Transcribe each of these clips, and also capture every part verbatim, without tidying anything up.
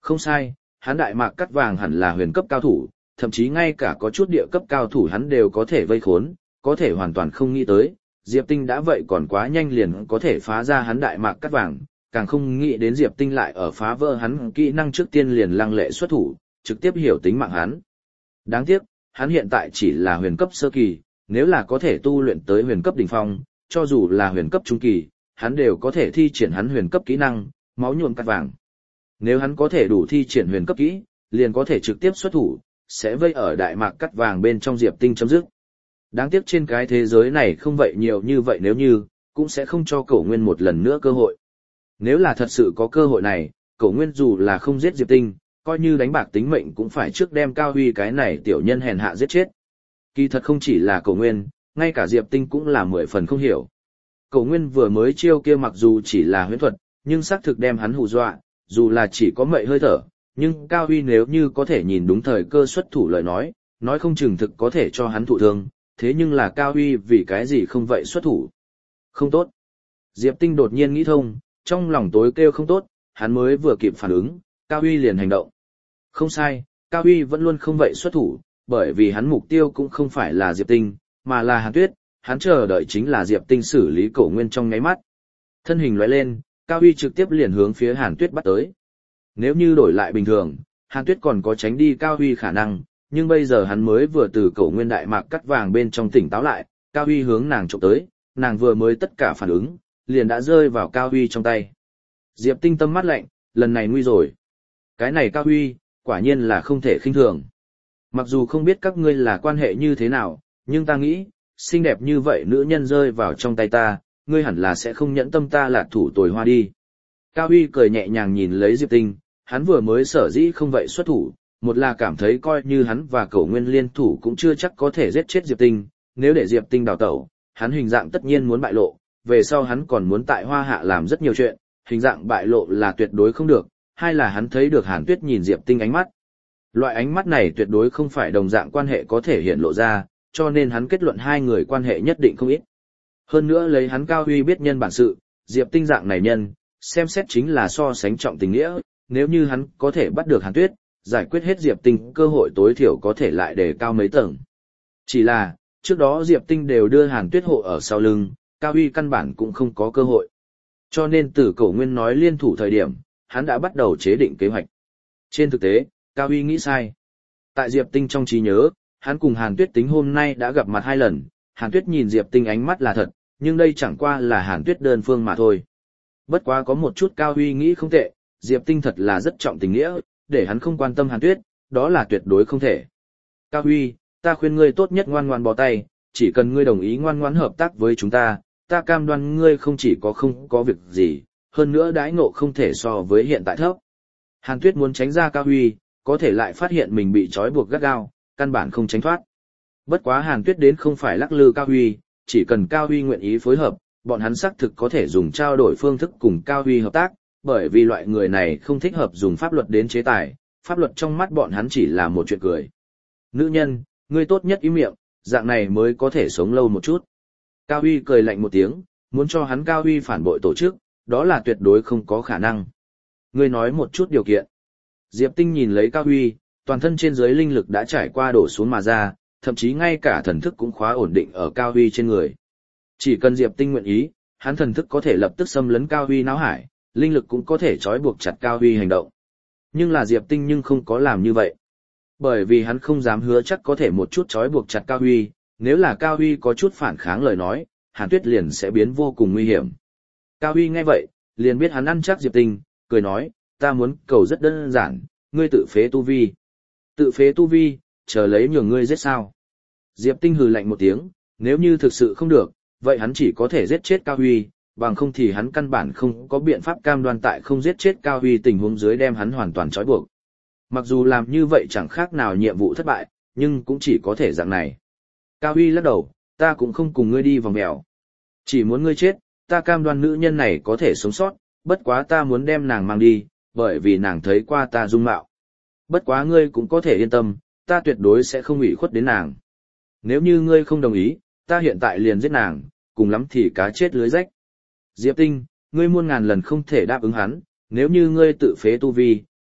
Không sai, hắn Đại Mạc Cắt Vàng hẳn là huyền cấp cao thủ, thậm chí ngay cả có chút địa cấp cao thủ hắn đều có thể vây khốn, có thể hoàn toàn không nghĩ tới, Diệp Tinh đã vậy còn quá nhanh liền có thể phá ra hắn Đại Mạc Cắt Vàng, càng không nghĩ đến Diệp Tinh lại ở phá vỡ hắn kỹ năng trước tiên liền lăng lệ xuất thủ, trực tiếp hiểu tính mạng hắn. Đáng tiếc, hắn hiện tại chỉ là huyền cấp sơ kỳ, nếu là có thể tu luyện tới huyền cấp đỉnh phong, cho dù là huyền cấp trung kỳ, hắn đều có thể thi triển hắn huyền cấp kỹ năng, máu nhuộm cắt vàng. Nếu hắn có thể đủ thi triển huyền cấp kỹ, liền có thể trực tiếp xuất thủ, sẽ vây ở Đại Mạc Cắt Vàng bên trong Diệp Tinh chấm dứt. Đáng tiếc trên cái thế giới này không vậy nhiều như vậy, nếu như, cũng sẽ không cho Cẩu Nguyên một lần nữa cơ hội. Nếu là thật sự có cơ hội này, Cẩu Nguyên dù là không giết Diệp Tinh, coi như đánh bạc tính mệnh cũng phải trước đem Cao Huy cái này tiểu nhân hèn hạ giết chết. Kỳ thật không chỉ là Cẩu Nguyên, ngay cả Diệp Tinh cũng là mười phần không hiểu. Cẩu Nguyên vừa mới chiêu kia mặc dù chỉ là huyễn thuật, nhưng xác thực đem hắn hù dọa, dù là chỉ có mệnh hơi thở, nhưng Cao Huy nếu như có thể nhìn đúng thời cơ xuất thủ lời nói, nói không chừng thực có thể cho hắn thụ thương, thế nhưng là Cao Huy vì cái gì không vậy xuất thủ. Không tốt. Diệp Tinh đột nhiên nghĩ thông, trong lòng tối kêu không tốt, hắn mới vừa kịp phản ứng, Cao Huy liền hành động. Không sai, Cao Huy vẫn luôn không vậy xuất thủ, bởi vì hắn mục tiêu cũng không phải là Diệp Tinh, mà là Hàn Tuyết, hắn chờ đợi chính là Diệp Tinh xử lý Cẩu Nguyên trong nháy mắt. Thân hình lóe lên, Cao Huy trực tiếp liền hướng phía Hàn Tuyết bắt tới. Nếu như đổi lại bình thường, Hàn Tuyết còn có tránh đi Cao Huy khả năng, nhưng bây giờ hắn mới vừa từ Cẩu Nguyên Đại Mạc Cắt Vàng bên trong tỉnh táo lại, Cao Huy hướng nàng chụp tới, nàng vừa mới tất cả phản ứng, liền đã rơi vào Cao Huy trong tay. Diệp Tinh tâm mắt lạnh, lần này nguy rồi. Cái này Cao Huy, quả nhiên là không thể khinh thường. Mặc dù không biết các ngươi là quan hệ như thế nào, nhưng ta nghĩ, xinh đẹp như vậy nữ nhân rơi vào trong tay ta, ngươi hẳn là sẽ không nhẫn tâm ta lạc thủ tồi hoa đi. Cao Huy cười nhẹ nhàng nhìn lấy Diệp Tinh, hắn vừa mới sở dĩ không vậy xuất thủ, một là cảm thấy coi như hắn và Cẩu Nguyên liên thủ cũng chưa chắc có thể giết chết Diệp Tinh, nếu để Diệp Tinh đào tẩu, hắn hình dạng tất nhiên muốn bại lộ, về sau hắn còn muốn tại Hoa Hạ làm rất nhiều chuyện, hình dạng bại lộ là tuyệt đối không được, hai là hắn thấy được Hàn Tuyết nhìn Diệp Tinh ánh mắt. Loại ánh mắt này tuyệt đối không phải đồng dạng quan hệ có thể hiện lộ ra, cho nên hắn kết luận hai người quan hệ nhất định không ít. Hơn nữa lấy hắn Cao Huy biết nhân bản sự, Diệp Tinh dạng này nhân, xem xét chính là so sánh trọng tình nghĩa, nếu như hắn có thể bắt được Hàn Tuyết, giải quyết hết Diệp Tinh cơ hội tối thiểu có thể lại đề cao mấy tầng. Chỉ là, trước đó Diệp Tinh đều đưa Hàn Tuyết hộ ở sau lưng, Cao Huy căn bản cũng không có cơ hội. Cho nên từ Cẩu Nguyên nói liên thủ thời điểm, hắn đã bắt đầu chế định kế hoạch. Trên thực tế, Cao Huy nghĩ sai. Tại Diệp Tinh trong trí nhớ, hắn cùng Hàn Tuyết tính hôm nay đã gặp mặt hai lần, Hàn Tuyết nhìn Diệp Tinh ánh mắt là thật, nhưng đây chẳng qua là Hàn Tuyết đơn phương mà thôi. Bất quá có một chút Cao Huy nghĩ không tệ, Diệp Tinh thật là rất trọng tình nghĩa, để hắn không quan tâm Hàn Tuyết, đó là tuyệt đối không thể. Cao Huy, ta khuyên ngươi tốt nhất ngoan ngoan bó tay, chỉ cần ngươi đồng ý ngoan ngoãn hợp tác với chúng ta, ta cam đoan ngươi không chỉ có không có việc gì, hơn nữa đãi ngộ không thể so với hiện tại thấp. Hàn Tuyết muốn tránh ra Cao Huy, có thể lại phát hiện mình bị trói buộc gắt gao, căn bản không tránh thoát. Bất quá Hàn Tuyết đến không phải lắc lư Cao Huy, chỉ cần Cao Huy nguyện ý phối hợp, bọn hắn xác thực có thể dùng trao đổi phương thức cùng Cao Huy hợp tác, bởi vì loại người này không thích hợp dùng pháp luật đến chế tài, pháp luật trong mắt bọn hắn chỉ là một chuyện cười. Nữ nhân, ngươi tốt nhất ý miệng, dạng này mới có thể sống lâu một chút. Cao Huy cười lạnh một tiếng, muốn cho hắn Cao Huy phản bội tổ chức, đó là tuyệt đối không có khả năng. Ngươi nói một chút điều kiện. Diệp Tinh nhìn lấy Cao Huy, toàn thân trên dưới linh lực đã trải qua đổ xuống mà ra, thậm chí ngay cả thần thức cũng khóa ổn định ở Cao Huy trên người. Chỉ cần Diệp Tinh nguyện ý, hắn thần thức có thể lập tức xâm lấn Cao Huy não hải, linh lực cũng có thể trói buộc chặt Cao Huy hành động. Nhưng là Diệp Tinh nhưng không có làm như vậy. Bởi vì hắn không dám hứa chắc có thể một chút trói buộc chặt Cao Huy, nếu là Cao Huy có chút phản kháng lời nói, Hàn Tuyết liền sẽ biến vô cùng nguy hiểm. Cao Huy nghe vậy, liền biết hắn ăn chắc Diệp Tinh, cười nói, ta muốn cầu rất đơn giản, ngươi tự phế tu vi. Tự phế tu vi, chờ lấy nhường ngươi giết sao. Diệp Tinh hừ lạnh một tiếng, nếu như thực sự không được, vậy hắn chỉ có thể giết chết Cao Huy, bằng không thì hắn căn bản không có biện pháp cam đoan tại không giết chết Cao Huy tình huống dưới đem hắn hoàn toàn trói buộc. Mặc dù làm như vậy chẳng khác nào nhiệm vụ thất bại, nhưng cũng chỉ có thể dạng này. Cao Huy lắc đầu, ta cũng không cùng ngươi đi vòng mèo. Chỉ muốn ngươi chết, ta cam đoan nữ nhân này có thể sống sót, bất quá ta muốn đem nàng mang đi, bởi vì nàng thấy qua ta dung mạo. Bất quá ngươi cũng có thể yên tâm, ta tuyệt đối sẽ không ủy khuất đến nàng. Nếu như ngươi không đồng ý, ta hiện tại liền giết nàng, cùng lắm thì cá chết lưới rách. Diệp Tinh, ngươi muôn ngàn lần không thể đáp ứng hắn, nếu như ngươi tự phế tu vi,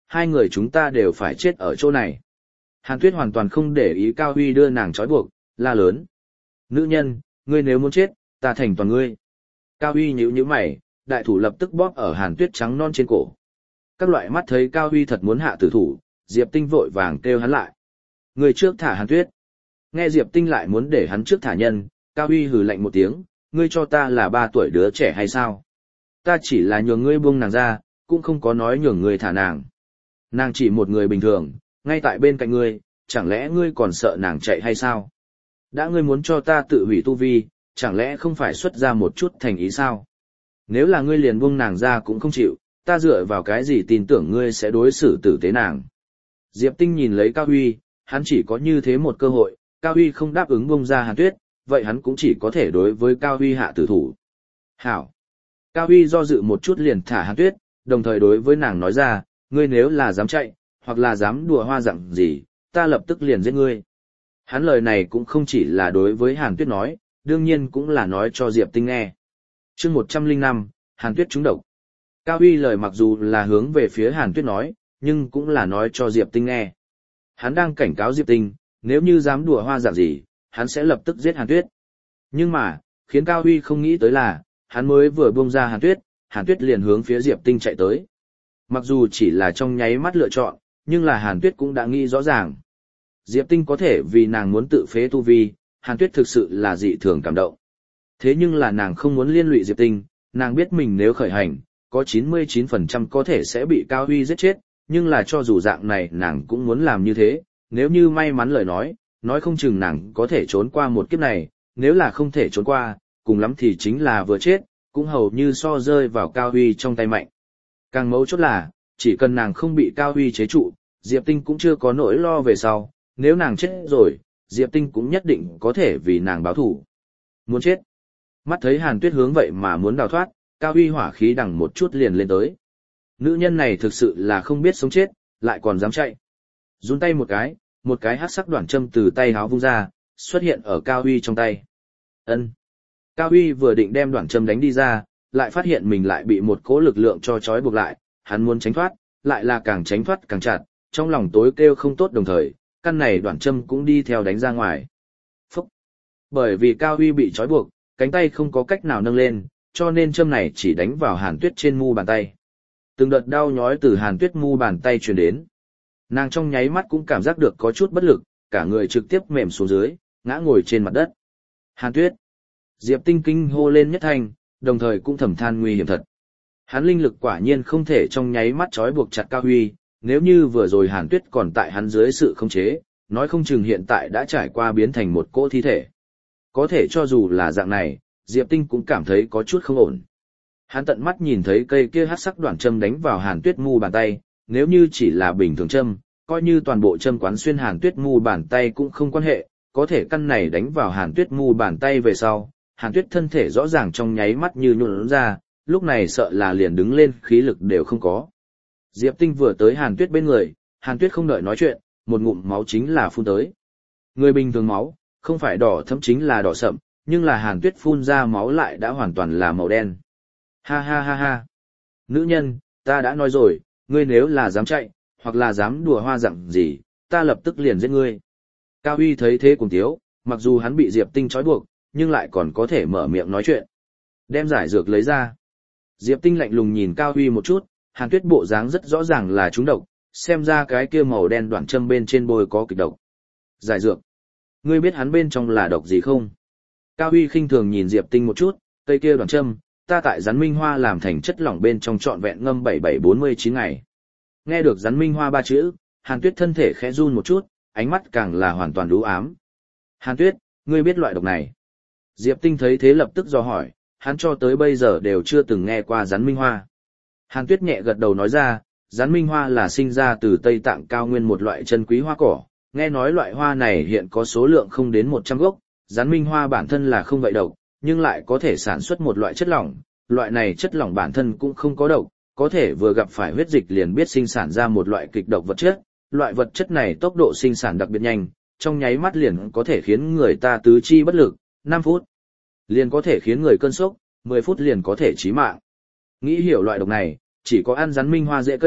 hai người chúng ta đều phải chết ở chỗ này. Hàn Tuyết hoàn toàn không để ý Cao Huy đưa nàng trói buộc, la lớn. Nữ nhân, ngươi nếu muốn chết, ta thành toàn ngươi. Cao Huy nhíu nhíu mày, đại thủ lập tức bóp ở Hàn Tuyết trắng non trên cổ. Các loại mắt thấy Cao Huy thật muốn hạ tử thủ, Diệp Tinh vội vàng kêu hắn lại. Ngươi trước thả Hàn Tuyết. Nghe Diệp Tinh lại muốn để hắn trước thả nhân, Cao Huy hừ lạnh một tiếng, ngươi cho ta là ba tuổi đứa trẻ hay sao? Ta chỉ là nhường ngươi buông nàng ra, cũng không có nói nhường ngươi thả nàng. Nàng chỉ một người bình thường, ngay tại bên cạnh ngươi, chẳng lẽ ngươi còn sợ nàng chạy hay sao? Đã ngươi muốn cho ta tự hủy tu vi, chẳng lẽ không phải xuất ra một chút thành ý sao? Nếu là ngươi liền buông nàng ra cũng không chịu, ta dựa vào cái gì tin tưởng ngươi sẽ đối xử tử tế nàng? Diệp Tinh nhìn lấy Cao Huy, hắn chỉ có như thế một cơ hội, Cao Huy không đáp ứng buông ra Hàn Tuyết, vậy hắn cũng chỉ có thể đối với Cao Huy hạ tử thủ. Hảo! Cao Huy do dự một chút liền thả Hàn Tuyết, đồng thời đối với nàng nói ra, ngươi nếu là dám chạy, hoặc là dám đùa hoa dặn gì, ta lập tức liền giết ngươi. Hắn lời này cũng không chỉ là đối với Hàn Tuyết nói, đương nhiên cũng là nói cho Diệp Tinh nghe. Chương một trăm lẻ năm, Hàn Tuyết trúng độc. Cao Huy lời mặc dù là hướng về phía Hàn Tuyết nói, nhưng cũng là nói cho Diệp Tinh nghe. Hắn đang cảnh cáo Diệp Tinh, nếu như dám đùa hoa dặn gì, hắn sẽ lập tức giết Hàn Tuyết. Nhưng mà, khiến Cao Huy không nghĩ tới là, hắn mới vừa buông ra Hàn Tuyết, Hàn Tuyết liền hướng phía Diệp Tinh chạy tới. Mặc dù chỉ là trong nháy mắt lựa chọn, nhưng là Hàn Tuyết cũng đã nghĩ rõ ràng. Diệp Tinh có thể vì nàng muốn tự phế tu vi, Hàn Tuyết thực sự là dị thường cảm động. Thế nhưng là nàng không muốn liên lụy Diệp Tinh, nàng biết mình nếu khởi hành, có chín mươi chín phần trăm có thể sẽ bị Cao Huy giết chết, nhưng là cho dù dạng này nàng cũng muốn làm như thế, nếu như may mắn lời nói, nói không chừng nàng có thể trốn qua một kiếp này, nếu là không thể trốn qua, cùng lắm thì chính là vừa chết, cũng hầu như so rơi vào Cao Huy trong tay mạnh. Càng mấu chốt là, chỉ cần nàng không bị Cao Huy chế trụ, Diệp Tinh cũng chưa có nỗi lo về sau, nếu nàng chết rồi, Diệp Tinh cũng nhất định có thể vì nàng báo thù. Muốn chết. Mắt thấy Hàn Tuyết hướng vậy mà muốn đào thoát, Cao Huy hỏa khí đằng một chút liền lên tới. Nữ nhân này thực sự là không biết sống chết, lại còn dám chạy. Run tay một cái, một cái hắc sắc đoạn châm từ tay háo vung ra, xuất hiện ở Cao Huy trong tay. Ân. Cao Huy vừa định đem đoạn châm đánh đi ra, lại phát hiện mình lại bị một cỗ lực lượng cho trói buộc lại, hắn muốn tránh thoát, lại là càng tránh thoát càng chặt, trong lòng tối kêu không tốt đồng thời, căn này đoạn châm cũng đi theo đánh ra ngoài. Phúc! Bởi vì Cao Huy bị trói buộc, cánh tay không có cách nào nâng lên, cho nên châm này chỉ đánh vào Hàn Tuyết trên mu bàn tay. Từng đợt đau nhói từ Hàn Tuyết mu bàn tay truyền đến. Nàng trong nháy mắt cũng cảm giác được có chút bất lực, cả người trực tiếp mềm xuống dưới, ngã ngồi trên mặt đất. Hàn Tuyết! Diệp Tinh kinh hô lên nhất thanh, đồng thời cũng thầm than nguy hiểm thật. Hắn linh lực quả nhiên không thể trong nháy mắt trói buộc chặt Cao Huy, nếu như vừa rồi Hàn Tuyết còn tại hắn dưới sự khống chế, nói không chừng hiện tại đã trải qua biến thành một cỗ thi thể. Có thể cho dù là dạng này, Diệp Tinh cũng cảm thấy có chút không ổn. Hắn tận mắt nhìn thấy cây kia hắc sắc đoạn châm đánh vào Hàn Tuyết mu bàn tay, nếu như chỉ là bình thường châm, coi như toàn bộ châm quán xuyên Hàn Tuyết mu bàn tay cũng không quan hệ, có thể căn này đánh vào Hàn Tuyết mu bàn tay về sau, Hàn Tuyết thân thể rõ ràng trong nháy mắt như nhũn ra, lúc này sợ là liền đứng lên khí lực đều không có. Diệp Tinh vừa tới Hàn Tuyết bên người, Hàn Tuyết không đợi nói chuyện, một ngụm máu chính là phun tới. Người bình thường máu, không phải đỏ thẫm chính là đỏ sậm, nhưng là Hàn Tuyết phun ra máu lại đã hoàn toàn là màu đen. Ha ha ha ha. Nữ nhân, ta đã nói rồi, ngươi nếu là dám chạy, hoặc là dám đùa hoa dặn gì, ta lập tức liền giết ngươi. Cao Huy thấy thế cùng tiếu, mặc dù hắn bị Diệp Tinh trói buộc, nhưng lại còn có thể mở miệng nói chuyện. Đem giải dược lấy ra. Diệp Tinh lạnh lùng nhìn Cao Huy một chút, Hàn Tuyết bộ dáng rất rõ ràng là trúng độc, xem ra cái kia màu đen đoạn châm bên trên bôi có kịch độc. Giải dược. Ngươi biết hắn bên trong là độc gì không? Cao Huy khinh thường nhìn Diệp Tinh một chút, cây kia đoạn châm, ta tại rắn minh hoa làm thành chất lỏng bên trong trọn vẹn ngâm bảy bảy bốn mươi chín ngày. Nghe được rắn minh hoa ba chữ, Hàn Tuyết thân thể khẽ run một chút, ánh mắt càng là hoàn toàn u ám. Hàn Tuyết, ngươi biết loại độc này? Diệp Tinh thấy thế lập tức dò hỏi, hắn cho tới bây giờ đều chưa từng nghe qua rắn minh hoa. Hàn Tuyết nhẹ gật đầu nói ra, rắn minh hoa là sinh ra từ Tây Tạng cao nguyên một loại chân quý hoa cỏ, nghe nói loại hoa này hiện có số lượng không đến một trăm gốc, rắn minh hoa bản thân là không vậy độc, nhưng lại có thể sản xuất một loại chất lỏng, loại này chất lỏng bản thân cũng không có độc, có thể vừa gặp phải huyết dịch liền biết sinh sản ra một loại kịch độc vật chất, loại vật chất này tốc độ sinh sản đặc biệt nhanh, trong nháy mắt liền có thể khiến người ta tứ chi bất lực, năm phút liền có thể khiến người cơn sốc, mười phút liền có thể chí mạng. Nghĩ hiểu loại độc này, chỉ có ăn rắn minh hoa rễ cây,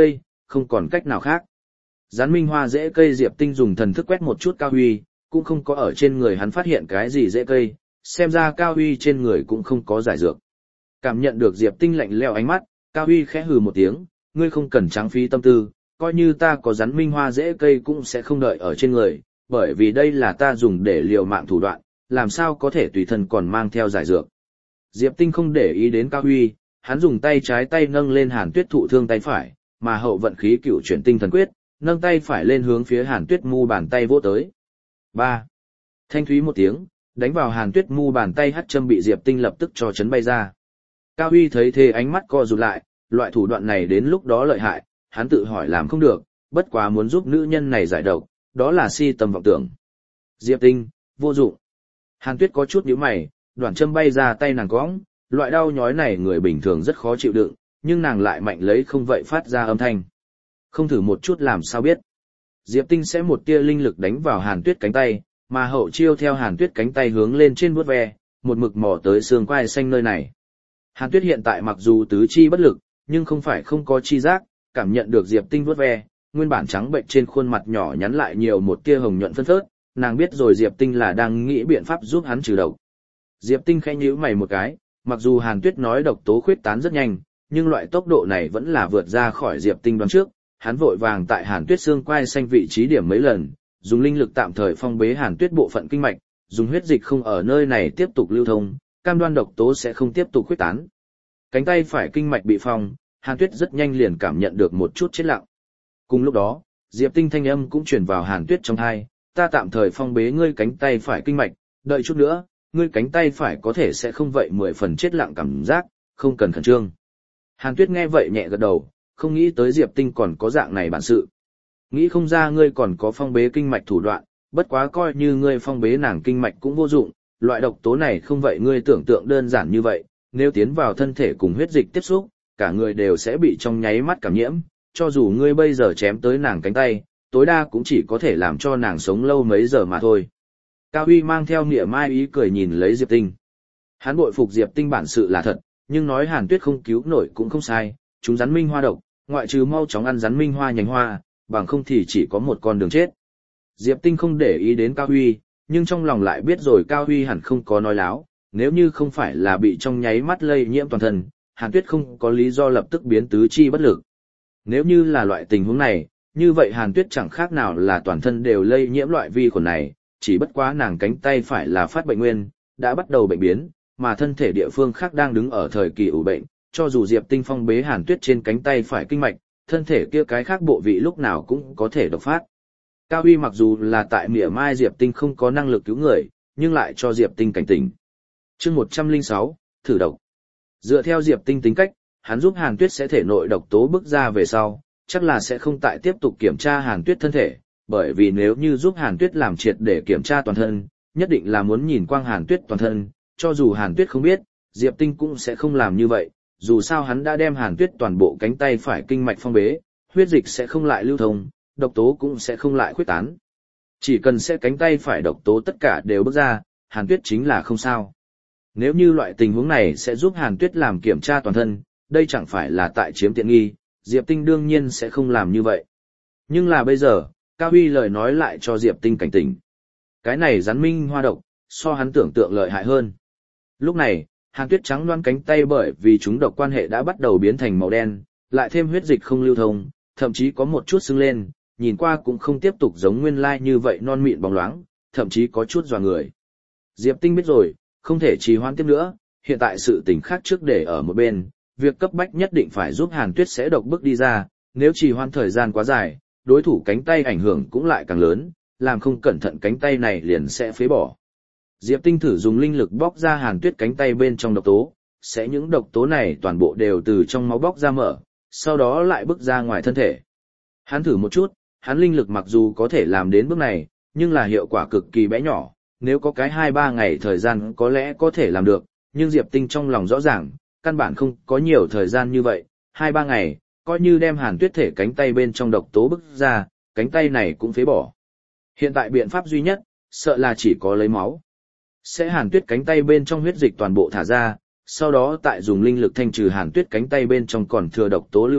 không còn cách nào khác. Rắn minh hoa rễ cây Diệp Tinh dùng thần thức quét một chút Cao Huy, cũng không có ở trên người hắn phát hiện cái gì rễ cây, xem ra Cao Huy trên người cũng không có giải dược. Cảm nhận được Diệp Tinh lạnh lẽo ánh mắt, Cao Huy khẽ hừ một tiếng, ngươi không cần trắng phí tâm tư, coi như ta có rắn minh hoa rễ cây cũng sẽ không đợi ở trên người, bởi vì đây là ta dùng để liều mạng thủ đoạn, làm sao có thể tùy thân còn mang theo giải dược. Diệp Tinh không để ý đến Cao Huy, hắn dùng tay trái tay nâng lên Hàn Tuyết thụ thương tay phải, mà hậu vận khí cựu chuyển tinh thần quyết, nâng tay phải lên hướng phía Hàn Tuyết mu bàn tay vỗ tới. ba. Thanh thúy một tiếng, đánh vào Hàn Tuyết mu bàn tay hắc châm bị Diệp Tinh lập tức cho chấn bay ra. Cao Huy thấy thế ánh mắt co rụt lại, loại thủ đoạn này đến lúc đó lợi hại, hắn tự hỏi làm không được, bất quá muốn giúp nữ nhân này giải độc, đó là si tầm vọng tưởng. Diệp Tinh, vô dụng. Hàn Tuyết có chút nhíu mày, đoạn châm bay ra tay nàng cõng, loại đau nhói này người bình thường rất khó chịu đựng, nhưng nàng lại mạnh lấy không vậy phát ra âm thanh. Không thử một chút làm sao biết. Diệp Tinh sẽ một tia linh lực đánh vào Hàn Tuyết cánh tay, mà hậu chiêu theo Hàn Tuyết cánh tay hướng lên trên vuốt ve, một mực mò tới xương quai xanh nơi này. Hàn Tuyết hiện tại mặc dù tứ chi bất lực, nhưng không phải không có chi giác, cảm nhận được Diệp Tinh vuốt ve, nguyên bản trắng bệnh trên khuôn mặt nhỏ nhắn lại nhiều một tia hồng nhuận phân phớt, nàng biết rồi Diệp Tinh là đang nghĩ biện pháp giúp hắn trừ độc. Diệp Tinh khẽ nhíu mày một cái, mặc dù Hàn Tuyết nói độc tố khuyết tán rất nhanh, nhưng loại tốc độ này vẫn là vượt ra khỏi Diệp Tinh đoán trước, hắn vội vàng tại Hàn Tuyết xương quai xanh vị trí điểm mấy lần, dùng linh lực tạm thời phong bế Hàn Tuyết bộ phận kinh mạch, dùng huyết dịch không ở nơi này tiếp tục lưu thông, cam đoan độc tố sẽ không tiếp tục khuyết tán. Cánh tay phải kinh mạch bị phong, Hàn Tuyết rất nhanh liền cảm nhận được một chút chết lặng. Cùng lúc đó, Diệp Tinh thanh âm cũng truyền vào Hàn Tuyết trong tai, ta tạm thời phong bế ngươi cánh tay phải kinh mạch, đợi chút nữa, ngươi cánh tay phải có thể sẽ không vậy mười phần chết lặng cảm giác, không cần khẩn trương. Hàn Tuyết nghe vậy nhẹ gật đầu, không nghĩ tới Diệp Tinh còn có dạng này bản sự. Nghĩ không ra ngươi còn có phong bế kinh mạch thủ đoạn, bất quá coi như ngươi phong bế nàng kinh mạch cũng vô dụng, loại độc tố này không vậy ngươi tưởng tượng đơn giản như vậy, nếu tiến vào thân thể cùng huyết dịch tiếp xúc, cả người đều sẽ bị trong nháy mắt cảm nhiễm, cho dù ngươi bây giờ chém tới nàng cánh tay, tối đa cũng chỉ có thể làm cho nàng sống lâu mấy giờ mà thôi. Cao Huy mang theo nghĩa mai ý cười nhìn lấy Diệp Tinh. Hắn bội phục Diệp Tinh bản sự là thật, nhưng nói Hàn Tuyết không cứu nổi cũng không sai, chúng rắn minh hoa độc, ngoại trừ mau chóng ăn rắn minh hoa nhánh hoa, bằng không thì chỉ có một con đường chết. Diệp Tinh không để ý đến Cao Huy, nhưng trong lòng lại biết rồi Cao Huy hẳn không có nói láo, nếu như không phải là bị trong nháy mắt lây nhiễm toàn thân, Hàn Tuyết không có lý do lập tức biến tứ chi bất lực. Nếu như là loại tình huống này, như vậy Hàn Tuyết chẳng khác nào là toàn thân đều lây nhiễm loại vi khuẩn này, chỉ bất quá nàng cánh tay phải là phát bệnh nguyên, đã bắt đầu bệnh biến, mà thân thể địa phương khác đang đứng ở thời kỳ ủ bệnh, cho dù Diệp Tinh phong bế Hàn Tuyết trên cánh tay phải kinh mạch, thân thể kia cái khác bộ vị lúc nào cũng có thể độc phát. Cao Huy mặc dù là tại mỉa mai Diệp Tinh không có năng lực cứu người, nhưng lại cho Diệp Tinh cảnh tỉnh. Chương một trăm lẻ sáu, thử độc. Dựa theo Diệp Tinh tính cách, hắn giúp Hàn Tuyết sẽ thể nội độc tố bức ra về sau, chắc là sẽ không tại tiếp tục kiểm tra Hàn Tuyết thân thể, bởi vì nếu như giúp Hàn Tuyết làm triệt để kiểm tra toàn thân, nhất định là muốn nhìn quang Hàn Tuyết toàn thân, cho dù Hàn Tuyết không biết, Diệp Tinh cũng sẽ không làm như vậy, dù sao hắn đã đem Hàn Tuyết toàn bộ cánh tay phải kinh mạch phong bế, huyết dịch sẽ không lại lưu thông, độc tố cũng sẽ không lại khuếch tán. Chỉ cần sẽ cánh tay phải độc tố tất cả đều bước ra, Hàn Tuyết chính là không sao. Nếu như loại tình huống này sẽ giúp Hàn Tuyết làm kiểm tra toàn thân, đây chẳng phải là tại chiếm tiện nghi, Diệp Tinh đương nhiên sẽ không làm như vậy. Nhưng là bây giờ, Cao Huy lời nói lại cho Diệp Tinh cảnh tỉnh. Cái này rắn minh hoa độc, so hắn tưởng tượng lợi hại hơn. Lúc này, Hàn Tuyết trắng loan cánh tay bởi vì chúng độc quan hệ đã bắt đầu biến thành màu đen, lại thêm huyết dịch không lưu thông, thậm chí có một chút sưng lên, nhìn qua cũng không tiếp tục giống nguyên lai như vậy non mịn bóng loáng, thậm chí có chút dọa người. Diệp Tinh biết rồi, không thể trì hoãn tiếp nữa, hiện tại sự tình khác trước để ở một bên, việc cấp bách nhất định phải giúp Hàn Tuyết sẽ độc bức đi ra, nếu trì hoãn thời gian quá dài, đối thủ cánh tay ảnh hưởng cũng lại càng lớn, làm không cẩn thận cánh tay này liền sẽ phế bỏ. Diệp Tinh thử dùng linh lực bóc ra Hàn Tuyết cánh tay bên trong độc tố, sẽ những độc tố này toàn bộ đều từ trong máu bóc ra mở, sau đó lại bức ra ngoài thân thể. Hắn thử một chút, hắn linh lực mặc dù có thể làm đến bước này, nhưng là hiệu quả cực kỳ bé nhỏ, nếu có cái hai ba ngày thời gian có lẽ có thể làm được, nhưng Diệp Tinh trong lòng rõ ràng, căn bản không có nhiều thời gian như vậy, hai ba ngày, coi như đem Hàn Tuyết thể cánh tay bên trong độc tố bức ra, cánh tay này cũng phế bỏ. Hiện tại biện pháp duy nhất, sợ là chỉ có lấy máu. Sẽ Hàn Tuyết cánh tay bên trong huyết dịch toàn bộ thả ra, sau đó tại dùng linh lực thanh trừ Hàn Tuyết cánh tay bên trong còn thừa độc tố lưu lại,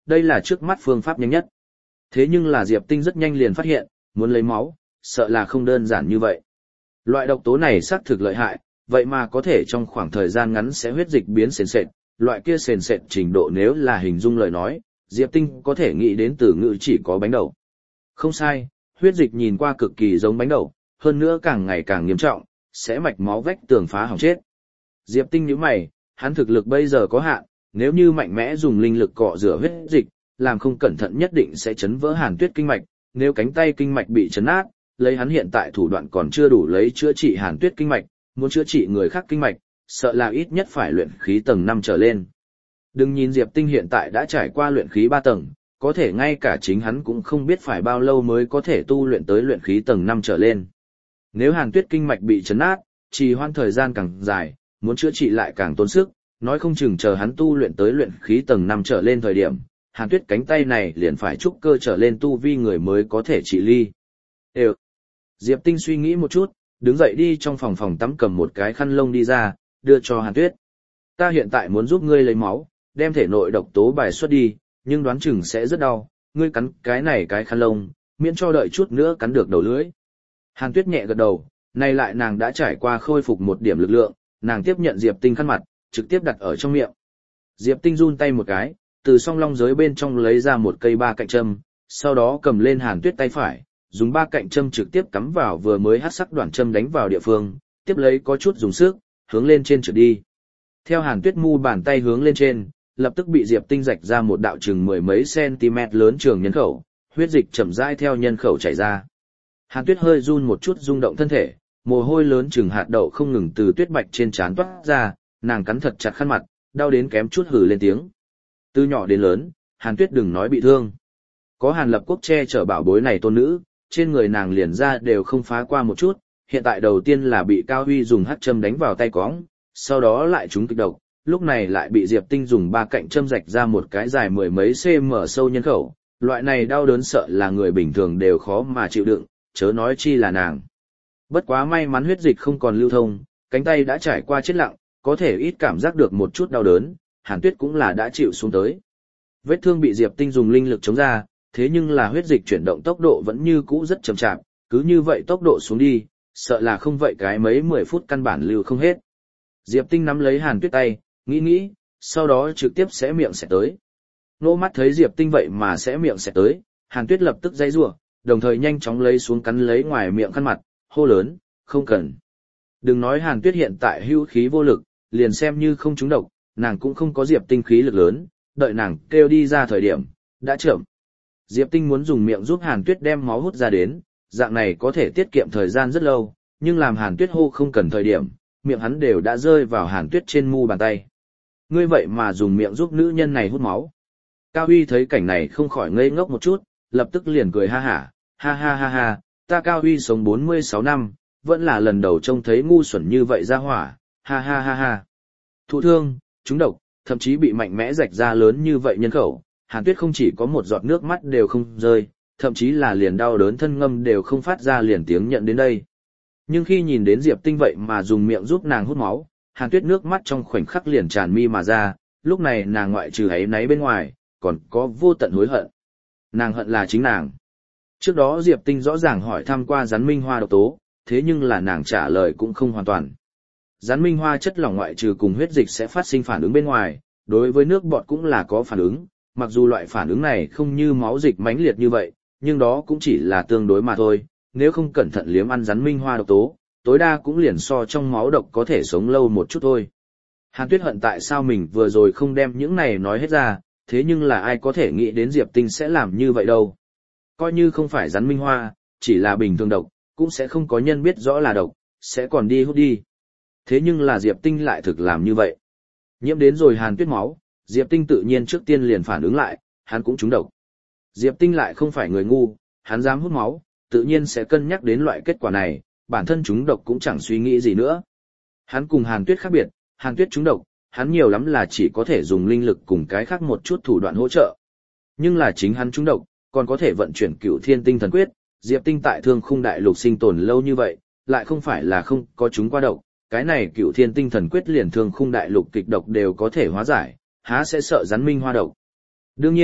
đây là trước mắt phương pháp nhanh nhất. Thế nhưng là Diệp Tinh rất nhanh liền phát hiện, muốn lấy máu, sợ là không đơn giản như vậy. Loại độc tố này xác thực lợi hại, vậy mà có thể trong khoảng thời gian ngắn sẽ huyết dịch biến sền sệt, loại kia sền sệt trình độ nếu là hình dung lời nói, Diệp Tinh có thể nghĩ đến từ ngữ chỉ có bánh đậu. Không sai, huyết dịch nhìn qua cực kỳ giống bánh đậu, hơn nữa càng ngày càng nghiêm trọng, sẽ mạch máu vách tường phá hỏng chết. Diệp Tinh nhíu mày, hắn thực lực bây giờ có hạn, nếu như mạnh mẽ dùng linh lực cọ rửa huyết dịch, làm không cẩn thận nhất định sẽ chấn vỡ Hàn Tuyết kinh mạch, nếu cánh tay kinh mạch bị chấn nát, lấy hắn hiện tại thủ đoạn còn chưa đủ lấy chữa trị Hàn Tuyết kinh mạch, muốn chữa trị người khác kinh mạch, sợ là ít nhất phải luyện khí tầng năm trở lên. Đừng nhìn Diệp Tinh hiện tại đã trải qua luyện khí ba tầng, có thể ngay cả chính hắn cũng không biết phải bao lâu mới có thể tu luyện tới luyện khí tầng năm trở lên. Nếu Hàn Tuyết kinh mạch bị chấn nát, trì hoãn thời gian càng dài, muốn chữa trị lại càng tốn sức, nói không chừng chờ hắn tu luyện tới luyện khí tầng năm trở lên thời điểm, Hàn Tuyết cánh tay này liền phải trúc cơ trở lên tu vi người mới có thể trị ly. Đều. Diệp Tinh suy nghĩ một chút, đứng dậy đi trong phòng phòng tắm cầm một cái khăn lông đi ra, đưa cho Hàn Tuyết. Ta hiện tại muốn giúp ngươi lấy máu, đem thể nội độc tố bài xuất đi, nhưng đoán chừng sẽ rất đau, ngươi cắn cái này cái khăn lông, miễn cho đợi chút nữa cắn được đầu lưỡi. Hàn Tuyết nhẹ gật đầu, nay lại nàng đã trải qua khôi phục một điểm lực lượng, nàng tiếp nhận Diệp Tinh khăn mặt, trực tiếp đặt ở trong miệng. Diệp Tinh run tay một cái, từ song long giới bên trong lấy ra một cây ba cạnh châm, sau đó cầm lên Hàn Tuyết tay phải, dùng ba cạnh châm trực tiếp cắm vào vừa mới hắc sắc đoạn châm đánh vào địa phương, tiếp lấy có chút dùng sức, hướng lên trên trượt đi. Theo Hàn Tuyết mu bàn tay hướng lên trên, lập tức bị Diệp Tinh rạch ra một đạo chừng mười mấy cm lớn trường nhân khẩu, huyết dịch chậm rãi theo nhân khẩu chảy ra. Hàn Tuyết hơi run một chút rung động thân thể, mồ hôi lớn chừng hạt đậu không ngừng từ tuyết bạch trên trán toát ra, nàng cắn thật chặt khăn mặt, đau đến kém chút hừ lên tiếng. Từ nhỏ đến lớn, Hàn Tuyết đừng nói bị thương. Có Hàn Lập Quốc che chở bảo bối này tôn nữ, trên người nàng liền ra đều không phá qua một chút, hiện tại đầu tiên là bị Cao Huy dùng hắc châm đánh vào tay cóng, sau đó lại trúng kịch độc, lúc này lại bị Diệp Tinh dùng ba cạnh châm rạch ra một cái dài mười mấy cm sâu nhân khẩu, loại này đau đớn sợ là người bình thường đều khó mà chịu đựng, chớ nói chi là nàng. Bất quá may mắn huyết dịch không còn lưu thông, cánh tay đã trải qua chết lặng, có thể ít cảm giác được một chút đau đớn, Hàn Tuyết cũng là đã chịu xuống tới. Vết thương bị Diệp Tinh dùng linh lực chống ra, thế nhưng là huyết dịch chuyển động tốc độ vẫn như cũ rất chậm chạp, cứ như vậy tốc độ xuống đi, sợ là không vậy cái mấy mười phút căn bản lưu không hết. Diệp Tinh nắm lấy Hàn Tuyết tay, nghĩ nghĩ, sau đó trực tiếp xé miệng sẽ tới. Nô mắt thấy Diệp Tinh vậy mà sẽ miệng sẽ tới, Hàn Tuyết lập tức giãy giụa, đồng thời nhanh chóng lấy xuống cắn lấy ngoài miệng khăn mặt, hô lớn, không cần. Đừng nói Hàn Tuyết hiện tại hữu khí vô lực, liền xem như không trúng độc, nàng cũng không có Diệp Tinh khí lực lớn, đợi nàng kêu đi ra thời điểm, đã chậm. Diệp Tinh muốn dùng miệng giúp Hàn Tuyết đem máu hút ra đến, dạng này có thể tiết kiệm thời gian rất lâu, nhưng làm Hàn Tuyết hô không cần thời điểm, miệng hắn đều đã rơi vào Hàn Tuyết trên mu bàn tay. Ngươi vậy mà dùng miệng giúp nữ nhân này hút máu. Cao Huy thấy cảnh này không khỏi ngây ngốc một chút, lập tức liền cười ha hả, ha ha ha ha, ta Cao Huy sống bốn mươi sáu năm, vẫn là lần đầu trông thấy ngu xuẩn như vậy ra hỏa, ha ha ha ha. Thụ thương, trúng độc, thậm chí bị mạnh mẽ rạch ra lớn như vậy nhân khẩu, Hàn Tuyết không chỉ có một giọt nước mắt đều không rơi, thậm chí là liền đau đớn thân ngâm đều không phát ra liền tiếng nhận đến đây. Nhưng khi nhìn đến Diệp Tinh vậy mà dùng miệng giúp nàng hút máu, Hàn Tuyết nước mắt trong khoảnh khắc liền tràn mi mà ra, lúc này nàng ngoại trừ ấy náy bên ngoài, còn có vô tận hối hận. Nàng hận là chính nàng. Trước đó Diệp Tinh rõ ràng hỏi thăm qua rắn minh hoa độc tố, thế nhưng là nàng trả lời cũng không hoàn toàn. Rắn minh hoa chất lỏng ngoại trừ cùng huyết dịch sẽ phát sinh phản ứng bên ngoài, đối với nước bọt cũng là có phản ứng, mặc dù loại phản ứng này không như máu dịch mãnh liệt như vậy, nhưng đó cũng chỉ là tương đối mà thôi, nếu không cẩn thận liếm ăn rắn minh hoa độc tố, tối đa cũng liền so trong máu độc có thể sống lâu một chút thôi. Hàn Tuyết hận tại sao mình vừa rồi không đem những này nói hết ra, thế nhưng là ai có thể nghĩ đến Diệp Tinh sẽ làm như vậy đâu. Coi như không phải rắn minh hoa, chỉ là bình thường độc, cũng sẽ không có nhân biết rõ là độc, sẽ còn đi hút đi. Thế nhưng là Diệp Tinh lại thực làm như vậy. Nhiễm đến rồi Hàn Tuyết máu, Diệp Tinh tự nhiên trước tiên liền phản ứng lại, hắn cũng trúng độc. Diệp Tinh lại không phải người ngu, hắn dám hút máu, tự nhiên sẽ cân nhắc đến loại kết quả này, bản thân trúng độc cũng chẳng suy nghĩ gì nữa. Hắn cùng Hàn Tuyết khác biệt, Hàn Tuyết trúng độc, hắn nhiều lắm là chỉ có thể dùng linh lực cùng cái khác một chút thủ đoạn hỗ trợ. Nhưng là chính hắn trúng độc, còn có thể vận chuyển Cửu Thiên Tinh Thần Quyết, Diệp Tinh tại Thương Khung Đại Lục sinh tồn lâu như vậy, lại không phải là không có trúng qua độc, cái này Cửu Thiên Tinh Thần Quyết liền Thương Khung Đại Lục kịch độc đều có thể hóa giải, há sẽ sợ rắn minh hoa độc. Đương nhiên,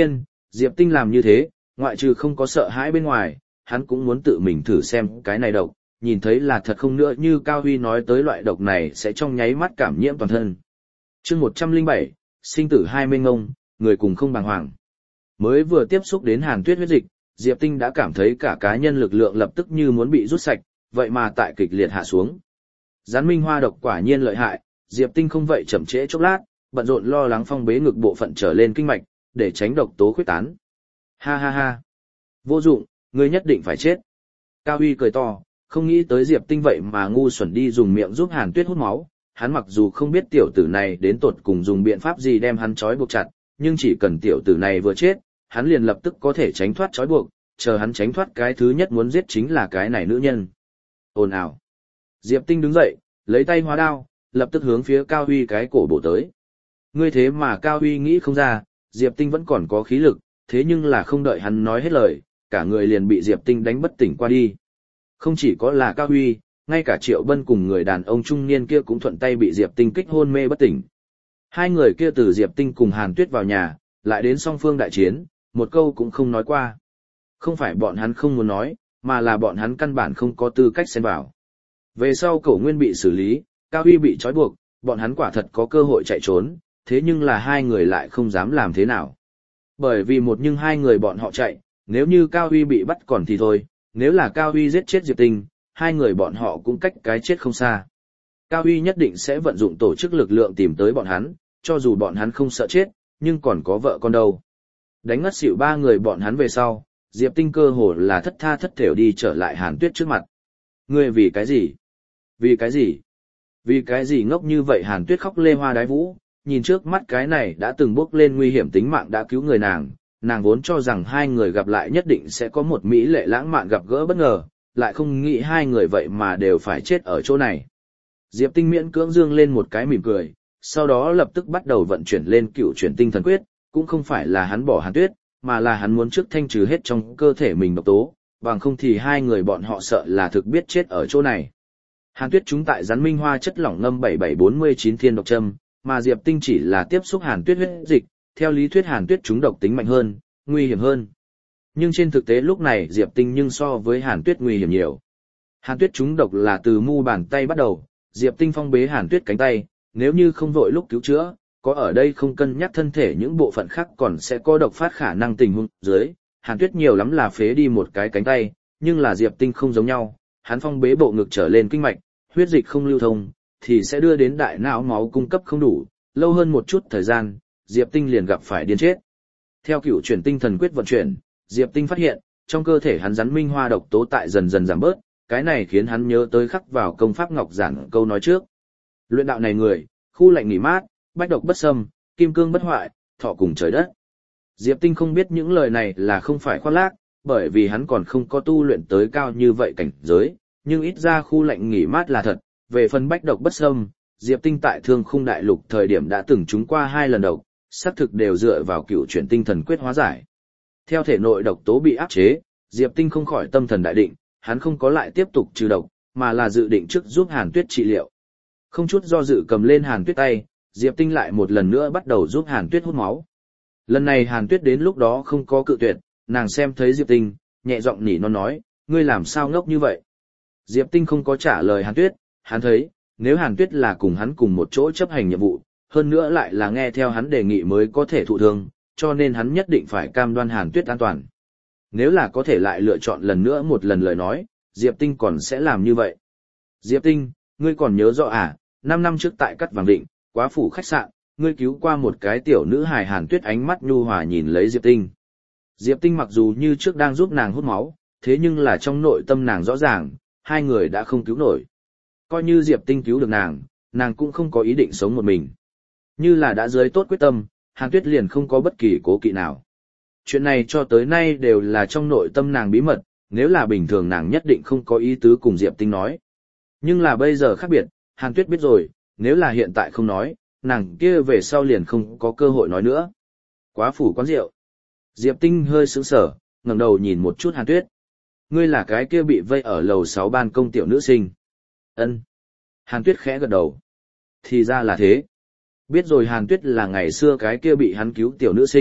Diệp Tinh làm như thế, ngoại trừ không có sợ hãi bên ngoài, hắn cũng muốn tự mình thử xem cái này độc, nhìn thấy là thật không nữa như Cao Huy nói tới loại độc này sẽ trong nháy mắt cảm nhiễm toàn thân. Chương một trăm lẻ bảy, sinh tử hai mênh ngông, người cùng không bàng hoàng. Mới vừa tiếp xúc đến Hàn Tuyết huyết dịch, Diệp Tinh đã cảm thấy cả cá nhân lực lượng lập tức như muốn bị rút sạch, vậy mà tại kịch liệt hạ xuống. Gián minh hoa độc quả nhiên lợi hại, Diệp Tinh không vậy chậm trễ chốc lát, bận rộn lo lắng phong bế ngực bộ phận trở lên kinh mạch, để tránh độc tố khuếch tán. Ha ha ha. Vô dụng, ngươi nhất định phải chết. Cao Huy cười to, không nghĩ tới Diệp Tinh vậy mà ngu xuẩn đi dùng miệng giúp Hàn Tuyết hút máu. Hắn mặc dù không biết tiểu tử này đến tột cùng dùng biện pháp gì đem hắn trói buộc chặt, nhưng chỉ cần tiểu tử này vừa chết, hắn liền lập tức có thể tránh thoát trói buộc, chờ hắn tránh thoát cái thứ nhất muốn giết chính là cái này nữ nhân. Ồn ào. Diệp Tinh đứng dậy, lấy tay hóa đao, lập tức hướng phía Cao Huy cái cổ bổ tới. Ngươi thế mà Cao Huy nghĩ không ra, Diệp Tinh vẫn còn có khí lực, thế nhưng là không đợi hắn nói hết lời, cả người liền bị Diệp Tinh đánh bất tỉnh qua đi. Không chỉ có là Cao Huy, ngay cả Triệu Bân cùng người đàn ông trung niên kia cũng thuận tay bị Diệp Tinh kích hôn mê bất tỉnh. Hai người kia từ Diệp Tinh cùng Hàn Tuyết vào nhà, lại đến song phương đại chiến, một câu cũng không nói qua. Không phải bọn hắn không muốn nói, mà là bọn hắn căn bản không có tư cách xen vào. Về sau Cổ Nguyên bị xử lý, Cao Huy bị trói buộc, bọn hắn quả thật có cơ hội chạy trốn, thế nhưng là hai người lại không dám làm thế nào. Bởi vì một nhưng hai người bọn họ chạy, nếu như Cao Huy bị bắt còn thì thôi, nếu là Cao Huy giết chết Diệp Tinh, hai người bọn họ cũng cách cái chết không xa. Cao Huy nhất định sẽ vận dụng tổ chức lực lượng tìm tới bọn hắn, cho dù bọn hắn không sợ chết, nhưng còn có vợ con đâu. Đánh ngất xỉu ba người bọn hắn về sau, Diệp Tinh cơ hồ là thất tha thất thểu đi trở lại Hàn Tuyết trước mặt. Ngươi vì cái gì? Vì cái gì? Vì cái gì ngốc như vậy? Hàn Tuyết khóc lê hoa đái vũ, nhìn trước mắt cái này đã từng bước lên nguy hiểm tính mạng đã cứu người nàng, nàng vốn cho rằng hai người gặp lại nhất định sẽ có một mỹ lệ lãng mạn gặp gỡ bất ngờ, lại không nghĩ hai người vậy mà đều phải chết ở chỗ này. Diệp Tinh miễn cưỡng dương lên một cái mỉm cười, sau đó lập tức bắt đầu vận chuyển lên cựu chuyển tinh thần quyết, cũng không phải là hắn bỏ Hàn Tuyết, mà là hắn muốn trước thanh trừ hết trong cơ thể mình độc tố, bằng không thì hai người bọn họ sợ là thực biết chết ở chỗ này. Hàn Tuyết chúng tại rắn minh hoa chất lỏng ngâm bảy bảy bốn mươi chín thiên độc châm, mà Diệp Tinh chỉ là tiếp xúc Hàn Tuyết huyết dịch, theo lý thuyết Hàn Tuyết chúng độc tính mạnh hơn, nguy hiểm hơn. Nhưng trên thực tế lúc này Diệp Tinh nhưng so với Hàn Tuyết nguy hiểm nhiều. Hàn Tuyết chúng độc là từ mu bàn tay bắt đầu, Diệp Tinh phong bế Hàn Tuyết cánh tay, nếu như không vội lúc cứu chữa, có ở đây không cân nhắc thân thể những bộ phận khác còn sẽ có độc phát khả năng tình huống dưới, Hàn Tuyết nhiều lắm là phế đi một cái cánh tay, nhưng là Diệp Tinh không giống nhau, hắn phong bế bộ ngực trở lên kinh mạch, huyết dịch không lưu thông, thì sẽ đưa đến đại não máu cung cấp không đủ, lâu hơn một chút thời gian, Diệp Tinh liền gặp phải điên chết. Theo cựu chuyển tinh thần quyết vận chuyển, Diệp Tinh phát hiện, trong cơ thể hắn rắn minh hoa độc tố tại dần dần giảm bớt, cái này khiến hắn nhớ tới khắc vào công pháp ngọc giản câu nói trước. Luyện đạo này người, khu lạnh nghỉ mát, bách độc bất xâm, kim cương bất hoại, thọ cùng trời đất. Diệp Tinh không biết những lời này là không phải khoác lác, bởi vì hắn còn không có tu luyện tới cao như vậy cảnh giới, nhưng ít ra khu lạnh nghỉ mát là thật. Về phần bách độc bất xâm, Diệp Tinh tại Thương Khung Đại Lục thời điểm đã từng trúng qua hai lần độc, xác thực đều dựa vào cựu chuyển tinh thần quyết hóa giải. Theo thể nội độc tố bị áp chế, Diệp Tinh không khỏi tâm thần đại định, hắn không có lại tiếp tục trừ độc, mà là dự định trước giúp Hàn Tuyết trị liệu. Không chút do dự cầm lên Hàn Tuyết tay, Diệp Tinh lại một lần nữa bắt đầu giúp Hàn Tuyết hút máu. Lần này Hàn Tuyết đến lúc đó không có cự tuyệt, nàng xem thấy Diệp Tinh, nhẹ giọng nỉ non nói, ngươi làm sao ngốc như vậy? Diệp Tinh không có trả lời Hàn Tuyết, hắn thấy, nếu Hàn Tuyết là cùng hắn cùng một chỗ chấp hành nhiệm vụ, hơn nữa lại là nghe theo hắn đề nghị mới có thể thụ thương, cho nên hắn nhất định phải cam đoan Hàn Tuyết an toàn. Nếu là có thể lại lựa chọn lần nữa một lần lời nói, Diệp Tinh còn sẽ làm như vậy. Diệp Tinh, ngươi còn nhớ rõ à, năm năm trước tại Cắt Vàng Định, Quá Phủ khách sạn, ngươi cứu qua một cái tiểu nữ hài. Hàn Tuyết ánh mắt nhu hòa nhìn lấy Diệp Tinh. Diệp Tinh mặc dù như trước đang giúp nàng hút máu, thế nhưng là trong nội tâm nàng rõ ràng, hai người đã không cứu nổi. Coi như Diệp Tinh cứu được nàng, nàng cũng không có ý định sống một mình. Như là đã dưới tốt quyết tâm, Hàn Tuyết liền không có bất kỳ cố kỵ nào. Chuyện này cho tới nay đều là trong nội tâm nàng bí mật, nếu là bình thường nàng nhất định không có ý tứ cùng Diệp Tinh nói. Nhưng là bây giờ khác biệt, Hàn Tuyết biết rồi, nếu là hiện tại không nói, nàng kia về sau liền không có cơ hội nói nữa. Quá Phủ quán rượu. Diệp Tinh hơi sững sờ, ngẩng đầu nhìn một chút Hàn Tuyết. Ngươi là cái kia bị vây ở lầu sáu ban công tiểu nữ sinh. Ân. Hàn Tuyết khẽ gật đầu. Thì ra là thế. Biết rồi Hàn Tuyết là ngày xưa cái kia bị hắn cứu tiểu nữ sinh,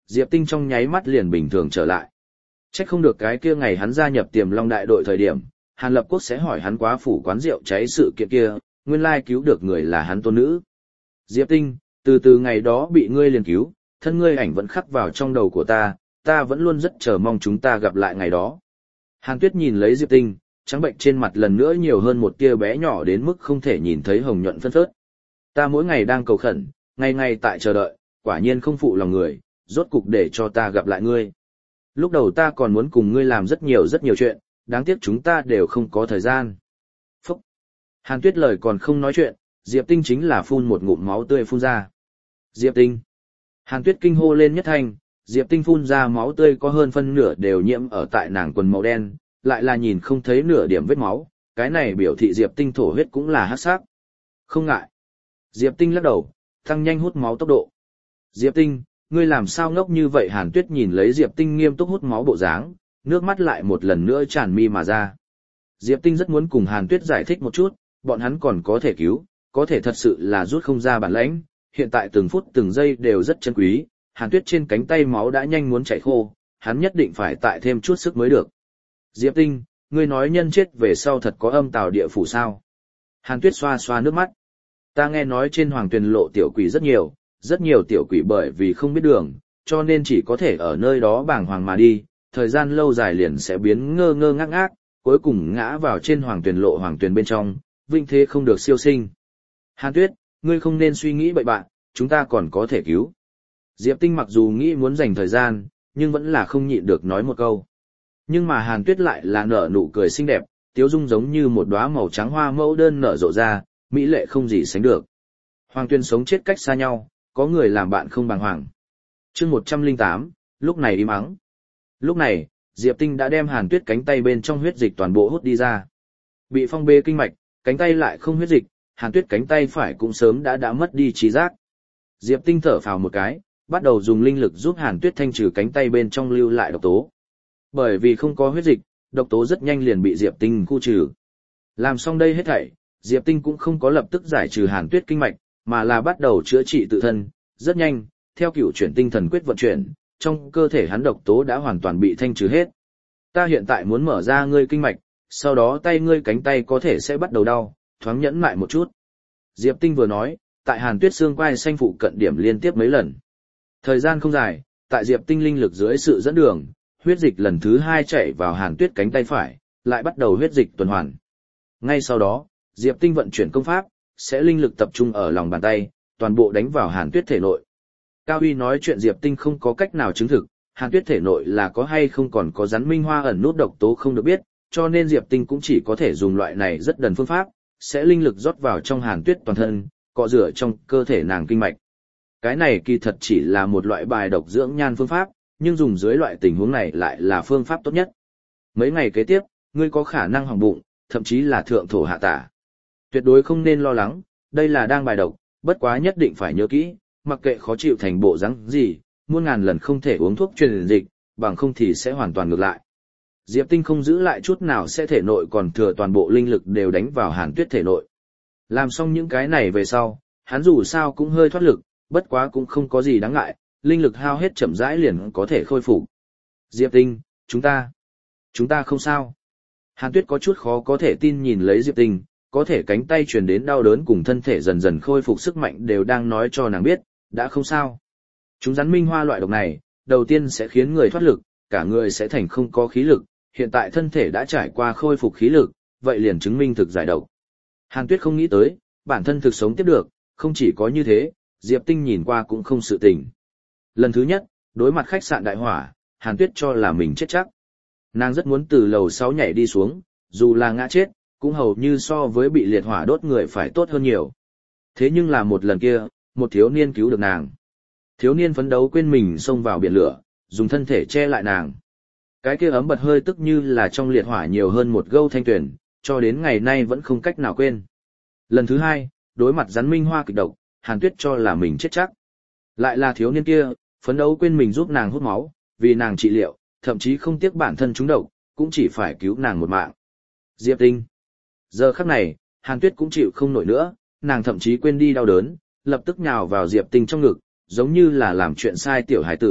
Diệp Tinh trong nháy mắt liền bình thường trở lại. Chắc không được cái kia ngày hắn gia nhập Tiềm Long đại đội thời điểm, Hàn Lập Quốc sẽ hỏi hắn quá phủ quán rượu cháy sự kiện kia, nguyên lai cứu được người là hắn tôn nữ. Diệp Tinh, từ từ ngày đó bị ngươi liền cứu, thân ngươi ảnh vẫn khắc vào trong đầu của ta, ta vẫn luôn rất chờ mong chúng ta gặp lại ngày đó. Hàn Tuyết nhìn lấy Diệp Tinh, trắng bệnh trên mặt lần nữa nhiều hơn một tia bé nhỏ đến mức không thể nhìn thấy hồng nhuận phân phớt. Ta mỗi ngày đang cầu khẩn, ngày ngày tại chờ đợi, quả nhiên không phụ lòng người, rốt cục để cho ta gặp lại ngươi. Lúc đầu ta còn muốn cùng ngươi làm rất nhiều rất nhiều chuyện, đáng tiếc chúng ta đều không có thời gian. Phúc! Hàn Tuyết lời còn không nói chuyện, Diệp Tinh chính là phun một ngụm máu tươi phun ra. Diệp Tinh! Hàn Tuyết kinh hô lên nhất thanh, Diệp Tinh phun ra máu tươi có hơn phân nửa đều nhiễm ở tại nàng quần màu đen, lại là nhìn không thấy nửa điểm vết máu, cái này biểu thị Diệp Tinh thổ huyết cũng là hắc sắc. Không ngại. Diệp Tinh lắc đầu, tăng nhanh hút máu tốc độ. Diệp Tinh, ngươi làm sao ngốc như vậy? Hàn Tuyết nhìn lấy Diệp Tinh nghiêm túc hút máu bộ dáng, nước mắt lại một lần nữa tràn mi mà ra. Diệp Tinh rất muốn cùng Hàn Tuyết giải thích một chút, bọn hắn còn có thể cứu, có thể thật sự là rút không ra bản lãnh, hiện tại từng phút từng giây đều rất chân quý, Hàn Tuyết trên cánh tay máu đã nhanh muốn chảy khô, hắn nhất định phải tại thêm chút sức mới được. Diệp Tinh, ngươi nói nhân chết về sau thật có âm tào địa phủ sao? Hàn Tuyết xoa xoa nước mắt. Ta nghe nói trên Hoàng Tuyền Lộ tiểu quỷ rất nhiều, rất nhiều tiểu quỷ bởi vì không biết đường, cho nên chỉ có thể ở nơi đó bàng hoàng mà đi, thời gian lâu dài liền sẽ biến ngơ ngơ ngác ngác, cuối cùng ngã vào trên Hoàng Tuyền Lộ Hoàng Tuyền bên trong, vinh thế không được siêu sinh. Hàn Tuyết, ngươi không nên suy nghĩ bậy bạn, chúng ta còn có thể cứu. Diệp Tinh mặc dù nghĩ muốn dành thời gian, nhưng vẫn là không nhịn được nói một câu. Nhưng mà Hàn Tuyết lại là nở nụ cười xinh đẹp, tiếu dung giống như một đóa màu trắng hoa mẫu đơn nở rộ ra, mỹ lệ không gì sánh được. Hoàng Tuyên sống chết cách xa nhau, có người làm bạn không bàng hoàng. Chương một trăm lẻ tám, lúc này im ắng. Lúc này, Diệp Tinh đã đem Hàn Tuyết cánh tay bên trong huyết dịch toàn bộ hút đi ra. Bị phong bê kinh mạch, cánh tay lại không huyết dịch, Hàn Tuyết cánh tay phải cũng sớm đã đã mất đi trí giác. Diệp Tinh thở phào một cái, bắt đầu dùng linh lực giúp Hàn Tuyết thanh trừ cánh tay bên trong lưu lại độc tố. Bởi vì không có huyết dịch, độc tố rất nhanh liền bị Diệp Tinh khu trừ. Làm xong đây hết thảy, Diệp Tinh cũng không có lập tức giải trừ Hàn Tuyết kinh mạch, mà là bắt đầu chữa trị tự thân. Rất nhanh, theo cửu chuyển tinh thần quyết vận chuyển, trong cơ thể hắn độc tố đã hoàn toàn bị thanh trừ hết. Ta hiện tại muốn mở ra ngươi kinh mạch, sau đó tay ngươi cánh tay có thể sẽ bắt đầu đau, thoáng nhẫn mại một chút. Diệp Tinh vừa nói, tại Hàn Tuyết xương quai xanh phụ cận điểm liên tiếp mấy lần. Thời gian không dài, tại Diệp Tinh linh lực dưới sự dẫn đường, huyết dịch lần thứ hai chạy vào Hàn Tuyết cánh tay phải, lại bắt đầu huyết dịch tuần hoàn. Ngay sau đó, Diệp Tinh vận chuyển công pháp, sẽ linh lực tập trung ở lòng bàn tay, toàn bộ đánh vào Hàn Tuyết thể nội. Cao Huy nói chuyện Diệp Tinh không có cách nào chứng thực, Hàn Tuyết thể nội là có hay không còn có rắn minh hoa ẩn nút độc tố không được biết, cho nên Diệp Tinh cũng chỉ có thể dùng loại này rất đần phương pháp, sẽ linh lực rót vào trong Hàn Tuyết toàn thân, cọ rửa trong cơ thể nàng kinh mạch. Cái này kỳ thật chỉ là một loại bài độc dưỡng nhan phương pháp, nhưng dùng dưới loại tình huống này lại là phương pháp tốt nhất. Mấy ngày kế tiếp, ngươi có khả năng hỏng bụng, thậm chí là thượng thổ hạ tả. Tuyệt đối không nên lo lắng, đây là đang bài độc, bất quá nhất định phải nhớ kỹ, mặc kệ khó chịu thành bộ rắn gì, muôn ngàn lần không thể uống thuốc truyền dịch, bằng không thì sẽ hoàn toàn ngược lại. Diệp Tinh không giữ lại chút nào sẽ thể nội còn thừa toàn bộ linh lực đều đánh vào Hàn Tuyết thể nội. Làm xong những cái này về sau, hắn dù sao cũng hơi thoát lực, bất quá cũng không có gì đáng ngại, linh lực hao hết chậm rãi liền có thể khôi phục. Diệp Tinh, chúng ta, chúng ta không sao. Hàn Tuyết có chút khó có thể tin nhìn lấy Diệp Tinh, có thể cánh tay truyền đến đau đớn cùng thân thể dần dần khôi phục sức mạnh đều đang nói cho nàng biết, đã không sao. Chúng rắn minh hoa loại độc này, đầu tiên sẽ khiến người thoát lực, cả người sẽ thành không có khí lực, hiện tại thân thể đã trải qua khôi phục khí lực, vậy liền chứng minh thực giải độc. Hàn Tuyết không nghĩ tới, bản thân thực sống tiếp được, không chỉ có như thế, Diệp Tinh nhìn qua cũng không sự tình. Lần thứ nhất, đối mặt khách sạn đại hỏa, Hàn Tuyết cho là mình chết chắc. Nàng rất muốn từ lầu sáu nhảy đi xuống, dù là ngã chết, cũng hầu như so với bị liệt hỏa đốt người phải tốt hơn nhiều. Thế nhưng là một lần kia, một thiếu niên cứu được nàng. Thiếu niên phấn đấu quên mình xông vào biển lửa, dùng thân thể che lại nàng. Cái kia ấm bật hơi tức như là trong liệt hỏa nhiều hơn một gâu thanh tuyển, cho đến ngày nay vẫn không cách nào quên. Lần thứ hai, đối mặt rắn minh hoa kịch độc, Hàn Tuyết cho là mình chết chắc. Lại là thiếu niên kia, phấn đấu quên mình giúp nàng hút máu, vì nàng trị liệu, thậm chí không tiếc bản thân trúng độc, cũng chỉ phải cứu nàng một mạng. Diệp Tinh. Giờ khắc này, Hàn Tuyết cũng chịu không nổi nữa, nàng thậm chí quên đi đau đớn, lập tức nhào vào Diệp Tinh trong ngực, giống như là làm chuyện sai tiểu hải tử,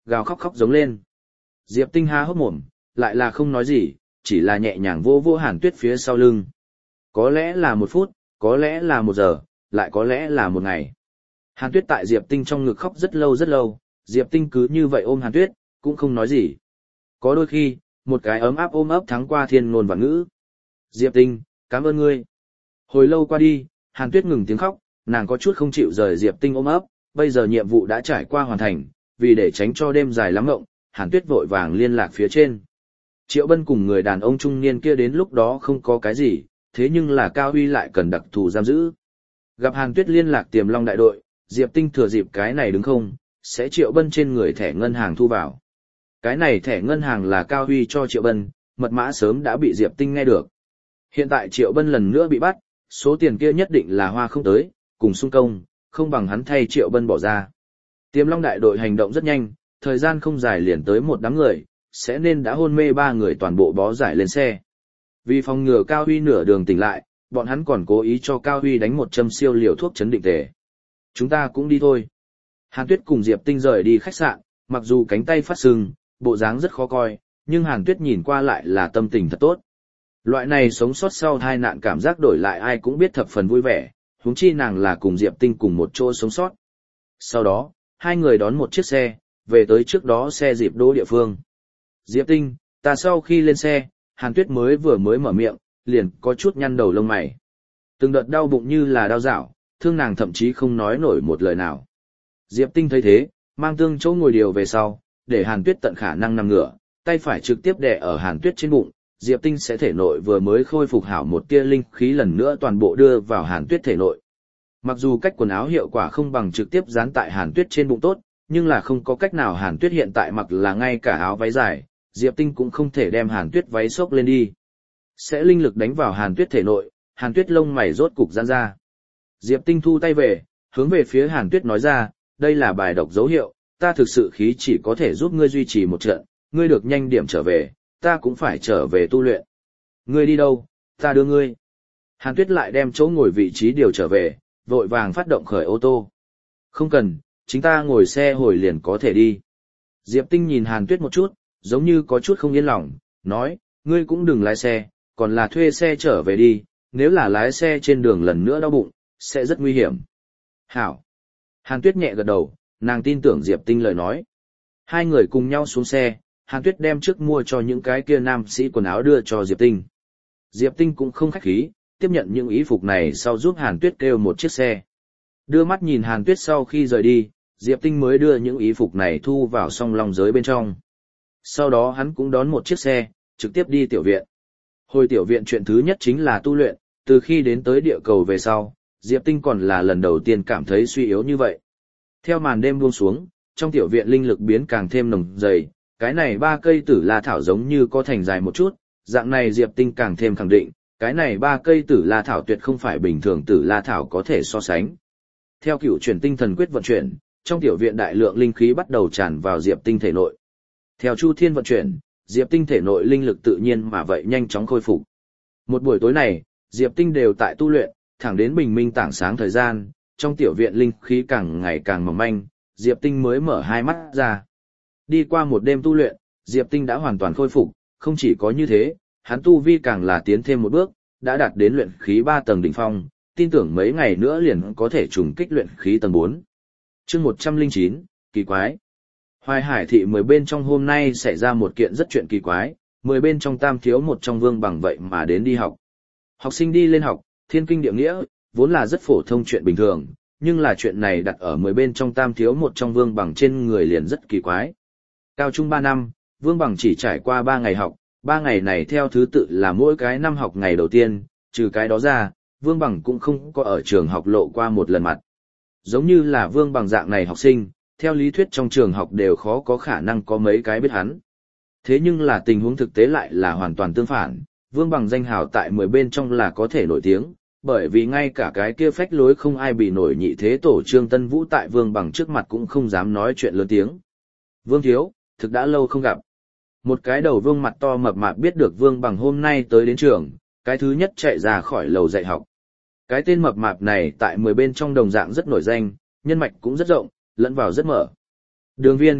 gào khóc khóc giống lên. Diệp Tinh há hốc mồm, lại là không nói gì, chỉ là nhẹ nhàng vô vô Hàn Tuyết phía sau lưng. Có lẽ là một phút, có lẽ là một giờ, lại có lẽ là một ngày. Hàn Tuyết tại Diệp Tinh trong ngực khóc rất lâu rất lâu, Diệp Tinh cứ như vậy ôm Hàn Tuyết, cũng không nói gì. Có đôi khi, một cái ấm áp ôm ấp thắng qua thiên ngôn và ngữ. Diệp Tinh, cảm ơn ngươi. Hồi lâu qua đi, Hàn Tuyết ngừng tiếng khóc, nàng có chút không chịu rời Diệp Tinh ôm ấp, bây giờ nhiệm vụ đã trải qua hoàn thành, vì để tránh cho đêm dài lắm ngộng, Hàn Tuyết vội vàng liên lạc phía trên. Triệu Bân cùng người đàn ông trung niên kia đến lúc đó không có cái gì, thế nhưng là Cao Huy lại cần đặc thù giam giữ. Gặp Hàn Tuyết liên lạc Tiềm Long đại đội, Diệp Tinh thừa dịp cái này đứng không, sẽ Triệu Bân trên người thẻ ngân hàng thu vào. Cái này thẻ ngân hàng là Cao Huy cho Triệu Bân, mật mã sớm đã bị Diệp Tinh nghe được. Hiện tại Triệu Bân lần nữa bị bắt, số tiền kia nhất định là hoa không tới, cùng xung công, không bằng hắn thay Triệu Bân bỏ ra. Tiềm Long đại đội hành động rất nhanh, thời gian không dài liền tới một đám người, sẽ nên đã hôn mê ba người toàn bộ bó giải lên xe. Vì phòng ngừa Cao Huy nửa đường tỉnh lại, bọn hắn còn cố ý cho Cao Huy đánh một châm siêu liều thuốc chấn định tề. Chúng ta cũng đi thôi. Hàn Tuyết cùng Diệp Tinh rời đi khách sạn, mặc dù cánh tay phát sưng, bộ dáng rất khó coi, nhưng Hàn Tuyết nhìn qua lại là tâm tình thật tốt. Loại này sống sót sau tai nạn cảm giác đổi lại ai cũng biết thập phần vui vẻ, huống chi nàng là cùng Diệp Tinh cùng một chỗ sống sót. Sau đó, hai người đón một chiếc xe, về tới trước đó xe dịp đỗ địa phương. Diệp Tinh, ta sau khi lên xe, Hàn Tuyết mới vừa mới mở miệng, liền có chút nhăn đầu lông mày. Từng đợt đau bụng như là đau dạo, thương nàng thậm chí không nói nổi một lời nào. Diệp Tinh thấy thế, mang tương chỗ ngồi điều về sau, để Hàn Tuyết tận khả năng nằm ngửa, tay phải trực tiếp đè ở Hàn Tuyết trên bụng, Diệp Tinh sẽ thể nội vừa mới khôi phục hảo một tia linh khí lần nữa toàn bộ đưa vào Hàn Tuyết thể nội. Mặc dù cách quần áo hiệu quả không bằng trực tiếp dán tại Hàn Tuyết trên bụng tốt, nhưng là không có cách nào Hàn Tuyết hiện tại mặc là ngay cả áo váy dài, Diệp Tinh cũng không thể đem Hàn Tuyết váy xốc lên đi. Sẽ linh lực đánh vào Hàn Tuyết thể nội, Hàn Tuyết lông mày rốt cục giãn ra. Diệp Tinh thu tay về, hướng về phía Hàn Tuyết nói ra, đây là bài độc dấu hiệu, ta thực sự khí chỉ có thể giúp ngươi duy trì một trận, ngươi được nhanh điểm trở về, ta cũng phải trở về tu luyện. Ngươi đi đâu, ta đưa ngươi. Hàn Tuyết lại đem chỗ ngồi vị trí điều trở về, vội vàng phát động khởi ô tô. Không cần, chính ta ngồi xe hồi liền có thể đi. Diệp Tinh nhìn Hàn Tuyết một chút, giống như có chút không yên lòng, nói, ngươi cũng đừng lái xe, còn là thuê xe trở về đi, nếu là lái xe trên đường lần nữa đau bụng, sẽ rất nguy hiểm. Hảo. Hàn Tuyết nhẹ gật đầu, nàng tin tưởng Diệp Tinh lời nói. Hai người cùng nhau xuống xe, Hàn Tuyết đem trước mua cho những cái kia nam sĩ quần áo đưa cho Diệp Tinh. Diệp Tinh cũng không khách khí, tiếp nhận những y phục này sau giúp Hàn Tuyết kêu một chiếc xe. Đưa mắt nhìn Hàn Tuyết sau khi rời đi, Diệp Tinh mới đưa những y phục này thu vào song long giới bên trong. Sau đó hắn cũng đón một chiếc xe, trực tiếp đi tiểu viện. Hồi tiểu viện chuyện thứ nhất chính là tu luyện, từ khi đến tới địa cầu về sau, Diệp Tinh còn là lần đầu tiên cảm thấy suy yếu như vậy. Theo màn đêm buông xuống, trong tiểu viện linh lực biến càng thêm nồng dày, cái này ba cây tử la thảo giống như có thành dài một chút, dạng này Diệp Tinh càng thêm khẳng định, cái này ba cây tử la thảo tuyệt không phải bình thường tử la thảo có thể so sánh. Theo cựu chuyển tinh thần quyết vận chuyển, trong tiểu viện đại lượng linh khí bắt đầu tràn vào Diệp Tinh thể nội. Theo Chu Thiên vận chuyển, Diệp Tinh thể nội linh lực tự nhiên mà vậy nhanh chóng khôi phục. Một buổi tối này, Diệp Tinh đều tại tu luyện, thẳng đến bình minh tảng sáng thời gian, trong tiểu viện linh khí càng ngày càng mỏng manh, Diệp Tinh mới mở hai mắt ra. Đi qua một đêm tu luyện, Diệp Tinh đã hoàn toàn khôi phục, không chỉ có như thế, hắn tu vi càng là tiến thêm một bước, đã đạt đến luyện khí ba tầng đỉnh phong, tin tưởng mấy ngày nữa liền có thể trùng kích luyện khí tầng bốn. Chương một trăm lẻ chín, kỳ quái. Hoài Hải thị mười bên trong hôm nay xảy ra một kiện rất chuyện kỳ quái, mười bên trong tam thiếu một trong Vương Bằng vậy mà đến đi học. Học sinh đi lên học, thiên kinh địa nghĩa, vốn là rất phổ thông chuyện bình thường, nhưng là chuyện này đặt ở mười bên trong tam thiếu một trong Vương Bằng trên người liền rất kỳ quái. Cao trung ba năm, Vương Bằng chỉ trải qua ba ngày học, ba ngày này theo thứ tự là mỗi cái năm học ngày đầu tiên, trừ cái đó ra, Vương Bằng cũng không có ở trường học lộ qua một lần mặt. Giống như là Vương Bằng dạng này học sinh, theo lý thuyết trong trường học đều khó có khả năng có mấy cái biết hắn. Thế nhưng là tình huống thực tế lại là hoàn toàn tương phản, Vương Bằng danh hào tại mười bên trong là có thể nổi tiếng, bởi vì ngay cả cái kia phách lối không ai bị nổi nhị thế tổ Trương Tân Vũ tại Vương Bằng trước mặt cũng không dám nói chuyện lớn tiếng. Vương thiếu, thực đã lâu không gặp. Một cái đầu vương mặt to mập mạp biết được Vương Bằng hôm nay tới đến trường, cái thứ nhất chạy ra khỏi lầu dạy học. Cái tên mập mạp này tại mười bên trong đồng dạng rất nổi danh, nhân mạch cũng rất rộng, lẫn vào rất mở. Đường Viên,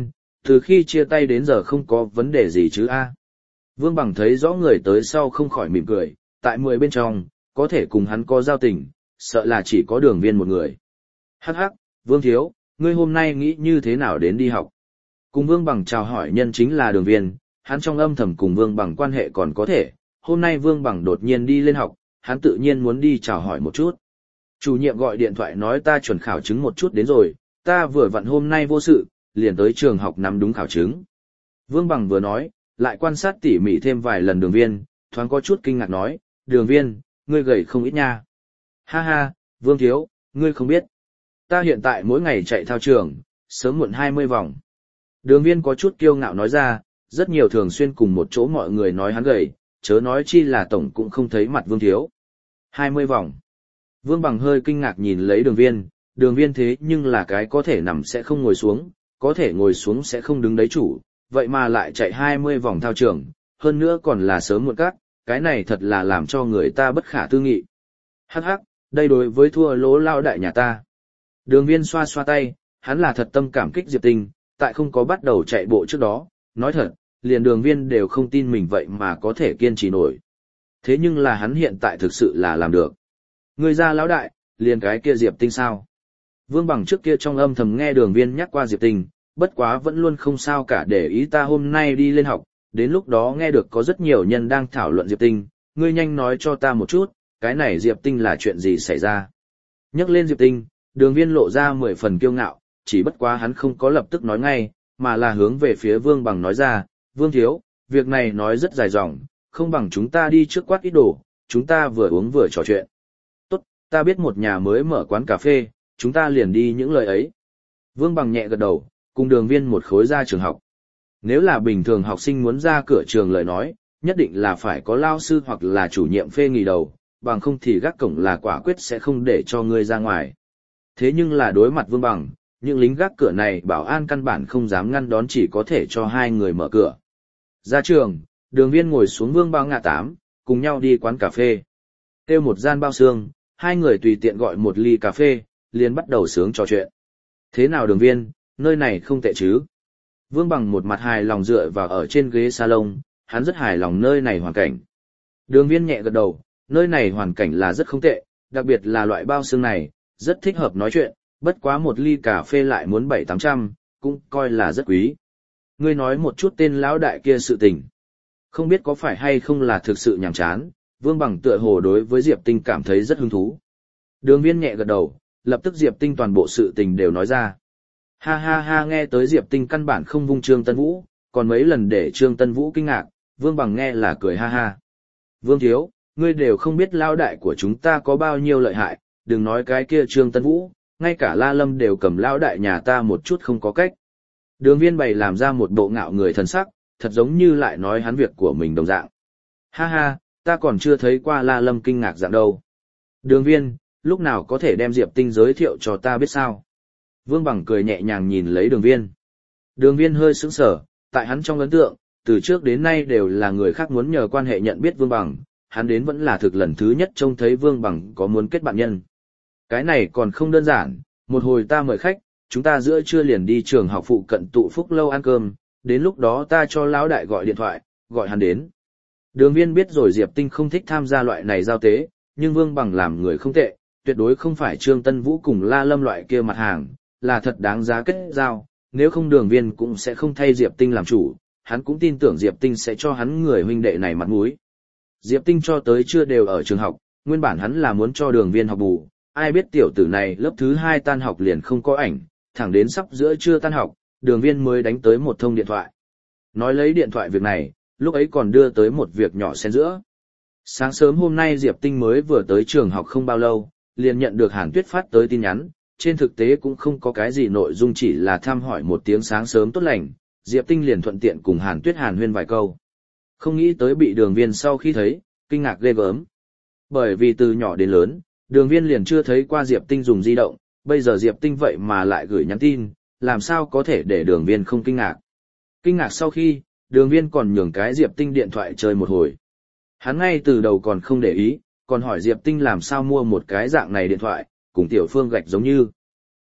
Từ khi chia tay đến giờ không có vấn đề gì chứ a? Vương Bằng thấy rõ người tới sau không khỏi mỉm cười, tại mười bên trong, có thể cùng hắn có giao tình, sợ là chỉ có Đường Viên một người. Hắc hắc, Vương Thiếu, ngươi hôm nay nghĩ như thế nào đến đi học? Cùng Vương Bằng chào hỏi nhân chính là Đường Viên, hắn trong âm thầm cùng Vương Bằng quan hệ còn có thể, hôm nay Vương Bằng đột nhiên đi lên học, hắn tự nhiên muốn đi chào hỏi một chút. Chủ nhiệm gọi điện thoại nói ta chuẩn khảo chứng một chút đến rồi, ta vừa vặn hôm nay vô sự, liền tới trường học nắm đúng khảo chứng. Vương Bằng vừa nói, lại quan sát tỉ mỉ thêm vài lần Đường Viên, thoáng có chút kinh ngạc nói, Đường Viên, ngươi gầy không ít nha. Ha ha, Vương Thiếu, ngươi không biết. Ta hiện tại mỗi ngày chạy thao trường, sớm muộn hai mươi vòng. Đường Viên có chút kiêu ngạo nói ra, rất nhiều thường xuyên cùng một chỗ mọi người nói hắn gầy, chớ nói chi là tổng cũng không thấy mặt Vương Thiếu. hai mươi vòng. Vương Bằng hơi kinh ngạc nhìn lấy Đường Viên, Đường Viên thế nhưng là cái có thể nằm sẽ không ngồi xuống, có thể ngồi xuống sẽ không đứng đấy chủ, vậy mà lại chạy hai mươi vòng thao trường, hơn nữa còn là sớm muộn các, cái này thật là làm cho người ta bất khả tư nghị. Hắc hắc, đây đối với thua lỗ lao đại nhà ta. Đường Viên xoa xoa tay, hắn là thật tâm cảm kích Diệp Tinh, tại không có bắt đầu chạy bộ trước đó, nói thật, liền Đường Viên đều không tin mình vậy mà có thể kiên trì nổi. Thế nhưng là hắn hiện tại thực sự là làm được. Người ra lão đại, liền cái kia Diệp Tinh sao? Vương Bằng trước kia trong âm thầm nghe Đường Viên nhắc qua Diệp Tinh, bất quá vẫn luôn không sao cả để ý ta hôm nay đi lên học, đến lúc đó nghe được có rất nhiều nhân đang thảo luận Diệp Tinh, ngươi nhanh nói cho ta một chút, cái này Diệp Tinh là chuyện gì xảy ra? Nhắc lên Diệp Tinh, Đường Viên lộ ra mười phần kiêu ngạo, chỉ bất quá hắn không có lập tức nói ngay, mà là hướng về phía Vương Bằng nói ra, Vương Thiếu, việc này nói rất dài dòng, không bằng chúng ta đi trước quát ít đồ, chúng ta vừa uống vừa trò chuyện. Tốt, ta biết một nhà mới mở quán cà phê, chúng ta liền đi những lời ấy. Vương Bằng nhẹ gật đầu, cùng Đường Viên một khối ra trường học. Nếu là bình thường học sinh muốn ra cửa trường lời nói, nhất định là phải có lao sư hoặc là chủ nhiệm phê nghỉ đầu, bằng không thì gác cổng là quả quyết sẽ không để cho ngươi ra ngoài. Thế nhưng là đối mặt Vương Bằng, những lính gác cửa này bảo an căn bản không dám ngăn đón, chỉ có thể cho hai người mở cửa. Ra trường, Đường Viên ngồi xuống Vương Bao ngã tám, cùng nhau đi quán cà phê. Kêu một gian bao xương, hai người tùy tiện gọi một ly cà phê, liền bắt đầu sướng trò chuyện. Thế nào Đường Viên, nơi này không tệ chứ? Vương Bằng một mặt hài lòng dựa vào ở trên ghế salon, hắn rất hài lòng nơi này hoàn cảnh. Đường Viên nhẹ gật đầu, nơi này hoàn cảnh là rất không tệ, đặc biệt là loại bao xương này, rất thích hợp nói chuyện, bất quá một ly cà phê lại muốn bảy tám trăm, cũng coi là rất quý. Ngươi nói một chút tên lão đại kia sự tình. Không biết có phải hay không là thực sự nhàm chán, Vương Bằng tựa hồ đối với Diệp Tinh cảm thấy rất hứng thú. Đường Viên nhẹ gật đầu, lập tức Diệp Tinh toàn bộ sự tình đều nói ra. Ha ha ha, nghe tới Diệp Tinh căn bản không vung Trương Tân Vũ, còn mấy lần để Trương Tân Vũ kinh ngạc, Vương Bằng nghe là cười ha ha. Vương Thiếu, ngươi đều không biết lao đại của chúng ta có bao nhiêu lợi hại, đừng nói cái kia Trương Tân Vũ, ngay cả La Lâm đều cầm lao đại nhà ta một chút không có cách. Đường Viên bày làm ra một bộ ngạo người thần sắc, thật giống như lại nói hắn việc của mình đồng dạng. Ha ha, ta còn chưa thấy qua La Lâm kinh ngạc dạng đâu. Đường Viên, lúc nào có thể đem Diệp Tinh giới thiệu cho ta biết sao? Vương Bằng cười nhẹ nhàng nhìn lấy Đường Viên. Đường Viên hơi sững sờ, tại hắn trong ấn tượng, từ trước đến nay đều là người khác muốn nhờ quan hệ nhận biết Vương Bằng, hắn đến vẫn là thực lần thứ nhất trông thấy Vương Bằng có muốn kết bạn nhân. Cái này còn không đơn giản, một hồi ta mời khách, chúng ta giữa trưa liền đi trường học phụ cận tụ Phúc lâu ăn cơm, đến lúc đó ta cho lão đại gọi điện thoại, gọi hắn đến. Đường Viên biết rồi Diệp Tinh không thích tham gia loại này giao tế, nhưng Vương Bằng làm người không tệ, tuyệt đối không phải Trương Tân Vũ cùng La Lâm loại kia mặt hàng, là thật đáng giá kết giao, nếu không Đường Viên cũng sẽ không thay Diệp Tinh làm chủ, hắn cũng tin tưởng Diệp Tinh sẽ cho hắn người huynh đệ này mặt mũi. Diệp Tinh cho tới chưa đều ở trường học, nguyên bản hắn là muốn cho Đường Viên học bù, ai biết tiểu tử này lớp thứ hai tan học liền không có ảnh, thẳng đến sắp giữa trưa tan học, Đường Viên mới đánh tới một thông điện thoại. Nói lấy điện thoại việc này, lúc ấy còn đưa tới một việc nhỏ xen giữa. Sáng sớm hôm nay Diệp Tinh mới vừa tới trường học không bao lâu, liền nhận được Hàn Tuyết phát tới tin nhắn, trên thực tế cũng không có cái gì nội dung, chỉ là thăm hỏi một tiếng sáng sớm tốt lành, Diệp Tinh liền thuận tiện cùng Hàn Tuyết hàn huyên vài câu. Không nghĩ tới bị Đường Viên sau khi thấy, kinh ngạc ghê gớm. Bởi vì từ nhỏ đến lớn, Đường Viên liền chưa thấy qua Diệp Tinh dùng di động, bây giờ Diệp Tinh vậy mà lại gửi nhắn tin, làm sao có thể để Đường Viên không kinh ngạc. Kinh ngạc sau khi, Đường Viên còn nhường cái Diệp Tinh điện thoại chơi một hồi. Hắn ngay từ đầu còn không để ý, còn hỏi Diệp Tinh làm sao mua một cái dạng này điện thoại, cùng Tiểu Phương gạch giống như.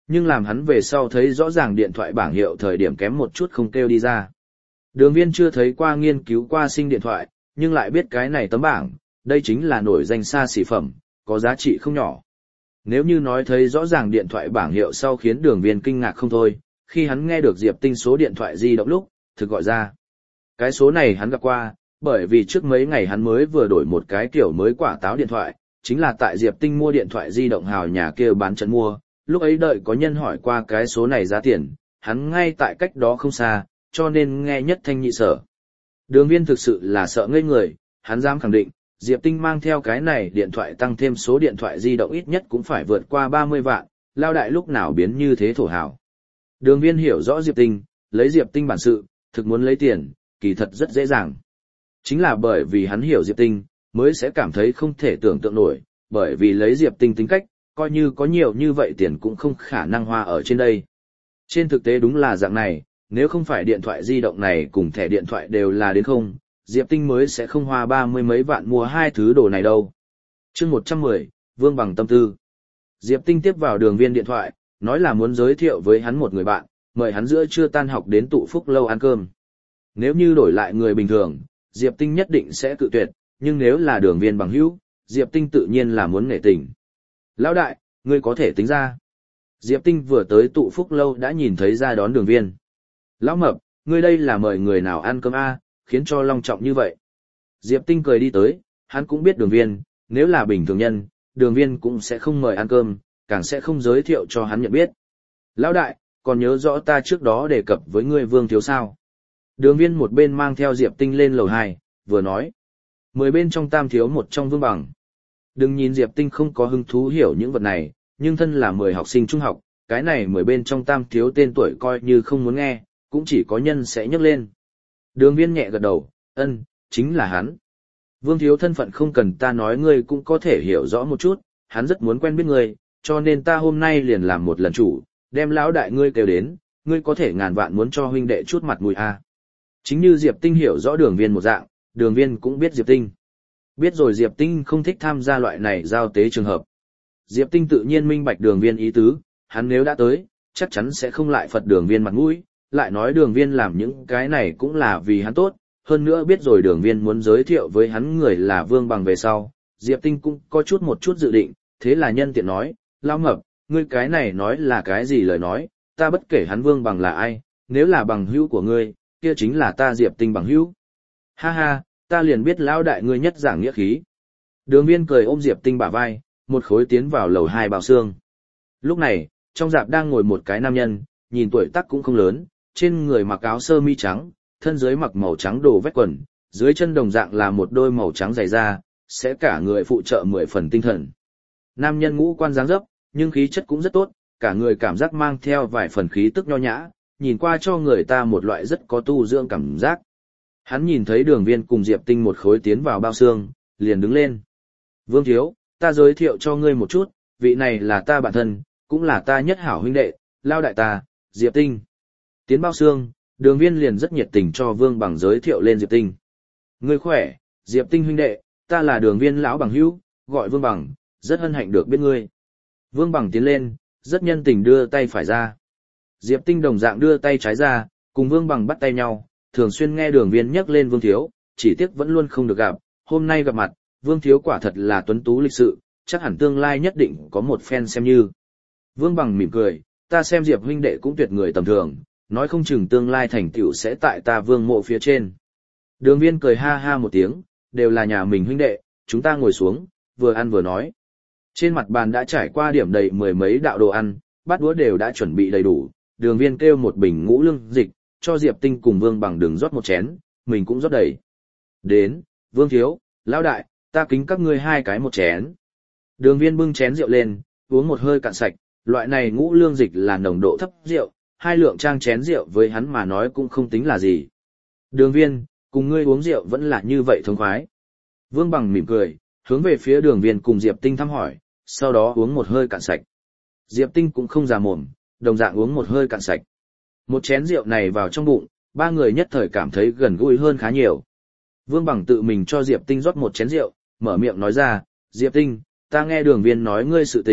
nhưng làm hắn về sau thấy rõ ràng điện thoại bảng hiệu thời điểm kém một chút không kêu đi ra. Đường Viên chưa thấy qua nghiên cứu qua sinh điện thoại, nhưng lại biết cái này tấm bảng, đây chính là nổi danh xa xỉ phẩm, có giá trị không nhỏ. Nếu như nói thấy rõ ràng điện thoại bảng hiệu sau khiến Đường Viên kinh ngạc không thôi, khi hắn nghe được Diệp Tinh số điện thoại di động lúc, thực gọi ra. Cái số này hắn gặp qua, bởi vì trước mấy ngày hắn mới vừa đổi một cái kiểu mới quả táo điện thoại, chính là tại Diệp Tinh mua điện thoại di động hào nhà kia bán trận mua, lúc ấy đợi có nhân hỏi qua cái số này giá tiền, hắn ngay tại cách đó không xa, cho nên nghe nhất thanh nhị sở. Đường Viên thực sự là sợ ngây người, hắn dám khẳng định, Diệp Tinh mang theo cái này điện thoại tăng thêm số điện thoại di động ít nhất cũng phải vượt qua ba mươi vạn, lao đại lúc nào biến như thế thổ hào. Đường Viên hiểu rõ Diệp Tinh, lấy Diệp Tinh bản sự, thực muốn lấy tiền, kỳ thật rất dễ dàng. Chính là bởi vì hắn hiểu Diệp Tinh, mới sẽ cảm thấy không thể tưởng tượng nổi, bởi vì lấy Diệp Tinh tính cách, coi như có nhiều như vậy tiền cũng không khả năng hoa ở trên đây. Trên thực tế đúng là dạng này, nếu không phải điện thoại di động này cùng thẻ điện thoại đều là đến không, Diệp Tinh mới sẽ không hoa ba mươi mấy vạn mua hai thứ đồ này đâu. Chương một trăm mười, Vương Bằng tâm tư. Diệp Tinh tiếp vào Đường Viên điện thoại, nói là muốn giới thiệu với hắn một người bạn, mời hắn giữa trưa tan học đến tụ phúc lâu ăn cơm. Nếu như đổi lại người bình thường, Diệp Tinh nhất định sẽ cự tuyệt, nhưng nếu là Đường Viên bằng hữu, Diệp Tinh tự nhiên là muốn nể tình. Lão đại, ngươi có thể tính ra. Diệp Tinh vừa tới tụ phúc lâu đã nhìn thấy ra đón Đường Viên. Lão mập, ngươi đây là mời người nào ăn cơm a, khiến cho long trọng như vậy. Diệp Tinh cười đi tới, hắn cũng biết Đường Viên, nếu là bình thường nhân, Đường Viên cũng sẽ không mời ăn cơm, càng sẽ không giới thiệu cho hắn nhận biết. Lão đại, còn nhớ rõ ta trước đó đề cập với ngươi Vương Thiếu sao? Đường Viên một bên mang theo Diệp Tinh lên lầu hai, vừa nói. Mười bên trong tam thiếu một trong Vương Bằng. Đừng nhìn Diệp Tinh không có hứng thú hiểu những vật này, nhưng thân là mười học sinh trung học, cái này mười bên trong tam thiếu tên tuổi coi như không muốn nghe, cũng chỉ có nhân sẽ nhắc lên. Đường Viên nhẹ gật đầu, ân, chính là hắn. Vương Thiếu thân phận không cần ta nói ngươi cũng có thể hiểu rõ một chút, hắn rất muốn quen biết ngươi, cho nên ta hôm nay liền làm một lần chủ, đem lão đại ngươi kêu đến, ngươi có thể ngàn vạn muốn cho huynh đệ chút mặt mũi a. Chính như Diệp Tinh hiểu rõ Đường Viên một dạng, Đường Viên cũng biết Diệp Tinh. Biết rồi Diệp Tinh không thích tham gia loại này giao tế trường hợp. Diệp Tinh tự nhiên minh bạch Đường Viên ý tứ, hắn nếu đã tới, chắc chắn sẽ không lại phật Đường Viên mặt mũi, lại nói Đường Viên làm những cái này cũng là vì hắn tốt, hơn nữa biết rồi Đường Viên muốn giới thiệu với hắn người là Vương Bằng về sau, Diệp Tinh cũng có chút một chút dự định, thế là nhân tiện nói, lão mập, ngươi cái này nói là cái gì lời nói, ta bất kể hắn Vương Bằng là ai, nếu là bằng hữu của ngươi, kia chính là ta Diệp Tinh bằng hữu. Ha ha, ta liền biết lão đại ngươi nhất giảng nghĩa khí. Đường Viên cười ôm Diệp Tinh bả vai, một khối tiến vào lầu hai bao xương. Lúc này, trong dạp đang ngồi một cái nam nhân, nhìn tuổi tác cũng không lớn, trên người mặc áo sơ mi trắng, thân dưới mặc màu trắng đồ vét quần, dưới chân đồng dạng là một đôi màu trắng giày da, sẽ cả người phụ trợ mười phần tinh thần. Nam nhân ngũ quan dáng dấp, nhưng khí chất cũng rất tốt, cả người cảm giác mang theo vài phần khí tức nho nhã, nhìn qua cho người ta một loại rất có tu dưỡng cảm giác. Hắn nhìn thấy Đường Viên cùng Diệp Tinh một khối tiến vào bao xương, liền đứng lên. Vương Thiếu, ta giới thiệu cho ngươi một chút, vị này là ta bạn thân, cũng là ta nhất hảo huynh đệ, lao đại ta, Diệp Tinh. Tiến bao xương, Đường Viên liền rất nhiệt tình cho Vương Bằng giới thiệu lên Diệp Tinh. Ngươi khỏe, Diệp Tinh huynh đệ, ta là Đường Viên lão bằng hữu, gọi Vương Bằng, rất hân hạnh được biết ngươi. Vương Bằng tiến lên, rất nhân tình đưa tay phải ra. Diệp Tinh đồng dạng đưa tay trái ra, cùng Vương Bằng bắt tay nhau, thường xuyên nghe Đường Viên nhắc lên Vương Thiếu, chỉ tiếc vẫn luôn không được gặp, hôm nay gặp mặt, Vương Thiếu quả thật là tuấn tú lịch sự, chắc hẳn tương lai nhất định có một phen xem như. Vương Bằng mỉm cười, ta xem Diệp huynh đệ cũng tuyệt người tầm thường, nói không chừng tương lai thành tựu sẽ tại ta Vương mộ phía trên. Đường Viên cười ha ha một tiếng, đều là nhà mình huynh đệ, chúng ta ngồi xuống, vừa ăn vừa nói. Trên mặt bàn đã trải qua điểm đầy mười mấy đạo đồ ăn, bát đũa đều đã chuẩn bị đầy đủ, Đường Viên kêu một bình ngũ lương dịch, cho Diệp Tinh cùng Vương Bằng đường rót một chén, mình cũng rót đầy. Đến, Vương Thiếu, lão đại, ta kính các ngươi hai cái một chén. Đường Viên bưng chén rượu lên, uống một hơi cạn sạch, loại này ngũ lương dịch là nồng độ thấp rượu, hai lượng trang chén rượu với hắn mà nói cũng không tính là gì. Đường Viên, cùng ngươi uống rượu vẫn là như vậy thông khoái. Vương Bằng mỉm cười, hướng về phía Đường Viên cùng Diệp Tinh thăm hỏi, sau đó uống một hơi cạn sạch. Diệp Tinh cũng không già mồm, đồng dạng uống một hơi cạn sạch. Một chén rượu này vào trong bụng, ba người nhất thời cảm thấy gần gũi hơn khá nhiều. Vương Bằng tự mình cho Diệp Tinh rót một chén rượu, mở miệng nói ra, Diệp Tinh, ta nghe Đường Viên nói ngươi sự tình,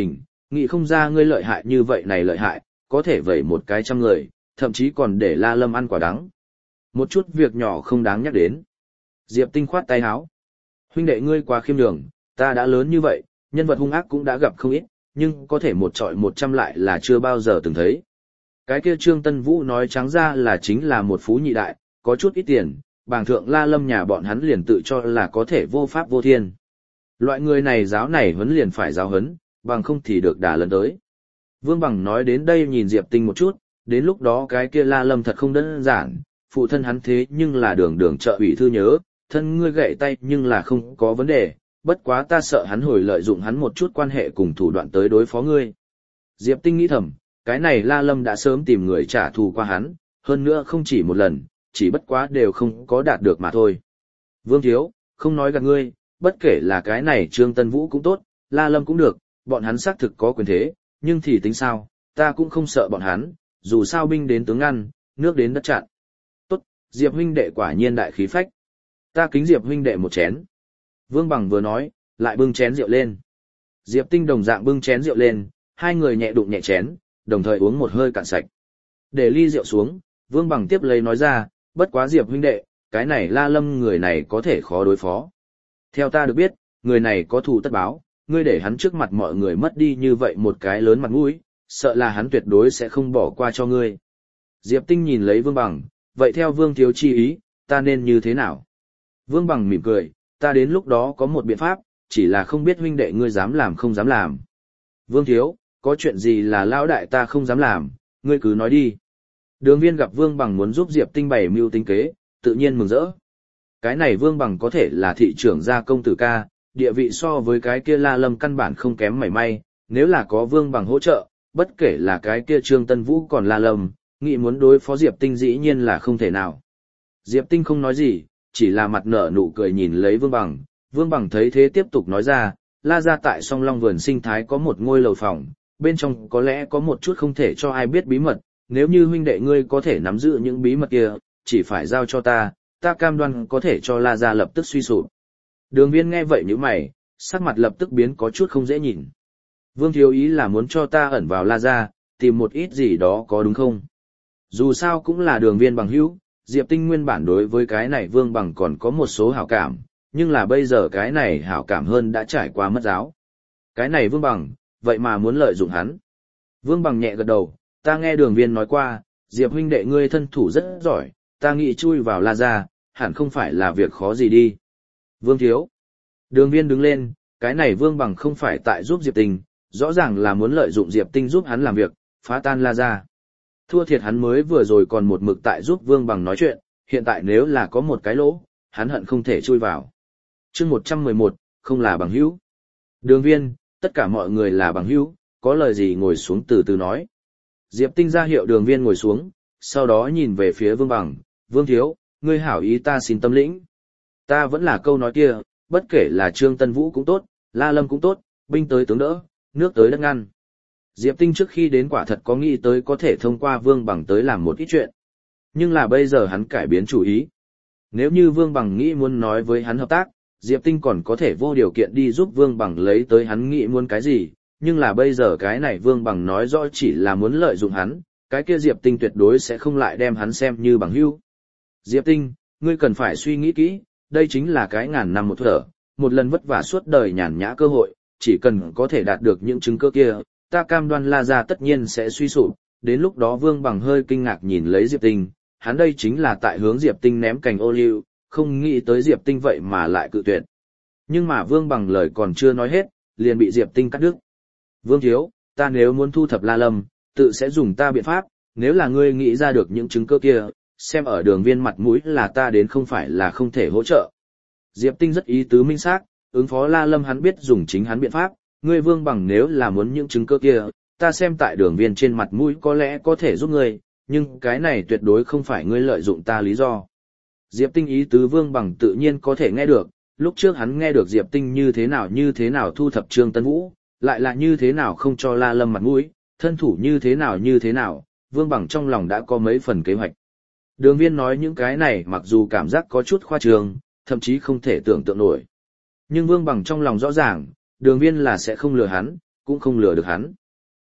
nghĩ không ra ngươi lợi hại như vậy này lợi hại, có thể vẩy một cái trăm người, thậm chí còn để La Lâm ăn quả đắng. Một chút việc nhỏ không đáng nhắc đến. Diệp Tinh khoát tay áo. Huynh đệ ngươi quá khiêm nhường, ta đã lớn như vậy, nhân vật hung ác cũng đã gặp không ít, nhưng có thể một trọi một trăm lại là chưa bao giờ từng thấy. Cái kia Trương Tân Vũ nói trắng ra là chính là một phú nhị đại, có chút ít tiền, bàng thượng La Lâm nhà bọn hắn liền tự cho là có thể vô pháp vô thiên. Loại người này giáo này huấn liền phải giáo huấn, bằng không thì được đả lần tới. Vương Bằng nói đến đây nhìn Diệp Tinh một chút, đến lúc đó cái kia La Lâm thật không đơn giản, phụ thân hắn thế nhưng là đường đường trợ ủy thư nhớ, thân ngươi gậy tay nhưng là không có vấn đề, bất quá ta sợ hắn hồi lợi dụng hắn một chút quan hệ cùng thủ đoạn tới đối phó ngươi. Diệp Tinh nghĩ thầm, cái này La Lâm đã sớm tìm người trả thù qua hắn, hơn nữa không chỉ một lần, chỉ bất quá đều không có đạt được mà thôi. Vương Thiếu, không nói gạt ngươi, bất kể là cái này Trương Tân Vũ cũng tốt, La Lâm cũng được, bọn hắn xác thực có quyền thế, nhưng thì tính sao, ta cũng không sợ bọn hắn, dù sao binh đến tướng ngăn, nước đến đất chặn. Tốt, Diệp huynh đệ quả nhiên đại khí phách. Ta kính Diệp huynh đệ một chén. Vương Bằng vừa nói, lại bưng chén rượu lên. Diệp Tinh đồng dạng bưng chén rượu lên, hai người nhẹ đụng nhẹ chén, đồng thời uống một hơi cạn sạch. Để ly rượu xuống, Vương Bằng tiếp lấy nói ra, bất quá Diệp huynh đệ, cái này La Lâm người này có thể khó đối phó. Theo ta được biết, người này có thù tất báo, ngươi để hắn trước mặt mọi người mất đi như vậy một cái lớn mặt mũi, sợ là hắn tuyệt đối sẽ không bỏ qua cho ngươi. Diệp Tinh nhìn lấy Vương Bằng, vậy theo Vương Thiếu chi ý, ta nên như thế nào? Vương Bằng mỉm cười, ta đến lúc đó có một biện pháp, chỉ là không biết huynh đệ ngươi dám làm không dám làm. Vương Thiếu, có chuyện gì là lão đại ta không dám làm, ngươi cứ nói đi. Đường Viên gặp Vương Bằng muốn giúp Diệp Tinh bày mưu tính kế, tự nhiên mừng rỡ. Cái này Vương Bằng có thể là thị trưởng gia công tử ca, địa vị so với cái kia La Lâm căn bản không kém mảy may, nếu là có Vương Bằng hỗ trợ, bất kể là cái kia Trương Tân Vũ còn La Lâm, nghĩ muốn đối phó Diệp Tinh dĩ nhiên là không thể nào. Diệp Tinh không nói gì, chỉ là mặt nở nụ cười nhìn lấy Vương Bằng, Vương Bằng thấy thế tiếp tục nói ra, La gia tại Song Long vườn sinh thái có một ngôi lầu phòng, bên trong có lẽ có một chút không thể cho ai biết bí mật, nếu như huynh đệ ngươi có thể nắm giữ những bí mật kia, chỉ phải giao cho ta, ta cam đoan có thể cho La gia lập tức suy sụp. Đường Viên nghe vậy nhíu mày, sắc mặt lập tức biến có chút không dễ nhìn. Vương Thiếu ý là muốn cho ta ẩn vào La gia, tìm một ít gì đó có đúng không? Dù sao cũng là Đường Viên bằng hữu, Diệp Tinh nguyên bản đối với cái này Vương Bằng còn có một số hảo cảm, nhưng là bây giờ cái này hảo cảm hơn đã trải qua mất giáo. Cái này Vương Bằng, vậy mà muốn lợi dụng hắn. Vương Bằng nhẹ gật đầu, ta nghe Đường Viên nói qua, Diệp huynh đệ ngươi thân thủ rất giỏi, ta nghĩ chui vào La gia, hẳn không phải là việc khó gì đi. Vương Thiếu. Đường Viên đứng lên, cái này Vương Bằng không phải tại giúp Diệp Tinh, rõ ràng là muốn lợi dụng Diệp Tinh giúp hắn làm việc, phá tan La gia. Thua thiệt hắn mới vừa rồi còn một mực tại giúp Vương Bằng nói chuyện, hiện tại nếu là có một cái lỗ, hắn hận không thể chui vào. Chương một trăm mười một, không là bằng hữu. Đường Viên, tất cả mọi người là bằng hữu, có lời gì ngồi xuống từ từ nói. Diệp Tinh ra hiệu Đường Viên ngồi xuống, sau đó nhìn về phía Vương Bằng, Vương Thiếu, ngươi hảo ý ta xin tâm lĩnh. Ta vẫn là câu nói kia, bất kể là Trương Tân Vũ cũng tốt, La Lâm cũng tốt, binh tới tướng đỡ, nước tới đất ngăn. Diệp Tinh trước khi đến quả thật có nghĩ tới có thể thông qua Vương Bằng tới làm một ít chuyện. Nhưng là bây giờ hắn cải biến chủ ý. Nếu như Vương Bằng nghĩ muốn nói với hắn hợp tác, Diệp Tinh còn có thể vô điều kiện đi giúp Vương Bằng lấy tới hắn nghĩ muốn cái gì, nhưng là bây giờ cái này Vương Bằng nói rõ chỉ là muốn lợi dụng hắn, cái kia Diệp Tinh tuyệt đối sẽ không lại đem hắn xem như bằng hữu. Diệp Tinh, ngươi cần phải suy nghĩ kỹ, đây chính là cái ngàn năm một thở, một lần vất vả suốt đời nhàn nhã cơ hội, chỉ cần có thể đạt được những chứng cơ kia, ta cam đoan La gia tất nhiên sẽ suy sụp. Đến lúc đó Vương Bằng hơi kinh ngạc nhìn lấy Diệp Tinh, hắn đây chính là tại hướng Diệp Tinh ném cành ô liu, không nghĩ tới Diệp Tinh vậy mà lại cự tuyệt. Nhưng mà Vương Bằng lời còn chưa nói hết, liền bị Diệp Tinh cắt đứt. Vương Thiếu, ta nếu muốn thu thập La Lâm, tự sẽ dùng ta biện pháp, nếu là ngươi nghĩ ra được những chứng cơ kia, xem ở Đường Viên mặt mũi là ta đến không phải là không thể hỗ trợ. Diệp Tinh rất ý tứ minh xác, ứng phó La Lâm hắn biết dùng chính hắn biện pháp, ngươi Vương Bằng nếu là muốn những chứng cơ kia, ta xem tại Đường Viên trên mặt mũi có lẽ có thể giúp ngươi, nhưng cái này tuyệt đối không phải ngươi lợi dụng ta lý do. Diệp Tinh ý tứ Vương Bằng tự nhiên có thể nghe được, lúc trước hắn nghe được Diệp Tinh như thế nào như thế nào thu thập Trương Tân Vũ, lại là như thế nào không cho La Lâm mặt mũi, thân thủ như thế nào như thế nào, Vương Bằng trong lòng đã có mấy phần kế hoạch. Đường Viên nói những cái này mặc dù cảm giác có chút khoa trương, thậm chí không thể tưởng tượng nổi. Nhưng Vương Bằng trong lòng rõ ràng, Đường Viên là sẽ không lừa hắn, cũng không lừa được hắn.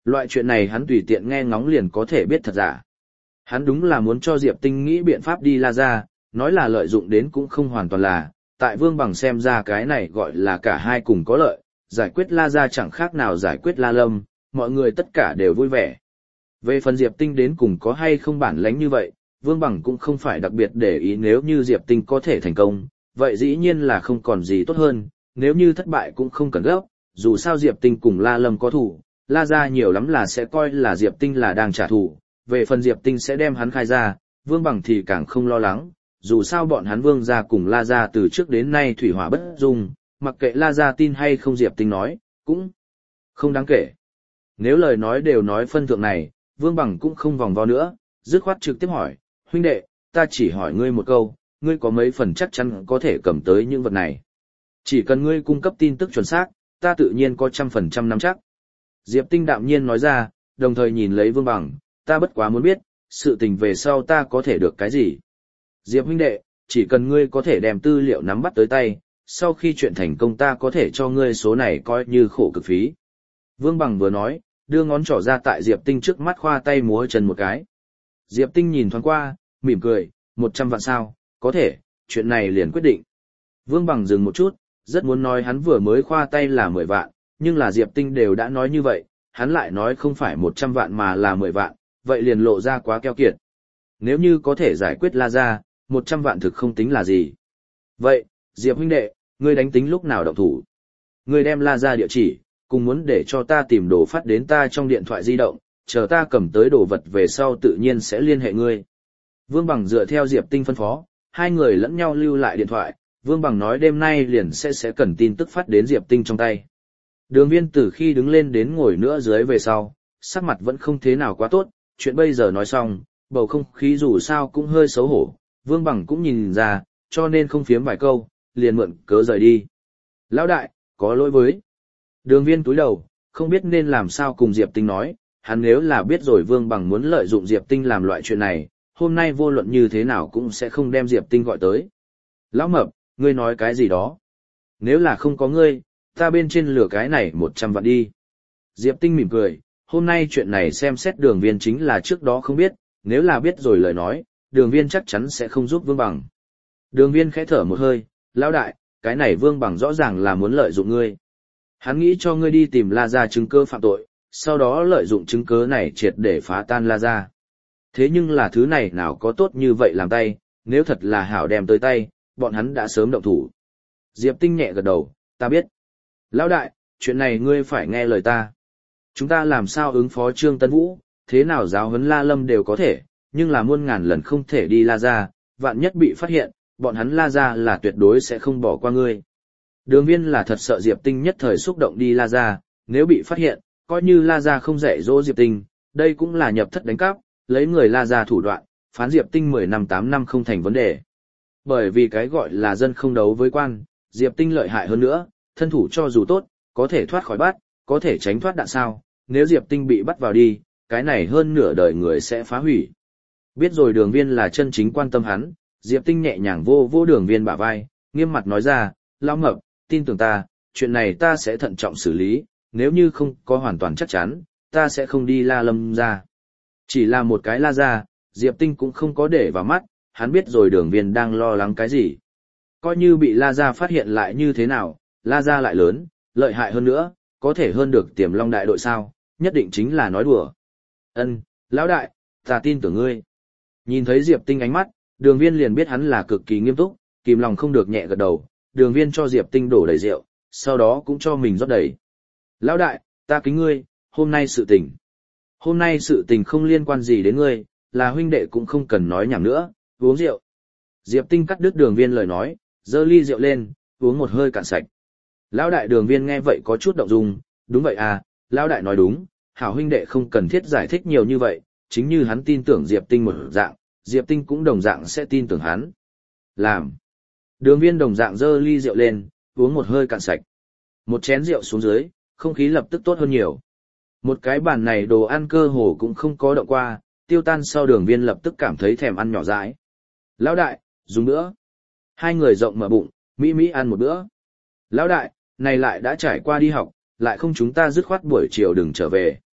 Loại chuyện này hắn tùy tiện nghe ngóng liền có thể biết thật giả. Hắn đúng là muốn cho Diệp Tinh nghĩ biện pháp đi La Gia, nói là lợi dụng đến cũng không hoàn toàn là, tại Vương Bằng xem ra cái này gọi là cả hai cùng có lợi, giải quyết La Gia chẳng khác nào giải quyết La Lâm, mọi người tất cả đều vui vẻ. Về phần Diệp Tinh đến cùng có hay không bản lĩnh như vậy, Vương Bằng cũng không phải đặc biệt để ý, nếu như Diệp Tinh có thể thành công, vậy dĩ nhiên là không còn gì tốt hơn, nếu như thất bại cũng không cần gấp, dù sao Diệp Tinh cùng La Lâm có thủ, La Gia nhiều lắm là sẽ coi là Diệp Tinh là đang trả thù, về phần Diệp Tinh sẽ đem hắn khai ra, Vương Bằng thì càng không lo lắng, dù sao bọn hắn Vương gia cùng La Gia từ trước đến nay thủy hỏa bất dung, mặc kệ La Gia tin hay không Diệp Tinh nói, cũng không đáng kể. Nếu lời nói đều nói phân thượng này, Vương Bằng cũng không vòng vo nữa, dứt khoát trực tiếp hỏi, huynh đệ, ta chỉ hỏi ngươi một câu, ngươi có mấy phần chắc chắn có thể cầm tới những vật này. Chỉ cần ngươi cung cấp tin tức chuẩn xác, ta tự nhiên có trăm phần trăm nắm chắc. Diệp Tinh đạm nhiên nói ra, đồng thời nhìn lấy Vương Bằng, ta bất quá muốn biết, sự tình về sau ta có thể được cái gì. Diệp huynh đệ, chỉ cần ngươi có thể đem tư liệu nắm bắt tới tay, sau khi chuyện thành công ta có thể cho ngươi số này coi như khổ cực phí. Vương Bằng vừa nói, đưa ngón trỏ ra tại Diệp Tinh trước mắt khoa tay múa chân một cái. Diệp Tinh nhìn thoáng qua, mỉm cười, một trăm vạn sao, có thể, chuyện này liền quyết định. Vương Bằng dừng một chút, rất muốn nói hắn vừa mới khoa tay là mười vạn, nhưng là Diệp Tinh đều đã nói như vậy, hắn lại nói không phải một trăm vạn mà là mười vạn, vậy liền lộ ra quá keo kiệt. Nếu như có thể giải quyết La Gia, một trăm vạn thực không tính là gì. Vậy, Diệp huynh đệ, ngươi đánh tính lúc nào động thủ? Ngươi đem La Gia địa chỉ, cùng muốn để cho ta tìm đồ phát đến ta trong điện thoại di động, chờ ta cầm tới đồ vật về sau tự nhiên sẽ liên hệ ngươi. Vương Bằng dựa theo Diệp Tinh phân phó, hai người lẫn nhau lưu lại điện thoại, Vương Bằng nói đêm nay liền sẽ sẽ cần tin tức phát đến Diệp Tinh trong tay. Đường Viên từ khi đứng lên đến ngồi nữa dưới về sau, sắc mặt vẫn không thế nào quá tốt, chuyện bây giờ nói xong, bầu không khí dù sao cũng hơi xấu hổ, Vương Bằng cũng nhìn ra, cho nên không phiếm vài câu, liền mượn cớ rời đi. Lão đại, có lỗi với. Đường Viên túi đầu, không biết nên làm sao cùng Diệp Tinh nói, hắn nếu là biết rồi Vương Bằng muốn lợi dụng Diệp Tinh làm loại chuyện này, hôm nay vô luận như thế nào cũng sẽ không đem Diệp Tinh gọi tới. Lão Mập, ngươi nói cái gì đó? Nếu là không có ngươi, ta bên trên lửa cái này một trăm vạn đi. Diệp Tinh mỉm cười, hôm nay chuyện này xem xét Đường Viên chính là trước đó không biết, nếu là biết rồi lời nói, Đường Viên chắc chắn sẽ không giúp Vương Bằng. Đường Viên khẽ thở một hơi, lão đại, cái này Vương Bằng rõ ràng là muốn lợi dụng ngươi. Hắn nghĩ cho ngươi đi tìm La Gia chứng cứ phạm tội, sau đó lợi dụng chứng cứ này triệt để phá tan La Gia. Thế nhưng là thứ này nào có tốt như vậy làm tay, nếu thật là hảo đem tới tay, bọn hắn đã sớm động thủ. Diệp Tinh nhẹ gật đầu, ta biết. Lão đại, chuyện này ngươi phải nghe lời ta. Chúng ta làm sao ứng phó Trương Tân Vũ, thế nào giáo huấn La Lâm đều có thể, nhưng là muôn ngàn lần không thể đi La Gia, vạn nhất bị phát hiện, bọn hắn La Gia là tuyệt đối sẽ không bỏ qua ngươi. Đường Viên là thật sợ Diệp Tinh nhất thời xúc động đi La Gia, nếu bị phát hiện, coi như La Gia không dạy dỗ Diệp Tinh, đây cũng là nhập thất đánh cắp, lấy người La Gia thủ đoạn, phán Diệp Tinh mười năm tám năm không thành vấn đề. Bởi vì cái gọi là dân không đấu với quan, Diệp Tinh lợi hại hơn nữa, thân thủ cho dù tốt, có thể thoát khỏi bắt, có thể tránh thoát đạn sao, nếu Diệp Tinh bị bắt vào đi, cái này hơn nửa đời người sẽ phá hủy. Biết rồi Đường Viên là chân chính quan tâm hắn, Diệp Tinh nhẹ nhàng vô vô Đường Viên bả vai, nghiêm mặt nói ra, Lão Mập, tin tưởng ta, chuyện này ta sẽ thận trọng xử lý, nếu như không có hoàn toàn chắc chắn, ta sẽ không đi La Lâm ra. Chỉ là một cái La ra, Diệp Tinh cũng không có để vào mắt, hắn biết rồi Đường Viên đang lo lắng cái gì. Coi như bị La ra phát hiện lại như thế nào, La ra lại lớn, lợi hại hơn nữa, có thể hơn được Tiềm Long đại đội sao, nhất định chính là nói đùa. Ân, lão đại, ta tin tưởng ngươi. Nhìn thấy Diệp Tinh ánh mắt, Đường Viên liền biết hắn là cực kỳ nghiêm túc, kìm lòng không được nhẹ gật đầu, Đường Viên cho Diệp Tinh đổ đầy rượu, sau đó cũng cho mình rót đầy. Lão đại, ta kính ngươi, hôm nay sự tình. Hôm nay sự tình không liên quan gì đến ngươi, là huynh đệ cũng không cần nói nhảm nữa, uống rượu. Diệp Tinh cắt đứt Đường Viên lời nói, giơ ly rượu lên, uống một hơi cạn sạch. Lão đại Đường Viên nghe vậy có chút động dung, đúng vậy à, lão đại nói đúng, hảo huynh đệ không cần thiết giải thích nhiều như vậy, chính như hắn tin tưởng Diệp Tinh một dạng, Diệp Tinh cũng đồng dạng sẽ tin tưởng hắn. Làm. Đường Viên đồng dạng giơ ly rượu lên, uống một hơi cạn sạch. Một chén rượu xuống dưới, không khí lập tức tốt hơn nhiều. Một cái bàn này đồ ăn cơ hồ cũng không có động qua, tiêu tan sau Đường Viên lập tức cảm thấy thèm ăn nhỏ dãi. Lão đại, dùng nữa. Hai người rộng mở bụng, mỹ mỹ ăn một bữa. Lão đại, này lại đã trải qua đi học, lại không chúng ta dứt khoát buổi chiều đừng trở về.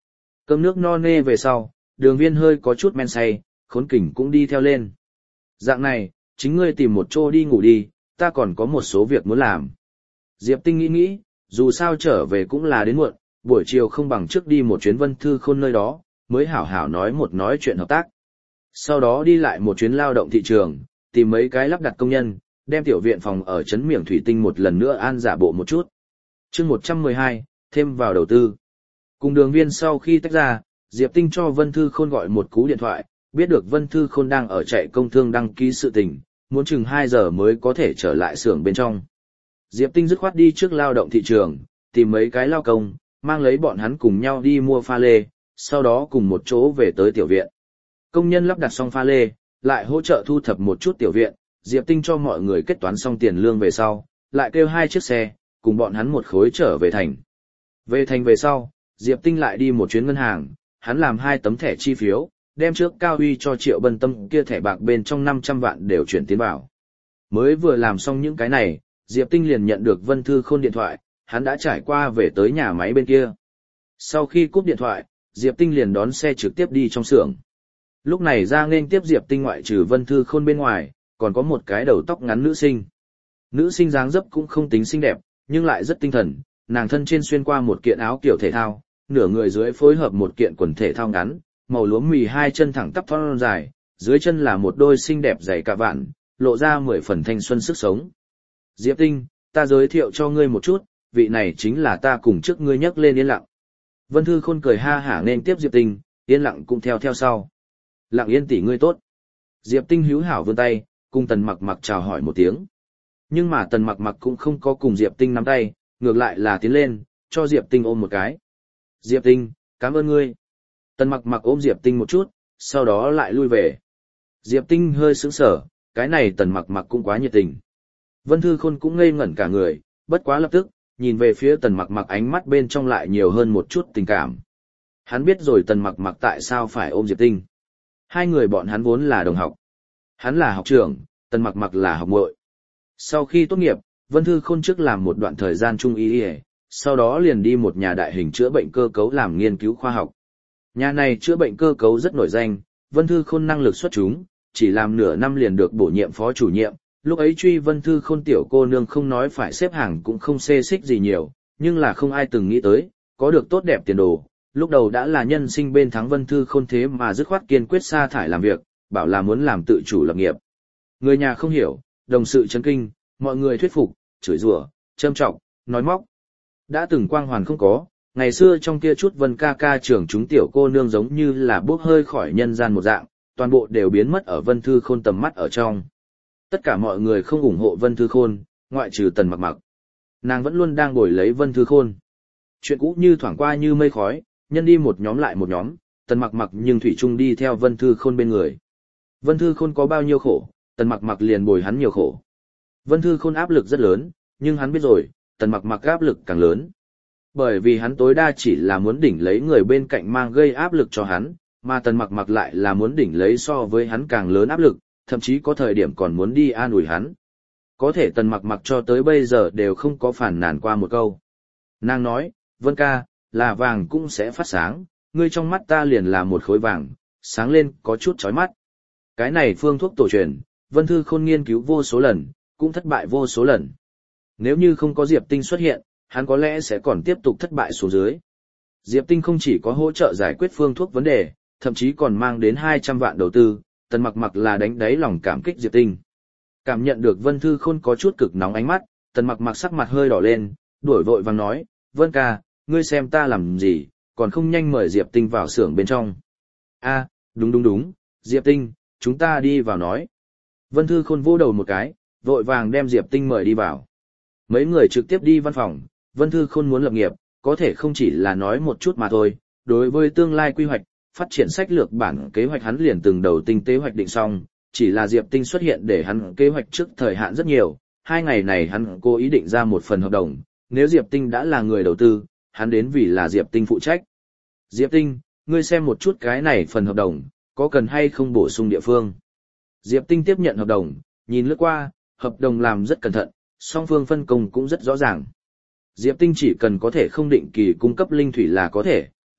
Cơm nước no nê về sau, Đường Viên hơi có chút men say, Khốn Kình cũng đi theo lên. Dạng này, chính ngươi tìm một chỗ đi ngủ đi, ta còn có một số việc muốn làm. Diệp Tinh nghĩ nghĩ, dù sao trở về cũng là đến muộn, buổi chiều không bằng trước đi một chuyến Vân Thư Khôn nơi đó, mới hảo hảo nói một nói chuyện hợp tác. Sau đó đi lại một chuyến lao động thị trường, tìm mấy cái lắp đặt công nhân, đem tiểu viện phòng ở trấn Miệng Thủy Tinh một lần nữa an giả bộ một chút. Chương một trăm mười hai, thêm vào đầu tư. Cùng Đường Viên sau khi tách ra, Diệp Tinh cho Vân Thư Khôn gọi một cú điện thoại, biết được Vân Thư Khôn đang ở chạy công thương đăng ký sự tình, muốn chừng hai giờ mới có thể trở lại xưởng bên trong. Diệp Tinh dứt khoát đi trước lao động thị trường, tìm mấy cái lao công, mang lấy bọn hắn cùng nhau đi mua pha lê, sau đó cùng một chỗ về tới tiểu viện. Công nhân lắp đặt xong pha lê, lại hỗ trợ thu thập một chút tiểu viện, Diệp Tinh cho mọi người kết toán xong tiền lương về sau, lại kêu hai chiếc xe, cùng bọn hắn một khối trở về thành. Về thành về sau, Diệp Tinh lại đi một chuyến ngân hàng, hắn làm hai tấm thẻ chi phiếu, đem trước Cao Huy cho Triệu Bân Tâm kia thẻ bạc bên trong năm trăm vạn đều chuyển tiến vào. Mới vừa làm xong những cái này, Diệp Tinh liền nhận được Vân Thư Khôn điện thoại, hắn đã trải qua về tới nhà máy bên kia. Sau khi cúp điện thoại, Diệp Tinh liền đón xe trực tiếp đi trong xưởng. Lúc này ra nên tiếp Diệp Tinh ngoại trừ Vân Thư Khôn bên ngoài, còn có một cái đầu tóc ngắn nữ sinh. Nữ sinh dáng dấp cũng không tính xinh đẹp, nhưng lại rất tinh thần, nàng thân trên xuyên qua một kiện áo kiểu thể thao, nửa người dưới phối hợp một kiện quần thể thao ngắn, màu lúa mì hai chân thẳng tắp thon dài, dưới chân là một đôi xinh đẹp giày cà vạn, lộ ra mười phần thanh xuân sức sống. Diệp Tinh, ta giới thiệu cho ngươi một chút, vị này chính là ta cùng trước ngươi nhắc lên Yên Lặng. Vân Thư Khôn cười ha hả nên tiếp Diệp Tinh, Yên Lặng cũng theo theo sau. Lặng Yên tỷ ngươi tốt. Diệp Tinh hữu hảo vươn tay, cùng Tần Mặc Mặc chào hỏi một tiếng. Nhưng mà Tần Mặc Mặc cũng không có cùng Diệp Tinh nắm tay, ngược lại là tiến lên, cho Diệp Tinh ôm một cái. Diệp Tinh, cảm ơn ngươi. Tần Mặc Mặc ôm Diệp Tinh một chút, sau đó lại lui về. Diệp Tinh hơi sững sờ, cái này Tần Mặc Mặc cũng quá nhiệt tình. Vân Thư Khôn cũng ngây ngẩn cả người, bất quá lập tức, nhìn về phía Tần Mặc Mặc ánh mắt bên trong lại nhiều hơn một chút tình cảm. Hắn biết rồi Tần Mặc Mặc tại sao phải ôm Diệp Tinh. Hai người bọn hắn vốn là đồng học. Hắn là học trưởng, Tần Mặc Mặc là học muội. Sau khi tốt nghiệp, Vân Thư Khôn trước làm một đoạn thời gian trung y y, sau đó liền đi một nhà đại hình chữa bệnh cơ cấu làm nghiên cứu khoa học. Nhà này chữa bệnh cơ cấu rất nổi danh, Vân Thư Khôn năng lực xuất chúng, chỉ làm nửa năm liền được bổ nhiệm phó chủ nhiệm. Lúc ấy truy Vân Thư Khôn tiểu cô nương không nói phải xếp hàng cũng không xê xích gì nhiều, nhưng là không ai từng nghĩ tới, có được tốt đẹp tiền đồ. Lúc đầu đã là nhân sinh bên thắng Vân Thư Khôn thế mà dứt khoát kiên quyết sa thải làm việc, bảo là muốn làm tự chủ lập nghiệp. Người nhà không hiểu, đồng sự chấn kinh, mọi người thuyết phục, chửi rủa, châm trọng, nói móc. Đã từng quang hoàn không có, ngày xưa trong kia chút Vân ca ca trưởng chúng tiểu cô nương giống như là bốc hơi khỏi nhân gian một dạng, toàn bộ đều biến mất ở Vân Thư Khôn tầm mắt ở trong. Tất cả mọi người không ủng hộ Vân Thư Khôn, ngoại trừ Tần Mặc Mặc. Nàng vẫn luôn đang bồi lấy Vân Thư Khôn. Chuyện cũ như thoảng qua như mây khói, nhân đi một nhóm lại một nhóm, Tần Mặc Mặc nhưng thủy chung đi theo Vân Thư Khôn bên người. Vân Thư Khôn có bao nhiêu khổ, Tần Mặc Mặc liền bồi hắn nhiều khổ. Vân Thư Khôn áp lực rất lớn, nhưng hắn biết rồi, Tần Mặc Mặc áp lực càng lớn. Bởi vì hắn tối đa chỉ là muốn đỉnh lấy người bên cạnh mang gây áp lực cho hắn, mà Tần Mặc Mặc lại là muốn đỉnh lấy so với hắn càng lớn áp lực, thậm chí có thời điểm còn muốn đi an ủi hắn. Có thể Tần Mặc Mặc cho tới bây giờ đều không có phản nàn qua một câu. Nàng nói, Vân ca, là vàng cũng sẽ phát sáng, ngươi trong mắt ta liền là một khối vàng, sáng lên có chút chói mắt. Cái này phương thuốc tổ truyền, Vân Thư Khôn nghiên cứu vô số lần, cũng thất bại vô số lần. Nếu như không có Diệp Tinh xuất hiện, hắn có lẽ sẽ còn tiếp tục thất bại xuống dưới. Diệp Tinh không chỉ có hỗ trợ giải quyết phương thuốc vấn đề, thậm chí còn mang đến hai trăm vạn đầu tư, Tần Mặc Mặc là đánh đáy lòng cảm kích Diệp Tinh. Cảm nhận được Vân Thư Khôn có chút cực nóng ánh mắt, Tần Mặc Mặc sắc mặt hơi đỏ lên, đuổi vội vàng nói, Vân ca, ngươi xem ta làm gì, còn không nhanh mời Diệp Tinh vào xưởng bên trong. A, đúng đúng đúng, Diệp Tinh, chúng ta đi vào nói. Vân Thư Khôn vô đầu một cái, vội vàng đem Diệp Tinh mời đi vào. Mấy người trực tiếp đi văn phòng, Vân Thư Khôn muốn lập nghiệp, có thể không chỉ là nói một chút mà thôi, đối với tương lai quy hoạch, phát triển sách lược bản kế hoạch hắn liền từng đầu tinh tế hoạch định xong, chỉ là Diệp Tinh xuất hiện để hắn kế hoạch trước thời hạn rất nhiều, hai ngày này hắn cố ý định ra một phần hợp đồng, nếu Diệp Tinh đã là người đầu tư, hắn đến vì là Diệp Tinh phụ trách. Diệp Tinh, ngươi xem một chút cái này phần hợp đồng, có cần hay không bổ sung địa phương. Diệp Tinh tiếp nhận hợp đồng, nhìn lướt qua, hợp đồng làm rất cẩn thận, song phương phân công cũng rất rõ ràng. Diệp Tinh chỉ cần có thể không định kỳ cung cấp linh thủy là có thể,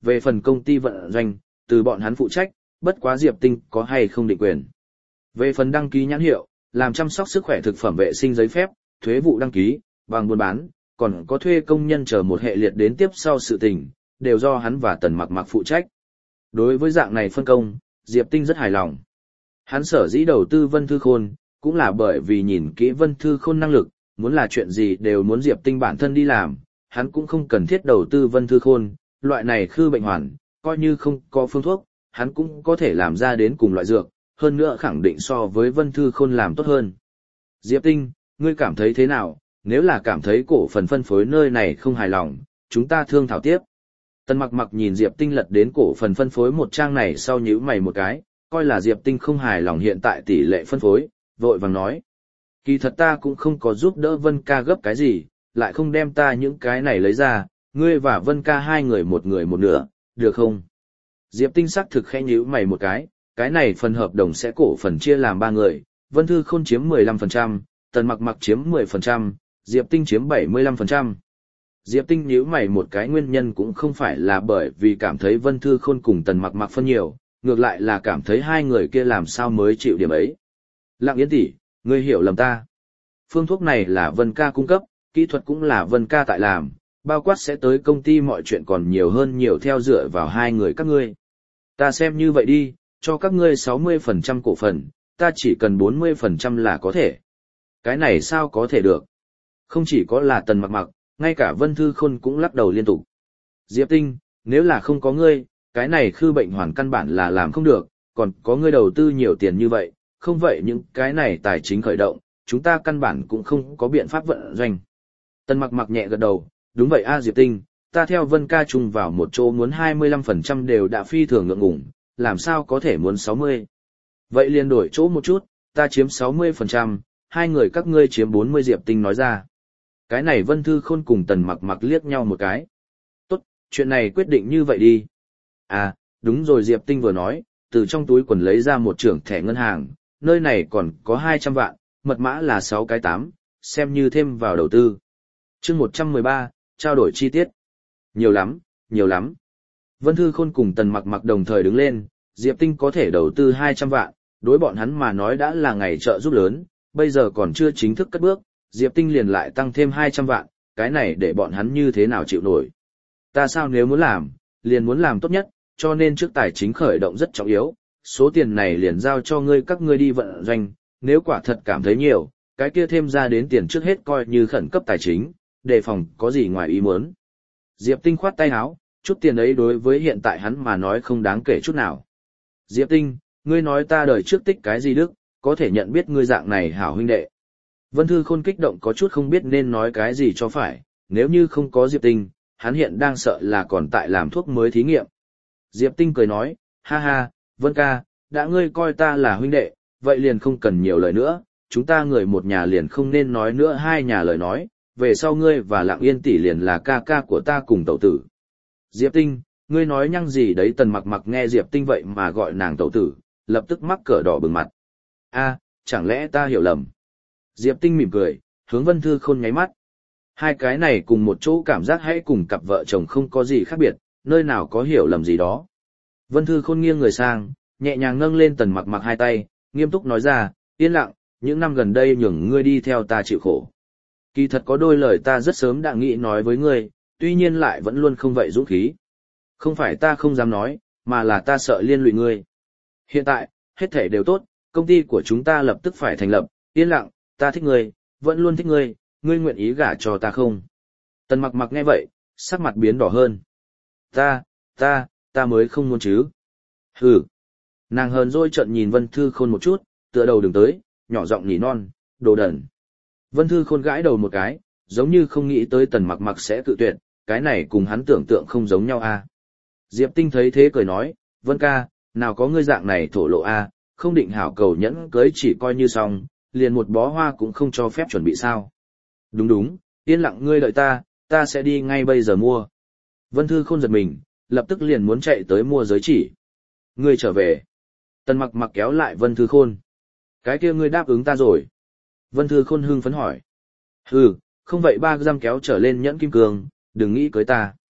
về phần công ty vận doanh, từ bọn hắn phụ trách, bất quá Diệp Tinh có hay không định quyền. Về phần đăng ký nhãn hiệu, làm chăm sóc sức khỏe thực phẩm vệ sinh giấy phép, thuế vụ đăng ký, bằng buôn bán, còn có thuê công nhân chờ một hệ liệt đến tiếp sau sự tình, đều do hắn và Tần Mặc Mặc phụ trách. Đối với dạng này phân công, Diệp Tinh rất hài lòng. Hắn sở dĩ đầu tư Vân Thư Khôn, cũng là bởi vì nhìn kỹ Vân Thư Khôn năng lực, muốn là chuyện gì đều muốn Diệp Tinh bản thân đi làm, hắn cũng không cần thiết đầu tư Vân Thư Khôn, loại này khư bệnh hoàn, coi như không có phương thuốc, hắn cũng có thể làm ra đến cùng loại dược, hơn nữa khẳng định so với Vân Thư Khôn làm tốt hơn. Diệp Tinh, ngươi cảm thấy thế nào, nếu là cảm thấy cổ phần phân phối nơi này không hài lòng, chúng ta thương thảo tiếp. Tần Mặc Mặc nhìn Diệp Tinh lật đến cổ phần phân phối một trang này sau nhíu mày một cái, coi là Diệp Tinh không hài lòng hiện tại tỷ lệ phân phối, vội vàng nói. Kỳ thật ta cũng không có giúp đỡ Vân ca gấp cái gì, lại không đem ta những cái này lấy ra, ngươi và Vân ca hai người một người một nửa, được không? Diệp Tinh sắc thực khẽ nhíu mày một cái, cái này phần hợp đồng sẽ cổ phần chia làm ba người, Vân Thư Khôn chiếm mười lăm phần trăm, Tần Mặc Mặc chiếm mười phần trăm, Diệp Tinh chiếm bảy mươi lăm phần trăm. Diệp Tinh nhíu mày một cái nguyên nhân cũng không phải là bởi vì cảm thấy Vân Thư Khôn cùng Tần Mặc Mặc phân nhiều, ngược lại là cảm thấy hai người kia làm sao mới chịu điểm ấy. Lặng Yến tỷ, ngươi hiểu lầm ta. Phương thuốc này là Vân ca cung cấp, kỹ thuật cũng là Vân ca tại làm, bao quát sẽ tới công ty mọi chuyện còn nhiều hơn nhiều theo dựa vào hai người các ngươi. Ta xem như vậy đi, cho các ngươi sáu mươi phần trăm cổ phần, ta chỉ cần bốn mươi phần trăm là có thể. Cái này sao có thể được? Không chỉ có là Tần Mặc Mặc, ngay cả Vân Thư Khôn cũng lắc đầu liên tục. Diệp Tinh, nếu là không có ngươi, cái này khư bệnh hoàn căn bản là làm không được, còn có ngươi đầu tư nhiều tiền như vậy, không vậy những cái này tài chính khởi động, chúng ta căn bản cũng không có biện pháp vận doanh. Tần Mặc Mặc nhẹ gật đầu, đúng vậy a Diệp Tinh, ta theo Vân ca chung vào một chỗ muốn hai mươi lăm phần trăm đều đã phi thường ngượng ngùng, làm sao có thể muốn sáu mươi. Vậy liền đổi chỗ một chút, ta chiếm sáu mươi phần trăm, hai người các ngươi chiếm bốn mươi Diệp Tinh nói ra. Cái này Vân Thư Khôn cùng Tần Mặc Mặc liếc nhau một cái. Tốt, chuyện này quyết định như vậy đi. À, đúng rồi Diệp Tinh vừa nói, từ trong túi quần lấy ra một trưởng thẻ ngân hàng, nơi này còn có hai trăm vạn, mật mã là sáu cái tám, xem như thêm vào đầu tư. Chương một trăm mười ba, trao đổi chi tiết. Nhiều lắm, nhiều lắm. Vân Thư Khôn cùng Tần Mặc Mặc đồng thời đứng lên, Diệp Tinh có thể đầu tư hai trăm vạn, đối bọn hắn mà nói đã là ngày trợ giúp lớn, bây giờ còn chưa chính thức cất bước, Diệp Tinh liền lại tăng thêm hai trăm vạn, cái này để bọn hắn như thế nào chịu nổi. Ta sao nếu muốn làm, liền muốn làm tốt nhất, cho nên trước tài chính khởi động rất trọng yếu, số tiền này liền giao cho ngươi các ngươi đi vận doanh, nếu quả thật cảm thấy nhiều, cái kia thêm ra đến tiền trước hết coi như khẩn cấp tài chính, đề phòng có gì ngoài ý muốn. Diệp Tinh khoát tay áo, chút tiền ấy đối với hiện tại hắn mà nói không đáng kể chút nào. Diệp Tinh, ngươi nói ta đời trước tích cái gì đức, có thể nhận biết ngươi dạng này hảo huynh đệ. Vân Thư Khôn kích động có chút không biết nên nói cái gì cho phải, nếu như không có Diệp Tinh, hắn hiện đang sợ là còn tại làm thuốc mới thí nghiệm. Diệp Tinh cười nói, ha ha, Vân ca, đã ngươi coi ta là huynh đệ, vậy liền không cần nhiều lời nữa, chúng ta người một nhà liền không nên nói nữa hai nhà lời nói, về sau ngươi và Lặng Yên tỷ liền là ca ca của ta cùng tẩu tử. Diệp Tinh, ngươi nói nhăng gì đấy? Tần Mặc Mặc nghe Diệp Tinh vậy mà gọi nàng tẩu tử, lập tức mắc cỡ đỏ bừng mặt. A, chẳng lẽ ta hiểu lầm? Diệp Tinh mỉm cười, hướng Vân Thư Khôn nháy mắt. Hai cái này cùng một chỗ cảm giác hãy cùng cặp vợ chồng không có gì khác biệt, nơi nào có hiểu lầm gì đó. Vân Thư Khôn nghiêng người sang, nhẹ nhàng nâng lên Tần Mặc Mặc hai tay, nghiêm túc nói ra, yên lặng, những năm gần đây nhường ngươi đi theo ta chịu khổ. Kỳ thật có đôi lời ta rất sớm đã nghĩ nói với ngươi, tuy nhiên lại vẫn luôn không vậy dũng khí. Không phải ta không dám nói, mà là ta sợ liên lụy ngươi. Hiện tại, hết thể đều tốt, công ty của chúng ta lập tức phải thành lập, yên lặng, ta thích ngươi, vẫn luôn thích ngươi, ngươi nguyện ý gả cho ta không? Tần Mặc Mặc nghe vậy, sắc mặt biến đỏ hơn. Ta, ta, ta mới không muốn chứ. Hừ. Nàng hờn dỗi trợn nhìn Vân Thư Khôn một chút, tựa đầu đừng tới, nhỏ giọng nỉ non, đồ đần. Vân Thư Khôn gãi đầu một cái, giống như không nghĩ tới Tần Mặc Mặc sẽ cự tuyệt, cái này cùng hắn tưởng tượng không giống nhau a. À. Diệp Tinh thấy thế cười nói, Vân ca, nào có ngươi dạng này thổ lộ a, à, không định hảo cầu nhẫn cưới chỉ coi như xong, liền một bó hoa cũng không cho phép chuẩn bị sao. Đúng đúng, yên lặng ngươi đợi ta, ta sẽ đi ngay bây giờ mua. Vân Thư Khôn giật mình, lập tức liền muốn chạy tới mua giới chỉ. Ngươi trở về. Tần Mặc Mặc kéo lại Vân Thư Khôn. Cái kia ngươi đáp ứng ta rồi. Vân Thư Khôn hưng phấn hỏi. Hừ, không vậy ba giam kéo trở lên nhẫn kim cương, đừng nghĩ cưới ta.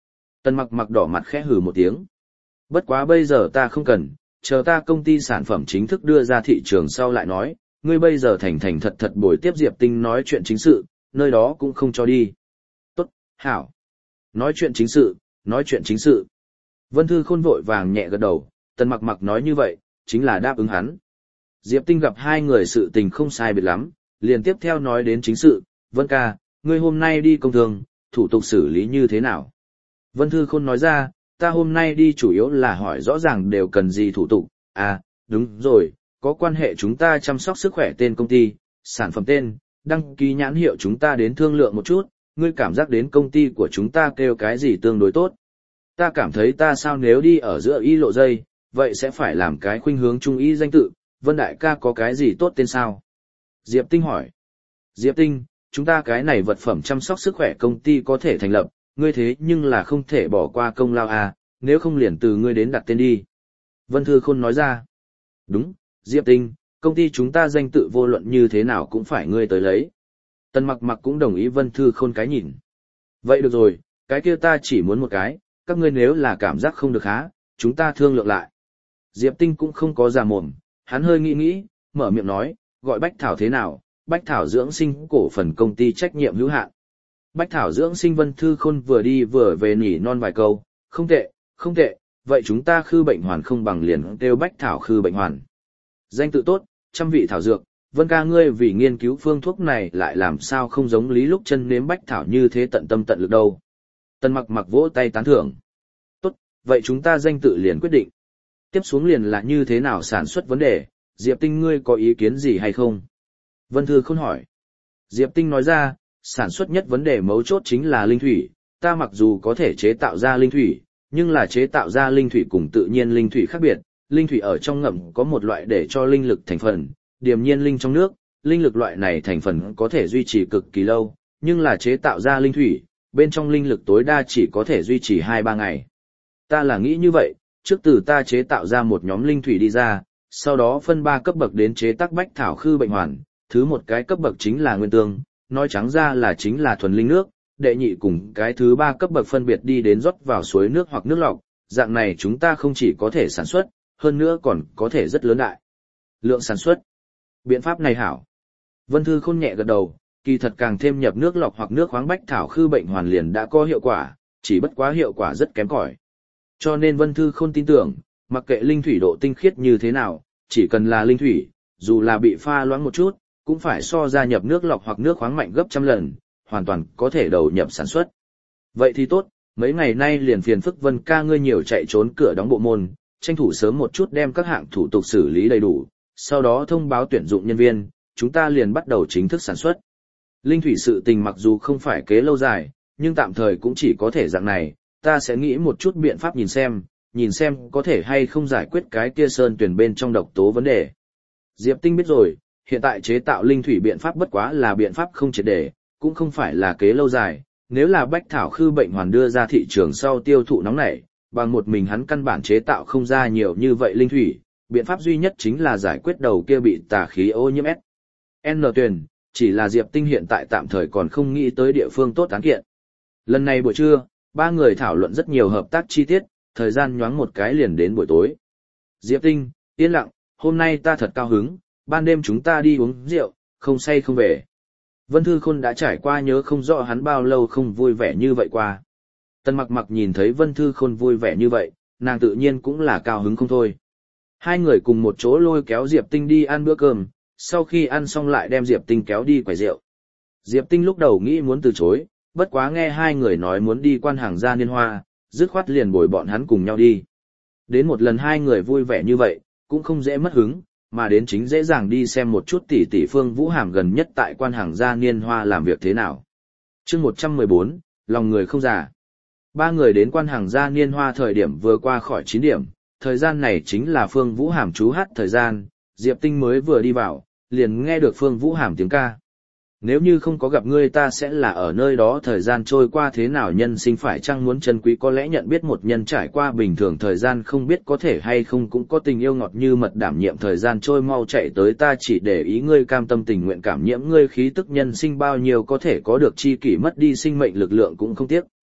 Tần Mặc Mặc đỏ mặt khẽ hừ một tiếng. Bất quá bây giờ ta không cần, chờ ta công ty sản phẩm chính thức đưa ra thị trường sau lại nói, ngươi bây giờ thành thành thật thật bồi tiếp Diệp Tinh nói chuyện chính sự, nơi đó cũng không cho đi. Tốt, hảo. Nói chuyện chính sự, nói chuyện chính sự. Vân Thư Khôn vội vàng nhẹ gật đầu, Tần Mặc Mặc nói như vậy, chính là đáp ứng hắn. Diệp Tinh gặp hai người sự tình không sai biệt lắm, liền tiếp theo nói đến chính sự, Vân ca, ngươi hôm nay đi công thương, thủ tục xử lý như thế nào? Vân Thư Khôn nói ra, ta hôm nay đi chủ yếu là hỏi rõ ràng đều cần gì thủ tục, à, đúng rồi, có quan hệ chúng ta chăm sóc sức khỏe tên công ty, sản phẩm tên, đăng ký nhãn hiệu chúng ta đến thương lượng một chút, ngươi cảm giác đến công ty của chúng ta kêu cái gì tương đối tốt. Ta cảm thấy ta sao nếu đi ở giữa y lộ dây, vậy sẽ phải làm cái khuynh hướng trung y danh tự, Vân đại ca có cái gì tốt tên sao? Diệp Tinh hỏi. Diệp Tinh, chúng ta cái này vật phẩm chăm sóc sức khỏe công ty có thể thành lập, ngươi thế nhưng là không thể bỏ qua công lao à, nếu không liền từ ngươi đến đặt tên đi. Vân Thư Khôn nói ra. Đúng, Diệp Tinh, công ty chúng ta danh tự vô luận như thế nào cũng phải ngươi tới lấy. Tần Mặc Mặc cũng đồng ý Vân Thư Khôn cái nhìn. Vậy được rồi, cái kia ta chỉ muốn một cái, các ngươi nếu là cảm giác không được há, chúng ta thương lượng lại. Diệp Tinh cũng không có già mồm, hắn hơi nghĩ nghĩ, mở miệng nói, gọi Bách Thảo thế nào, Bách Thảo dưỡng sinh cổ phần công ty trách nhiệm hữu hạn. Bách Thảo dưỡng sinh Vân Thư Khôn vừa đi vừa về nỉ non vài câu, không tệ, không tệ, vậy chúng ta khư bệnh hoàn không bằng liền kêu Bách Thảo khư bệnh hoàn. Danh tự tốt, trăm vị thảo dược, Vân ca ngươi vì nghiên cứu phương thuốc này lại làm sao không giống Lý Lúc Chân nếm Bách Thảo như thế tận tâm tận lực đâu. Tần Mặc Mặc vỗ tay tán thưởng. Tốt, vậy chúng ta danh tự liền quyết định. Tiếp xuống liền là như thế nào sản xuất vấn đề, Diệp Tinh ngươi có ý kiến gì hay không? Vân Thư Khôn hỏi. Diệp Tinh nói ra, sản xuất nhất vấn đề mấu chốt chính là linh thủy, ta mặc dù có thể chế tạo ra linh thủy, nhưng là chế tạo ra linh thủy cùng tự nhiên linh thủy khác biệt, linh thủy ở trong ngậm có một loại để cho linh lực thành phần, điềm nhiên linh trong nước, linh lực loại này thành phần có thể duy trì cực kỳ lâu, nhưng là chế tạo ra linh thủy, bên trong linh lực tối đa chỉ có thể duy trì hai ba ngày. Ta là nghĩ như vậy, trước từ ta chế tạo ra một nhóm linh thủy đi ra, sau đó phân ba cấp bậc đến chế tác Bách Thảo khư bệnh hoàn, thứ một cái cấp bậc chính là nguyên tương, nói trắng ra là chính là thuần linh nước, đệ nhị cùng cái thứ ba cấp bậc phân biệt đi đến rót vào suối nước hoặc nước lọc, dạng này chúng ta không chỉ có thể sản xuất, hơn nữa còn có thể rất lớn đại lượng sản xuất. Biện pháp này hảo. Vân Thư Khôn nhẹ gật đầu, kỳ thật càng thêm nhập nước lọc hoặc nước khoáng Bách Thảo khư bệnh hoàn liền đã có hiệu quả, chỉ bất quá hiệu quả rất kém cỏi. Cho nên Vân Thư Khôn tin tưởng, mặc kệ linh thủy độ tinh khiết như thế nào, chỉ cần là linh thủy, dù là bị pha loãng một chút, cũng phải so ra nhập nước lọc hoặc nước khoáng mạnh gấp trăm lần, hoàn toàn có thể đầu nhập sản xuất. Vậy thì tốt, mấy ngày nay liền phiền phức Vân ca ngươi nhiều chạy trốn cửa đóng bộ môn, tranh thủ sớm một chút đem các hạng thủ tục xử lý đầy đủ, sau đó thông báo tuyển dụng nhân viên, chúng ta liền bắt đầu chính thức sản xuất. Linh thủy sự tình mặc dù không phải kế lâu dài, nhưng tạm thời cũng chỉ có thể dạng này, ta sẽ nghĩ một chút biện pháp nhìn xem, nhìn xem có thể hay không giải quyết cái kia sơn tuyển bên trong độc tố vấn đề. Diệp Tinh biết rồi, hiện tại chế tạo linh thủy biện pháp bất quá là biện pháp không triệt để, cũng không phải là kế lâu dài, nếu là Bách Thảo khư bệnh hoàn đưa ra thị trường sau tiêu thụ nóng nảy, bằng một mình hắn căn bản chế tạo không ra nhiều như vậy linh thủy, biện pháp duy nhất chính là giải quyết đầu kia bị tà khí ô nhiễm S. N tuyển, chỉ là Diệp Tinh hiện tại tạm thời còn không nghĩ tới địa phương tốt án kiện. Lần này buổi trưa, ba người thảo luận rất nhiều hợp tác chi tiết, thời gian nhoáng một cái liền đến buổi tối. Diệp Tinh, yên lặng, hôm nay ta thật cao hứng, ban đêm chúng ta đi uống rượu, không say không về. Vân Thư Khôn đã trải qua nhớ không rõ hắn bao lâu không vui vẻ như vậy qua. Tần Mặc Mặc nhìn thấy Vân Thư Khôn vui vẻ như vậy, nàng tự nhiên cũng là cao hứng không thôi. Hai người cùng một chỗ lôi kéo Diệp Tinh đi ăn bữa cơm, sau khi ăn xong lại đem Diệp Tinh kéo đi quẩy rượu. Diệp Tinh lúc đầu nghĩ muốn từ chối, bất quá nghe hai người nói muốn đi quan hàng gia niên hoa, dứt khoát liền bồi bọn hắn cùng nhau đi. Đến một lần hai người vui vẻ như vậy, cũng không dễ mất hứng, mà đến chính dễ dàng đi xem một chút tỷ tỷ Phương Vũ Hàm gần nhất tại quan hàng gia niên hoa làm việc thế nào. Chương một trăm mười bốn, lòng người không già. Ba người đến quan hàng gia niên hoa thời điểm vừa qua khỏi chín điểm, thời gian này chính là Phương Vũ Hàm trú hát thời gian, Diệp Tinh mới vừa đi vào, liền nghe được Phương Vũ Hàm tiếng ca. Nếu như không có gặp ngươi ta sẽ là ở nơi đó thời gian trôi qua thế nào nhân sinh phải chăng muốn chân quý có lẽ nhận biết một nhân trải qua bình thường thời gian không biết có thể hay không cũng có tình yêu ngọt như mật đảm nhiệm thời gian trôi mau chạy tới ta chỉ để ý ngươi cam tâm tình nguyện cảm nhiễm ngươi khí tức nhân sinh bao nhiêu có thể có được chi kỷ mất đi sinh mệnh lực lượng cũng không tiếc.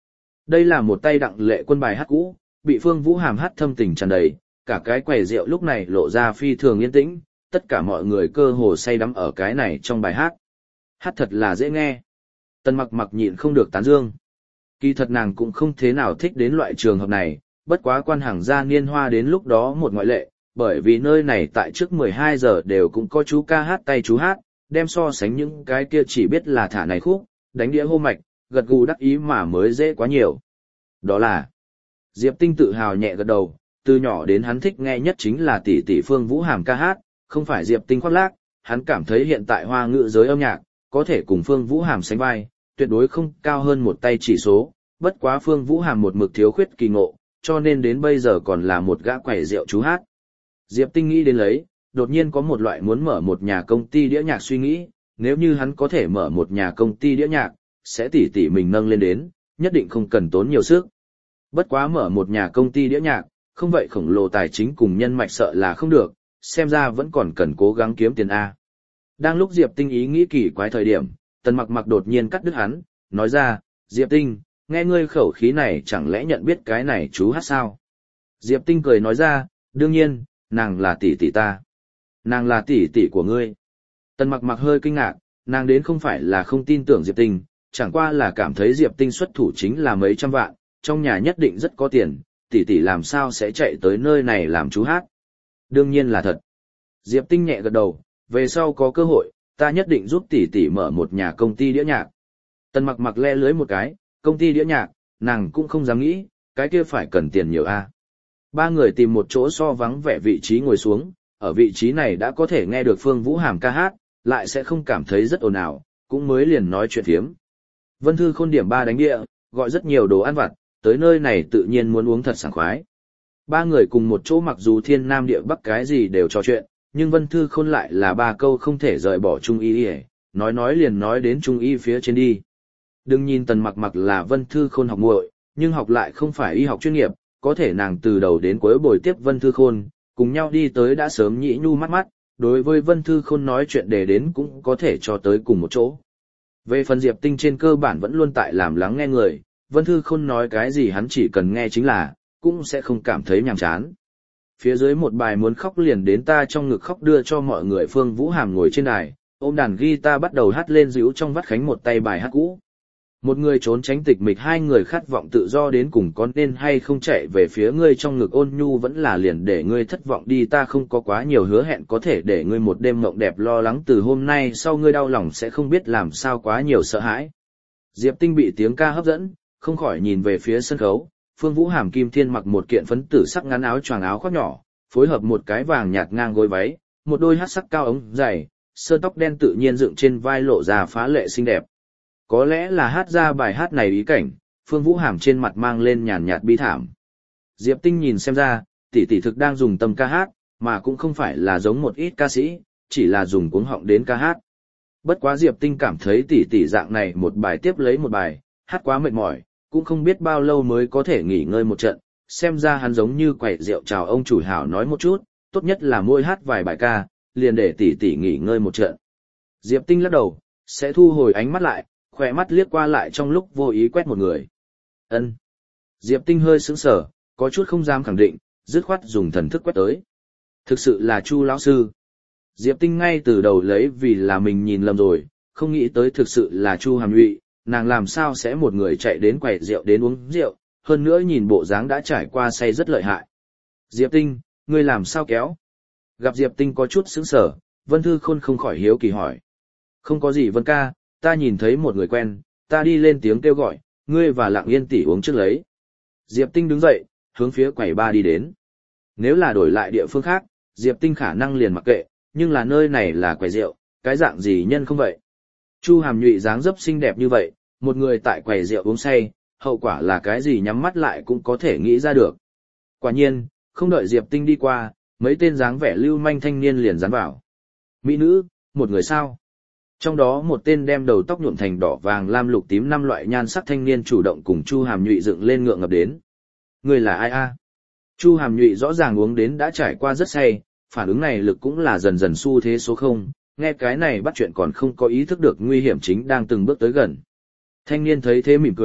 Đây là một tay đặng lệ quân bài hát cũ, bị Phương Vũ Hàm hát thâm tình tràn đầy, cả cái quầy rượu lúc này lộ ra phi thường yên tĩnh, tất cả mọi người cơ hồ say đắm ở cái này trong bài hát. Hát thật là dễ nghe. Tần Mặc Mặc nhịn không được tán dương. Kỳ thật nàng cũng không thế nào thích đến loại trường hợp này, bất quá quan hàng gia niên hoa đến lúc đó một ngoại lệ, bởi vì nơi này tại trước mười hai giờ đều cũng có chú ca hát tay chú hát, đem so sánh những cái kia chỉ biết là thả này khúc, đánh đĩa hô mạch, gật gù đắc ý mà mới dễ quá nhiều. Đó là Diệp Tinh tự hào nhẹ gật đầu, từ nhỏ đến hắn thích nghe nhất chính là tỷ tỷ Phương Vũ Hàm ca hát, không phải Diệp Tinh khoác lác, hắn cảm thấy hiện tại hoa ngữ giới âm nhạc, có thể cùng Phương Vũ Hàm sánh vai, tuyệt đối không cao hơn một tay chỉ số, bất quá Phương Vũ Hàm một mực thiếu khuyết kỳ ngộ, cho nên đến bây giờ còn là một gã quẩy rượu chú hát. Diệp Tinh nghĩ đến lấy, đột nhiên có một loại muốn mở một nhà công ty đĩa nhạc suy nghĩ, nếu như hắn có thể mở một nhà công ty đĩa nhạc, sẽ tỉ tỉ mình nâng lên đến, nhất định không cần tốn nhiều sức. Bất quá mở một nhà công ty đĩa nhạc, không vậy khổng lồ tài chính cùng nhân mạch sợ là không được, xem ra vẫn còn cần cố gắng kiếm tiền A. Đang lúc Diệp Tinh ý nghĩ kỳ quái thời điểm, Tần Mặc Mặc đột nhiên cắt đứt hắn, nói ra, Diệp Tinh, nghe ngươi khẩu khí này chẳng lẽ nhận biết cái này chú hát sao? Diệp Tinh cười nói ra, đương nhiên, nàng là tỷ tỷ ta. Nàng là tỷ tỷ của ngươi. Tần Mặc Mặc hơi kinh ngạc, nàng đến không phải là không tin tưởng Diệp Tinh, chẳng qua là cảm thấy Diệp Tinh xuất thủ chính là mấy trăm vạn, trong nhà nhất định rất có tiền, tỷ tỷ làm sao sẽ chạy tới nơi này làm chú hát. Đương nhiên là thật. Diệp Tinh nhẹ gật đầu, về sau có cơ hội, ta nhất định giúp tỷ tỷ mở một nhà công ty đĩa nhạc. Tần Mặc Mặc le lưới một cái, công ty đĩa nhạc, nàng cũng không dám nghĩ, cái kia phải cần tiền nhiều a. Ba người tìm một chỗ so vắng vẻ vị trí ngồi xuống, ở vị trí này đã có thể nghe được Phương Vũ Hàm ca hát, lại sẽ không cảm thấy rất ồn ào, cũng mới liền nói chuyện phiếm. Vân Thư Khôn điểm ba đánh địa, gọi rất nhiều đồ ăn vặt, tới nơi này tự nhiên muốn uống thật sảng khoái. Ba người cùng một chỗ mặc dù thiên nam địa bắc cái gì đều trò chuyện, nhưng Vân Thư Khôn lại là ba câu không thể rời bỏ Trung Y, nói nói liền nói đến Trung Y phía trên đi. Đừng nhìn Tần Mặc Mặc là Vân Thư Khôn học muội, nhưng học lại không phải y học chuyên nghiệp, có thể nàng từ đầu đến cuối bồi tiếp Vân Thư Khôn, cùng nhau đi tới đã sớm nhĩ nhu mắt mắt, đối với Vân Thư Khôn nói chuyện để đến cũng có thể cho tới cùng một chỗ. Về phần Diệp Tinh trên cơ bản vẫn luôn tại làm lắng nghe người, Vân Thư Khôn nói cái gì hắn chỉ cần nghe chính là, cũng sẽ không cảm thấy nhàm chán. Phía dưới một bài muốn khóc liền đến ta trong ngực khóc đưa cho mọi người. Phương Vũ Hàm ngồi trên đài, ôm đàn guitar bắt đầu hát lên díu trong vắt khánh một tay bài hát cũ. Một người trốn tránh tịch mịch, hai người khát vọng tự do đến cùng có nên hay không chạy về phía ngươi trong ngực ôn nhu vẫn là liền để ngươi thất vọng đi. Ta không có quá nhiều hứa hẹn có thể để ngươi một đêm mộng đẹp, lo lắng từ hôm nay sau ngươi đau lòng sẽ không biết làm sao, quá nhiều sợ hãi. Diệp Tinh bị tiếng ca hấp dẫn, không khỏi nhìn về phía sân khấu. Phương Vũ Hàm kim thiên mặc một kiện phấn tử sắc ngắn áo choàng áo khoác nhỏ, phối hợp một cái vàng nhạt ngang gối váy, một đôi hắc sắc cao ống dày, sơn tóc đen tự nhiên dựng trên vai lộ ra phá lệ xinh đẹp. Có lẽ là hát ra bài hát này ý cảnh, Phương Vũ Hàm trên mặt mang lên nhàn nhạt bi thảm. Diệp Tinh nhìn xem ra, tỷ tỷ thực đang dùng tâm ca hát, mà cũng không phải là giống một ít ca sĩ, chỉ là dùng cuống họng đến ca hát. Bất quá Diệp Tinh cảm thấy tỷ tỷ dạng này một bài tiếp lấy một bài, hát quá mệt mỏi, cũng không biết bao lâu mới có thể nghỉ ngơi một trận, xem ra hắn giống như quẩy rượu chào ông chủ hảo nói một chút, tốt nhất là mỗi hát vài bài ca, liền để tỷ tỷ nghỉ ngơi một trận. Diệp Tinh lắc đầu, sẽ thu hồi ánh mắt lại, khỏe mắt liếc qua lại trong lúc vô ý quét một người. Ân. Diệp Tinh hơi sững sờ, có chút không dám khẳng định, dứt khoát dùng thần thức quét tới. Thực sự là Chu lão sư. Diệp Tinh ngay từ đầu lấy vì là mình nhìn lầm rồi, không nghĩ tới thực sự là Chu Hàm Nhụy, nàng làm sao sẽ một người chạy đến quầy rượu đến uống rượu, hơn nữa nhìn bộ dáng đã trải qua say rất lợi hại. Diệp Tinh, ngươi làm sao kéo? Gặp Diệp Tinh có chút sững sờ, Vân Thư Khôn không khỏi hiếu kỳ hỏi. Không có gì Vân ca, ta nhìn thấy một người quen, ta đi lên tiếng kêu gọi, ngươi và Lặng Yên tỷ uống trước lấy. Diệp Tinh đứng dậy, hướng phía quầy ba đi đến. Nếu là đổi lại địa phương khác, Diệp Tinh khả năng liền mặc kệ, nhưng là nơi này là quầy rượu, cái dạng gì nhân không vậy? Chu Hàm Nhụy dáng dấp xinh đẹp như vậy, một người tại quầy rượu uống say, hậu quả là cái gì nhắm mắt lại cũng có thể nghĩ ra được. Quả nhiên, không đợi Diệp Tinh đi qua, mấy tên dáng vẻ lưu manh thanh niên liền dán vào. Mỹ nữ, một người sao? Trong đó một tên đem đầu tóc nhuộm thành đỏ vàng lam lục tím năm loại nhan sắc thanh niên chủ động cùng Chu Hàm Nhụy dựng lên ngượng ngập đến. Người là ai a? Chu Hàm Nhụy rõ ràng uống đến đã trải qua rất say, phản ứng này lực cũng là dần dần xu thế số không, nghe cái này bắt chuyện còn không có ý thức được nguy hiểm chính đang từng bước tới gần. Thanh niên thấy thế mỉm cười,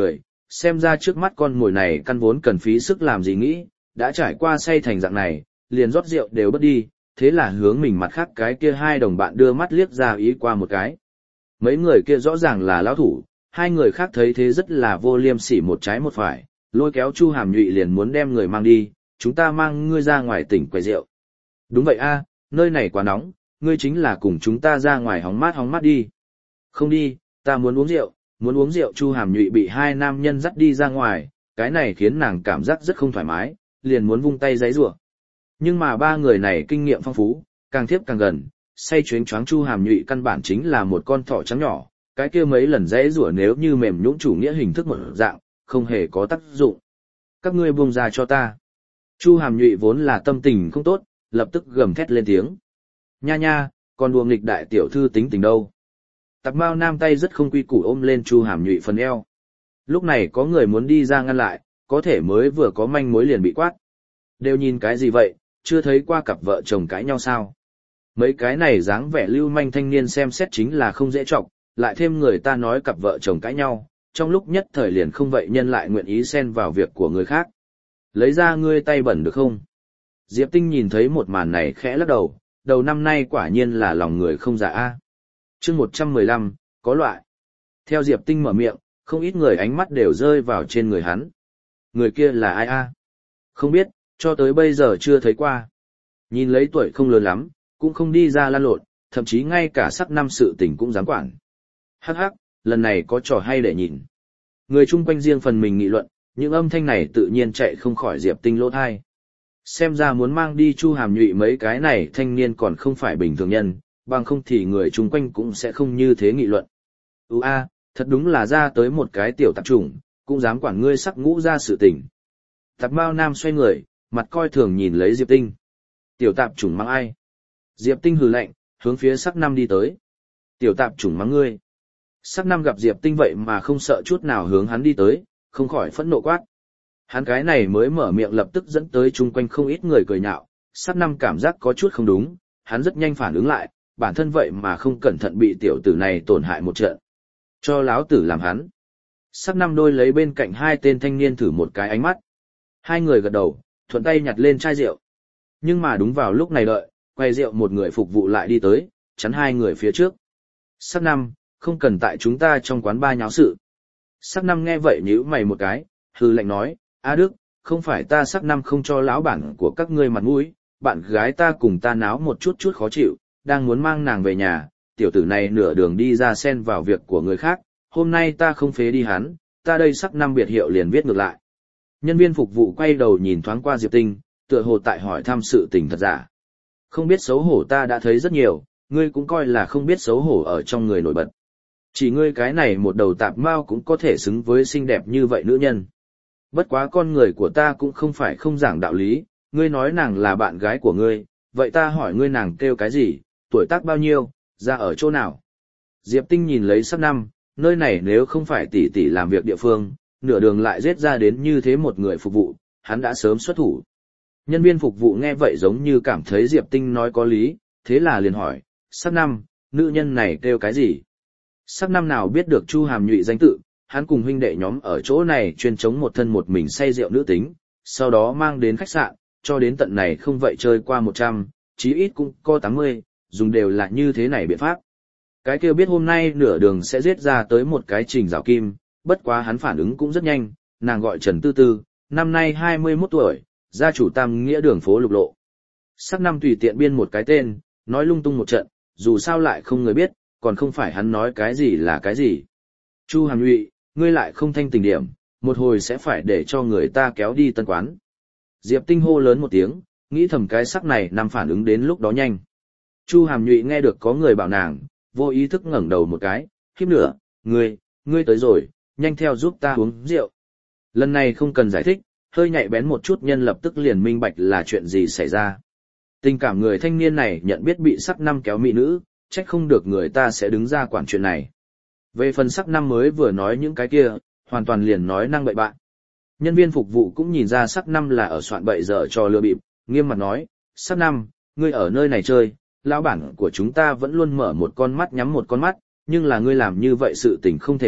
xem ra trước mắt con mồi này căn vốn cần phí sức làm gì nghĩ, đã trải qua say thành dạng này, liền rót rượu đều bớt đi, thế là hướng mình mặt khác cái kia hai đồng bạn đưa mắt liếc ra ý qua một cái. Mấy người kia rõ ràng là lão thủ, hai người khác thấy thế rất là vô liêm sỉ một trái một phải, lôi kéo Chu Hàm Nhụy liền muốn đem người mang đi, chúng ta mang ngươi ra ngoài tỉnh quầy rượu. Đúng vậy a, nơi này quá nóng, ngươi chính là cùng chúng ta ra ngoài hóng mát hóng mát đi. Không đi, ta muốn uống rượu, muốn uống rượu. Chu Hàm Nhụy bị hai nam nhân dắt đi ra ngoài, cái này khiến nàng cảm giác rất không thoải mái, liền muốn vung tay giãy giụa. Nhưng mà ba người này kinh nghiệm phong phú, càng tiếp càng gần, say chuyến choáng Chu Hàm Nhụy căn bản chính là một con thỏ trắng nhỏ, cái kia mấy lần giãy giụa nếu như mềm nhũn chủ nghĩa hình thức một dạng, không hề có tác dụng. Các ngươi buông ra cho ta. Chu Hàm Nhụy vốn là tâm tình không tốt, lập tức gầm thét lên tiếng. Nha nha, còn đùa nghịch đại tiểu thư tính tình đâu. Tạp Mao Nam tay rất không quy củ ôm lên Chu Hàm Nhụy phần eo. Lúc này có người muốn đi ra ngăn lại, có thể mới vừa có manh mối liền bị quát. Đều nhìn cái gì vậy, chưa thấy qua cặp vợ chồng cãi nhau sao? Mấy cái này dáng vẻ lưu manh thanh niên xem xét chính là không dễ trọng, lại thêm người ta nói cặp vợ chồng cãi nhau, trong lúc nhất thời liền không vậy nhân lại nguyện ý xen vào việc của người khác. Lấy ra ngươi tay bẩn được không? Diệp Tinh nhìn thấy một màn này khẽ lắc đầu, đầu năm nay quả nhiên là lòng người không dạ a. Chương một trăm mười lăm, có loại. Theo Diệp Tinh mở miệng, không ít người ánh mắt đều rơi vào trên người hắn. Người kia là ai a? Không biết, cho tới bây giờ chưa thấy qua. Nhìn lấy tuổi không lớn lắm, cũng không đi ra lan lộn, thậm chí ngay cả sắc năm sự tình cũng dám quản. Hắc hắc, lần này có trò hay để nhìn. Người chung quanh riêng phần mình nghị luận, những âm thanh này tự nhiên chạy không khỏi Diệp Tinh lỗ thai. Xem ra muốn mang đi Chu Hàm Nhụy mấy cái này thanh niên còn không phải bình thường nhân, bằng không thì người chung quanh cũng sẽ không như thế nghị luận. Ú a, thật đúng là ra tới một cái tiểu tạp chủng, cũng dám quản ngươi sắc ngũ ra sự tình. Tạp Mao Nam xoay người, mặt coi thường nhìn lấy Diệp Tinh. Tiểu tạp chủng mắng ai? Diệp Tinh hừ lạnh, hướng phía sắc năm đi tới. Tiểu tạp chủng mắng ngươi. Sắc năm gặp Diệp Tinh vậy mà không sợ chút nào hướng hắn đi tới, không khỏi phẫn nộ quát. Hắn cái này mới mở miệng lập tức dẫn tới chung quanh không ít người cười nhạo, sắc năm cảm giác có chút không đúng, hắn rất nhanh phản ứng lại, bản thân vậy mà không cẩn thận bị tiểu tử này tổn hại một trận. Cho láo tử làm hắn. Sắc năm đôi lấy bên cạnh hai tên thanh niên thử một cái ánh mắt. Hai người gật đầu, thuận tay nhặt lên chai rượu. Nhưng mà đúng vào lúc này đợi, quay rượu một người phục vụ lại đi tới, chắn hai người phía trước. Sắc năm, không cần tại chúng ta trong quán ba nháo sự. Sắc năm nghe vậy nhíu mày một cái, hư lệnh nói, A Đức, không phải ta sắc năm không cho lão bản của các ngươi mặt mũi, bạn gái ta cùng ta náo một chút chút khó chịu, đang muốn mang nàng về nhà, tiểu tử này nửa đường đi ra xen vào việc của người khác, hôm nay ta không phế đi hắn, ta đây sắc năm biệt hiệu liền viết ngược lại. Nhân viên phục vụ quay đầu nhìn thoáng qua Diệp Tinh, tựa hồ tại hỏi thăm sự tình thật giả. Không biết xấu hổ ta đã thấy rất nhiều, ngươi cũng coi là không biết xấu hổ ở trong người nổi bật. Chỉ ngươi cái này một đầu tạp mao cũng có thể xứng với xinh đẹp như vậy nữ nhân. Bất quá con người của ta cũng không phải không giảng đạo lý, ngươi nói nàng là bạn gái của ngươi, vậy ta hỏi ngươi nàng kêu cái gì, tuổi tác bao nhiêu, ra ở chỗ nào. Diệp Tinh nhìn lấy sắc năm, nơi này nếu không phải tỷ tỷ làm việc địa phương, nửa đường lại giết ra đến như thế một người phục vụ, hắn đã sớm xuất thủ. Nhân viên phục vụ nghe vậy giống như cảm thấy Diệp Tinh nói có lý, thế là liền hỏi, sắc năm, nữ nhân này kêu cái gì? Sắc năm nào biết được Chu Hàm Nhụy danh tự, hắn cùng huynh đệ nhóm ở chỗ này chuyên chống một thân một mình say rượu nữ tính, sau đó mang đến khách sạn, cho đến tận này không vậy chơi qua một trăm, chí ít cũng có tám mươi, dùng đều là như thế này biện pháp. Cái kia biết hôm nay nửa đường sẽ giết ra tới một cái trình rào kim, bất quá hắn phản ứng cũng rất nhanh, nàng gọi Trần Tư Tư, năm nay hai mươi mốt tuổi, gia chủ Tam Nghĩa đường phố lục lộ. Sắc năm tùy tiện biên một cái tên, nói lung tung một trận, dù sao lại không người biết, còn không phải hắn nói cái gì là cái gì. Chu Hàm Nhụy, ngươi lại không thanh tình điểm, một hồi sẽ phải để cho người ta kéo đi tân quán. Diệp Tinh hô lớn một tiếng, nghĩ thầm cái sắc này nằm phản ứng đến lúc đó nhanh. Chu Hàm Nhụy nghe được có người bảo nàng, vô ý thức ngẩng đầu một cái, khiếp nửa, ngươi, ngươi tới rồi, nhanh theo giúp ta uống rượu. Lần này không cần giải thích, hơi nhạy bén một chút nhân lập tức liền minh bạch là chuyện gì xảy ra. Tình cảm người thanh niên này nhận biết bị sắc năm kéo mỹ nữ, trách không được người ta sẽ đứng ra quản chuyện này. Về phần sắc năm mới vừa nói những cái kia, hoàn toàn liền nói năng bậy bạn. Nhân viên phục vụ cũng nhìn ra sắc năm là ở soạn bậy dở cho lừa bịp, nghiêm mặt nói, sắc năm, ngươi ở nơi này chơi, lão bản của chúng ta vẫn luôn mở một con mắt nhắm một con mắt, nhưng là ngươi làm như vậy sự tình không thể được,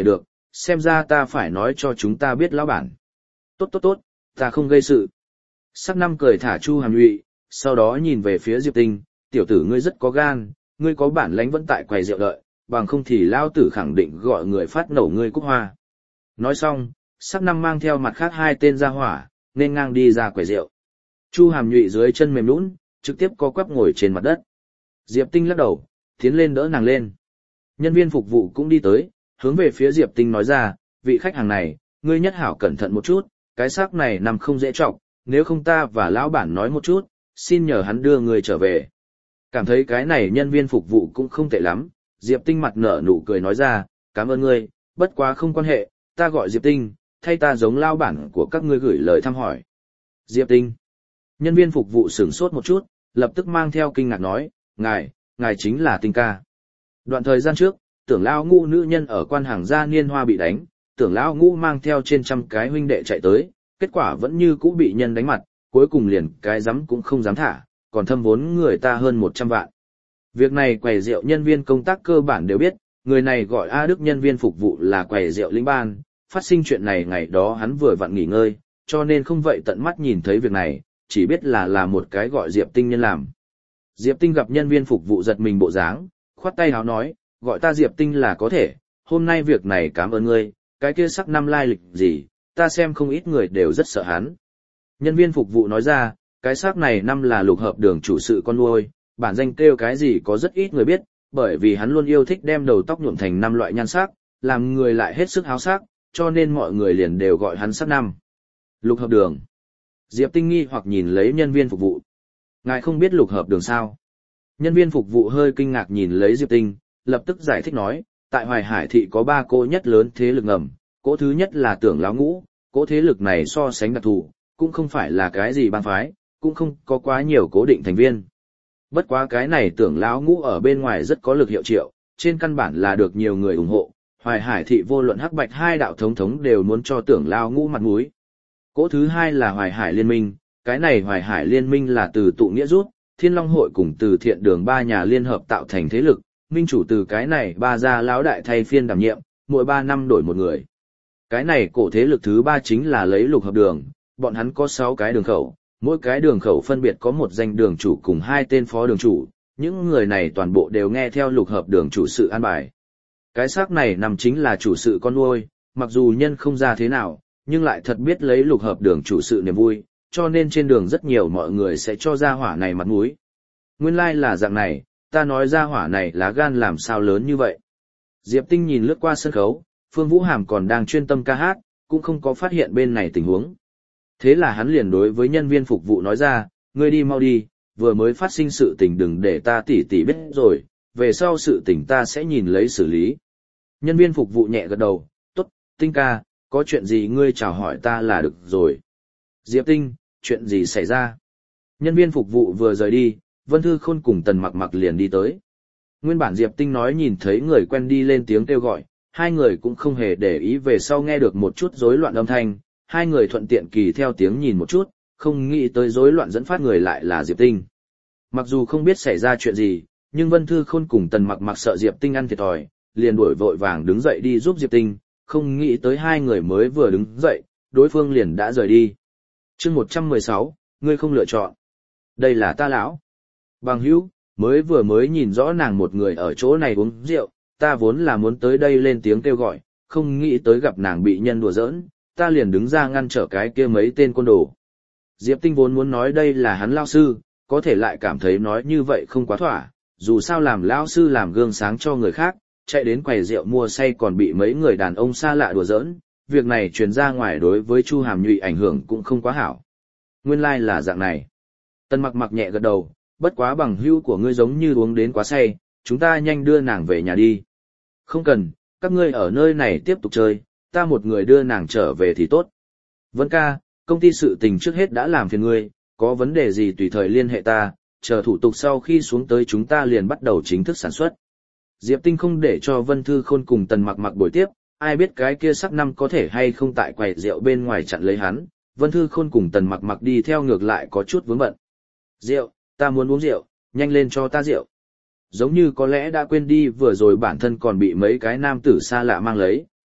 xem ra ta phải nói cho chúng ta biết lão bản. Tốt tốt tốt, ta không gây sự. Sắc năm cười thả Chu Hàm Nhụy, sau đó nhìn về phía Diệp Tinh, tiểu tử ngươi rất có gan, ngươi có bản lãnh vẫn tại quầy rượu đợi, bằng không thì lao tử khẳng định gọi người phát nổ ngươi cúc hoa. Nói xong, sắc năm mang theo mặt khác hai tên ra hỏa, nên ngang đi ra quầy rượu. Chu Hàm Nhụy dưới chân mềm nhũn, trực tiếp co quắp ngồi trên mặt đất. Diệp Tinh lắc đầu, tiến lên đỡ nàng lên. Nhân viên phục vụ cũng đi tới, hướng về phía Diệp Tinh nói ra, vị khách hàng này, ngươi nhất hảo cẩn thận một chút, cái xác này nằm không dễ trọng, nếu không ta và lão bản nói một chút, xin nhờ hắn đưa người trở về. Cảm thấy cái này nhân viên phục vụ cũng không tệ lắm, Diệp Tinh mặt nở nụ cười nói ra, cảm ơn ngươi, bất quá không quan hệ, ta gọi Diệp Tinh, thay ta giống lão bản của các ngươi gửi lời thăm hỏi. Diệp Tinh. Nhân viên phục vụ sửng sốt một chút, lập tức mang theo kinh ngạc nói, ngài, ngài chính là Tinh ca. Đoạn thời gian trước, tưởng lão ngũ nữ nhân ở quan hàng gia niên hoa bị đánh, tưởng lão ngũ mang theo trên trăm cái huynh đệ chạy tới, kết quả vẫn như cũ bị nhân đánh mặt, cuối cùng liền cái dám cũng không dám thả, còn thâm vốn người ta hơn một trăm vạn. Việc này quầy rượu nhân viên công tác cơ bản đều biết, người này gọi A Đức nhân viên phục vụ là quầy rượu lĩnh ban, phát sinh chuyện này ngày đó hắn vừa vặn nghỉ ngơi, cho nên không vậy tận mắt nhìn thấy việc này, chỉ biết là là một cái gọi Diệp Tinh nhân làm. Diệp Tinh gặp nhân viên phục vụ giật mình bộ dáng, khoát tay háo nói, gọi ta Diệp Tinh là có thể, hôm nay việc này cảm ơn ngươi, cái kia sắc năm lai lịch gì, ta xem không ít người đều rất sợ hắn. Nhân viên phục vụ nói ra, cái xác này năm là Lục Hợp Đường chủ sự con nuôi, bản danh kêu cái gì có rất ít người biết, bởi vì hắn luôn yêu thích đem đầu tóc nhuộm thành năm loại nhan sắc, làm người lại hết sức háo sắc, cho nên mọi người liền đều gọi hắn sắc năm. Lục Hợp Đường. Diệp Tinh nghi hoặc nhìn lấy nhân viên phục vụ. Ngài không biết Lục Hợp Đường sao? Nhân viên phục vụ hơi kinh ngạc nhìn lấy Diệp Tinh, lập tức giải thích nói, tại Hoài Hải thị có ba cỗ nhất lớn thế lực ngầm, cỗ thứ nhất là Tưởng lão ngũ, cỗ thế lực này so sánh đặc thù, cũng không phải là cái gì bang phái, cũng không có quá nhiều cố định thành viên. Bất quá cái này Tưởng lão ngũ ở bên ngoài rất có lực hiệu triệu, trên căn bản là được nhiều người ủng hộ, Hoài Hải thị vô luận hắc bạch hai đạo thống thống đều muốn cho Tưởng lão ngũ mặt mũi. Cỗ thứ hai là Hoài Hải Liên minh, cái này Hoài Hải Liên minh là từ tụ nghĩa rút, Thiên Long hội cùng từ thiện đường ba nhà liên hợp tạo thành thế lực, minh chủ từ cái này ba gia lão đại thay phiên đảm nhiệm, mỗi ba năm đổi một người. Cái này cổ thế lực thứ ba chính là lấy Lục Hợp Đường, bọn hắn có sáu cái đường khẩu, mỗi cái đường khẩu phân biệt có một danh đường chủ cùng hai tên phó đường chủ, những người này toàn bộ đều nghe theo Lục Hợp Đường chủ sự an bài. Cái xác này nằm chính là chủ sự con nuôi, mặc dù nhân không ra thế nào, nhưng lại thật biết lấy Lục Hợp Đường chủ sự niềm vui, cho nên trên đường rất nhiều mọi người sẽ cho ra hỏa này mặt mũi. Nguyên lai like là dạng này, ta nói ra hỏa này lá gan làm sao lớn như vậy. Diệp Tinh nhìn lướt qua sân khấu, Phương Vũ Hàm còn đang chuyên tâm ca hát, cũng không có phát hiện bên này tình huống. Thế là hắn liền đối với nhân viên phục vụ nói ra, ngươi đi mau đi, vừa mới phát sinh sự tình đừng để ta tỉ tỉ biết rồi, về sau sự tình ta sẽ nhìn lấy xử lý. Nhân viên phục vụ nhẹ gật đầu, tốt, Tinh ca, có chuyện gì ngươi chào hỏi ta là được rồi. Diệp Tinh, chuyện gì xảy ra? Nhân viên phục vụ vừa rời đi, Vân Thư Khôn cùng Tần Mặc Mặc liền đi tới. Nguyên bản Diệp Tinh nói nhìn thấy người quen đi lên tiếng kêu gọi, hai người cũng không hề để ý về sau nghe được một chút rối loạn âm thanh, hai người thuận tiện kỳ theo tiếng nhìn một chút, không nghĩ tới rối loạn dẫn phát người lại là Diệp Tinh. Mặc dù không biết xảy ra chuyện gì, nhưng Vân Thư Khôn cùng Tần Mặc Mặc sợ Diệp Tinh ăn thiệt thòi, liền đuổi vội vàng đứng dậy đi giúp Diệp Tinh, không nghĩ tới hai người mới vừa đứng dậy, đối phương liền đã rời đi. Chương một trăm mười sáu, ngươi không lựa chọn. Đây là ta lão. Bằng hữu, mới vừa mới nhìn rõ nàng một người ở chỗ này uống rượu, ta vốn là muốn tới đây lên tiếng kêu gọi, không nghĩ tới gặp nàng bị nhân đùa giỡn, ta liền đứng ra ngăn trở cái kia mấy tên côn đồ. Diệp Tinh vốn muốn nói đây là hắn lao sư, có thể lại cảm thấy nói như vậy không quá thỏa, dù sao làm lao sư làm gương sáng cho người khác, chạy đến quầy rượu mua say còn bị mấy người đàn ông xa lạ đùa giỡn, việc này truyền ra ngoài đối với Chu Hàm Nhụy ảnh hưởng cũng không quá hảo. Nguyên lai like là dạng này. Tần Mặc Mặc nhẹ gật đầu, bất quá bằng hữu của ngươi giống như uống đến quá say, chúng ta nhanh đưa nàng về nhà đi. Không cần, các ngươi ở nơi này tiếp tục chơi, ta một người đưa nàng trở về thì tốt. Vân ca, công ty sự tình trước hết đã làm phiền ngươi, có vấn đề gì tùy thời liên hệ ta, chờ thủ tục sau khi xuống tới chúng ta liền bắt đầu chính thức sản xuất. Diệp Tinh không để cho Vân Thư Khôn cùng Tần Mặc Mặc buổi tiếp, ai biết cái kia sắc năm có thể hay không tại quầy rượu bên ngoài chặn lấy hắn, Vân Thư Khôn cùng Tần Mặc Mặc đi theo ngược lại có chút vướng bận. Rượu, ta muốn uống rượu, nhanh lên cho ta rượu. Giống như có lẽ đã quên đi vừa rồi bản thân còn bị mấy cái nam tử xa lạ mang lấy,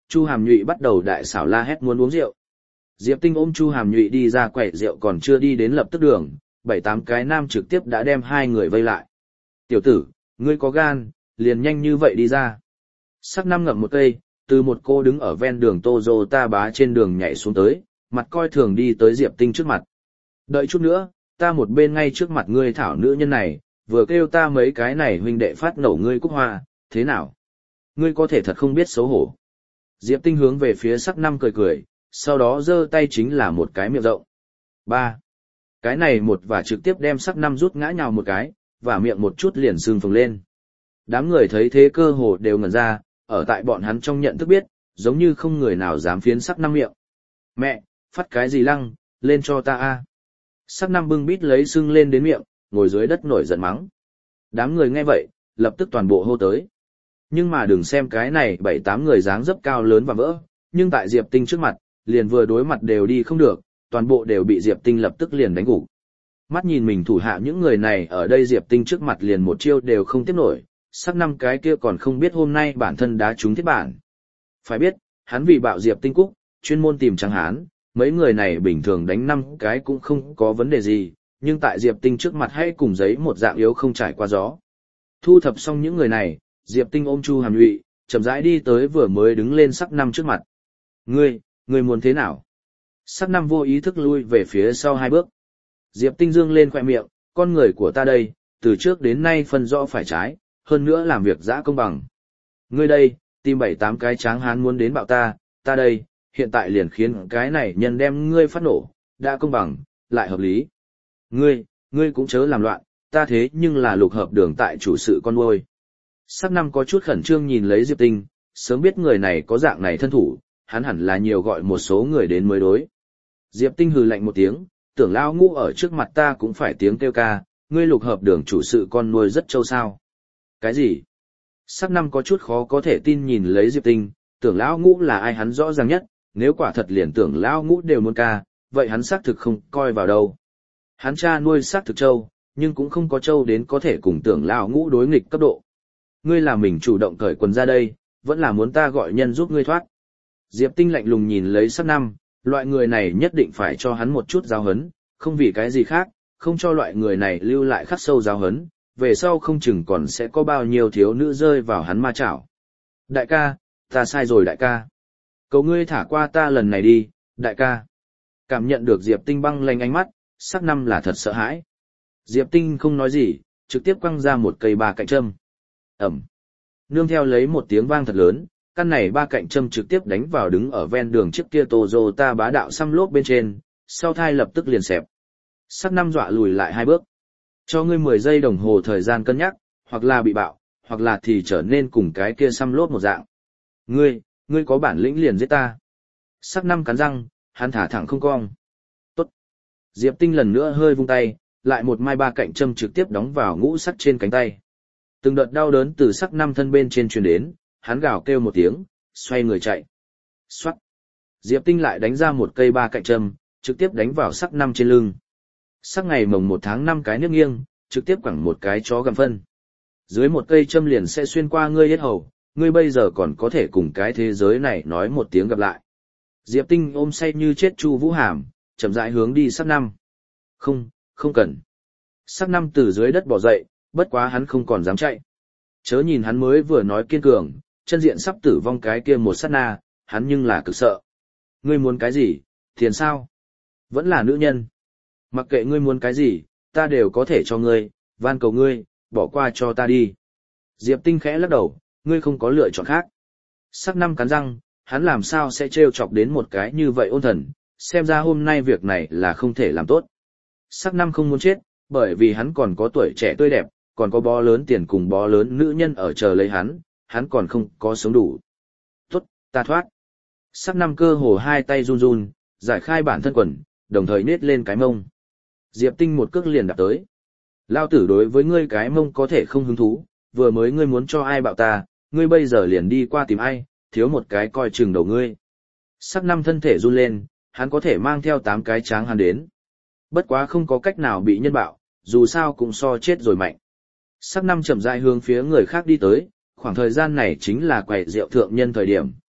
Chu Hàm Nhụy bắt đầu đại xảo la hét muốn uống rượu. Diệp Tinh ôm Chu Hàm Nhụy đi ra quầy rượu còn chưa đi đến lập tức đường, bảy tám cái nam trực tiếp đã đem hai người vây lại. Tiểu tử, ngươi có gan, liền nhanh như vậy đi ra. Sắc năm ngậm một cây, từ một cô đứng ở ven đường Toyota bá trên đường nhảy xuống tới, mặt coi thường đi tới Diệp Tinh trước mặt. Đợi chút nữa, ta một bên ngay trước mặt ngươi thảo nữ nhân này, vừa kêu ta mấy cái này huynh đệ phát nổ ngươi cúc hoa, thế nào? Ngươi có thể thật không biết xấu hổ. Diệp Tinh hướng về phía sắc năm cười cười, sau đó giơ tay chính là một cái miệng rộng. Ba. Cái này một và trực tiếp đem sắc năm rút ngã nhào một cái, và miệng một chút liền sưng phồng lên. Đám người thấy thế cơ hồ đều ngẩn ra, ở tại bọn hắn trong nhận thức biết, giống như không người nào dám phiến sắc năm miệng. Mẹ, phát cái gì lăng, lên cho ta a. Sắc năm bưng bít lấy sưng lên đến miệng, ngồi dưới đất nổi giận mắng. Đám người nghe vậy, lập tức toàn bộ hô tới. Nhưng mà đừng xem cái này bảy tám người dáng dấp cao lớn và vỡ, nhưng tại Diệp Tinh trước mặt, liền vừa đối mặt đều đi không được, toàn bộ đều bị Diệp Tinh lập tức liền đánh gục. Mắt nhìn mình thủ hạ những người này ở đây Diệp Tinh trước mặt liền một chiêu đều không tiếp nổi, sắc năm cái kia còn không biết hôm nay bản thân đá trúng thiết bản. Phải biết, hắn vì bạo Diệp Tinh cúc, chuyên môn tìm Tráng Hán, mấy người này bình thường đánh năm cái cũng không có vấn đề gì, nhưng tại Diệp Tinh trước mặt hay cùng giấy một dạng yếu không trải qua gió. Thu thập xong những người này, Diệp Tinh ôm Chu Hàm Nhụy, chậm rãi đi tới vừa mới đứng lên sắc năm trước mặt. Ngươi, ngươi muốn thế nào? Sắc năm vô ý thức lui về phía sau hai bước. Diệp Tinh dương lên khóe miệng, con người của ta đây, từ trước đến nay phân rõ phải trái, hơn nữa làm việc dã công bằng. Ngươi đây, tìm bảy tám cái Tráng Hán muốn đến bạo ta, ta đây, hiện tại liền khiến cái này nhân đem ngươi phát nổ, đã công bằng, lại hợp lý. Ngươi, ngươi cũng chớ làm loạn, ta thế nhưng là lục hợp đường tại chủ sự con nuôi. Sắc năm có chút khẩn trương nhìn lấy Diệp Tinh, sớm biết người này có dạng này thân thủ, hắn hẳn là nhiều gọi một số người đến mới đối. Diệp Tinh hừ lạnh một tiếng, tưởng lao ngũ ở trước mặt ta cũng phải tiếng kêu ca, ngươi lục hợp đường chủ sự con nuôi rất trâu sao. Cái gì? Sắc năm có chút khó có thể tin nhìn lấy Diệp Tinh, tưởng lão ngũ là ai hắn rõ ràng nhất, nếu quả thật liền tưởng lão ngũ đều muốn ca, vậy hắn xác thực không coi vào đâu. Hắn cha nuôi xác thực trâu, nhưng cũng không có trâu đến có thể cùng tưởng lão ngũ đối nghịch cấp độ. Ngươi là mình chủ động cởi quần ra đây, vẫn là muốn ta gọi nhân giúp ngươi thoát. Diệp Tinh lạnh lùng nhìn lấy sắc năm, loại người này nhất định phải cho hắn một chút giáo hấn, không vì cái gì khác, không cho loại người này lưu lại khắc sâu giáo hấn, về sau không chừng còn sẽ có bao nhiêu thiếu nữ rơi vào hắn ma chảo. Đại ca, ta sai rồi đại ca. Cầu ngươi thả qua ta lần này đi, đại ca. Cảm nhận được Diệp Tinh băng lanh ánh mắt, sắc năm là thật sợ hãi. Diệp Tinh không nói gì, trực tiếp quăng ra một cây ba cạnh châm. Ẩm. Nương theo lấy một tiếng vang thật lớn, căn này ba cạnh châm trực tiếp đánh vào đứng ở ven đường trước kia Toyota bá đạo xăm lốp bên trên, sau thai lập tức liền xẹp. Sắc năm dọa lùi lại hai bước. Cho ngươi mười giây đồng hồ thời gian cân nhắc, hoặc là bị bạo, hoặc là thì trở nên cùng cái kia xăm lốp một dạng. Ngươi, ngươi có bản lĩnh liền giết ta. Sắc năm cắn răng, hắn thả thẳng không cong. Tốt. Diệp Tinh lần nữa hơi vung tay, lại một mai ba cạnh châm trực tiếp đóng vào ngũ sắc trên cánh tay. Từng đợt đau đớn từ sắc năm thân bên trên truyền đến, hắn gào kêu một tiếng, xoay người chạy. Xoát. Diệp Tinh lại đánh ra một cây ba cạnh châm, trực tiếp đánh vào sắc năm trên lưng. Sắc ngày mồng một tháng năm cái nước nghiêng, trực tiếp quẳng một cái chó gặm phân. Dưới một cây châm liền sẽ xuyên qua ngươi yết hầu, ngươi bây giờ còn có thể cùng cái thế giới này nói một tiếng gặp lại. Diệp Tinh ôm say như chết Chu Vũ Hàm, chậm rãi hướng đi sắc năm. Không, không cần. Sắc năm từ dưới đất bò dậy, bất quá hắn không còn dám chạy. Chớ nhìn hắn mới vừa nói kiên cường, chân diện sắp tử vong cái kia một sát na, hắn nhưng là cực sợ. Ngươi muốn cái gì, tiền sao? Vẫn là nữ nhân. Mặc kệ ngươi muốn cái gì, ta đều có thể cho ngươi, van cầu ngươi, bỏ qua cho ta đi. Diệp Tinh khẽ lắc đầu, ngươi không có lựa chọn khác. Sắc năm cắn răng, hắn làm sao sẽ trêu chọc đến một cái như vậy ôn thần, xem ra hôm nay việc này là không thể làm tốt. Sắc năm không muốn chết, bởi vì hắn còn có tuổi trẻ tươi đẹp, còn có bó lớn tiền cùng bó lớn nữ nhân ở chờ lấy hắn, hắn còn không có sống đủ. Tốt, ta thoát. Sắc năm cơ hồ hai tay run run, giải khai bản thân quần, đồng thời nết lên cái mông. Diệp Tinh một cước liền đạp tới. Lao tử đối với ngươi cái mông có thể không hứng thú, vừa mới ngươi muốn cho ai bạo ta, ngươi bây giờ liền đi qua tìm ai, thiếu một cái coi chừng đầu ngươi. Sắc năm thân thể run lên, hắn có thể mang theo tám cái Tráng Hán đến. Bất quá không có cách nào bị nhân bạo, dù sao cũng so chết rồi mạnh. Sắc năm chậm rãi hướng phía người khác đi tới, khoảng thời gian này chính là quầy rượu thượng nhân thời điểm,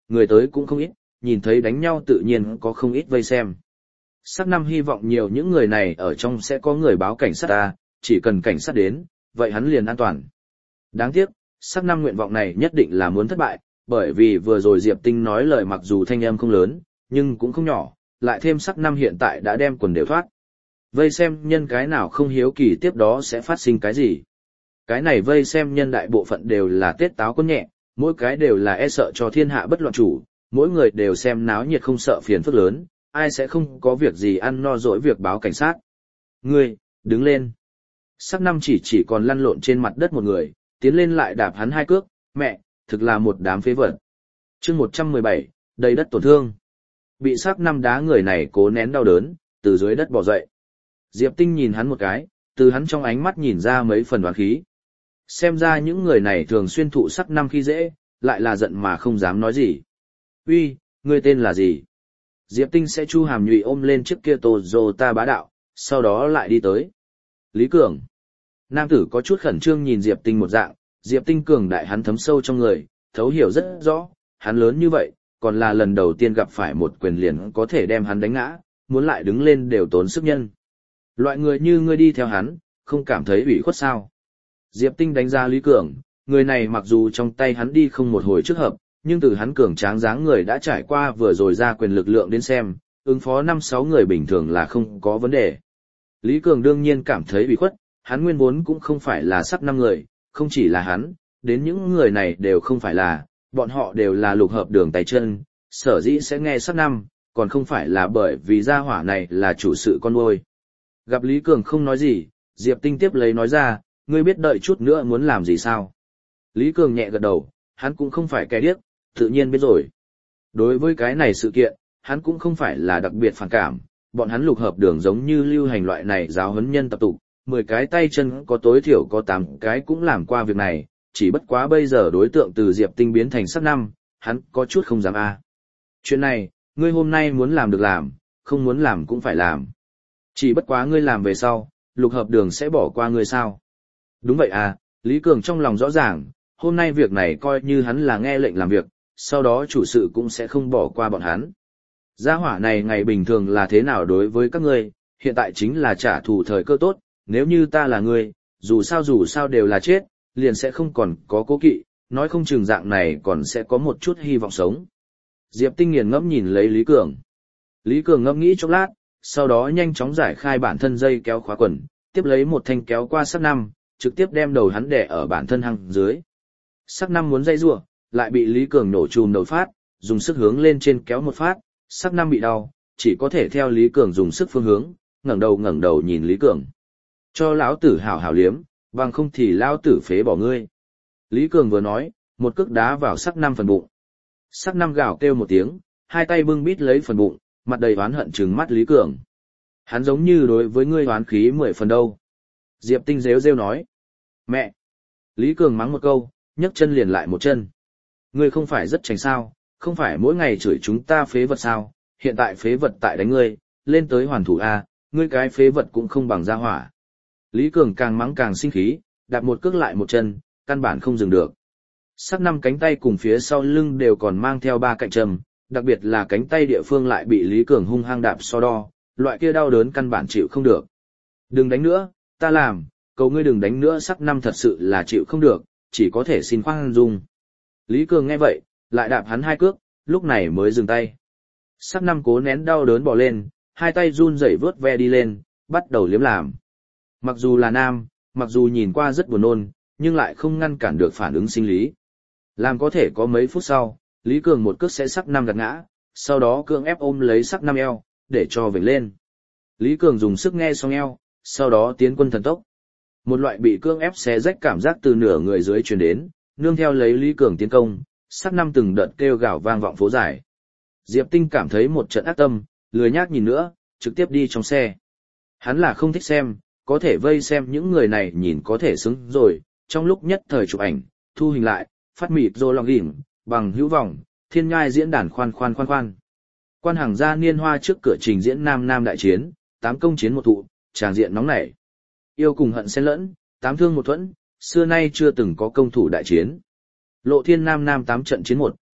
người tới cũng không ít, nhìn thấy đánh nhau tự nhiên có không ít vây xem. Sắc năm hy vọng nhiều những người này ở trong sẽ có người báo cảnh sát ta, chỉ cần cảnh sát đến, vậy hắn liền an toàn. Đáng tiếc, sắc năm nguyện vọng này nhất định là muốn thất bại, bởi vì vừa rồi Diệp Tinh nói lời mặc dù thanh âm không lớn, nhưng cũng không nhỏ, lại thêm sắc năm hiện tại đã đem quần đều thoát. Vây xem nhân cái nào không hiếu kỳ tiếp đó sẽ phát sinh cái gì. Cái này vây xem nhân đại bộ phận đều là tết táo quân nhẹ, mỗi cái đều là e sợ cho thiên hạ bất loạn chủ, mỗi người đều xem náo nhiệt không sợ phiền phức lớn, ai sẽ không có việc gì ăn no dỗi việc báo cảnh sát. Ngươi, đứng lên. Sắc năm chỉ chỉ còn lăn lộn trên mặt đất một người, tiến lên lại đạp hắn hai cước, mẹ, thực là một đám phế vật. chương một trăm mười bảy, đầy đất tổn thương. Bị sắc năm đá người này cố nén đau đớn, từ dưới đất bò dậy. Diệp Tinh nhìn hắn một cái, từ hắn trong ánh mắt nhìn ra mấy phần đoán khí. Xem ra những người này thường xuyên thụ sắc năm khi dễ, lại là giận mà không dám nói gì. Uy, ngươi tên là gì? Diệp Tinh sẽ chu hàm nhụy ôm lên chiếc kia Toyota bá đạo, sau đó lại đi tới. Lý Cường. Nam tử có chút khẩn trương nhìn Diệp Tinh một dạng, Diệp Tinh cường đại hắn thấm sâu trong người, thấu hiểu rất rõ, hắn lớn như vậy, còn là lần đầu tiên gặp phải một quyền liền có thể đem hắn đánh ngã, muốn lại đứng lên đều tốn sức nhân. Loại người như ngươi đi theo hắn, không cảm thấy ủy khuất sao? Diệp Tinh đánh giá Lý Cường, người này mặc dù trong tay hắn đi không một hồi trước hợp, nhưng từ hắn cường tráng dáng người đã trải qua vừa rồi ra quyền lực lượng đến xem, ứng phó năm sáu người bình thường là không có vấn đề. Lý Cường đương nhiên cảm thấy ủy khuất, hắn nguyên vốn cũng không phải là sắc năm người, không chỉ là hắn, đến những người này đều không phải là, bọn họ đều là lục hợp đường tay chân, sở dĩ sẽ nghe sắc năm, còn không phải là bởi vì gia hỏa này là chủ sự con nuôi. Gặp Lý Cường không nói gì, Diệp Tinh tiếp lấy nói ra, ngươi biết đợi chút nữa muốn làm gì sao? Lý Cường nhẹ gật đầu, hắn cũng không phải kẻ điếc, tự nhiên biết rồi. Đối với cái này sự kiện, hắn cũng không phải là đặc biệt phản cảm, bọn hắn lục hợp đường giống như lưu hành loại này giáo huấn nhân tập tục, mười cái tay chân có tối thiểu có tám cái cũng làm qua việc này, chỉ bất quá bây giờ đối tượng từ Diệp Tinh biến thành sắc năm, hắn có chút không dám a. Chuyện này, ngươi hôm nay muốn làm được làm, không muốn làm cũng phải làm. Chỉ bất quá ngươi làm về sau, lục hợp đường sẽ bỏ qua ngươi sao? Đúng vậy à, Lý Cường trong lòng rõ ràng, hôm nay việc này coi như hắn là nghe lệnh làm việc, sau đó chủ sự cũng sẽ không bỏ qua bọn hắn. Gia hỏa này ngày bình thường là thế nào đối với các ngươi, hiện tại chính là trả thù thời cơ tốt, nếu như ta là ngươi, dù sao dù sao đều là chết, liền sẽ không còn có cố kỵ, nói không chừng dạng này còn sẽ có một chút hy vọng sống. Diệp Tinh nghiền ngẫm nhìn lấy Lý Cường. Lý Cường ngẫm nghĩ chốc lát, sau đó nhanh chóng giải khai bản thân dây kéo khóa quần, tiếp lấy một thanh kéo qua sắc năm, trực tiếp đem đầu hắn đè ở bản thân hăng dưới. Sắc năm muốn dây rủa, lại bị Lý Cường nổ chùm đầu phát, dùng sức hướng lên trên kéo một phát, sắc năm bị đau, chỉ có thể theo Lý Cường dùng sức phương hướng, ngẩng đầu ngẩng đầu nhìn Lý Cường. Cho lão tử hảo hảo liếm, bằng không thì lão tử phế bỏ ngươi. Lý Cường vừa nói, một cước đá vào sắc năm phần bụng. Sắc năm gào kêu một tiếng, hai tay bưng bít lấy phần bụng, mặt đầy oán hận trừng mắt Lý Cường. Hắn giống như đối với ngươi oán khí mười phần đâu. Diệp Tinh rêu rêu nói. Mẹ! Lý Cường mắng một câu, nhấc chân liền lại một chân. Ngươi không phải rất tránh sao, không phải mỗi ngày chửi chúng ta phế vật sao, hiện tại phế vật tại đánh ngươi, lên tới hoàn thủ A, ngươi cái phế vật cũng không bằng gia hỏa. Lý Cường càng mắng càng sinh khí, đạp một cước lại một chân, căn bản không dừng được. Sắc năm cánh tay cùng phía sau lưng đều còn mang theo ba cạnh trầm, đặc biệt là cánh tay địa phương lại bị Lý Cường hung hăng đạp so đo, loại kia đau đớn căn bản chịu không được. Đừng đánh nữa, ta làm, cầu ngươi đừng đánh nữa. Sắc năm thật sự là chịu không được, chỉ có thể xin khoan dung. Lý Cường nghe vậy, lại đạp hắn hai cước, lúc này mới dừng tay. Sắc năm cố nén đau đớn bò lên, hai tay run rẩy vớt ve đi lên, bắt đầu liếm làm. Mặc dù là nam, mặc dù nhìn qua rất buồn nôn, nhưng lại không ngăn cản được phản ứng sinh lý. Làm có thể có mấy phút sau, Lý Cường một cước sẽ sắc năm gạt ngã, sau đó cưỡng ép ôm lấy sắc năm eo, để cho vểnh lên. Lý Cường dùng sức nghe xong eo, sau đó tiến quân thần tốc. Một loại bị cưỡng ép xé rách cảm giác từ nửa người dưới truyền đến, nương theo lấy Lý Cường tiến công, sắc năm từng đợt kêu gào vang vọng phố dài. Diệp Tinh cảm thấy một trận ác tâm, lười nhác nhìn nữa, trực tiếp đi trong xe. Hắn là không thích xem, có thể vây xem những người này nhìn có thể xứng rồi, trong lúc nhất thời chụp ảnh, thu hình lại, phát mịt rồi lòng đỉnh, bằng hữu vọng, thiên ngai diễn đàn khoan khoan khoan khoan. Quan hàng gia niên hoa trước cửa trình diễn Nam Nam đại chiến, tám công chiến một thụ, tràng diện nóng nảy. Yêu cùng hận xen lẫn, tám thương một thuẫn, xưa nay chưa từng có công thủ đại chiến. Lộ thiên Nam Nam tám trận chiến một,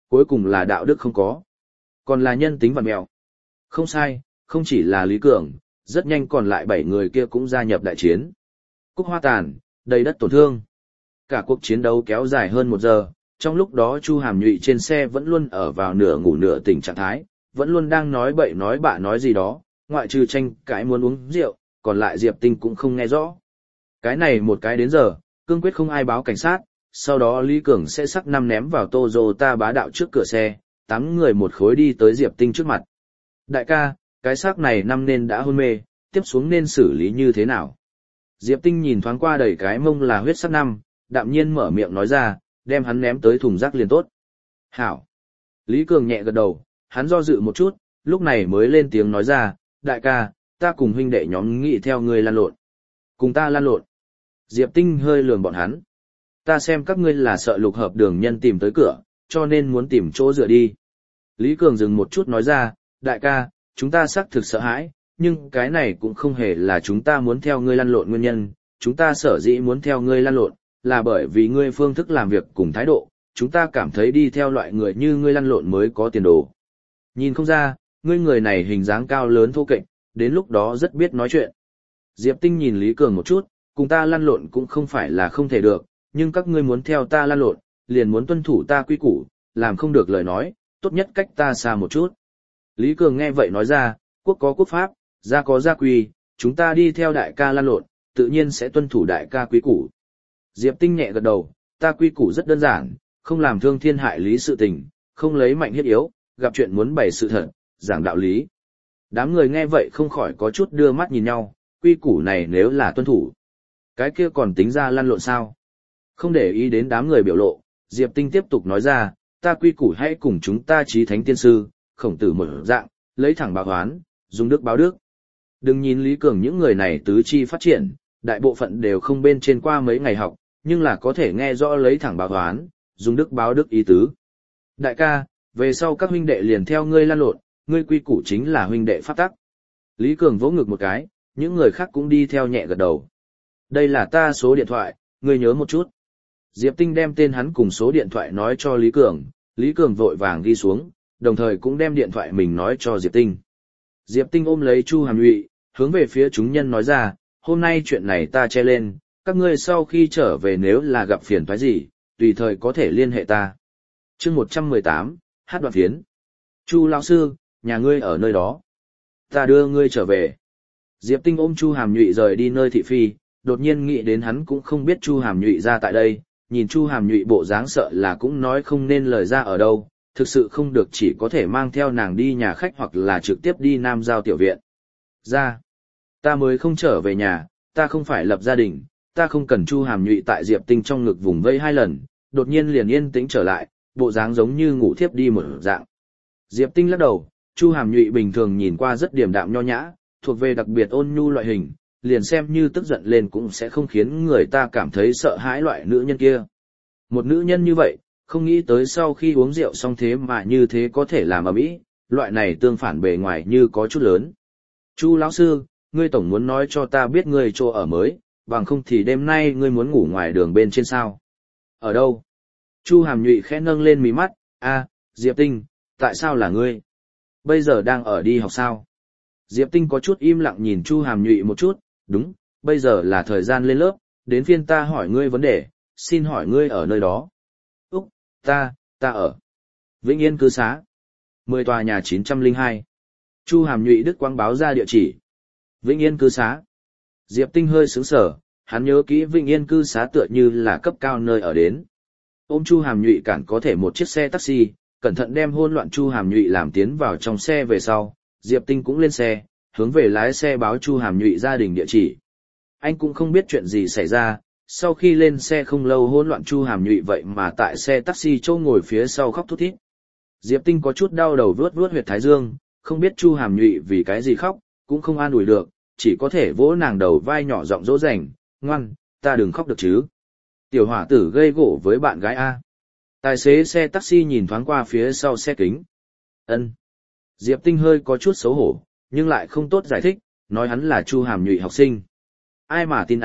cuối cùng là đạo đức không có. Còn là nhân tính vặn mẹo. Không sai, không chỉ là Lý Cường, rất nhanh còn lại bảy người kia cũng gia nhập đại chiến. Cúc hoa tàn, đầy đất tổn thương. Cả cuộc chiến đấu kéo dài hơn một giờ, trong lúc đó Chu Hàm Nhụy trên xe vẫn luôn ở vào nửa ngủ nửa tỉnh trạng thái, vẫn luôn đang nói bậy nói bạ nói gì đó, ngoại trừ tranh cãi muốn uống rượu, còn lại Diệp Tinh cũng không nghe rõ. Cái này một cái đến giờ, cương quyết không ai báo cảnh sát, sau đó Lý Cường sẽ sắc năm ném vào Toyota bá đạo trước cửa xe, tám người một khối đi tới Diệp Tinh trước mặt. Đại ca, cái xác này năm nên đã hôn mê, tiếp xuống nên xử lý như thế nào? Diệp Tinh nhìn thoáng qua đầy cái mông là huyết sắc năm, đạm nhiên mở miệng nói ra, đem hắn ném tới thùng rác liền tốt. Hảo. Lý Cường nhẹ gật đầu, hắn do dự một chút, lúc này mới lên tiếng nói ra, đại ca, ta cùng huynh đệ nhóm nghị theo ngươi lan lộn. Cùng ta lan lộn. Diệp Tinh hơi lườm bọn hắn. Ta xem các ngươi là sợ lục hợp đường nhân tìm tới cửa, cho nên muốn tìm chỗ dựa đi. Lý Cường dừng một chút nói ra, đại ca, chúng ta xác thực sợ hãi, nhưng cái này cũng không hề là chúng ta muốn theo ngươi lăn lộn nguyên nhân, chúng ta sở dĩ muốn theo ngươi lăn lộn, là bởi vì ngươi phương thức làm việc cùng thái độ, chúng ta cảm thấy đi theo loại người như ngươi lăn lộn mới có tiền đồ. Nhìn không ra, ngươi người này hình dáng cao lớn thô kệch, đến lúc đó rất biết nói chuyện. Diệp Tinh nhìn Lý Cường một chút, cùng ta lăn lộn cũng không phải là không thể được, nhưng các ngươi muốn theo ta lăn lộn, liền muốn tuân thủ ta quy củ, làm không được lời nói, tốt nhất cách ta xa một chút. Lý Cường nghe vậy nói ra, quốc có quốc pháp, gia có gia quy, chúng ta đi theo đại ca lăn lộn, tự nhiên sẽ tuân thủ đại ca quy củ. Diệp Tinh nhẹ gật đầu, ta quy củ rất đơn giản, không làm thương thiên hại lý sự tình, không lấy mạnh hiếp yếu, gặp chuyện muốn bày sự thật, giảng đạo lý. Đám người nghe vậy không khỏi có chút đưa mắt nhìn nhau, quy củ này nếu là tuân thủ, cái kia còn tính ra lăn lộn sao? Không để ý đến đám người biểu lộ, Diệp Tinh tiếp tục nói ra, ta quy củ hãy cùng chúng ta chí thánh tiên sư, Khổng Tử một dạng, lấy thẳng báo oán, dùng đức báo đức. Đừng nhìn Lý Cường những người này tứ chi phát triển, đại bộ phận đều không bên trên qua mấy ngày học, nhưng là có thể nghe rõ lấy thẳng báo oán, dùng đức báo đức ý tứ. Đại ca, về sau các huynh đệ liền theo ngươi lăn lộn, ngươi quy củ chính là huynh đệ pháp tắc. Lý Cường vỗ ngực một cái, những người khác cũng đi theo nhẹ gật đầu. Đây là ta số điện thoại, ngươi nhớ một chút. Diệp Tinh đem tên hắn cùng số điện thoại nói cho Lý Cường, Lý Cường vội vàng ghi xuống, đồng thời cũng đem điện thoại mình nói cho Diệp Tinh. Diệp Tinh ôm lấy Chu Hàm Nhụy, hướng về phía chúng nhân nói ra, hôm nay chuyện này ta che lên, các ngươi sau khi trở về nếu là gặp phiền toái gì, tùy thời có thể liên hệ ta. Chương một trăm mười tám, hát đoạn phiến. Chu lão sư, nhà ngươi ở nơi đó. Ta đưa ngươi trở về. Diệp Tinh ôm Chu Hàm Nhụy rời đi nơi thị phi, đột nhiên nghĩ đến hắn cũng không biết Chu Hàm Nhụy ra tại đây, nhìn Chu Hàm Nhụy bộ dáng sợ là cũng nói không nên lời ra ở đâu, thực sự không được chỉ có thể mang theo nàng đi nhà khách hoặc là trực tiếp đi Nam Giao tiểu viện. Ra, ta mới không trở về nhà, ta không phải lập gia đình, ta không cần. Chu Hàm Nhụy tại Diệp Tinh trong ngực vùng vây hai lần, đột nhiên liền yên tĩnh trở lại, bộ dáng giống như ngủ thiếp đi một dạng. Diệp Tinh lắc đầu, Chu Hàm Nhụy bình thường nhìn qua rất điềm đạm nho nhã, thuộc về đặc biệt ôn nhu loại hình, liền xem như tức giận lên cũng sẽ không khiến người ta cảm thấy sợ hãi loại nữ nhân kia. Một nữ nhân như vậy, không nghĩ tới sau khi uống rượu xong thế mà như thế có thể làm ầm ĩ, loại này tương phản bề ngoài như có chút lớn. Chu lão sư, ngươi tổng muốn nói cho ta biết ngươi chỗ ở mới, bằng không thì đêm nay ngươi muốn ngủ ngoài đường bên trên sao? Ở đâu? Chu Hàm Nhụy khẽ nâng lên mí mắt, a, Diệp Tinh, tại sao là ngươi? Bây giờ đang ở đi học sao? Diệp Tinh có chút im lặng nhìn Chu Hàm Nhụy một chút, đúng, bây giờ là thời gian lên lớp, đến phiên ta hỏi ngươi vấn đề, xin hỏi ngươi ở nơi đó. Úc, ta, ta ở Vĩnh Yên cư xá. mười tòa nhà chín trăm lẻ hai. Chu Hàm Nhụy Đức quang báo ra địa chỉ. Vĩnh Yên cư xá. Diệp Tinh hơi sững sờ, hắn nhớ kỹ Vĩnh Yên cư xá tựa như là cấp cao nơi ở đến. Ôm Chu Hàm Nhụy cản có thể một chiếc xe taxi, cẩn thận đem hỗn loạn Chu Hàm Nhụy làm tiến vào trong xe về sau, Diệp Tinh cũng lên xe, hướng về lái xe báo Chu Hàm Nhụy gia đình địa chỉ. Anh cũng không biết chuyện gì xảy ra, sau khi lên xe không lâu hỗn loạn Chu Hàm Nhụy vậy mà tại xe taxi châu ngồi phía sau khóc thút thít. Diệp Tinh có chút đau đầu vuốt vuốt huyệt thái dương, không biết Chu Hàm Nhụy vì cái gì khóc, cũng không an ủi được, chỉ có thể vỗ nàng đầu vai nhỏ giọng dỗ dành, ngoan, ta đừng khóc được chứ. Tiểu hỏa tử gây gổ với bạn gái A. Tài xế xe taxi nhìn thoáng qua phía sau xe kính. Ân. Diệp Tinh hơi có chút xấu hổ, nhưng lại không tốt giải thích, nói hắn là Chu Hàm Nhụy học sinh. Ai mà tin à,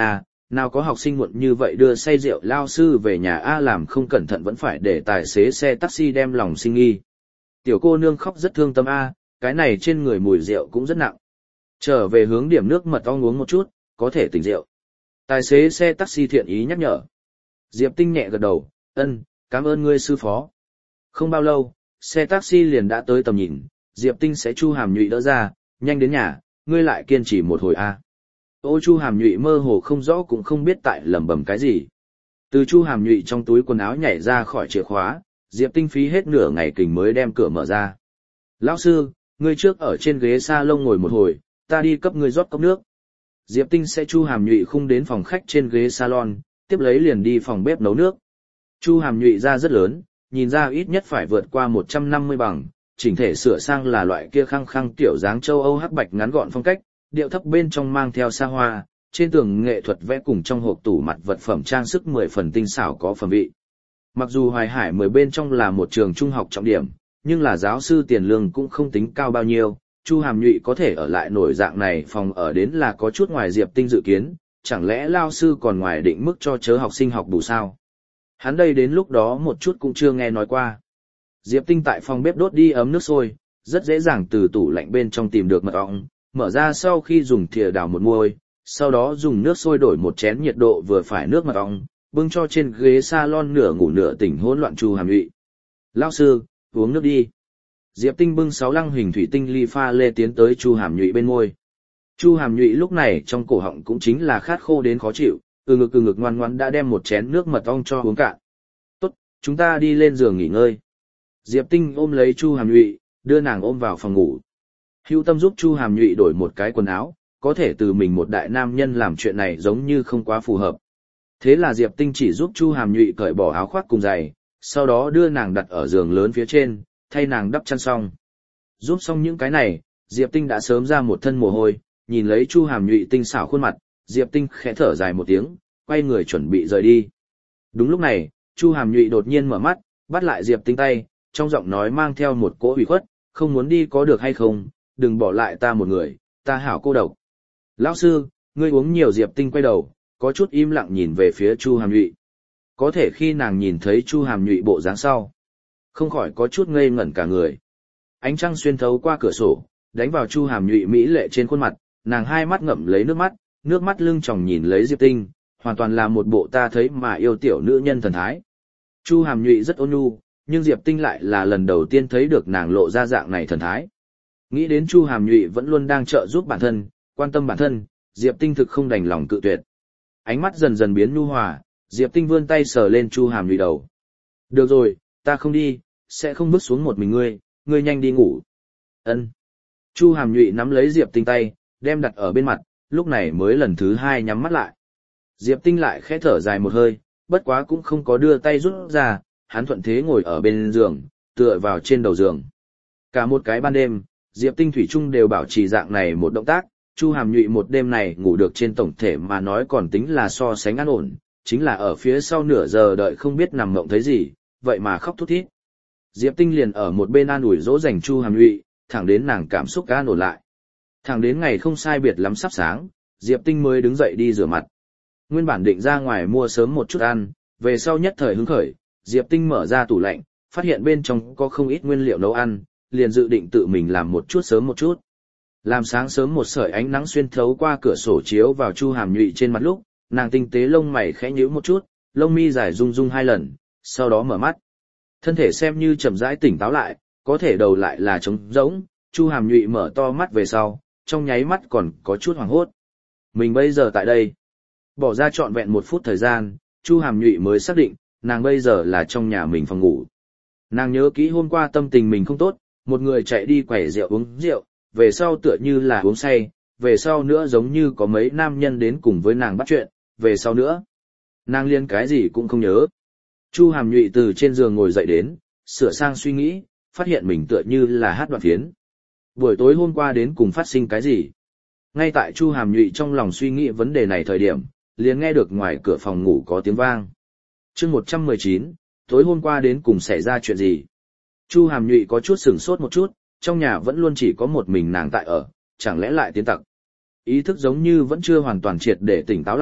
Nào có học sinh muộn như vậy đưa say rượu lao sư về nhà A, làm không cẩn thận vẫn phải để tài xế xe taxi đem lòng sinh nghi. Tiểu cô nương khóc rất thương tâm A, cái này trên người mùi rượu cũng rất nặng. Trở về hướng điểm nước mật ong uống một chút, có thể tỉnh rượu. Tài xế xe taxi thiện ý nhắc nhở. Diệp Tinh nhẹ gật đầu, ân, cảm ơn ngươi sư phó. Không bao lâu, xe taxi liền đã tới tầm nhìn, Diệp Tinh sẽ Chu Hàm Nhụy đỡ ra, nhanh đến nhà, ngươi lại kiên trì một hồi A. Ô Chu Hàm Nhụy mơ hồ không rõ cũng không biết tại lẩm bẩm cái gì. Từ Chu Hàm Nhụy trong túi quần áo nhảy ra khỏi chìa khóa, Diệp Tinh phí hết nửa ngày kình mới đem cửa mở ra. Lão sư, ngươi trước ở trên ghế salon ngồi một hồi, ta đi cấp ngươi rót cốc nước. Diệp Tinh sẽ Chu Hàm Nhụy khung đến phòng khách trên ghế salon, tiếp lấy liền đi phòng bếp nấu nước. Chu Hàm Nhụy ra rất lớn, nhìn ra ít nhất phải vượt qua một trăm năm mươi bằng, chỉnh thể sửa sang là loại kia khăng khăng tiểu dáng châu Âu hắc bạch ngắn gọn phong cách, điệu thấp bên trong mang theo xa hoa, trên tường nghệ thuật vẽ cùng trong hộp tủ mặt vật phẩm trang sức mười phần tinh xảo có phẩm vị. Mặc dù Hoài Hải mười bên trong là một trường trung học trọng điểm, nhưng là giáo sư tiền lương cũng không tính cao bao nhiêu, Chu Hàm Nhụy có thể ở lại nổi dạng này phòng ở đến là có chút ngoài Diệp Tinh dự kiến, chẳng lẽ lao sư còn ngoài định mức cho chớ học sinh học bù sao? Hắn đây đến lúc đó một chút cũng chưa nghe nói qua. Diệp Tinh tại phòng bếp đốt đi ấm nước sôi, rất dễ dàng từ tủ lạnh bên trong tìm được mật ong, mở ra sau khi dùng thìa đào một muôi, sau đó dùng nước sôi đổi một chén nhiệt độ vừa phải nước mật ong, bưng cho trên ghế salon nửa ngủ nửa tỉnh hỗn loạn Chu Hàm Nhụy. Lão sư, uống nước đi. Diệp Tinh bưng sáu lăng hình thủy tinh ly pha lê tiến tới Chu Hàm Nhụy bên môi. Chu Hàm Nhụy lúc này trong cổ họng cũng chính là khát khô đến khó chịu, từ ngực từ ngực ngoan ngoãn đã đem một chén nước mật ong cho uống cạn. Tốt, chúng ta đi lên giường nghỉ ngơi. Diệp Tinh ôm lấy Chu Hàm Nhụy, đưa nàng ôm vào phòng ngủ. Hữu Tâm giúp Chu Hàm Nhụy đổi một cái quần áo, có thể từ mình một đại nam nhân làm chuyện này giống như không quá phù hợp. Thế là Diệp Tinh chỉ giúp Chu Hàm Nhụy cởi bỏ áo khoác cùng giày, sau đó đưa nàng đặt ở giường lớn phía trên, thay nàng đắp chăn xong. Giúp xong những cái này, Diệp Tinh đã sớm ra một thân mồ hôi, nhìn lấy Chu Hàm Nhụy tinh xảo khuôn mặt, Diệp Tinh khẽ thở dài một tiếng, quay người chuẩn bị rời đi. Đúng lúc này, Chu Hàm Nhụy đột nhiên mở mắt, bắt lại Diệp Tinh tay, trong giọng nói mang theo một cỗ ủy khuất, không muốn đi có được hay không, đừng bỏ lại ta một người, ta hảo cô độc. Lão sư, ngươi uống nhiều. Diệp Tinh quay đầu, có chút im lặng nhìn về phía Chu Hàm Nhụy. Có thể khi nàng nhìn thấy Chu Hàm Nhụy bộ dáng sau, không khỏi có chút ngây ngẩn cả người. Ánh trăng xuyên thấu qua cửa sổ, đánh vào Chu Hàm Nhụy mỹ lệ trên khuôn mặt, nàng hai mắt ngậm lấy nước mắt, nước mắt lưng tròng nhìn lấy Diệp Tinh, hoàn toàn là một bộ ta thấy mà yêu tiểu nữ nhân thần thái. Chu Hàm Nhụy rất ôn nhu, nhưng Diệp Tinh lại là lần đầu tiên thấy được nàng lộ ra dạng này thần thái. Nghĩ đến Chu Hàm Nhụy vẫn luôn đang trợ giúp bản thân, quan tâm bản thân, Diệp Tinh thực không đành lòng cự tuyệt. Ánh mắt dần dần biến nhu hòa, Diệp Tinh vươn tay sờ lên Chu Hàm Nhụy đầu. Được rồi, ta không đi, sẽ không bước xuống một mình ngươi, ngươi nhanh đi ngủ. Ân. Chu Hàm Nhụy nắm lấy Diệp Tinh tay, đem đặt ở bên mặt, lúc này mới lần thứ hai nhắm mắt lại. Diệp Tinh lại khẽ thở dài một hơi, bất quá cũng không có đưa tay rút ra, hắn thuận thế ngồi ở bên giường, tựa vào trên đầu giường. Cả một cái ban đêm, Diệp Tinh thủy chung đều bảo trì dạng này một động tác, Chu Hàm Nhụy một đêm này ngủ được trên tổng thể mà nói còn tính là so sánh an ổn, chính là ở phía sau nửa giờ đợi không biết nằm mộng thấy gì, vậy mà khóc thút thít. Diệp Tinh liền ở một bên an ủi dỗ dành Chu Hàm Nhụy, thẳng đến nàng cảm xúc an ổn lại. Thẳng đến ngày không sai biệt lắm sắp sáng, Diệp Tinh mới đứng dậy đi rửa mặt. Nguyên bản định ra ngoài mua sớm một chút ăn, về sau nhất thời hứng khởi, Diệp Tinh mở ra tủ lạnh, phát hiện bên trong có không ít nguyên liệu nấu ăn, liền dự định tự mình làm một chút sớm một chút. Làm sáng sớm một sợi ánh nắng xuyên thấu qua cửa sổ chiếu vào Chu Hàm Nhụy trên mặt lúc, nàng tinh tế lông mày khẽ nhíu một chút, lông mi dài rung rung hai lần, sau đó mở mắt. Thân thể xem như chậm rãi tỉnh táo lại, có thể đầu lại là trống rỗng, Chu Hàm Nhụy mở to mắt về sau, trong nháy mắt còn có chút hoảng hốt. Mình bây giờ tại đây. Bỏ ra trọn vẹn một phút thời gian, Chu Hàm Nhụy mới xác định, nàng bây giờ là trong nhà mình phòng ngủ. Nàng nhớ kỹ hôm qua tâm tình mình không tốt, một người chạy đi quẩy rượu uống rượu, về sau tựa như là uống say, về sau nữa giống như có mấy nam nhân đến cùng với nàng bắt chuyện, về sau nữa. Nàng liên cái gì cũng không nhớ. Chu Hàm Nhụy từ trên giường ngồi dậy đến, sửa sang suy nghĩ, phát hiện mình tựa như là hát đoạn phiến. Buổi tối hôm qua đến cùng phát sinh cái gì? Ngay tại Chu Hàm Nhụy trong lòng suy nghĩ vấn đề này thời điểm, liền nghe được ngoài cửa phòng ngủ có tiếng vang. Chương một trăm mười chín, tối hôm qua đến cùng xảy ra chuyện gì? Chu Hàm Nhụy có chút sửng sốt một chút, trong nhà vẫn luôn chỉ có một mình nàng tại ở, chẳng lẽ lại tiến tặc? Ý thức giống như vẫn chưa hoàn toàn triệt để tỉnh táo lại,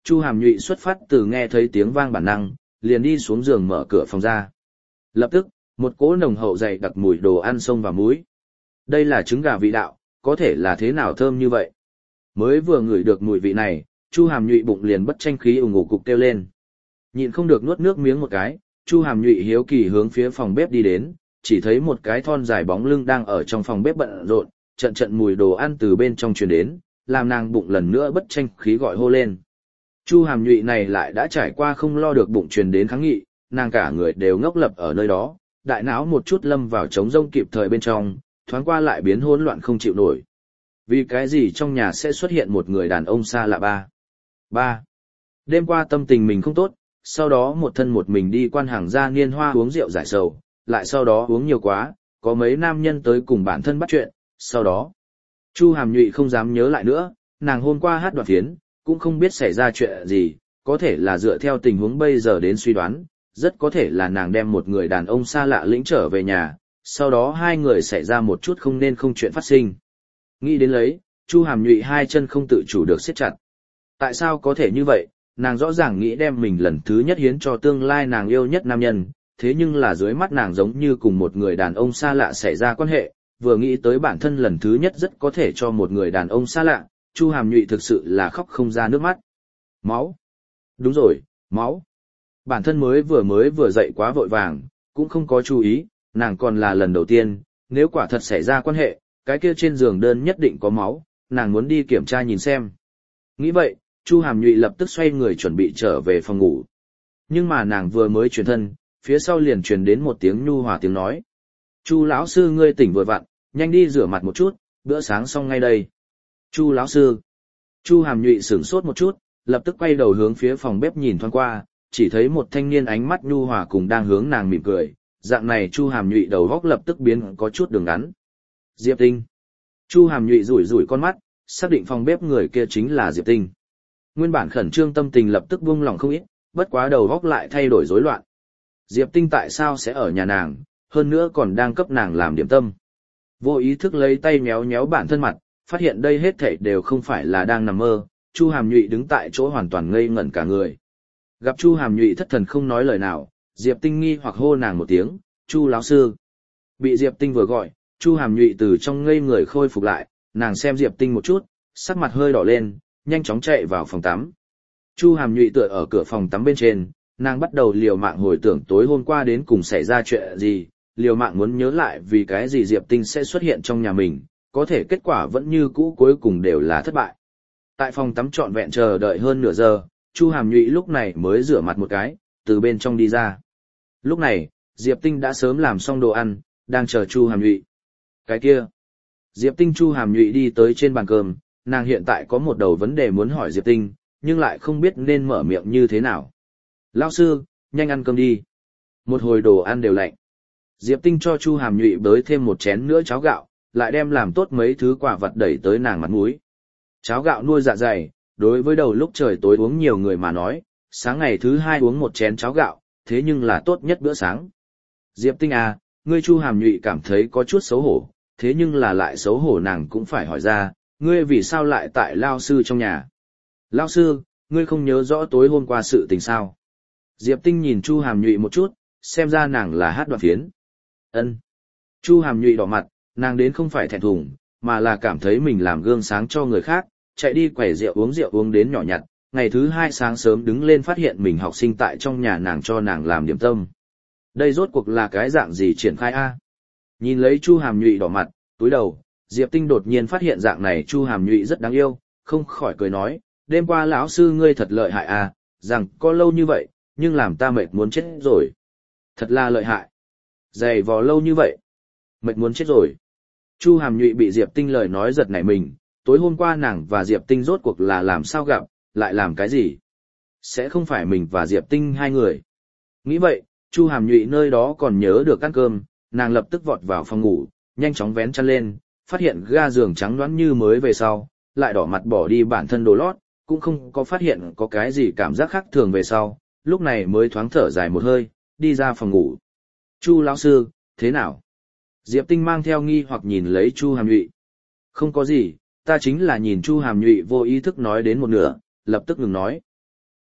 Chu Hàm Nhụy xuất phát từ nghe thấy tiếng vang bản năng, liền đi xuống giường mở cửa phòng ra. Lập tức, một cỗ nồng hậu dày đặc mùi đồ ăn xông vào mũi. Đây là trứng gà vị đạo, có thể là thế nào thơm như vậy? Mới vừa ngửi được mùi vị này, Chu Hàm Nhụy bụng liền bất tranh khí ủng ủ cục kêu lên. Nhịn không được nuốt nước miếng một cái, Chu Hàm Nhụy hiếu kỳ hướng phía phòng bếp đi đến, chỉ thấy một cái thon dài bóng lưng đang ở trong phòng bếp bận rộn, trận trận mùi đồ ăn từ bên trong truyền đến, làm nàng bụng lần nữa bất tranh khí gọi hô lên. Chu Hàm Nhụy này lại đã trải qua không lo được bụng truyền đến kháng nghị, nàng cả người đều ngốc lập ở nơi đó, đại não một chút lâm vào trống rỗng kịp thời bên trong, thoáng qua lại biến hỗn loạn không chịu nổi. Vì cái gì trong nhà sẽ xuất hiện một người đàn ông xa lạ ba? Ba. Đêm qua tâm tình mình không tốt, sau đó một thân một mình đi quan hàng gia niên hoa uống rượu giải sầu, lại sau đó uống nhiều quá, có mấy nam nhân tới cùng bản thân bắt chuyện, sau đó. Chu Hàm Nhụy không dám nhớ lại nữa, nàng hôm qua hát đoạn phiến, cũng không biết xảy ra chuyện gì, có thể là dựa theo tình huống bây giờ đến suy đoán, rất có thể là nàng đem một người đàn ông xa lạ lĩnh trở về nhà, sau đó hai người xảy ra một chút không nên không chuyện phát sinh. Nghĩ đến lấy, Chu Hàm Nhụy hai chân không tự chủ được siết chặt. Tại sao có thể như vậy, nàng rõ ràng nghĩ đem mình lần thứ nhất hiến cho tương lai nàng yêu nhất nam nhân, thế nhưng là dưới mắt nàng giống như cùng một người đàn ông xa lạ xảy ra quan hệ, vừa nghĩ tới bản thân lần thứ nhất rất có thể cho một người đàn ông xa lạ, Chu Hàm Nhụy thực sự là khóc không ra nước mắt. Máu. Đúng rồi, máu. Bản thân mới vừa mới vừa dậy quá vội vàng, cũng không có chú ý, nàng còn là lần đầu tiên, nếu quả thật xảy ra quan hệ, cái kia trên giường đơn nhất định có máu, nàng muốn đi kiểm tra nhìn xem. Nghĩ vậy, Chu Hàm Nhụy lập tức xoay người chuẩn bị trở về phòng ngủ. Nhưng mà nàng vừa mới chuyển thân, phía sau liền truyền đến một tiếng nhu hòa tiếng nói. Chu lão sư ngươi tỉnh vừa vặn, nhanh đi rửa mặt một chút, bữa sáng xong ngay đây. Chu lão sư. Chu Hàm Nhụy sửng sốt một chút, lập tức quay đầu hướng phía phòng bếp nhìn thoáng qua, chỉ thấy một thanh niên ánh mắt nhu hòa cùng đang hướng nàng mỉm cười, dạng này Chu Hàm Nhụy đầu góc lập tức biến có chút đường ngắn. Diệp Tinh. Chu Hàm Nhụy rủi rủi con mắt, xác định phòng bếp người kia chính là Diệp Tinh. Nguyên bản khẩn trương tâm tình lập tức buông lỏng không ít, bất quá đầu góc lại thay đổi rối loạn. Diệp Tinh tại sao sẽ ở nhà nàng, hơn nữa còn đang cấp nàng làm điểm tâm. Vô ý thức lấy tay méo méo bản thân mặt, phát hiện đây hết thảy đều không phải là đang nằm mơ, Chu Hàm Nhụy đứng tại chỗ hoàn toàn ngây ngẩn cả người. Gặp Chu Hàm Nhụy thất thần không nói lời nào, Diệp Tinh nghi hoặc hô nàng một tiếng, Chu lão sư. Bị Diệp Tinh vừa gọi, Chu Hàm Nhụy từ trong ngây người khôi phục lại, nàng xem Diệp Tinh một chút, sắc mặt hơi đỏ lên, nhanh chóng chạy vào phòng tắm. Chu Hàm Nhụy tựa ở cửa phòng tắm bên trên, nàng bắt đầu liều mạng hồi tưởng tối hôm qua đến cùng xảy ra chuyện gì, liều mạng muốn nhớ lại vì cái gì Diệp Tinh sẽ xuất hiện trong nhà mình, có thể kết quả vẫn như cũ cuối cùng đều là thất bại. Tại phòng tắm trọn vẹn chờ đợi hơn nửa giờ, Chu Hàm Nhụy lúc này mới rửa mặt một cái, từ bên trong đi ra. Lúc này, Diệp Tinh đã sớm làm xong đồ ăn, đang chờ Chu Hàm Nhụy. Cái kia, Diệp Tinh Chu Hàm Nhụy đi tới trên bàn cơm, nàng hiện tại có một đầu vấn đề muốn hỏi Diệp Tinh, nhưng lại không biết nên mở miệng như thế nào. Lão sư, nhanh ăn cơm đi. Một hồi đồ ăn đều lạnh. Diệp Tinh cho Chu Hàm Nhụy bới thêm một chén nữa cháo gạo, lại đem làm tốt mấy thứ quả vật đẩy tới nàng mặt mũi. Cháo gạo nuôi dạ dày, đối với đầu lúc trời tối uống nhiều người mà nói, sáng ngày thứ hai uống một chén cháo gạo, thế nhưng là tốt nhất bữa sáng. Diệp Tinh à, ngươi Chu Hàm Nhụy cảm thấy có chút xấu hổ, thế nhưng là lại xấu hổ nàng cũng phải hỏi ra, ngươi vì sao lại tại Lao sư trong nhà? Lao sư, ngươi không nhớ rõ tối hôm qua sự tình sao? Diệp Tinh nhìn Chu Hàm Nhụy một chút, xem ra nàng là hát đoạn phiến. Ân. Chu Hàm Nhụy đỏ mặt, nàng đến không phải thẹn thùng, mà là cảm thấy mình làm gương sáng cho người khác, chạy đi quẩy rượu uống rượu uống đến nhỏ nhặt, ngày thứ hai sáng sớm đứng lên phát hiện mình học sinh tại trong nhà nàng cho nàng làm điểm tâm. Đây rốt cuộc là cái dạng gì triển khai a? Nhìn lấy Chu Hàm Nhụy đỏ mặt, túi đầu, Diệp Tinh đột nhiên phát hiện dạng này Chu Hàm Nhụy rất đáng yêu, không khỏi cười nói, đêm qua lão sư ngươi thật lợi hại à, rằng có lâu như vậy, nhưng làm ta mệt muốn chết rồi. Thật là lợi hại. Dày vò lâu như vậy. Mệt muốn chết rồi. Chu Hàm Nhụy bị Diệp Tinh lời nói giật nảy mình, tối hôm qua nàng và Diệp Tinh rốt cuộc là làm sao gặp, lại làm cái gì? Sẽ không phải mình và Diệp Tinh hai người. Nghĩ vậy, Chu Hàm Nhụy nơi đó còn nhớ được ăn cơm, nàng lập tức vọt vào phòng ngủ, nhanh chóng vén chăn lên, phát hiện ga giường trắng đoán như mới về sau, lại đỏ mặt bỏ đi bản thân đồ lót, cũng không có phát hiện có cái gì cảm giác khác thường về sau, lúc này mới thoáng thở dài một hơi, đi ra phòng ngủ. Chu lão sư, thế nào? Diệp Tinh mang theo nghi hoặc nhìn lấy Chu Hàm Nhụy. Không có gì, ta chính là nhìn Chu Hàm Nhụy vô ý thức nói đến một nửa, lập tức ngừng nói.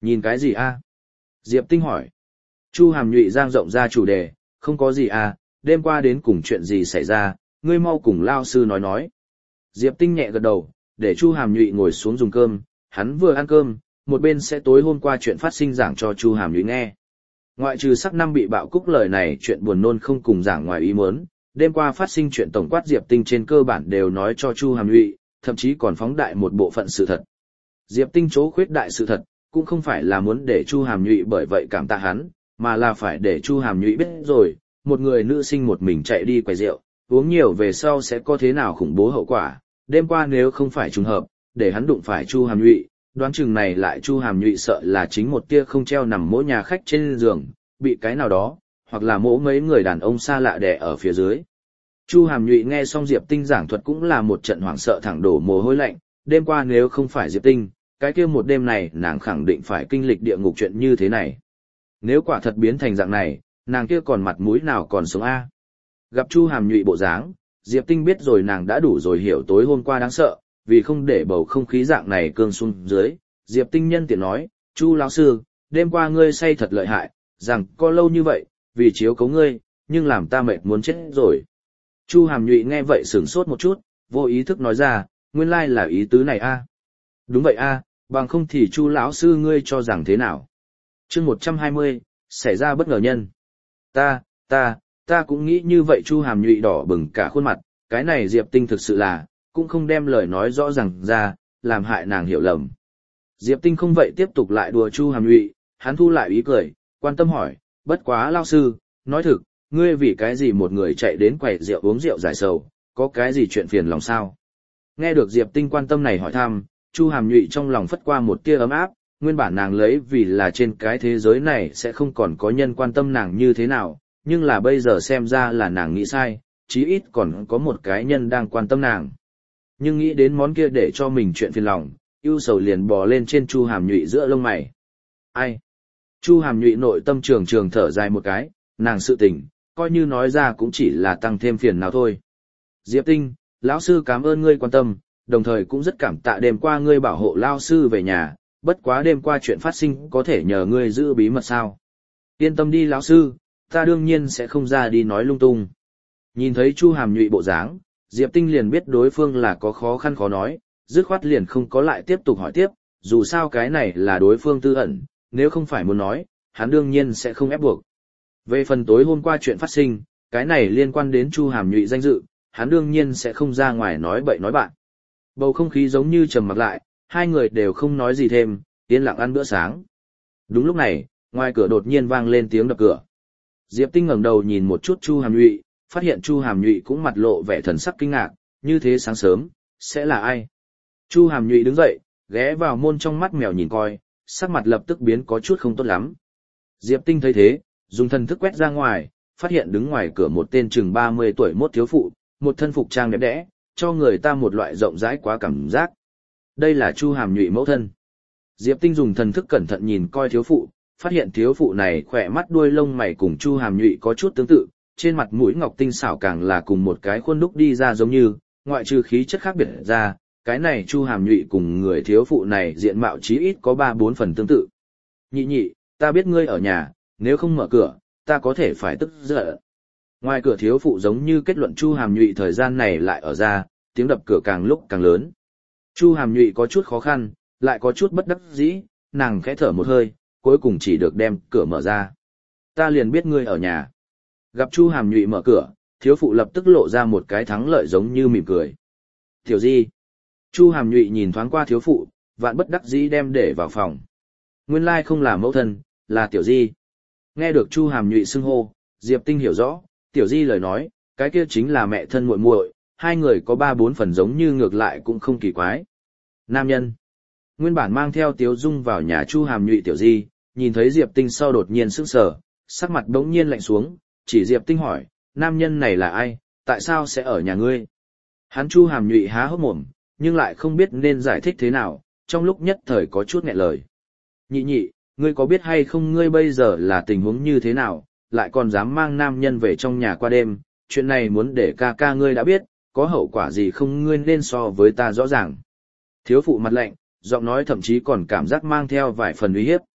Nhìn cái gì a? Diệp Tinh hỏi. Chu Hàm Nhụy giang rộng ra chủ đề, không có gì à, đêm qua đến cùng chuyện gì xảy ra, ngươi mau cùng lao sư nói nói. Diệp Tinh nhẹ gật đầu, để Chu Hàm Nhụy ngồi xuống dùng cơm, hắn vừa ăn cơm, một bên sẽ tối hôm qua chuyện phát sinh giảng cho Chu Hàm Nhụy nghe. Ngoại trừ sắc năm bị bạo cúc lời này chuyện buồn nôn không cùng giảng ngoài ý muốn, đêm qua phát sinh chuyện tổng quát Diệp Tinh trên cơ bản đều nói cho Chu Hàm Nhụy, thậm chí còn phóng đại một bộ phận sự thật. Diệp Tinh chỗ khuyết đại sự thật, cũng không phải là muốn để Chu Hàm Nhụy bởi vậy cảm tạ hắn, mà là phải để Chu Hàm Nhụy biết rồi, một người nữ sinh một mình chạy đi quầy rượu, uống nhiều về sau sẽ có thế nào khủng bố hậu quả. Đêm qua nếu không phải trùng hợp, để hắn đụng phải Chu Hàm Nhụy, đoán chừng này lại Chu Hàm Nhụy sợ là chính một tia không treo nằm mỗi nhà khách trên giường, bị cái nào đó, hoặc là mỗ mấy người đàn ông xa lạ đè ở phía dưới. Chu Hàm Nhụy nghe xong Diệp Tinh giảng thuật cũng là một trận hoảng sợ thẳng đổ mồ hôi lạnh, đêm qua nếu không phải Diệp Tinh, cái kia một đêm này nàng khẳng định phải kinh lịch địa ngục chuyện như thế này. Nếu quả thật biến thành dạng này, nàng kia còn mặt mũi nào còn sống a? Gặp Chu Hàm Nhụy bộ dáng, Diệp Tinh biết rồi nàng đã đủ rồi hiểu tối hôm qua đáng sợ, vì không để bầu không khí dạng này cương xuống dưới, Diệp Tinh nhân tiện nói, Chu lão sư, đêm qua ngươi say thật lợi hại, rằng có lâu như vậy, vì chiếu cố ngươi, nhưng làm ta mệt muốn chết rồi. Chu Hàm Nhụy nghe vậy sửng sốt một chút, vô ý thức nói ra, nguyên lai là ý tứ này a. Đúng vậy a, bằng không thì Chu lão sư ngươi cho rằng thế nào? Chương một trăm hai mươi, xảy ra bất ngờ nhân. Ta, ta, ta cũng nghĩ như vậy. Chu Hàm Nhụy đỏ bừng cả khuôn mặt, cái này Diệp Tinh thực sự là, cũng không đem lời nói rõ ràng ra, làm hại nàng hiểu lầm. Diệp Tinh không vậy tiếp tục lại đùa Chu Hàm Nhụy, hắn thu lại ý cười, quan tâm hỏi, bất quá lao sư, nói thực, ngươi vì cái gì một người chạy đến quầy rượu uống rượu giải sầu, có cái gì chuyện phiền lòng sao? Nghe được Diệp Tinh quan tâm này hỏi thăm, Chu Hàm Nhụy trong lòng phất qua một tia ấm áp, nguyên bản nàng lấy vì là trên cái thế giới này sẽ không còn có nhân quan tâm nàng như thế nào, nhưng là bây giờ xem ra là nàng nghĩ sai, chí ít còn có một cái nhân đang quan tâm nàng. Nhưng nghĩ đến món kia để cho mình chuyện phiền lòng, ưu sầu liền bò lên trên Chu Hàm Nhụy giữa lông mày. Ai? Chu Hàm Nhụy nội tâm trường trường thở dài một cái, nàng sự tình, coi như nói ra cũng chỉ là tăng thêm phiền nào thôi. Diệp Tinh, lão sư cảm ơn ngươi quan tâm, đồng thời cũng rất cảm tạ đêm qua ngươi bảo hộ lão sư về nhà, bất quá đêm qua chuyện phát sinh có thể nhờ ngươi giữ bí mật sao? Yên tâm đi lão sư, ta đương nhiên sẽ không ra đi nói lung tung. Nhìn thấy Chu Hàm Nhụy bộ dáng, Diệp Tinh liền biết đối phương là có khó khăn khó nói, dứt khoát liền không có lại tiếp tục hỏi tiếp, dù sao cái này là đối phương tư ẩn, nếu không phải muốn nói, hắn đương nhiên sẽ không ép buộc. Về phần tối hôm qua chuyện phát sinh, cái này liên quan đến Chu Hàm Nhụy danh dự, hắn đương nhiên sẽ không ra ngoài nói bậy nói bạn. Bầu không khí giống như trầm mặc lại, hai người đều không nói gì thêm, yên lặng ăn bữa sáng. Đúng lúc này, ngoài cửa đột nhiên vang lên tiếng đập cửa. Diệp Tinh ngẩng đầu nhìn một chút Chu Hàm Nhụy, phát hiện Chu Hàm Nhụy cũng mặt lộ vẻ thần sắc kinh ngạc, như thế sáng sớm, sẽ là ai? Chu Hàm Nhụy đứng dậy, ghé vào môn trong mắt mèo nhìn coi, sắc mặt lập tức biến có chút không tốt lắm. Diệp Tinh thấy thế, dùng thần thức quét ra ngoài, phát hiện đứng ngoài cửa một tên chừng ba mươi tuổi mốt thiếu phụ, một thân phục trang đẹp đẽ, cho người ta một loại rộng rãi quá cảm giác. Đây là Chu Hàm Nhụy mẫu thân. Diệp Tinh dùng thần thức cẩn thận nhìn coi thiếu phụ, phát hiện thiếu phụ này khỏe mắt đuôi lông mày cùng Chu Hàm Nhụy có chút tương tự, trên mặt mũi ngọc tinh xảo càng là cùng một cái khuôn đúc đi ra giống như, ngoại trừ khí chất khác biệt ra, cái này Chu Hàm Nhụy cùng người thiếu phụ này diện mạo chí ít có ba bốn phần tương tự. Nhị nhị, ta biết ngươi ở nhà, nếu không mở cửa, ta có thể phải tức giận. Ngoài cửa thiếu phụ giống như kết luận Chu Hàm Nhụy thời gian này lại ở ra, tiếng đập cửa càng lúc càng lớn. Chu Hàm Nhụy có chút khó khăn, lại có chút bất đắc dĩ, nàng khẽ thở một hơi, cuối cùng chỉ được đem cửa mở ra. Ta liền biết ngươi ở nhà. Gặp Chu Hàm Nhụy mở cửa, thiếu phụ lập tức lộ ra một cái thắng lợi giống như mỉm cười. Tiểu Di. Chu Hàm Nhụy nhìn thoáng qua thiếu phụ, vạn bất đắc dĩ đem để vào phòng. Nguyên lai không là mẫu thân, là Tiểu Di. Nghe được Chu Hàm Nhụy xưng hô, Diệp Tinh hiểu rõ, Tiểu Di lời nói, cái kia chính là mẹ thân muội muội, hai người có ba bốn phần giống như ngược lại cũng không kỳ quái. Nam nhân. Nguyên bản mang theo Tiếu Dung vào nhà Chu Hàm Nhụy Tiểu Di, nhìn thấy Diệp Tinh sau đột nhiên sững sờ, sắc mặt bỗng nhiên lạnh xuống, chỉ Diệp Tinh hỏi, nam nhân này là ai, tại sao sẽ ở nhà ngươi? Hắn Chu Hàm Nhụy há hốc mồm, nhưng lại không biết nên giải thích thế nào, trong lúc nhất thời có chút nghẹn lời. Nhị nhị, ngươi có biết hay không ngươi bây giờ là tình huống như thế nào, lại còn dám mang nam nhân về trong nhà qua đêm, chuyện này muốn để ca ca ngươi đã biết, có hậu quả gì không ngươi nên so với ta rõ ràng. Thiếu phụ mặt lạnh, giọng nói thậm chí còn cảm giác mang theo vài phần uy hiếp.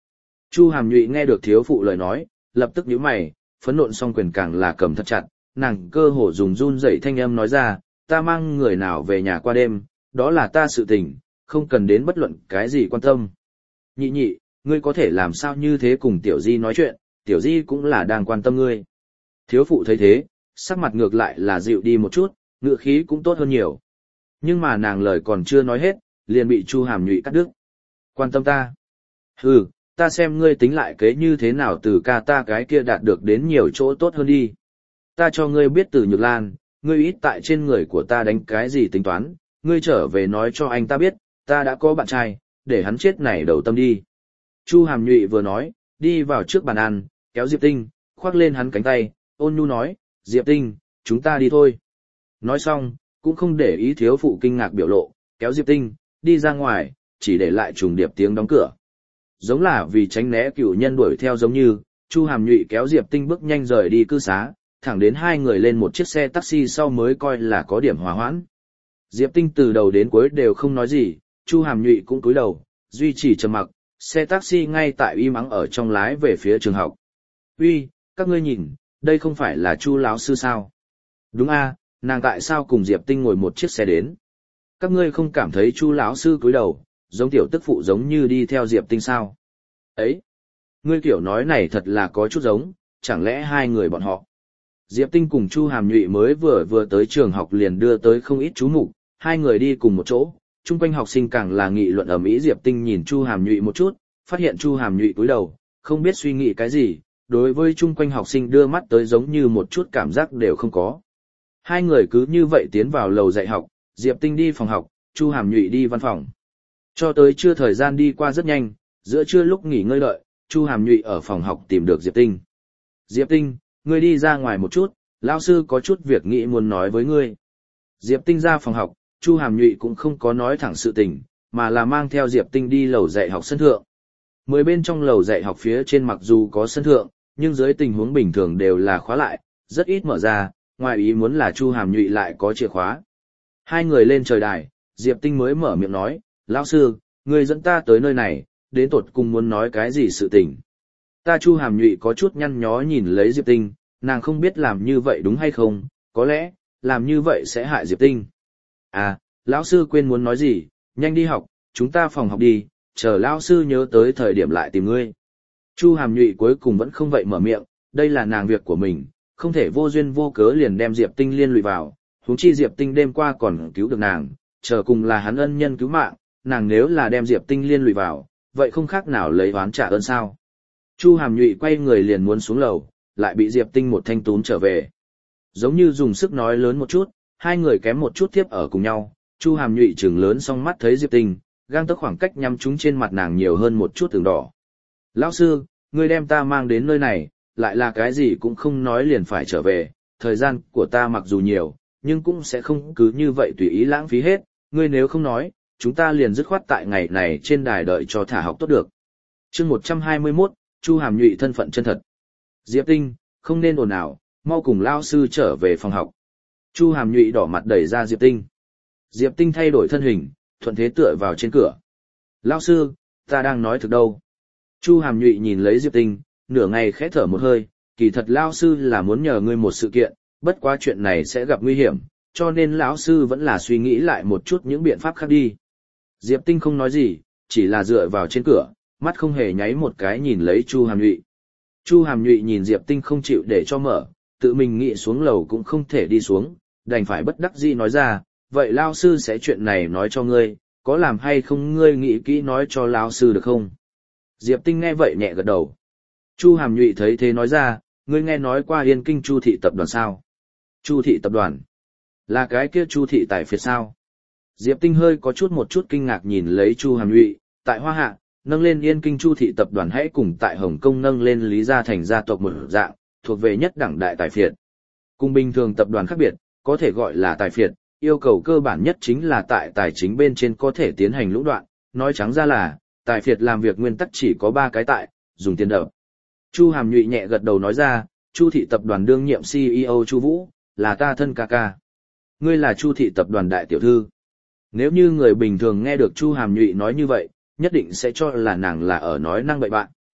Chu Hàm Nhụy nghe được thiếu phụ lời nói, lập tức nhíu mày, phẫn nộ song quyền càng là cầm thật chặt, nàng cơ hồ dùng run rẩy thanh âm nói ra, ta mang người nào về nhà qua đêm, đó là ta sự tình, không cần đến bất luận cái gì quan tâm. Nhị nhị, ngươi có thể làm sao như thế cùng Tiểu Di nói chuyện, Tiểu Di cũng là đang quan tâm ngươi. Thiếu phụ thấy thế, sắc mặt ngược lại là dịu đi một chút, ngựa khí cũng tốt hơn nhiều. Nhưng mà nàng lời còn chưa nói hết, liền bị Chu Hàm Nhụy cắt đứt. Quan tâm ta? Hừ, ta xem ngươi tính lại kế như thế nào từ ca ta cái kia đạt được đến nhiều chỗ tốt hơn đi. Ta cho ngươi biết từ Nhược Lan, ngươi ít tại trên người của ta đánh cái gì tính toán, ngươi trở về nói cho anh ta biết, ta đã có bạn trai, để hắn chết này đầu tâm đi. Chu Hàm Nhụy vừa nói, đi vào trước bàn ăn, kéo Diệp Tinh, khoác lên hắn cánh tay, ôn nhu nói, Diệp Tinh, chúng ta đi thôi. Nói xong, cũng không để ý thiếu phụ kinh ngạc biểu lộ, kéo Diệp Tinh, đi ra ngoài, chỉ để lại trùng điệp tiếng đóng cửa. Giống là vì tránh né cựu nhân đuổi theo giống như, Chu Hàm Nhụy kéo Diệp Tinh bước nhanh rời đi cư xá, thẳng đến hai người lên một chiếc xe taxi sau mới coi là có điểm hòa hoãn. Diệp Tinh từ đầu đến cuối đều không nói gì, Chu Hàm Nhụy cũng cúi đầu, duy trì trầm mặc, xe taxi ngay tại im ắng ở trong lái về phía trường học. Uy, các ngươi nhìn, đây không phải là Chu lão sư sao? Đúng a, nàng tại sao cùng Diệp Tinh ngồi một chiếc xe đến? Các ngươi không cảm thấy Chu lão sư cúi đầu, giống tiểu tức phụ giống như đi theo Diệp Tinh sao? Ấy, ngươi kiểu nói này thật là có chút giống, chẳng lẽ hai người bọn họ? Diệp Tinh cùng Chu Hàm Nhụy mới vừa vừa tới trường học liền đưa tới không ít chú mục, hai người đi cùng một chỗ, chung quanh học sinh càng là nghị luận ầm ĩ. Diệp Tinh nhìn Chu Hàm Nhụy một chút, phát hiện Chu Hàm Nhụy cúi đầu, không biết suy nghĩ cái gì, đối với chung quanh học sinh đưa mắt tới giống như một chút cảm giác đều không có. Hai người cứ như vậy tiến vào lầu dạy học, Diệp Tinh đi phòng học, Chu Hàm Nhụy đi văn phòng. Cho tới trưa thời gian đi qua rất nhanh, giữa trưa lúc nghỉ ngơi đợi, Chu Hàm Nhụy ở phòng học tìm được Diệp Tinh. Diệp Tinh, ngươi đi ra ngoài một chút, lão sư có chút việc nghĩ muốn nói với ngươi. Diệp Tinh ra phòng học, Chu Hàm Nhụy cũng không có nói thẳng sự tình, mà là mang theo Diệp Tinh đi lầu dạy học sân thượng. Mười bên trong lầu dạy học phía trên mặc dù có sân thượng, nhưng dưới tình huống bình thường đều là khóa lại, rất ít mở ra, ngoài ý muốn là Chu Hàm Nhụy lại có chìa khóa. Hai người lên trời đài, Diệp Tinh mới mở miệng nói, lão sư, ngươi dẫn ta tới nơi này, đến tột cùng muốn nói cái gì sự tình. Ta Chu Hàm Nhụy có chút nhăn nhó nhìn lấy Diệp Tinh, nàng không biết làm như vậy đúng hay không, có lẽ, làm như vậy sẽ hại Diệp Tinh. À, lão sư quên muốn nói gì, nhanh đi học, chúng ta phòng học đi, chờ lão sư nhớ tới thời điểm lại tìm ngươi. Chu Hàm Nhụy cuối cùng vẫn không vậy mở miệng, đây là nàng việc của mình, không thể vô duyên vô cớ liền đem Diệp Tinh liên lụy vào, huống chi Diệp Tinh đêm qua còn cứu được nàng, chờ cùng là hắn ân nhân cứu mạng, nàng nếu là đem Diệp Tinh liên lụy vào, vậy không khác nào lấy oán trả ơn sao. Chu Hàm Nhụy quay người liền muốn xuống lầu, lại bị Diệp Tinh một thanh túm trở về. Giống như dùng sức nói lớn một chút, hai người kém một chút tiếp ở cùng nhau, Chu Hàm Nhụy trừng lớn song mắt thấy Diệp Tinh, gang tấc khoảng cách nhắm trúng trên mặt nàng nhiều hơn một chút tường đỏ. Lão sư, ngươi đem ta mang đến nơi này, lại là cái gì cũng không nói liền phải trở về, thời gian của ta mặc dù nhiều, nhưng cũng sẽ không cứ như vậy tùy ý lãng phí hết, ngươi nếu không nói, chúng ta liền dứt khoát tại ngày này trên đài đợi cho thả học tốt được. Chương một trăm hai mươi mốt, Chu Hàm Nhụy thân phận chân thật. Diệp Tinh, không nên ồn ào, mau cùng lão sư trở về phòng học. Chu Hàm Nhụy đỏ mặt đẩy ra Diệp Tinh. Diệp Tinh thay đổi thân hình, thuận thế tựa vào trên cửa. Lão sư, ta đang nói thực đâu. Chu Hàm Nhụy nhìn lấy Diệp Tinh, nửa ngày khẽ thở một hơi, kỳ thật lão sư là muốn nhờ ngươi một sự kiện, bất quá chuyện này sẽ gặp nguy hiểm, cho nên lão sư vẫn là suy nghĩ lại một chút những biện pháp khác đi. Diệp Tinh không nói gì, chỉ là dựa vào trên cửa, mắt không hề nháy một cái nhìn lấy Chu Hàm Nhụy. Chu Hàm Nhụy nhìn Diệp Tinh không chịu để cho mở, tự mình nghĩ xuống lầu cũng không thể đi xuống, đành phải bất đắc dĩ nói ra, vậy lão sư sẽ chuyện này nói cho ngươi, có làm hay không ngươi nghĩ kỹ nói cho lão sư được không? Diệp Tinh nghe vậy nhẹ gật đầu. Chu Hàm Nhụy thấy thế nói ra, ngươi nghe nói qua Yên Kinh Chu thị tập đoàn sao? Chu thị tập đoàn? Là cái kia Chu thị tại phiệt sao? Diệp Tinh hơi có chút một chút kinh ngạc nhìn lấy Chu Hàm Nhụy, tại Hoa Hạ, nâng lên Yên Kinh Chu thị tập đoàn hãy cùng tại Hồng Kông nâng lên Lý Gia Thành gia tộc một dạng, thuộc về nhất đẳng đại tài phiệt. Cùng bình thường tập đoàn khác biệt, có thể gọi là tài phiệt, yêu cầu cơ bản nhất chính là tại tài chính bên trên có thể tiến hành lũng đoạn, nói trắng ra là, tài phiệt làm việc nguyên tắc chỉ có ba cái tại, dùng tiền đập. Chu Hàm Nhụy nhẹ gật đầu nói ra, Chu thị tập đoàn đương nhiệm xê e ô Chu Vũ, là ta thân ca ca. Ngươi là Chu thị tập đoàn đại tiểu thư. Nếu như người bình thường nghe được Chu Hàm Nhụy nói như vậy, nhất định sẽ cho là nàng là ở nói năng bậy bạn.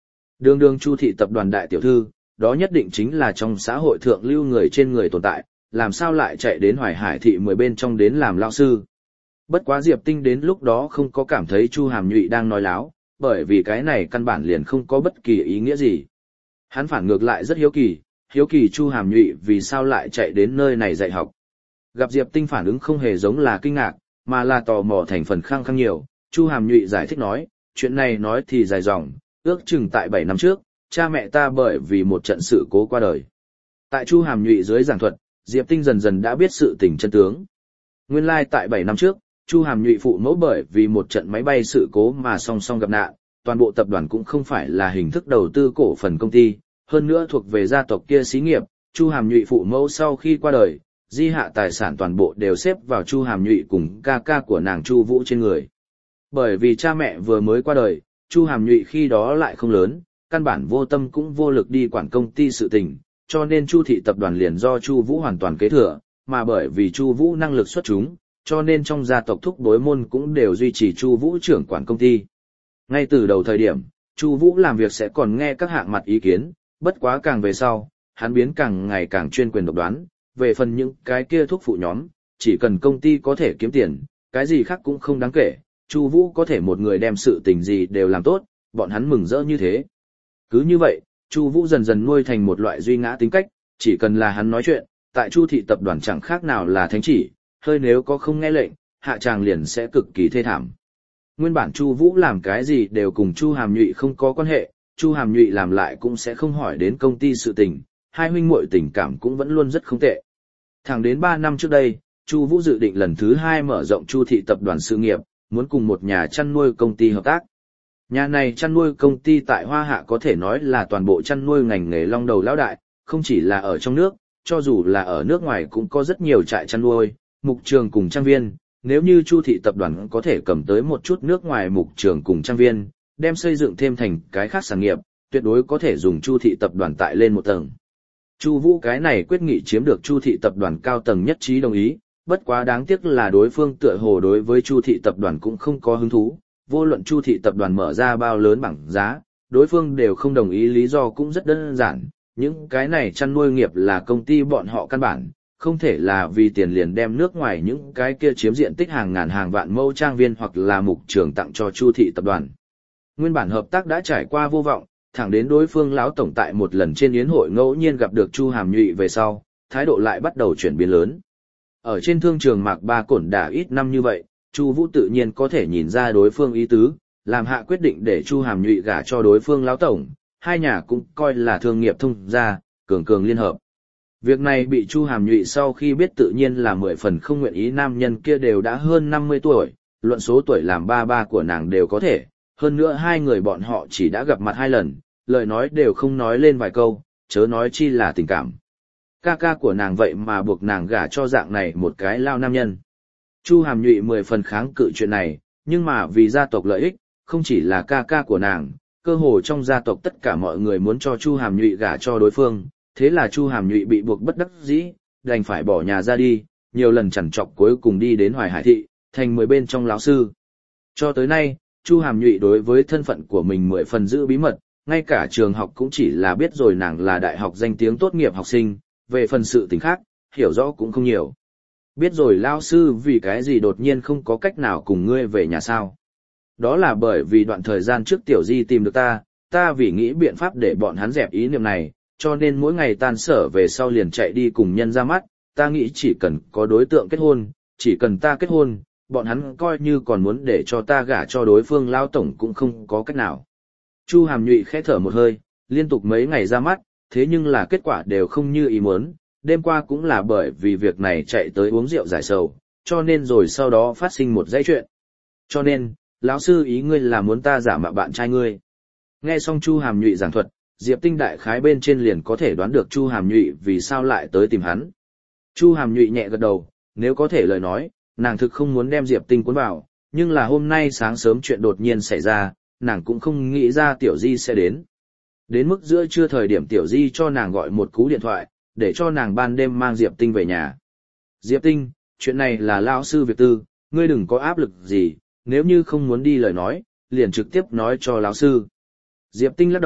Đường đường Chu thị tập đoàn đại tiểu thư, đó nhất định chính là trong xã hội thượng lưu người trên người tồn tại, làm sao lại chạy đến Hoài Hải thị mười bên trong đến làm lao sư. Bất quá Diệp Tinh đến lúc đó không có cảm thấy Chu Hàm Nhụy đang nói láo, bởi vì cái này căn bản liền không có bất kỳ ý nghĩa gì. Hắn phản ngược lại rất hiếu kỳ, hiếu kỳ Chu Hàm Nhụy vì sao lại chạy đến nơi này dạy học. Gặp Diệp Tinh phản ứng không hề giống là kinh ngạc, mà là tò mò thành phần khăng khăng nhiều, Chu Hàm Nhụy giải thích nói, chuyện này nói thì dài dòng, ước chừng tại bảy năm trước, cha mẹ ta bởi vì một trận sự cố qua đời. Tại Chu Hàm Nhụy dưới giảng thuật, Diệp Tinh dần dần đã biết sự tình chân tướng. Nguyên lai like tại bảy năm trước, Chu Hàm Nhụy phụ mẫu bởi vì một trận máy bay sự cố mà song song gặp nạn, toàn bộ tập đoàn cũng không phải là hình thức đầu tư cổ phần công ty, hơn nữa thuộc về gia tộc kia xí nghiệp, Chu Hàm Nhụy phụ mẫu sau khi qua đời, di hạ tài sản toàn bộ đều xếp vào Chu Hàm Nhụy cùng ca ca của nàng Chu Vũ trên người. Bởi vì cha mẹ vừa mới qua đời, Chu Hàm Nhụy khi đó lại không lớn, căn bản vô tâm cũng vô lực đi quản công ty sự tình, cho nên Chu thị tập đoàn liền do Chu Vũ hoàn toàn kế thừa, mà bởi vì Chu Vũ năng lực xuất chúng, cho nên trong gia tộc thúc đối môn cũng đều duy trì Chu Vũ trưởng quản công ty. Ngay từ đầu thời điểm, Chu Vũ làm việc sẽ còn nghe các hạng mặt ý kiến, bất quá càng về sau, hắn biến càng ngày càng chuyên quyền độc đoán, về phần những cái kia thuốc phụ nhóm, chỉ cần công ty có thể kiếm tiền, cái gì khác cũng không đáng kể, Chu Vũ có thể một người đem sự tình gì đều làm tốt, bọn hắn mừng rỡ như thế. Cứ như vậy, Chu Vũ dần dần nuôi thành một loại duy ngã tính cách, chỉ cần là hắn nói chuyện, tại Chu thị tập đoàn chẳng khác nào là thánh chỉ, hơi nếu có không nghe lệnh, hạ tràng liền sẽ cực kỳ thê thảm. Nguyên bản Chu Vũ làm cái gì đều cùng Chu Hàm Nhụy không có quan hệ, Chu Hàm Nhụy làm lại cũng sẽ không hỏi đến công ty sự tình, hai huynh muội tình cảm cũng vẫn luôn rất không tệ. Thẳng đến ba năm trước đây, Chu Vũ dự định lần thứ hai mở rộng Chu thị tập đoàn sự nghiệp, muốn cùng một nhà chăn nuôi công ty hợp tác. Nhà này chăn nuôi công ty tại Hoa Hạ có thể nói là toàn bộ chăn nuôi ngành nghề long đầu lão đại, không chỉ là ở trong nước, cho dù là ở nước ngoài cũng có rất nhiều trại chăn nuôi, mục trường cùng trang viên. Nếu như Chu thị tập đoàn có thể cầm tới một chút nước ngoài mục trường cùng trang viên, đem xây dựng thêm thành cái khác sản nghiệp, tuyệt đối có thể dùng Chu thị tập đoàn tại lên một tầng. Chu Vũ cái này quyết nghị chiếm được Chu thị tập đoàn cao tầng nhất trí đồng ý, bất quá đáng tiếc là đối phương tựa hồ đối với Chu thị tập đoàn cũng không có hứng thú, vô luận Chu thị tập đoàn mở ra bao lớn bảng giá, đối phương đều không đồng ý, lý do cũng rất đơn giản, những cái này chăn nuôi nghiệp là công ty bọn họ căn bản, không thể là vì tiền liền đem nước ngoài những cái kia chiếm diện tích hàng ngàn hàng vạn mẫu trang viên hoặc là mục trường tặng cho Chu thị tập đoàn. Nguyên bản hợp tác đã trải qua vô vọng, thẳng đến đối phương lão tổng tại một lần trên yến hội ngẫu nhiên gặp được Chu Hàm Nhụy về sau, thái độ lại bắt đầu chuyển biến lớn. Ở trên thương trường Mạc Ba Cổn đả ít năm như vậy, Chu Vũ tự nhiên có thể nhìn ra đối phương ý tứ, làm hạ quyết định để Chu Hàm Nhụy gả cho đối phương lão tổng, hai nhà cũng coi là thương nghiệp thông gia, cường cường liên hợp. Việc này bị Chu Hàm Nhụy sau khi biết tự nhiên là mười phần không nguyện ý, nam nhân kia đều đã hơn năm mươi tuổi, luận số tuổi làm ba ba của nàng đều có thể, hơn nữa hai người bọn họ chỉ đã gặp mặt hai lần, lời nói đều không nói lên vài câu, chớ nói chi là tình cảm. Ca ca của nàng vậy mà buộc nàng gả cho dạng này một cái lao nam nhân. Chu Hàm Nhụy mười phần kháng cự chuyện này, nhưng mà vì gia tộc lợi ích, không chỉ là ca ca của nàng, cơ hồ trong gia tộc tất cả mọi người muốn cho Chu Hàm Nhụy gả cho đối phương, thế là Chu Hàm Nhụy bị buộc bất đắc dĩ, đành phải bỏ nhà ra đi, nhiều lần chằn trọc cuối cùng đi đến Hoài Hải thị, thành mười bên trong lão sư. Cho tới nay, Chu Hàm Nhụy đối với thân phận của mình mười phần giữ bí mật, ngay cả trường học cũng chỉ là biết rồi nàng là đại học danh tiếng tốt nghiệp học sinh, về phần sự tình khác, hiểu rõ cũng không nhiều. Biết rồi lão sư vì cái gì đột nhiên không có cách nào cùng ngươi về nhà sao? Đó là bởi vì đoạn thời gian trước Tiểu Di tìm được ta, ta vì nghĩ biện pháp để bọn hắn dẹp ý niệm này, cho nên mỗi ngày tan sở về sau liền chạy đi cùng nhân ra mắt, ta nghĩ chỉ cần có đối tượng kết hôn, chỉ cần ta kết hôn, bọn hắn coi như còn muốn để cho ta gả cho đối phương lao tổng cũng không có cách nào. Chu Hàm Nhụy khẽ thở một hơi, liên tục mấy ngày ra mắt, thế nhưng là kết quả đều không như ý muốn, đêm qua cũng là bởi vì việc này chạy tới uống rượu giải sầu, cho nên rồi sau đó phát sinh một dãy chuyện. Cho nên, lão sư ý ngươi là muốn ta giả mạo bạn trai ngươi. Nghe xong Chu Hàm Nhụy giảng thuật, Diệp Tinh đại khái bên trên liền có thể đoán được Chu Hàm Nhụy vì sao lại tới tìm hắn. Chu Hàm Nhụy nhẹ gật đầu, nếu có thể lời nói, nàng thực không muốn đem Diệp Tinh cuốn vào, nhưng là hôm nay sáng sớm chuyện đột nhiên xảy ra, nàng cũng không nghĩ ra Tiểu Di sẽ đến. Đến mức giữa trưa thời điểm Tiểu Di cho nàng gọi một cú điện thoại, để cho nàng ban đêm mang Diệp Tinh về nhà. Diệp Tinh, chuyện này là lão sư việc tư, ngươi đừng có áp lực gì, nếu như không muốn đi lời nói, liền trực tiếp nói cho lão sư. Diệp Tinh lắc đầu,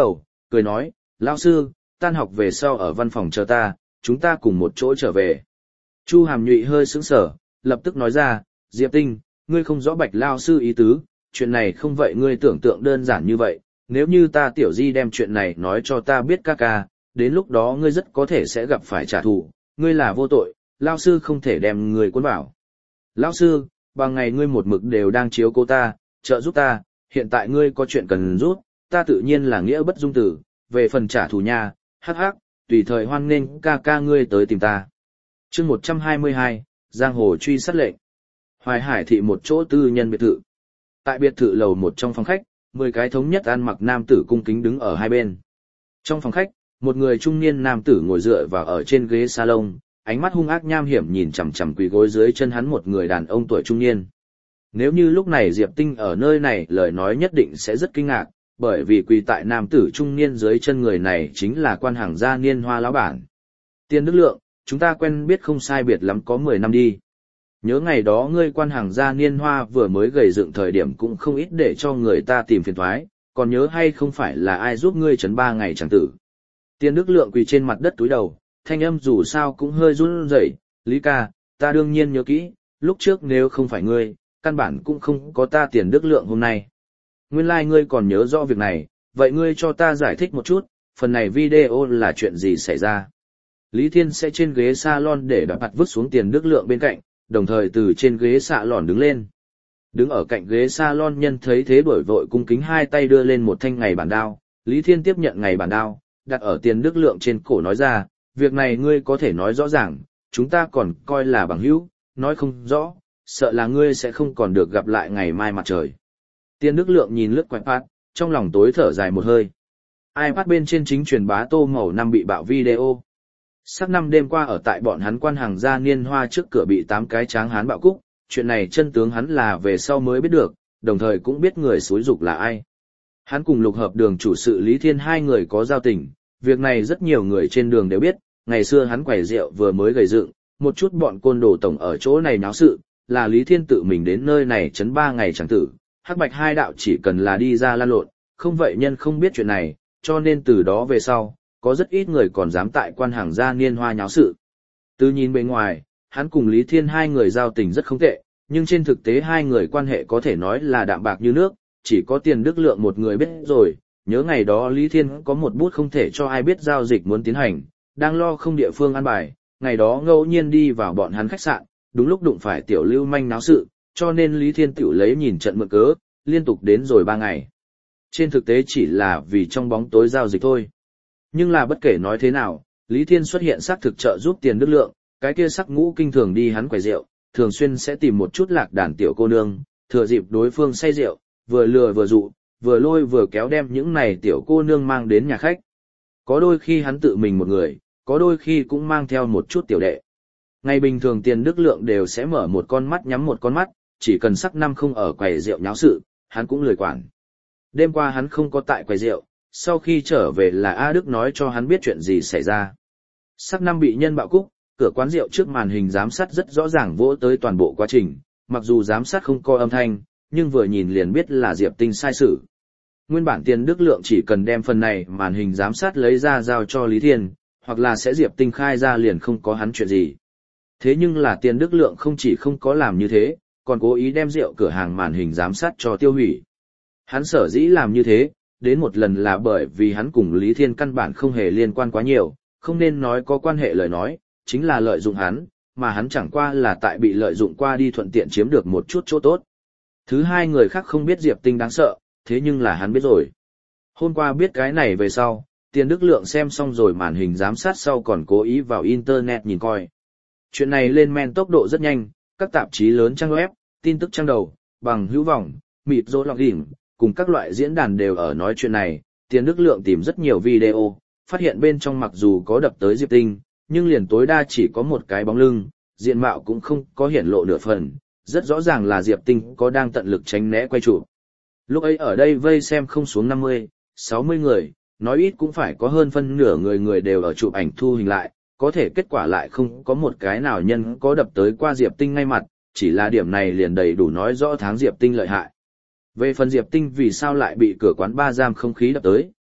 cười nói, lão sư, tan học về sau ở văn phòng chờ ta, chúng ta cùng một chỗ trở về. Chu Hàm Nhụy hơi sững sờ, lập tức nói ra, Diệp Tinh, ngươi không rõ Bạch lão sư ý tứ, chuyện này không vậy ngươi tưởng tượng đơn giản như vậy, nếu như ta tiểu di đem chuyện này nói cho ta biết ca ca, đến lúc đó ngươi rất có thể sẽ gặp phải trả thù, ngươi là vô tội, lão sư không thể đem ngươi cuốn vào. Lão sư, bằng ngày ngươi một mực đều đang chiếu cố ta, trợ giúp ta, hiện tại ngươi có chuyện cần giúp, ta tự nhiên là nghĩa bất dung tử, về phần trả thù nha, hắc hắc, tùy thời hoan nghênh ca ca ngươi tới tìm ta. Chương một trăm hai mươi hai, Giang hồ truy sát lệnh. Hoài Hải thị một chỗ tư nhân biệt thự. Tại biệt thự lầu một trong phòng khách, mười cái thống nhất ăn mặc nam tử cung kính đứng ở hai bên. Trong phòng khách, một người trung niên nam tử ngồi dựa vào ở trên ghế salon, ánh mắt hung ác nham hiểm nhìn chằm chằm quỳ gối dưới chân hắn một người đàn ông tuổi trung niên. Nếu như lúc này Diệp Tinh ở nơi này lời nói nhất định sẽ rất kinh ngạc, bởi vì quỳ tại nam tử trung niên dưới chân người này chính là quan hàng gia Niên Hoa lão bản. Tiền Đức Lượng, chúng ta quen biết không sai biệt lắm có mười năm đi. Nhớ ngày đó ngươi quan hàng gia Niên Hoa vừa mới gầy dựng thời điểm cũng không ít để cho người ta tìm phiền toái, còn nhớ hay không phải là ai giúp ngươi chấn ba ngày chẳng tử. Tiền Đức Lượng quỳ trên mặt đất túi đầu, thanh âm dù sao cũng hơi run rẩy, Lý ca, ta đương nhiên nhớ kỹ, lúc trước nếu không phải ngươi, căn bản cũng không có ta Tiền Đức Lượng hôm nay. Nguyên lai like ngươi còn nhớ rõ việc này, vậy ngươi cho ta giải thích một chút, phần này video là chuyện gì xảy ra. Lý Thiên sẽ trên ghế salon để đặt mặt vứt xuống Tiền Đức Lượng bên cạnh, đồng thời từ trên ghế xạ lòn đứng lên. Đứng ở cạnh ghế salon nhân thấy thế đổi vội cung kính hai tay đưa lên một thanh ngày bản đao, Lý Thiên tiếp nhận ngày bản đao, đặt ở Tiền Đức Lượng trên cổ nói ra, việc này ngươi có thể nói rõ ràng, chúng ta còn coi là bằng hữu, nói không rõ, sợ là ngươi sẽ không còn được gặp lại ngày mai mặt trời. Tiền Đức Lượng nhìn lướt quẹt phát, trong lòng tối thở dài một hơi. iPad bên trên chính truyền bá tô màu năm bị bạo video. Sắc năm đêm qua ở tại bọn hắn quan hàng gia Niên Hoa trước cửa bị tám cái tráng hán bạo cúc, chuyện này chân tướng hắn là về sau mới biết được, đồng thời cũng biết người xúi dục là ai. Hắn cùng Lục Hợp Đường chủ sự Lý Thiên hai người có giao tình, việc này rất nhiều người trên đường đều biết, ngày xưa hắn quẩy rượu vừa mới gầy dựng, một chút bọn côn đồ tổng ở chỗ này náo sự, là Lý Thiên tự mình đến nơi này chấn ba ngày chẳng tử, hắc bạch hai đạo chỉ cần là đi ra lan lộn, không vậy nhân không biết chuyện này, cho nên từ đó về sau, có rất ít người còn dám tại quan hàng gia Niên Hoa nháo sự. Từ nhìn bên ngoài, hắn cùng Lý Thiên hai người giao tình rất không tệ, nhưng trên thực tế hai người quan hệ có thể nói là đạm bạc như nước, chỉ có Tiền Đức Lượng một người biết rồi, nhớ ngày đó Lý Thiên có một bút không thể cho ai biết giao dịch muốn tiến hành, đang lo không địa phương ăn bài, ngày đó ngẫu nhiên đi vào bọn hắn khách sạn, đúng lúc đụng phải tiểu lưu manh náo sự, cho nên Lý Thiên tiểu lấy nhìn trận mượn cớ, liên tục đến rồi ba ngày. Trên thực tế chỉ là vì trong bóng tối giao dịch thôi. Nhưng là bất kể nói thế nào, Lý Thiên xuất hiện xác thực trợ giúp Tiền Đức Lượng, cái kia sắc ngũ kinh thường đi hắn quẩy rượu, thường xuyên sẽ tìm một chút lạc đàn tiểu cô nương, thừa dịp đối phương say rượu, vừa lừa vừa dụ, vừa lôi vừa kéo đem những này tiểu cô nương mang đến nhà khách. Có đôi khi hắn tự mình một người, có đôi khi cũng mang theo một chút tiểu đệ. Ngày bình thường Tiền Đức Lượng đều sẽ mở một con mắt nhắm một con mắt, chỉ cần sắc năm không ở quầy rượu nháo sự, hắn cũng lười quản. Đêm qua hắn không có tại quầy rượu, sau khi trở về là A Đức nói cho hắn biết chuyện gì xảy ra. Sắc năm bị nhân bạo cúc, cửa quán rượu trước màn hình giám sát rất rõ ràng vỗ tới toàn bộ quá trình, mặc dù giám sát không có âm thanh, nhưng vừa nhìn liền biết là Diệp Tinh sai sự. Nguyên bản Tiền Đức Lượng chỉ cần đem phần này màn hình giám sát lấy ra giao cho Lý Thiên, hoặc là sẽ Diệp Tinh khai ra liền không có hắn chuyện gì. Thế nhưng là Tiền Đức Lượng không chỉ không có làm như thế, còn cố ý đem rượu cửa hàng màn hình giám sát cho tiêu hủy. Hắn sở dĩ làm như thế, đến một lần là bởi vì hắn cùng Lý Thiên căn bản không hề liên quan quá nhiều, không nên nói có quan hệ lời nói, chính là lợi dụng hắn, mà hắn chẳng qua là tại bị lợi dụng qua đi thuận tiện chiếm được một chút chỗ tốt. Thứ hai người khác không biết Diệp Tinh đáng sợ, thế nhưng là hắn biết rồi. Hôm qua biết cái này về sau, Tiền Đức Lượng xem xong rồi màn hình giám sát sau còn cố ý vào Internet nhìn coi. Chuyện này lên men tốc độ rất nhanh, các tạp chí lớn trang web, tin tức trang đầu, bằng hữu vọng, mịt rô lọc đỉnh, cùng các loại diễn đàn đều ở nói chuyện này. Tiền Đức Lượng tìm rất nhiều video, phát hiện bên trong mặc dù có đập tới Diệp Tinh, nhưng liền tối đa chỉ có một cái bóng lưng, diện mạo cũng không có hiển lộ nửa phần, rất rõ ràng là Diệp Tinh có đang tận lực tránh né quay chụp. Lúc ấy ở đây vây xem không xuống năm mươi, sáu mươi người, nói ít cũng phải có hơn phân nửa người người đều ở chụp ảnh thu hình lại, có thể kết quả lại không có một cái nào nhân có đập tới qua Diệp Tinh ngay mặt, chỉ là điểm này liền đầy đủ nói rõ tháng Diệp Tinh lợi hại. Về phần Diệp Tinh vì sao lại bị cửa quán ba giam không khí đập tới,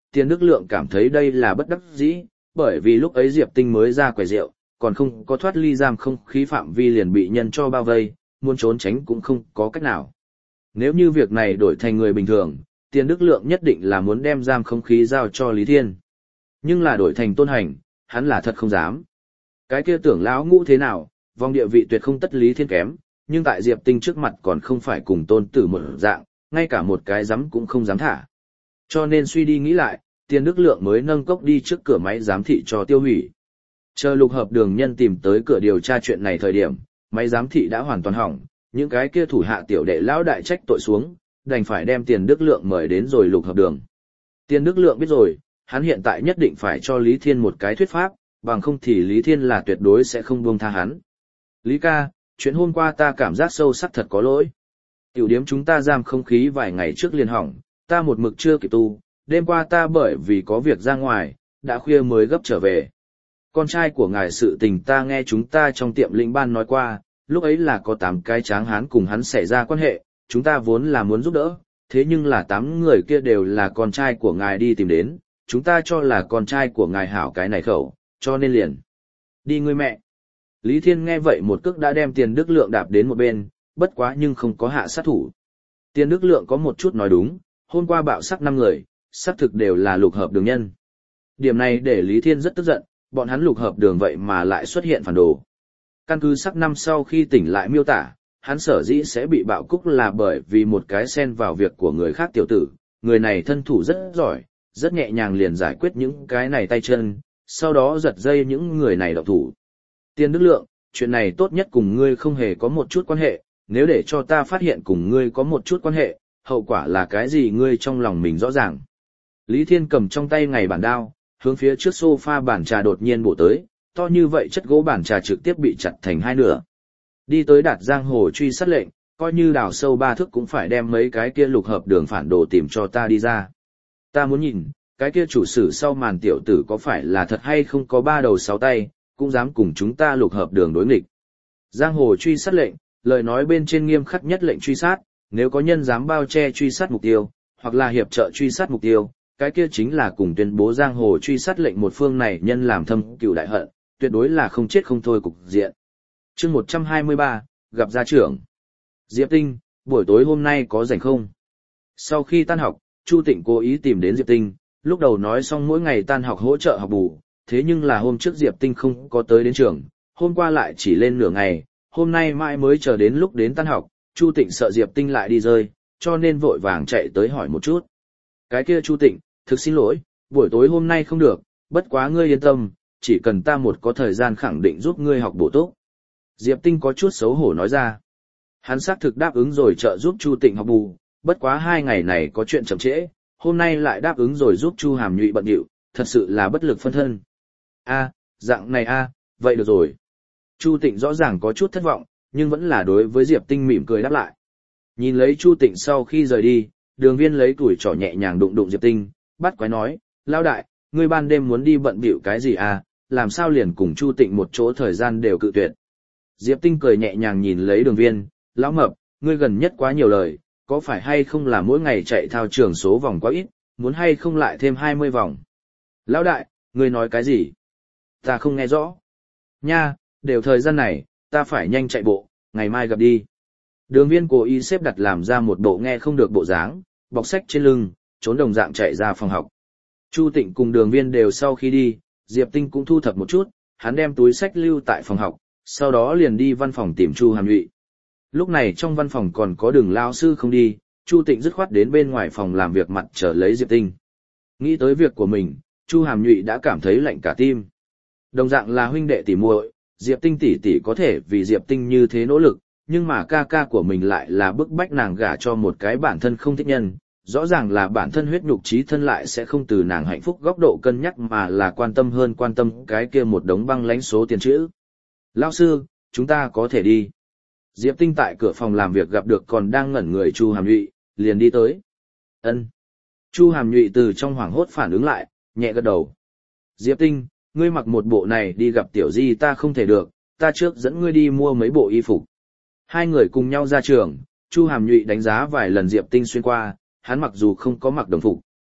Tiền Đức Lượng cảm thấy đây là bất đắc dĩ, bởi vì lúc ấy Diệp Tinh mới ra quầy rượu, còn không có thoát ly giam không khí phạm vi liền bị nhân cho bao vây, muốn trốn tránh cũng không có cách nào. Nếu như việc này đổi thành người bình thường, Tiền Đức Lượng nhất định là muốn đem giam không khí giao cho Lý Thiên. Nhưng là đổi thành Tôn Hành, hắn là thật không dám. Cái kia tưởng lão ngũ thế nào, vòng địa vị tuyệt không tất Lý Thiên kém, nhưng tại Diệp Tinh trước mặt còn không phải cùng Tôn Tử một dạng, ngay cả một cái dám cũng không dám thả. Cho nên suy đi nghĩ lại, Tiền Đức Lượng mới nâng cốc đi trước cửa máy giám thị cho tiêu hủy. Chờ Lục Hợp Đường nhân tìm tới cửa điều tra chuyện này thời điểm, máy giám thị đã hoàn toàn hỏng, những cái kia thủ hạ tiểu đệ lão đại trách tội xuống, đành phải đem Tiền Đức Lượng mời đến rồi Lục Hợp Đường. Tiền Đức Lượng biết rồi, hắn hiện tại nhất định phải cho Lý Thiên một cái thuyết pháp, bằng không thì Lý Thiên là tuyệt đối sẽ không buông tha hắn. Lý ca, chuyện hôm qua ta cảm giác sâu sắc thật có lỗi. Tiểu điếm chúng ta giam không khí vài ngày trước liền hỏng, ta một mực chưa kịp tu, đêm qua ta bởi vì có việc ra ngoài, đã khuya mới gấp trở về. Con trai của ngài sự tình ta nghe chúng ta trong tiệm lĩnh ban nói qua, lúc ấy là có tám cái tráng hán cùng hắn xảy ra quan hệ, chúng ta vốn là muốn giúp đỡ, thế nhưng là tám người kia đều là con trai của ngài đi tìm đến, chúng ta cho là con trai của ngài hảo cái này khẩu, cho nên liền. Đi ngươi mẹ. Lý Thiên nghe vậy một cước đã đem Tiền Đức Lượng đạp đến một bên, bất quá nhưng không có hạ sát thủ. Tiền Đức Lượng có một chút nói đúng, hôm qua bạo sắc năm người, xác thực đều là Lục Hợp Đường nhân. Điểm này để Lý Thiên rất tức giận, bọn hắn Lục Hợp Đường vậy mà lại xuất hiện phản đồ. Căn cứ sắc năm sau khi tỉnh lại miêu tả, hắn sở dĩ sẽ bị bạo cúc là bởi vì một cái xen vào việc của người khác tiểu tử, người này thân thủ rất giỏi, rất nhẹ nhàng liền giải quyết những cái này tay chân, sau đó giật dây những người này động thủ. Tiền Đức Lượng, chuyện này tốt nhất cùng ngươi không hề có một chút quan hệ, nếu để cho ta phát hiện cùng ngươi có một chút quan hệ, hậu quả là cái gì ngươi trong lòng mình rõ ràng. Lý Thiên cầm trong tay ngày bản đao, hướng phía trước sofa bàn trà đột nhiên bổ tới, to như vậy chất gỗ bàn trà trực tiếp bị chặt thành hai nửa. Đi tới Đạt Giang Hồ truy sát lệnh, coi như đào sâu ba thước cũng phải đem mấy cái kia Lục Hợp Đường phản đồ tìm cho ta đi ra. Ta muốn nhìn, cái kia chủ sử sau màn tiểu tử có phải là thật hay không có ba đầu sáu tay, cũng dám cùng chúng ta Lục Hợp Đường đối nghịch. Giang Hồ truy sát lệnh, lời nói bên trên nghiêm khắc nhất lệnh truy sát, nếu có nhân dám bao che truy sát mục tiêu, hoặc là hiệp trợ truy sát mục tiêu, cái kia chính là cùng tuyên bố Giang Hồ truy sát lệnh một phương này nhân làm thâm cừu đại hận, tuyệt đối là không chết không thôi cục diện. Chương một trăm hai mươi ba, gặp gia trưởng. Diệp Tinh, buổi tối hôm nay có rảnh không? Sau khi tan học, Chu Tịnh cố ý tìm đến Diệp Tinh, lúc đầu nói xong mỗi ngày tan học hỗ trợ học bù, thế nhưng là hôm trước Diệp Tinh không có tới đến trường, hôm qua lại chỉ lên nửa ngày, hôm nay mãi mới chờ đến lúc đến tan học, Chu Tịnh sợ Diệp Tinh lại đi rơi, cho nên vội vàng chạy tới hỏi một chút. Cái kia Chu Tịnh, thực xin lỗi, buổi tối hôm nay không được, bất quá ngươi yên tâm, chỉ cần ta một có thời gian khẳng định giúp ngươi học bổ túc. Diệp Tinh có chút xấu hổ nói ra. Hắn xác thực đáp ứng rồi trợ giúp Chu Tịnh học bù, bất quá hai ngày này có chuyện chậm trễ, hôm nay lại đáp ứng rồi giúp Chu Hàm Nhụy bận điệu, thật sự là bất lực phân thân. A, dạng này a, vậy được rồi. Chu Tịnh rõ ràng có chút thất vọng, nhưng vẫn là đối với Diệp Tinh mỉm cười đáp lại. Nhìn lấy Chu Tịnh sau khi rời đi, Đường Viên lấy tuổi trỏ nhẹ nhàng đụng đụng Diệp Tinh, bắt quái nói, lao đại, ngươi ban đêm muốn đi bận bịu cái gì à, làm sao liền cùng Chu Tịnh một chỗ thời gian đều cự tuyệt. Diệp Tinh cười nhẹ nhàng nhìn lấy Đường Viên, lão mập, ngươi gần nhất quá nhiều lời, có phải hay không là mỗi ngày chạy thao trường số vòng quá ít, muốn hay không lại thêm hai mươi vòng. Lão đại, ngươi nói cái gì? Ta không nghe rõ. Nha, đều thời gian này, ta phải nhanh chạy bộ, ngày mai gặp đi. Đường Viên cố ý xếp đặt làm ra một bộ nghe không được bộ dáng, bọc sách trên lưng, trốn đồng dạng chạy ra phòng học. Chu Tịnh cùng Đường Viên đều sau khi đi, Diệp Tinh cũng thu thập một chút, hắn đem túi sách lưu tại phòng học, sau đó liền đi văn phòng tìm Chu Hàm Nhụy. Lúc này trong văn phòng còn có Đường lao sư không đi, Chu Tịnh dứt khoát đến bên ngoài phòng làm việc mặt chờ lấy Diệp Tinh. Nghĩ tới việc của mình, Chu Hàm Nhụy đã cảm thấy lạnh cả tim. Đồng dạng là huynh đệ tỷ muội, Diệp Tinh tỷ tỷ có thể vì Diệp Tinh như thế nỗ lực, nhưng mà ca ca của mình lại là bức bách nàng gả cho một cái bản thân không thích nhân, rõ ràng là bản thân huyết nhục trí thân lại sẽ không từ nàng hạnh phúc góc độ cân nhắc mà là quan tâm hơn quan tâm cái kia một đống băng lãnh số tiền chữ. Lão sư, chúng ta có thể đi. Diệp Tinh tại cửa phòng làm việc gặp được còn đang ngẩn người Chu Hàm Nhụy, liền đi tới. Ân. Chu Hàm Nhụy từ trong hoảng hốt phản ứng lại, nhẹ gật đầu. Diệp Tinh, ngươi mặc một bộ này đi gặp tiểu di ta không thể được, ta trước dẫn ngươi đi mua mấy bộ y phục. Hai người cùng nhau ra trường, Chu Hàm Nhụy đánh giá vài lần Diệp Tinh xuyên qua, hắn mặc dù không có mặc đồng phục,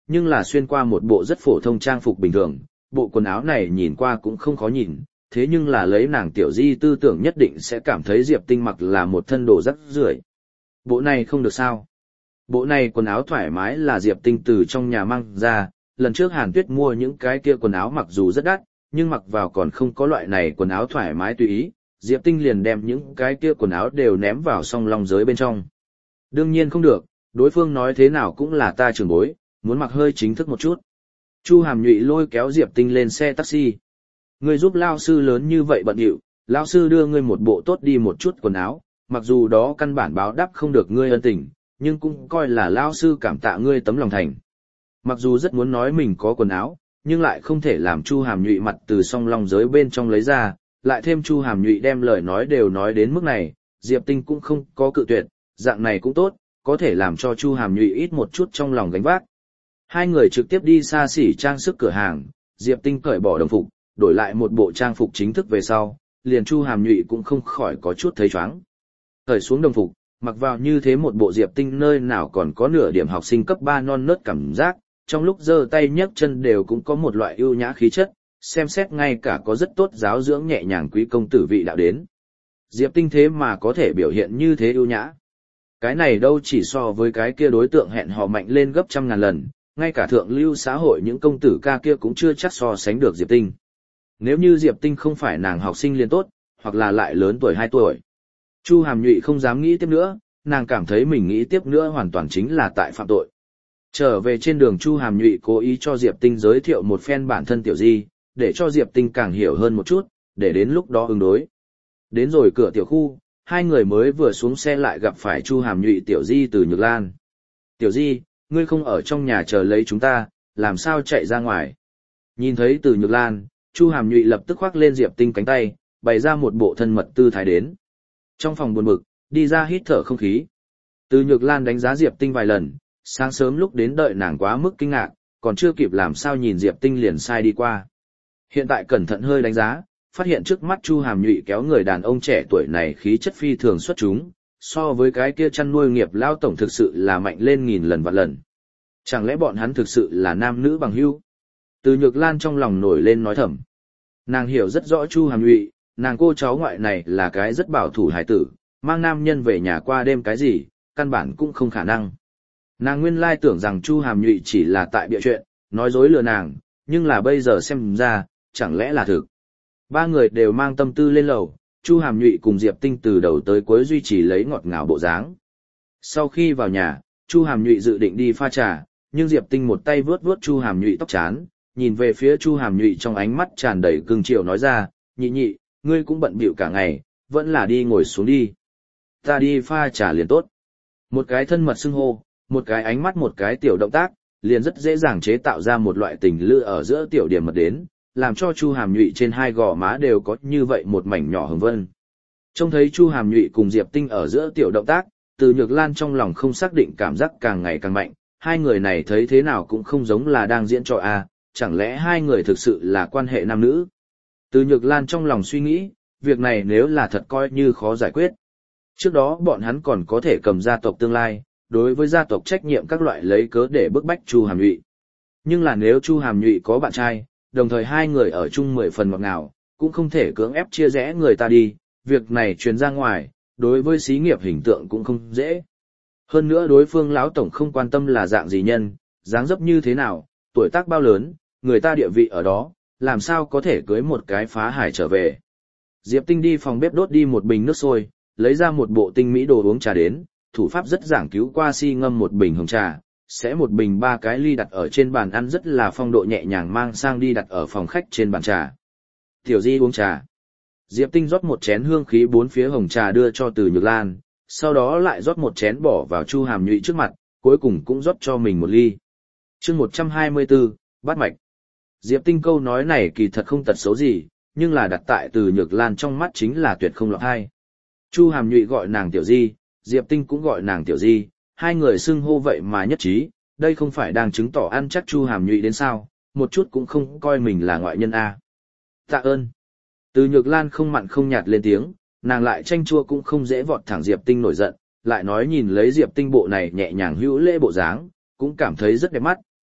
nhưng là xuyên qua một bộ rất phổ thông trang phục bình thường, bộ quần áo này nhìn qua cũng không khó nhìn, thế nhưng là lấy nàng tiểu di tư tưởng nhất định sẽ cảm thấy Diệp Tinh mặc là một thân đồ rắc rưởi. Bộ này không được sao? Bộ này quần áo thoải mái là Diệp Tinh từ trong nhà mang ra, lần trước Hàn Tuyết mua những cái kia quần áo mặc dù rất đắt, nhưng mặc vào còn không có loại này quần áo thoải mái tùy ý, Diệp Tinh liền đem những cái kia quần áo đều ném vào song long giới bên trong. Đương nhiên không được, đối phương nói thế nào cũng là ta trưởng bối, muốn mặc hơi chính thức một chút. Chu Hàm Nhụy lôi kéo Diệp Tinh lên xe taxi. Ngươi giúp lao sư lớn như vậy bận rộn, lao sư đưa ngươi một bộ tốt đi một chút quần áo, mặc dù đó căn bản báo đáp không được ngươi ân tình, nhưng cũng coi là lao sư cảm tạ ngươi tấm lòng thành. Mặc dù rất muốn nói mình có quần áo, nhưng lại không thể làm Chu Hàm Nhụy mặt từ song long giới bên trong lấy ra, lại thêm Chu Hàm Nhụy đem lời nói đều nói đến mức này, Diệp Tinh cũng không có cự tuyệt, dạng này cũng tốt, có thể làm cho Chu Hàm Nhụy ít một chút trong lòng gánh vác. Hai người trực tiếp đi xa xỉ trang sức cửa hàng, Diệp Tinh cởi bỏ đồng phục, đổi lại một bộ trang phục chính thức về sau, liền Chu Hàm Nhụy cũng không khỏi có chút thấy choáng. Cởi xuống đồng phục, mặc vào như thế một bộ Diệp Tinh nơi nào còn có nửa điểm học sinh cấp ba non nớt cảm giác, trong lúc giơ tay nhấc chân đều cũng có một loại ưu nhã khí chất, xem xét ngay cả có rất tốt giáo dưỡng nhẹ nhàng quý công tử vị đạo đến. Diệp Tinh thế mà có thể biểu hiện như thế ưu nhã. Cái này đâu chỉ so với cái kia đối tượng hẹn hò mạnh lên gấp trăm ngàn lần, ngay cả thượng lưu xã hội những công tử ca kia cũng chưa chắc so sánh được Diệp Tinh. Nếu như Diệp Tinh không phải nàng học sinh liền tốt, hoặc là lại lớn tuổi hai tuổi. Chu Hàm Nhụy không dám nghĩ tiếp nữa, nàng cảm thấy mình nghĩ tiếp nữa hoàn toàn chính là tại phạm tội. Trở về trên đường Chu Hàm Nhụy cố ý cho Diệp Tinh giới thiệu một phen bản thân tiểu di, để cho Diệp Tinh càng hiểu hơn một chút, để đến lúc đó ứng đối. Đến rồi cửa tiểu khu, hai người mới vừa xuống xe lại gặp phải Chu Hàm Nhụy tiểu di từ Nhược Lan. Tiểu di, ngươi không ở trong nhà chờ lấy chúng ta, làm sao chạy ra ngoài? Nhìn thấy từ Nhược Lan, Chu Hàm Nhụy lập tức khoác lên Diệp Tinh cánh tay, bày ra một bộ thân mật tư thái đến. Trong phòng buồn bực, đi ra hít thở không khí. Từ Nhược Lan đánh giá Diệp Tinh vài lần, sáng sớm lúc đến đợi nàng quá mức kinh ngạc, còn chưa kịp làm sao nhìn Diệp Tinh liền sai đi qua. Hiện tại cẩn thận hơi đánh giá, phát hiện trước mắt Chu Hàm Nhụy kéo người đàn ông trẻ tuổi này khí chất phi thường xuất chúng, so với cái kia chăn nuôi nghiệp lao tổng thực sự là mạnh lên nghìn lần vạn lần. Chẳng lẽ bọn hắn thực sự là nam nữ bằng hữu? Từ Nhược Lan trong lòng nổi lên nói thầm. Nàng hiểu rất rõ Chu Hàm Nhụy, nàng cô cháu ngoại này là cái rất bảo thủ hải tử, mang nam nhân về nhà qua đêm cái gì, căn bản cũng không khả năng. Nàng nguyên lai tưởng rằng Chu Hàm Nhụy chỉ là tại bịa chuyện, nói dối lừa nàng, nhưng là bây giờ xem ra, chẳng lẽ là thực. Ba người đều mang tâm tư lên lầu, Chu Hàm Nhụy cùng Diệp Tinh từ đầu tới cuối duy trì lấy ngọt ngào bộ dáng. Sau khi vào nhà, Chu Hàm Nhụy dự định đi pha trà, nhưng Diệp Tinh một tay vướt vướt Chu Hàm Nhụy tóc chán, nhìn về phía Chu Hàm Nhụy trong ánh mắt tràn đầy cưng chiều nói ra, nhị nhị, ngươi cũng bận bịu cả ngày, vẫn là đi ngồi xuống đi. Ta đi pha trà liền tốt. Một cái thân mật xưng hô, một cái ánh mắt một cái tiểu động tác, liền rất dễ dàng chế tạo ra một loại tình lữ ở giữa tiểu điểm mật đến, làm cho Chu Hàm Nhụy trên hai gò má đều có như vậy một mảnh nhỏ hồng vân. Trông thấy Chu Hàm Nhụy cùng Diệp Tinh ở giữa tiểu động tác, Từ Nhược Lan trong lòng không xác định cảm giác càng ngày càng mạnh, hai người này thấy thế nào cũng không giống là đang diễn trò a, chẳng lẽ hai người thực sự là quan hệ nam nữ? Từ Nhược Lan trong lòng suy nghĩ, việc này nếu là thật coi như khó giải quyết. Trước đó bọn hắn còn có thể cầm gia tộc tương lai, đối với gia tộc trách nhiệm các loại lấy cớ để bức bách Chu Hàm Nhụy. Nhưng là nếu Chu Hàm Nhụy có bạn trai, đồng thời hai người ở chung mười phần ngọt ngào, cũng không thể cưỡng ép chia rẽ người ta đi, việc này truyền ra ngoài, đối với xí nghiệp hình tượng cũng không dễ. Hơn nữa đối phương lão tổng không quan tâm là dạng gì nhân, dáng dấp như thế nào, tuổi tác bao lớn, người ta địa vị ở đó, làm sao có thể cưới một cái phá hải trở về. Diệp Tinh đi phòng bếp đốt đi một bình nước sôi, lấy ra một bộ tinh mỹ đồ uống trà đến, thủ pháp rất giảng cứu qua si ngâm một bình hồng trà, sẽ một bình ba cái ly đặt ở trên bàn ăn rất là phong độ nhẹ nhàng mang sang đi đặt ở phòng khách trên bàn trà. Tiểu Di uống trà. Diệp Tinh rót một chén hương khí bốn phía hồng trà đưa cho Từ Nhược Lan, sau đó lại rót một chén bỏ vào Chu Hàm Nhụy trước mặt, cuối cùng cũng rót cho mình một ly. Chương một trăm hai mươi tư, bát mạch. Diệp Tinh câu nói này kỳ thật không tật xấu gì, nhưng là đặt tại Từ Nhược Lan trong mắt chính là tuyệt không lọt hay. Chu Hàm Nhụy gọi nàng Tiểu Di, Diệp Tinh cũng gọi nàng Tiểu Di, hai người xưng hô vậy mà nhất trí, đây không phải đang chứng tỏ ăn chắc Chu Hàm Nhụy đến sao, một chút cũng không coi mình là ngoại nhân a. Tạ ơn. Từ Nhược Lan không mặn không nhạt lên tiếng, nàng lại chanh chua cũng không dễ vọt thẳng Diệp Tinh nổi giận, lại nói nhìn lấy Diệp Tinh bộ này nhẹ nhàng hữu lễ bộ dáng, cũng cảm thấy rất đẹp mắt,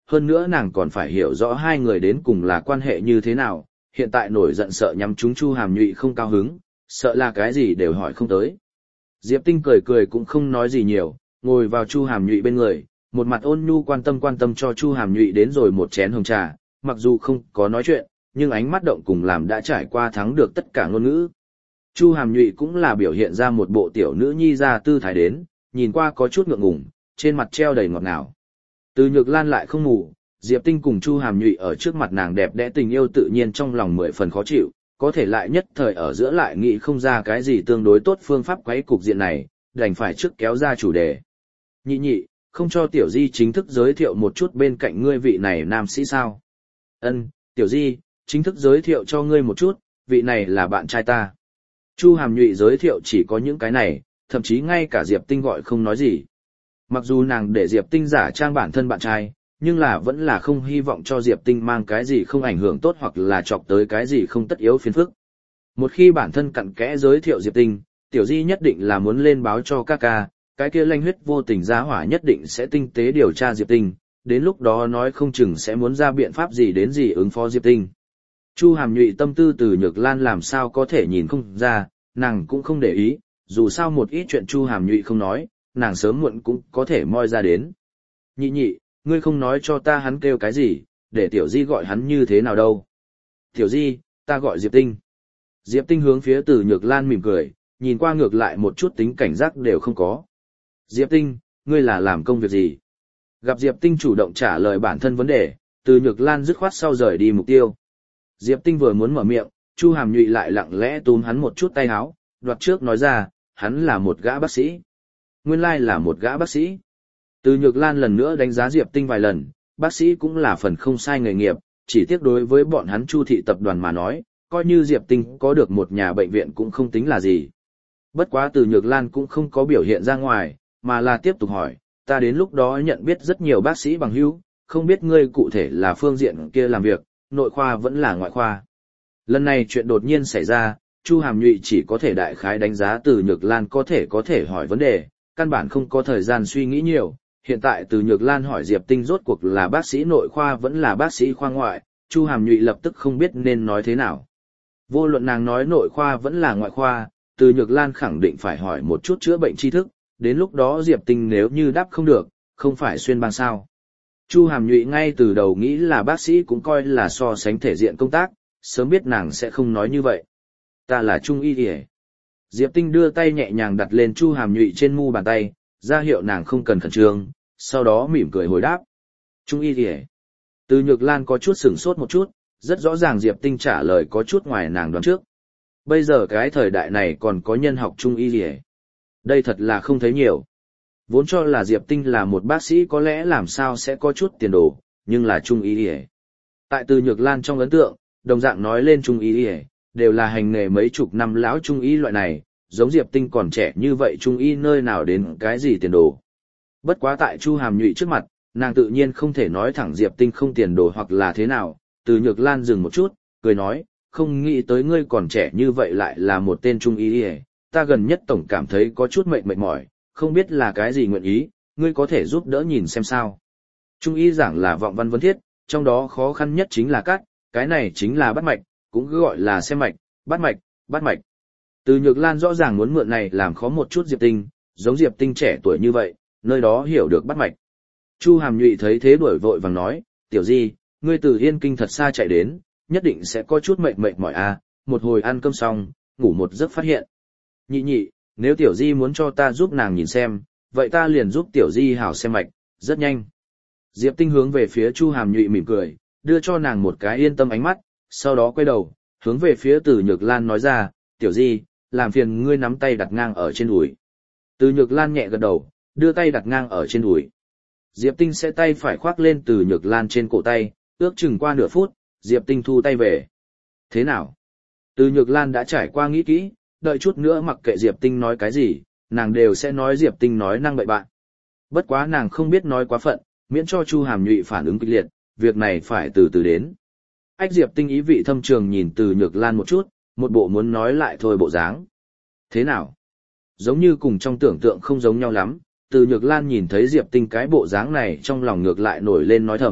hơn nữa nàng còn phải hiểu rõ hai người đến cùng là quan hệ như thế nào, hiện tại nổi giận sợ nhắm chúng Chu Hàm Nhụy không cao hứng, sợ là cái gì đều hỏi không tới. Diệp Tinh cười cười cũng không nói gì nhiều, ngồi vào Chu Hàm Nhụy bên người, một mặt ôn nhu quan tâm quan tâm cho Chu Hàm Nhụy đến rồi một chén hồng trà, mặc dù không có nói chuyện, nhưng ánh mắt động cùng làm đã trải qua thắng được tất cả ngôn ngữ. Chu Hàm Nhụy cũng là biểu hiện ra một bộ tiểu nữ nhi ra tư thái đến, nhìn qua có chút ngượng ngùng, trên mặt treo đầy ngọt ngào. Từ Nhược Lan lại không ngủ, Diệp Tinh cùng Chu Hàm Nhụy ở trước mặt nàng đẹp đẽ tình yêu tự nhiên trong lòng mười phần khó chịu, có thể lại nhất thời ở giữa lại nghĩ không ra cái gì tương đối tốt phương pháp quấy cục diện này, đành phải trước kéo ra chủ đề. Nhị nhị, không cho Tiểu Di chính thức giới thiệu một chút bên cạnh ngươi vị này nam sĩ sao? Ân, Tiểu Di, chính thức giới thiệu cho ngươi một chút, vị này là bạn trai ta. Chu Hàm Nhụy giới thiệu chỉ có những cái này, thậm chí ngay cả Diệp Tinh gọi không nói gì. Mặc dù nàng để Diệp Tinh giả trang bản thân bạn trai, nhưng là vẫn là không hy vọng cho Diệp Tinh mang cái gì không ảnh hưởng tốt hoặc là chọc tới cái gì không tất yếu phiền phức. Một khi bản thân cặn kẽ giới thiệu Diệp Tinh, Tiểu Di nhất định là muốn lên báo cho ca ca, cái kia lanh huyết vô tình giá hỏa nhất định sẽ tinh tế điều tra Diệp Tinh, đến lúc đó nói không chừng sẽ muốn ra biện pháp gì đến gì ứng phó Diệp Tinh. Chu Hàm Nhụy tâm tư Từ Nhược Lan làm sao có thể nhìn không ra, nàng cũng không để ý, dù sao một ít chuyện Chu Hàm Nhụy không nói, nàng sớm muộn cũng có thể moi ra đến. Nhị nhị, ngươi không nói cho ta hắn kêu cái gì, để Tiểu Di gọi hắn như thế nào đâu. Tiểu Di, ta gọi Diệp Tinh. Diệp Tinh hướng phía Từ Nhược Lan mỉm cười, nhìn qua ngược lại một chút tính cảnh giác đều không có. Diệp Tinh, ngươi là làm công việc gì? Gặp Diệp Tinh chủ động trả lời bản thân vấn đề, Từ Nhược Lan dứt khoát sau rời đi mục tiêu. Diệp Tinh vừa muốn mở miệng, Chu Hàm Nhụy lại lặng lẽ túm hắn một chút tay áo, đoạt trước nói ra, hắn là một gã bác sĩ. Nguyên lai là một gã bác sĩ. Từ Nhược Lan lần nữa đánh giá Diệp Tinh vài lần, bác sĩ cũng là phần không sai nghề nghiệp, chỉ tiếc đối với bọn hắn Chu thị tập đoàn mà nói, coi như Diệp Tinh có được một nhà bệnh viện cũng không tính là gì. Bất quá Từ Nhược Lan cũng không có biểu hiện ra ngoài, mà là tiếp tục hỏi, ta đến lúc đó nhận biết rất nhiều bác sĩ bằng hữu, không biết ngươi cụ thể là phương diện kia làm việc, nội khoa vẫn là ngoại khoa. Lần này chuyện đột nhiên xảy ra, Chu Hàm Nhụy chỉ có thể đại khái đánh giá Từ Nhược Lan có thể có thể hỏi vấn đề, căn bản không có thời gian suy nghĩ nhiều. Hiện tại Từ Nhược Lan hỏi Diệp Tinh rốt cuộc là bác sĩ nội khoa vẫn là bác sĩ khoa ngoại, Chu Hàm Nhụy lập tức không biết nên nói thế nào. Vô luận nàng nói nội khoa vẫn là ngoại khoa, Từ Nhược Lan khẳng định phải hỏi một chút chữa bệnh tri thức, đến lúc đó Diệp Tinh nếu như đáp không được, không phải xuyên bang sao. Chu Hàm Nhụy ngay từ đầu nghĩ là bác sĩ cũng coi là so sánh thể diện công tác, sớm biết nàng sẽ không nói như vậy. Ta là Trung Y Y. Diệp Tinh đưa tay nhẹ nhàng đặt lên Chu Hàm Nhụy trên mu bàn tay, ra hiệu nàng không cần khẩn trương, sau đó mỉm cười hồi đáp. Trung Y Y. Từ Nhược Lan có chút sửng sốt một chút, rất rõ ràng Diệp Tinh trả lời có chút ngoài nàng đoán trước. Bây giờ cái thời đại này còn có nhân học Trung Y Y. Đây thật là không thấy nhiều. Vốn cho là Diệp Tinh là một bác sĩ có lẽ làm sao sẽ có chút tiền đồ, nhưng là Trung Y Y. Tại Từ Nhược Lan trong ấn tượng, đồng dạng nói lên Trung Y Y, đều là hành nghề mấy chục năm lão Trung Y loại này, giống Diệp Tinh còn trẻ như vậy Trung Y nơi nào đến cái gì tiền đồ. Bất quá tại Chu Hàm Nhụy trước mặt, nàng tự nhiên không thể nói thẳng Diệp Tinh không tiền đồ hoặc là thế nào. Từ Nhược Lan dừng một chút, cười nói, không nghĩ tới ngươi còn trẻ như vậy lại là một tên Trung Y Y, ta gần nhất tổng cảm thấy có chút mệt mệt mỏi, không biết là cái gì nguyện ý, ngươi có thể giúp đỡ nhìn xem sao. Trung Y giảng là vọng văn vấn thiết, trong đó khó khăn nhất chính là cắt, cái này chính là bắt mạch, cũng cứ gọi là xem mạch, bắt mạch, bắt mạch. Từ Nhược Lan rõ ràng muốn mượn này làm khó một chút Diệp Tinh, giống Diệp Tinh trẻ tuổi như vậy, nơi đó hiểu được bắt mạch. Chu Hàm Nhụy thấy thế đuổi vội vàng nói, tiểu Di, ngươi từ Yên Kinh thật xa chạy đến, nhất định sẽ có chút mệt mệt mỏi à, một hồi ăn cơm xong, ngủ một giấc phát hiện. Nhị nhị, nếu tiểu Di muốn cho ta giúp nàng nhìn xem, vậy ta liền giúp tiểu Di hảo xem mạch, rất nhanh. Diệp Tinh hướng về phía Chu Hàm Nhụy mỉm cười, đưa cho nàng một cái yên tâm ánh mắt, sau đó quay đầu, hướng về phía Từ Nhược Lan nói ra, tiểu Di, làm phiền ngươi nắm tay đặt ngang ở trên đùi. Từ Nhược Lan nhẹ gật đầu, đưa tay đặt ngang ở trên đùi. Diệp Tinh sẽ tay phải khoác lên Từ Nhược Lan trên cổ tay, ước chừng qua nửa phút, Diệp Tinh thu tay về. Thế nào? Từ Nhược Lan đã trải qua nghĩ kỹ, đợi chút nữa mặc kệ Diệp Tinh nói cái gì, nàng đều sẽ nói Diệp Tinh nói năng bậy bạn. Bất quá nàng không biết nói quá phận, miễn cho Chu Hàm Nhụy phản ứng kịch liệt, việc này phải từ từ đến. Ách Diệp Tinh ý vị thâm trường nhìn Từ Nhược Lan một chút, một bộ muốn nói lại thôi bộ dáng. Thế nào? Giống như cùng trong tưởng tượng không giống nhau lắm, Từ Nhược Lan nhìn thấy Diệp Tinh cái bộ dáng này trong lòng ngược lại nổi lên nói thầm,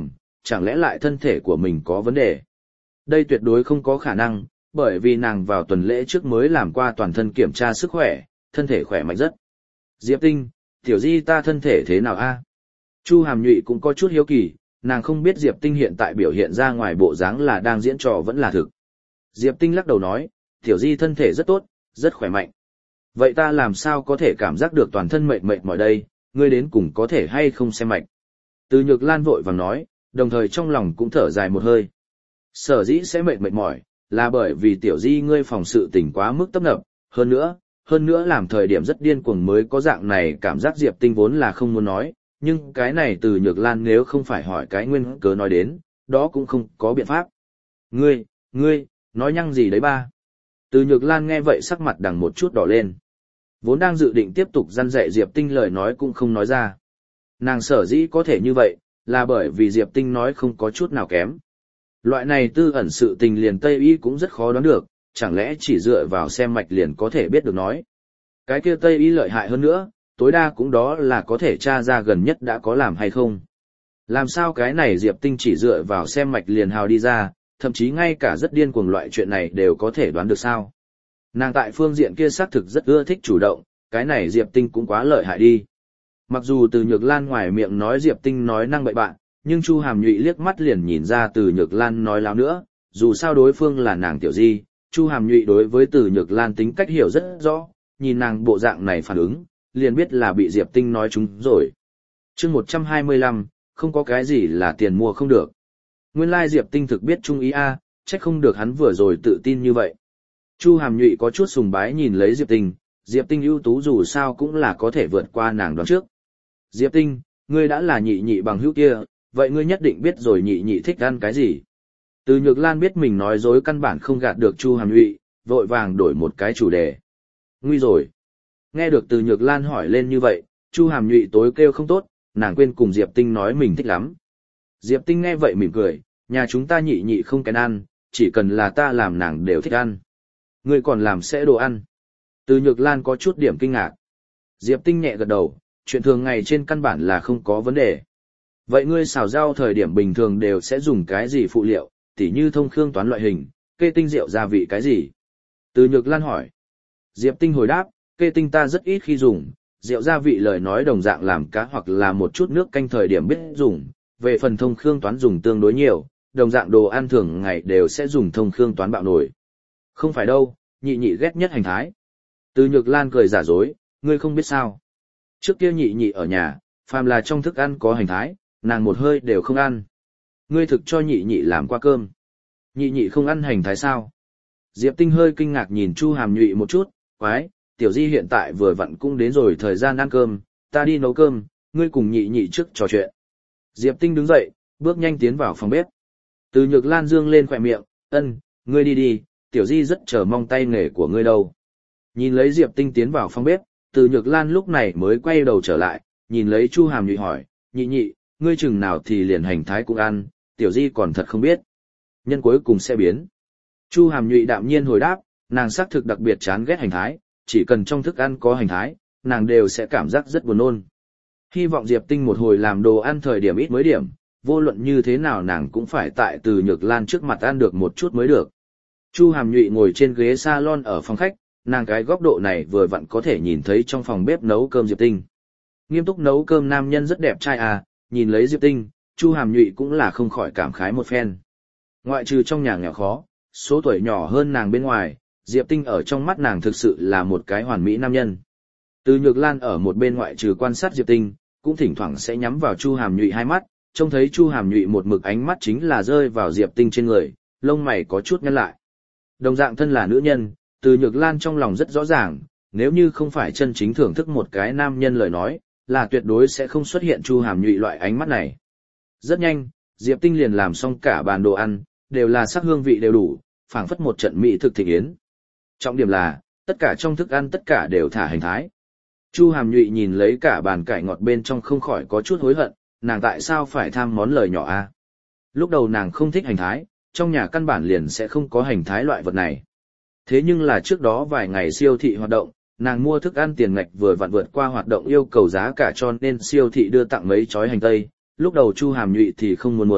chẳng lẽ lại thân thể của mình có vấn đề? Đây tuyệt đối không có khả năng, bởi vì nàng vào tuần lễ trước mới làm qua toàn thân kiểm tra sức khỏe, thân thể khỏe mạnh rất. Diệp Tinh, tiểu di ta thân thể thế nào a? Chu Hàm Nhụy cũng có chút hiếu kỳ, nàng không biết Diệp Tinh hiện tại biểu hiện ra ngoài bộ dáng là đang diễn trò vẫn là thực. Diệp Tinh lắc đầu nói, tiểu di thân thể rất tốt, rất khỏe mạnh. Vậy ta làm sao có thể cảm giác được toàn thân mệt mệt mỏi đây, ngươi đến cùng có thể hay không xem mạch. Từ Nhược Lan vội vàng nói, đồng thời trong lòng cũng thở dài một hơi. Sở dĩ sẽ mệt mệt mỏi, là bởi vì tiểu di ngươi phòng sự tình quá mức tấp nập, hơn nữa, hơn nữa làm thời điểm rất điên cuồng mới có dạng này cảm giác Diệp Tinh vốn là không muốn nói, nhưng cái này Từ Nhược Lan nếu không phải hỏi cái nguyên cớ nói đến, đó cũng không có biện pháp. Ngươi, ngươi, nói nhăng gì đấy ba? Từ Nhược Lan nghe vậy sắc mặt đằng một chút đỏ lên. Vốn đang dự định tiếp tục răn dạy Diệp Tinh lời nói cũng không nói ra. Nàng sở dĩ có thể như vậy, là bởi vì Diệp Tinh nói không có chút nào kém. Loại này tư ẩn sự tình liền Tây Y cũng rất khó đoán được, chẳng lẽ chỉ dựa vào xem mạch liền có thể biết được nói. Cái kia Tây Y lợi hại hơn nữa, tối đa cũng đó là có thể tra ra gần nhất đã có làm hay không. Làm sao cái này Diệp Tinh chỉ dựa vào xem mạch liền hào đi ra, thậm chí ngay cả rất điên cuồng loại chuyện này đều có thể đoán được sao. Nàng tại phương diện kia xác thực rất ưa thích chủ động, cái này Diệp Tinh cũng quá lợi hại đi. Mặc dù Từ Nhược Lan ngoài miệng nói Diệp Tinh nói năng bậy bạn, nhưng Chu Hàm Nhụy liếc mắt liền nhìn ra Từ Nhược Lan nói láo nữa, dù sao đối phương là nàng tiểu di, Chu Hàm Nhụy đối với Từ Nhược Lan tính cách hiểu rất rõ, nhìn nàng bộ dạng này phản ứng, liền biết là bị Diệp Tinh nói trúng rồi. Chương một trăm hai mươi lăm, không có cái gì là tiền mua không được. Nguyên lai Diệp Tinh thực biết trung ý a, trách không được hắn vừa rồi tự tin như vậy. Chu Hàm Nhụy có chút sùng bái nhìn lấy Diệp Tinh, Diệp Tinh ưu tú dù sao cũng là có thể vượt qua nàng đoán trước. Diệp Tinh, ngươi đã là nhị nhị bằng hữu kia, vậy ngươi nhất định biết rồi nhị nhị thích ăn cái gì. Từ Nhược Lan biết mình nói dối căn bản không gạt được Chu Hàm Nhụy, vội vàng đổi một cái chủ đề. Nguy rồi. Nghe được Từ Nhược Lan hỏi lên như vậy, Chu Hàm Nhụy tối kêu không tốt, nàng quên cùng Diệp Tinh nói mình thích lắm. Diệp Tinh nghe vậy mỉm cười, nhà chúng ta nhị nhị không kén ăn, chỉ cần là ta làm nàng đều thích ăn. Ngươi còn làm sẽ đồ ăn. Từ Nhược Lan có chút điểm kinh ngạc. Diệp Tinh nhẹ gật đầu, chuyện thường ngày trên căn bản là không có vấn đề. Vậy ngươi xào rau thời điểm bình thường đều sẽ dùng cái gì phụ liệu, tỉ như thông khương toán loại hình, kê tinh rượu gia vị cái gì? Từ Nhược Lan hỏi. Diệp Tinh hồi đáp, kê tinh ta rất ít khi dùng, rượu gia vị lời nói đồng dạng làm cá hoặc là một chút nước canh thời điểm biết dùng, về phần thông khương toán dùng tương đối nhiều, đồng dạng đồ ăn thường ngày đều sẽ dùng thông khương toán bạo nổi. Không phải đâu, nhị nhị ghét nhất hành thái. Từ Nhược Lan cười giả dối, ngươi không biết sao. Trước kia nhị nhị ở nhà, phàm là trong thức ăn có hành thái, nàng một hơi đều không ăn. Ngươi thực cho nhị nhị làm qua cơm. Nhị nhị không ăn hành thái sao? Diệp Tinh hơi kinh ngạc nhìn Chu Hàm Nhụy một chút, quái, tiểu di hiện tại vừa vặn cũng đến rồi thời gian ăn cơm, ta đi nấu cơm, ngươi cùng nhị nhị trước trò chuyện. Diệp Tinh đứng dậy, bước nhanh tiến vào phòng bếp. Từ Nhược Lan dương lên khỏe miệng, ân, ngươi đi đi, tiểu di rất chờ mong tay nghề của ngươi đâu. Nhìn lấy Diệp Tinh tiến vào phòng bếp, Từ Nhược Lan lúc này mới quay đầu trở lại, nhìn lấy Chu Hàm Nhụy hỏi, nhị nhị, ngươi chừng nào thì liền hành thái cũng ăn, tiểu di còn thật không biết. Nhân cuối cùng sẽ biến. Chu Hàm Nhụy đạm nhiên hồi đáp, nàng xác thực đặc biệt chán ghét hành thái, chỉ cần trong thức ăn có hành thái, nàng đều sẽ cảm giác rất buồn nôn. Hy vọng Diệp Tinh một hồi làm đồ ăn thời điểm ít mới điểm, vô luận như thế nào nàng cũng phải tại Từ Nhược Lan trước mặt ăn được một chút mới được. Chu Hàm Nhụy ngồi trên ghế salon ở phòng khách, nàng cái góc độ này vừa vặn có thể nhìn thấy trong phòng bếp nấu cơm Diệp Tinh. Nghiêm túc nấu cơm nam nhân rất đẹp trai à, nhìn lấy Diệp Tinh, Chu Hàm Nhụy cũng là không khỏi cảm khái một phen. Ngoại trừ trong nhà nghèo khó, số tuổi nhỏ hơn nàng bên ngoài, Diệp Tinh ở trong mắt nàng thực sự là một cái hoàn mỹ nam nhân. Từ Nhược Lan ở một bên ngoại trừ quan sát Diệp Tinh, cũng thỉnh thoảng sẽ nhắm vào Chu Hàm Nhụy hai mắt, trông thấy Chu Hàm Nhụy một mực ánh mắt chính là rơi vào Diệp Tinh trên người, lông mày có chút nhăn lại. Đồng dạng thân là nữ nhân, Từ Nhược Lan trong lòng rất rõ ràng, nếu như không phải chân chính thưởng thức một cái nam nhân lời nói, là tuyệt đối sẽ không xuất hiện Chu Hàm Nhụy loại ánh mắt này. Rất nhanh, Diệp Tinh liền làm xong cả bàn đồ ăn, đều là sắc hương vị đều đủ, phảng phất một trận mỹ thực thịnh yến. Trọng điểm là, tất cả trong thức ăn tất cả đều thả hành thái. Chu Hàm Nhụy nhìn lấy cả bàn cải ngọt bên trong không khỏi có chút hối hận, nàng tại sao phải tham món lời nhỏ a? Lúc đầu nàng không thích hành thái, trong nhà căn bản liền sẽ không có hành thái loại vật này. Thế nhưng là trước đó vài ngày siêu thị hoạt động, nàng mua thức ăn tiền ngạch vừa vặn vượt qua hoạt động yêu cầu giá cả cho nên siêu thị đưa tặng mấy chói hành tây, lúc đầu Chu Hàm Nhụy thì không muốn muốn,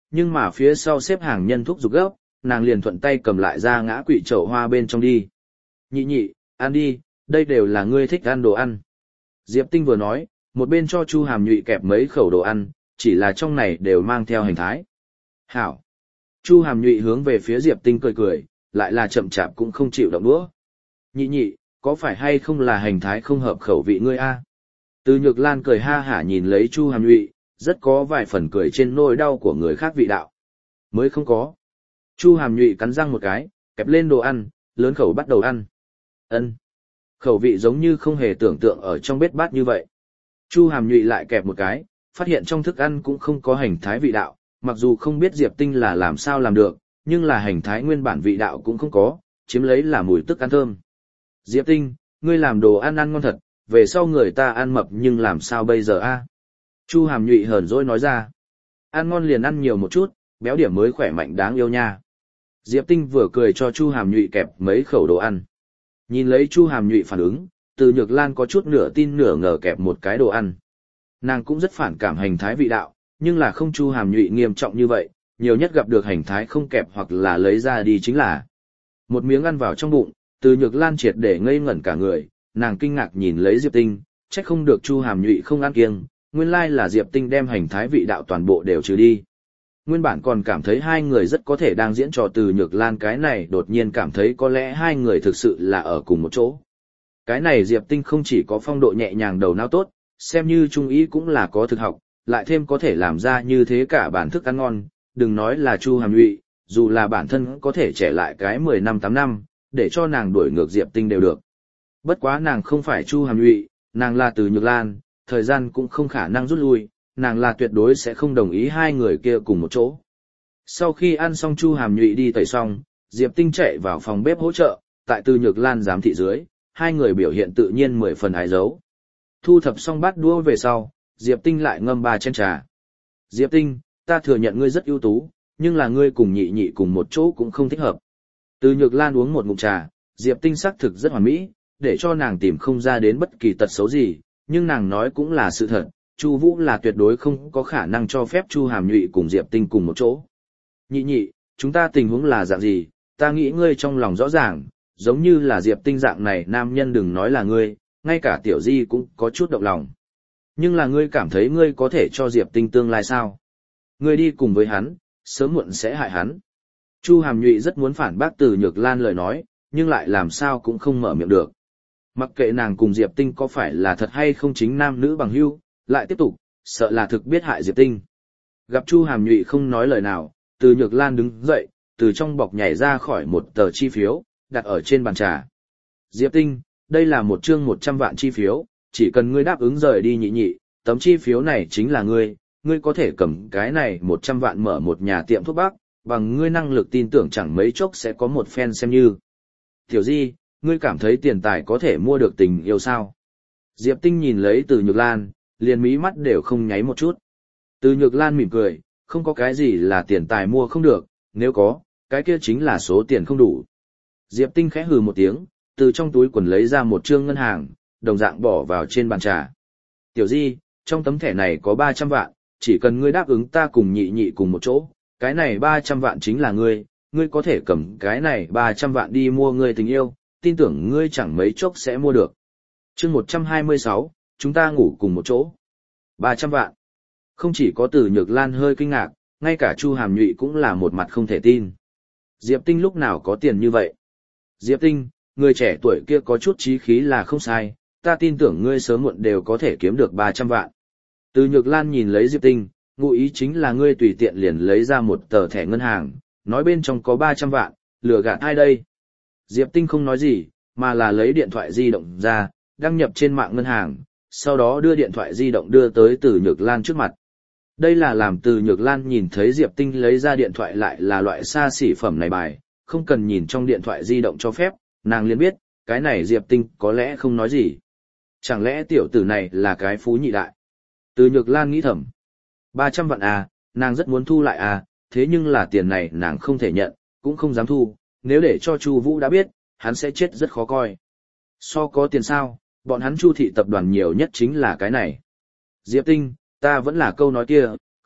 nhưng mà phía sau xếp hàng nhân thúc giục gấp, nàng liền thuận tay cầm lại ra ngã quỵ chậu hoa bên trong đi. Nhị nhị, ăn đi, đây đều là ngươi thích ăn đồ ăn. Diệp Tinh vừa nói, một bên cho Chu Hàm Nhụy kẹp mấy khẩu đồ ăn, chỉ là trong này đều mang theo hành thái. Hảo. Chu Hàm Nhụy hướng về phía Diệp Tinh cười cười, lại là chậm chạp cũng không chịu động đũa. Nhị nhị, có phải hay không là hành thái không hợp khẩu vị ngươi a? Từ Nhược Lan cười ha hả nhìn lấy Chu Hàm Nhụy, rất có vài phần cười trên nỗi đau của người khác vị đạo. Mới không có. Chu Hàm Nhụy cắn răng một cái, kẹp lên đồ ăn, lớn khẩu bắt đầu ăn. Ân. Khẩu vị giống như không hề tưởng tượng ở trong bếp bát như vậy. Chu Hàm Nhụy lại kẹp một cái, phát hiện trong thức ăn cũng không có hành thái vị đạo, mặc dù không biết Diệp Tinh là làm sao làm được, nhưng là hành thái nguyên bản vị đạo cũng không có, chiếm lấy là mùi tức ăn thơm. Diệp Tinh, ngươi làm đồ ăn ăn ngon thật, về sau người ta ăn mập nhưng làm sao bây giờ a? Chu Hàm Nhụy hờn dỗi nói ra. Ăn ngon liền ăn nhiều một chút, béo điểm mới khỏe mạnh đáng yêu nha. Diệp Tinh vừa cười cho Chu Hàm Nhụy kẹp mấy khẩu đồ ăn. Nhìn lấy Chu Hàm Nhụy phản ứng, Từ Nhược Lan có chút nửa tin nửa ngờ kẹp một cái đồ ăn. Nàng cũng rất phản cảm hành thái vị đạo, nhưng là không Chu Hàm Nhụy nghiêm trọng như vậy, nhiều nhất gặp được hành thái không kẹp hoặc là lấy ra đi chính là. Một miếng ăn vào trong bụng, Từ Nhược Lan triệt để ngây ngẩn cả người, nàng kinh ngạc nhìn lấy Diệp Tinh, trách không được Chu Hàm Nhụy không ăn kiêng, nguyên lai là Diệp Tinh đem hành thái vị đạo toàn bộ đều trừ đi. Nguyên bản còn cảm thấy hai người rất có thể đang diễn trò Từ Nhược Lan cái này đột nhiên cảm thấy có lẽ hai người thực sự là ở cùng một chỗ. Cái này Diệp Tinh không chỉ có phong độ nhẹ nhàng đầu não tốt, xem như trung ý cũng là có thực học, lại thêm có thể làm ra như thế cả bản thức ăn ngon, đừng nói là Chu Hàm Nhụy, dù là bản thân có thể trẻ lại cái mười năm tám năm, để cho nàng đuổi ngược Diệp Tinh đều được. Bất quá nàng không phải Chu Hàm Nhụy, nàng là Từ Nhược Lan, thời gian cũng không khả năng rút lui, nàng là tuyệt đối sẽ không đồng ý hai người kia cùng một chỗ. Sau khi ăn xong Chu Hàm Nhụy đi tẩy xong, Diệp Tinh chạy vào phòng bếp hỗ trợ, tại Từ Nhược Lan giám thị dưới, hai người biểu hiện tự nhiên mười phần ái dấu. Thu thập xong bát đũa về sau, Diệp Tinh lại ngâm ba chén trà. Diệp Tinh, ta thừa nhận ngươi rất ưu tú, nhưng là ngươi cùng nhị nhị cùng một chỗ cũng không thích hợp. Từ Nhược Lan uống một ngụm trà, Diệp Tinh xác thực rất hoàn mỹ, để cho nàng tìm không ra đến bất kỳ tật xấu gì, nhưng nàng nói cũng là sự thật, Chu Vũ là tuyệt đối không có khả năng cho phép Chu Hàm Nhụy cùng Diệp Tinh cùng một chỗ. Nhị nhị, chúng ta tình huống là dạng gì, ta nghĩ ngươi trong lòng rõ ràng, giống như là Diệp Tinh dạng này nam nhân đừng nói là ngươi, ngay cả Tiểu Di cũng có chút động lòng. Nhưng là ngươi cảm thấy ngươi có thể cho Diệp Tinh tương lai sao? Ngươi đi cùng với hắn, sớm muộn sẽ hại hắn. Chu Hàm Nhụy rất muốn phản bác Từ Nhược Lan lời nói, nhưng lại làm sao cũng không mở miệng được. Mặc kệ nàng cùng Diệp Tinh có phải là thật hay không chính nam nữ bằng hữu, lại tiếp tục, sợ là thực biết hại Diệp Tinh. Gặp Chu Hàm Nhụy không nói lời nào, Từ Nhược Lan đứng dậy, từ trong bọc nhảy ra khỏi một tờ chi phiếu, đặt ở trên bàn trà. Diệp Tinh, đây là một chương một trăm vạn chi phiếu, chỉ cần ngươi đáp ứng rời đi nhị nhị, tấm chi phiếu này chính là ngươi, ngươi có thể cầm cái này một trăm vạn mở một nhà tiệm thuốc bắc, bằng ngươi năng lực tin tưởng chẳng mấy chốc sẽ có một fan xem như. Tiểu Di, ngươi cảm thấy tiền tài có thể mua được tình yêu sao? Diệp Tinh nhìn lấy Từ Nhược Lan, liền mí mắt đều không nháy một chút. Từ Nhược Lan mỉm cười, không có cái gì là tiền tài mua không được, nếu có, cái kia chính là số tiền không đủ. Diệp Tinh khẽ hừ một tiếng, từ trong túi quần lấy ra một trương ngân hàng, đồng dạng bỏ vào trên bàn trà. Tiểu Di, trong tấm thẻ này có ba trăm vạn, chỉ cần ngươi đáp ứng ta cùng nhị nhị cùng một chỗ, cái này ba trăm vạn chính là ngươi, ngươi có thể cầm cái này ba trăm vạn đi mua ngươi tình yêu, tin tưởng ngươi chẳng mấy chốc sẽ mua được. Chương một trăm hai mươi sáu, chúng ta ngủ cùng một chỗ. ba trăm vạn. Không chỉ có Từ Nhược Lan hơi kinh ngạc, ngay cả Chu Hàm Nhụy cũng là một mặt không thể tin. Diệp Tinh lúc nào có tiền như vậy? Diệp Tinh, người trẻ tuổi kia có chút chí khí là không sai, ta tin tưởng ngươi sớm muộn đều có thể kiếm được ba trăm vạn. Từ Nhược Lan nhìn lấy Diệp Tinh, ngụ ý chính là ngươi tùy tiện liền lấy ra một tờ thẻ ngân hàng, nói bên trong có ba trăm vạn, lừa gạt ai đây? Diệp Tinh không nói gì, mà là lấy điện thoại di động ra, đăng nhập trên mạng ngân hàng, sau đó đưa điện thoại di động đưa tới Từ Nhược Lan trước mặt. Đây là làm Từ Nhược Lan nhìn thấy Diệp Tinh lấy ra điện thoại lại là loại xa xỉ phẩm này bài, không cần nhìn trong điện thoại di động cho phép, nàng liền biết, cái này Diệp Tinh có lẽ không nói gì. Chẳng lẽ tiểu tử này là cái phú nhị đại? Từ Nhược Lan nghĩ thầm. ba trăm vạn à, nàng rất muốn thu lại à, thế nhưng là tiền này nàng không thể nhận, cũng không dám thu, nếu để cho Chu Vũ đã biết, hắn sẽ chết rất khó coi. So có tiền sao, bọn hắn Chu thị tập đoàn nhiều nhất chính là cái này. Diệp Tinh, ta vẫn là câu nói kia,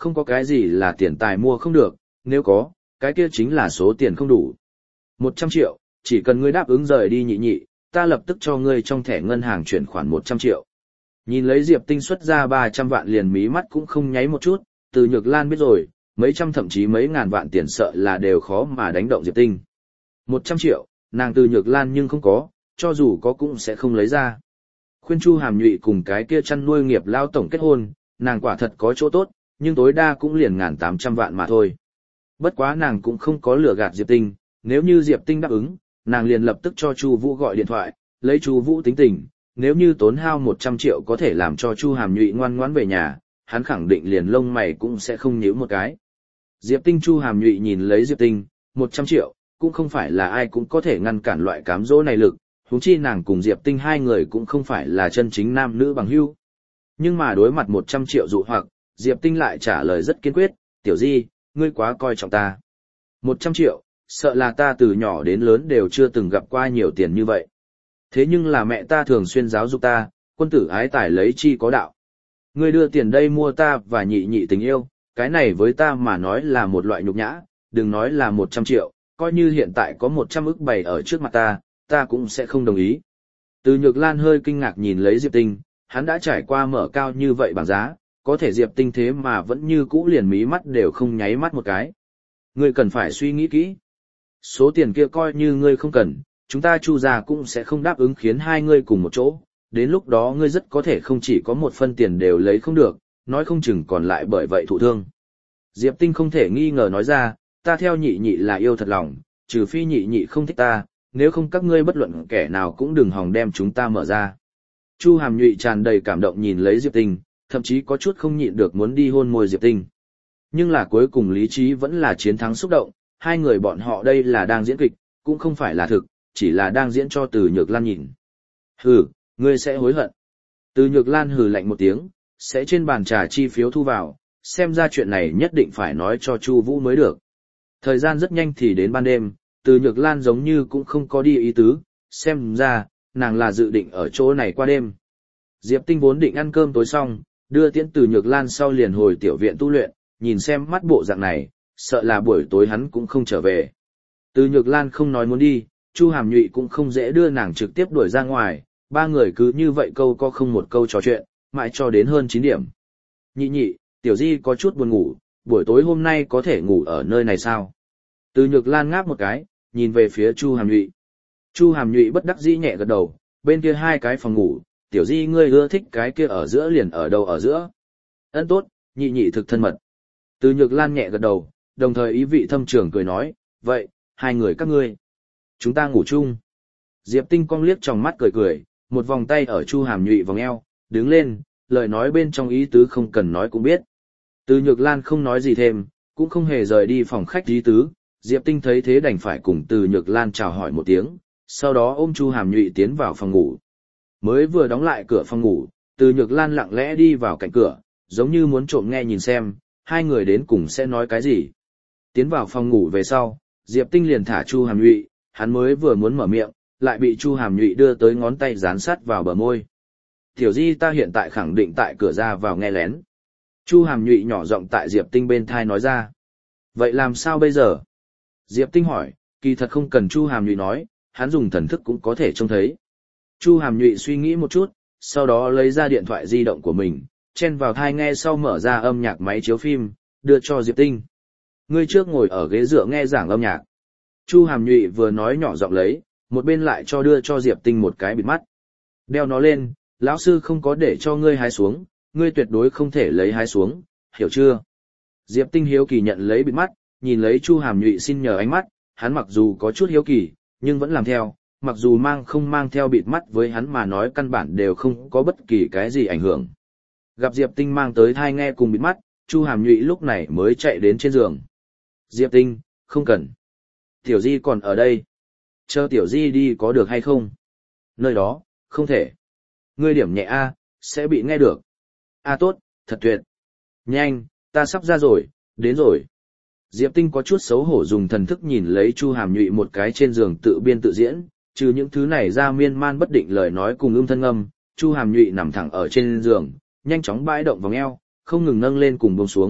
không có cái gì là tiền tài mua không được, nếu có, cái kia chính là số tiền không đủ. Một trăm triệu, chỉ cần ngươi đáp ứng rời đi nhị nhị, ta lập tức cho ngươi trong thẻ ngân hàng chuyển khoản một trăm triệu. Nhìn lấy Diệp Tinh xuất ra ba trăm vạn liền mí mắt cũng không nháy một chút, Từ Nhược Lan biết rồi, mấy trăm thậm chí mấy ngàn vạn tiền sợ là đều khó mà đánh động Diệp Tinh. Một trăm triệu, nàng Từ Nhược Lan nhưng không có, cho dù có cũng sẽ không lấy ra. Khuyên Chu Hàm Nhụy cùng cái kia chăn nuôi nghiệp lao tổng kết hôn, nàng quả thật có chỗ tốt, nhưng tối đa cũng liền ngàn tám trăm vạn mà thôi. Bất quá nàng cũng không có lừa gạt Diệp Tinh, nếu như Diệp Tinh đáp ứng, nàng liền lập tức cho Chu Vũ gọi điện thoại, lấy Chu Vũ tính tình, nếu như tốn hao một trăm triệu có thể làm cho Chu Hàm Nhụy ngoan ngoãn về nhà, hắn khẳng định liền lông mày cũng sẽ không nhíu một cái. Diệp Tinh Chu Hàm Nhụy nhìn lấy Diệp Tinh, một trăm triệu, cũng không phải là ai cũng có thể ngăn cản loại cám dỗ này lực, huống chi nàng cùng Diệp Tinh hai người cũng không phải là chân chính nam nữ bằng hữu. Nhưng mà đối mặt một trăm triệu dụ hoặc, Diệp Tinh lại trả lời rất kiên quyết, "Tiểu Di, ngươi quá coi trọng ta. một trăm triệu, sợ là ta từ nhỏ đến lớn đều chưa từng gặp qua nhiều tiền như vậy. Thế nhưng là mẹ ta thường xuyên giáo dục ta, quân tử ái tài lấy chi có đạo. Ngươi đưa tiền đây mua ta và nhị nhị tình yêu, cái này với ta mà nói là một loại nhục nhã, đừng nói là một trăm triệu, coi như hiện tại có một trăm ức bày ở trước mặt ta, ta cũng sẽ không đồng ý." Từ Nhược Lan hơi kinh ngạc nhìn lấy Diệp Tinh, hắn đã trải qua mở cao như vậy bảng giá, có thể Diệp Tinh thế mà vẫn như cũ liền mí mắt đều không nháy mắt một cái. Ngươi cần phải suy nghĩ kỹ. Số tiền kia coi như ngươi không cần, chúng ta Chu gia cũng sẽ không đáp ứng khiến hai ngươi cùng một chỗ, đến lúc đó ngươi rất có thể không chỉ có một phân tiền đều lấy không được, nói không chừng còn lại bởi vậy thụ thương. Diệp Tinh không thể nghi ngờ nói ra, ta theo nhị nhị là yêu thật lòng, trừ phi nhị nhị không thích ta, nếu không các ngươi bất luận kẻ nào cũng đừng hòng đem chúng ta mở ra. Chu Hàm Nhụy tràn đầy cảm động nhìn lấy Diệp Tinh, thậm chí có chút không nhịn được muốn đi hôn môi Diệp Tinh. Nhưng là cuối cùng lý trí vẫn là chiến thắng xúc động, hai người bọn họ đây là đang diễn kịch, cũng không phải là thực, chỉ là đang diễn cho Từ Nhược Lan nhìn. Hừ, ngươi sẽ hối hận. Từ Nhược Lan hừ lạnh một tiếng, sẽ trên bàn trà chi phiếu thu vào, xem ra chuyện này nhất định phải nói cho Chu Vũ mới được. Thời gian rất nhanh thì đến ban đêm, Từ Nhược Lan giống như cũng không có đi ý tứ, xem ra, nàng là dự định ở chỗ này qua đêm. Diệp Tinh vốn định ăn cơm tối xong, đưa tiễn Từ Nhược Lan sau liền hồi tiểu viện tu luyện, nhìn xem mắt bộ dạng này, sợ là buổi tối hắn cũng không trở về. Từ Nhược Lan không nói muốn đi, Chu Hàm Nhụy cũng không dễ đưa nàng trực tiếp đuổi ra ngoài, ba người cứ như vậy câu có không một câu trò chuyện, mãi cho đến hơn chín điểm. Nhị nhị, Tiểu Di có chút buồn ngủ, buổi tối hôm nay có thể ngủ ở nơi này sao? Từ Nhược Lan ngáp một cái, nhìn về phía Chu Hàm Nhụy. Chu Hàm Nhụy bất đắc dĩ nhẹ gật đầu, bên kia hai cái phòng ngủ, Tiểu Di ngươi ưa thích cái kia ở giữa liền ở đâu ở giữa. Ấn tốt, nhị nhị thực thân mật. Từ Nhược Lan nhẹ gật đầu, đồng thời ý vị thâm trường cười nói, vậy, hai người các ngươi. Chúng ta ngủ chung. Diệp Tinh cong liếc trong mắt cười cười, một vòng tay ở Chu Hàm Nhụy vòng eo, đứng lên, lời nói bên trong ý tứ không cần nói cũng biết. Từ Nhược Lan không nói gì thêm, cũng không hề rời đi phòng khách ý tứ, Diệp Tinh thấy thế đành phải cùng Từ Nhược Lan chào hỏi một tiếng, sau đó ôm Chu Hàm Nhụy tiến vào phòng ngủ. Mới vừa đóng lại cửa phòng ngủ, Từ Nhược Lan lặng lẽ đi vào cạnh cửa, giống như muốn trộm nghe nhìn xem, hai người đến cùng sẽ nói cái gì. Tiến vào phòng ngủ về sau, Diệp Tinh liền thả Chu Hàm Nhụy, hắn mới vừa muốn mở miệng, lại bị Chu Hàm Nhụy đưa tới ngón tay dán sát vào bờ môi. Tiểu Di ta hiện tại khẳng định tại cửa ra vào nghe lén. Chu Hàm Nhụy nhỏ giọng tại Diệp Tinh bên thai nói ra. Vậy làm sao bây giờ? Diệp Tinh hỏi, kỳ thật không cần Chu Hàm Nhụy nói, hắn dùng thần thức cũng có thể trông thấy. Chu Hàm Nhụy suy nghĩ một chút, sau đó lấy ra điện thoại di động của mình, chen vào thai nghe sau mở ra âm nhạc máy chiếu phim, đưa cho Diệp Tinh. Ngươi trước ngồi ở ghế dựa nghe giảng âm nhạc. Chu Hàm Nhụy vừa nói nhỏ giọng lấy, một bên lại cho đưa cho Diệp Tinh một cái bịt mắt. Đeo nó lên, lão sư không có để cho ngươi hái xuống, ngươi tuyệt đối không thể lấy hái xuống, hiểu chưa? Diệp Tinh hiếu kỳ nhận lấy bịt mắt, nhìn lấy Chu Hàm Nhụy xin nhờ ánh mắt, hắn mặc dù có chút hiếu kỳ, nhưng vẫn làm theo, mặc dù mang không mang theo bịt mắt với hắn mà nói căn bản đều không có bất kỳ cái gì ảnh hưởng. Gặp Diệp Tinh mang tới thai nghe cùng bịt mắt, Chu Hàm Nhụy lúc này mới chạy đến trên giường. Diệp Tinh, không cần. Tiểu Di còn ở đây. Chờ Tiểu Di đi có được hay không? Nơi đó, không thể. Ngươi điểm nhẹ A, sẽ bị nghe được. A tốt, thật tuyệt. Nhanh, ta sắp ra rồi, đến rồi. Diệp Tinh có chút xấu hổ dùng thần thức nhìn lấy Chu Hàm Nhụy một cái trên giường tự biên tự diễn, trừ những thứ này ra miên man bất định lời nói cùng ưm thân ngâm, Chu Hàm Nhụy nằm thẳng ở trên giường, nhanh chóng bãi động vòng eo, không ngừng nâng lên cùng buông xuống,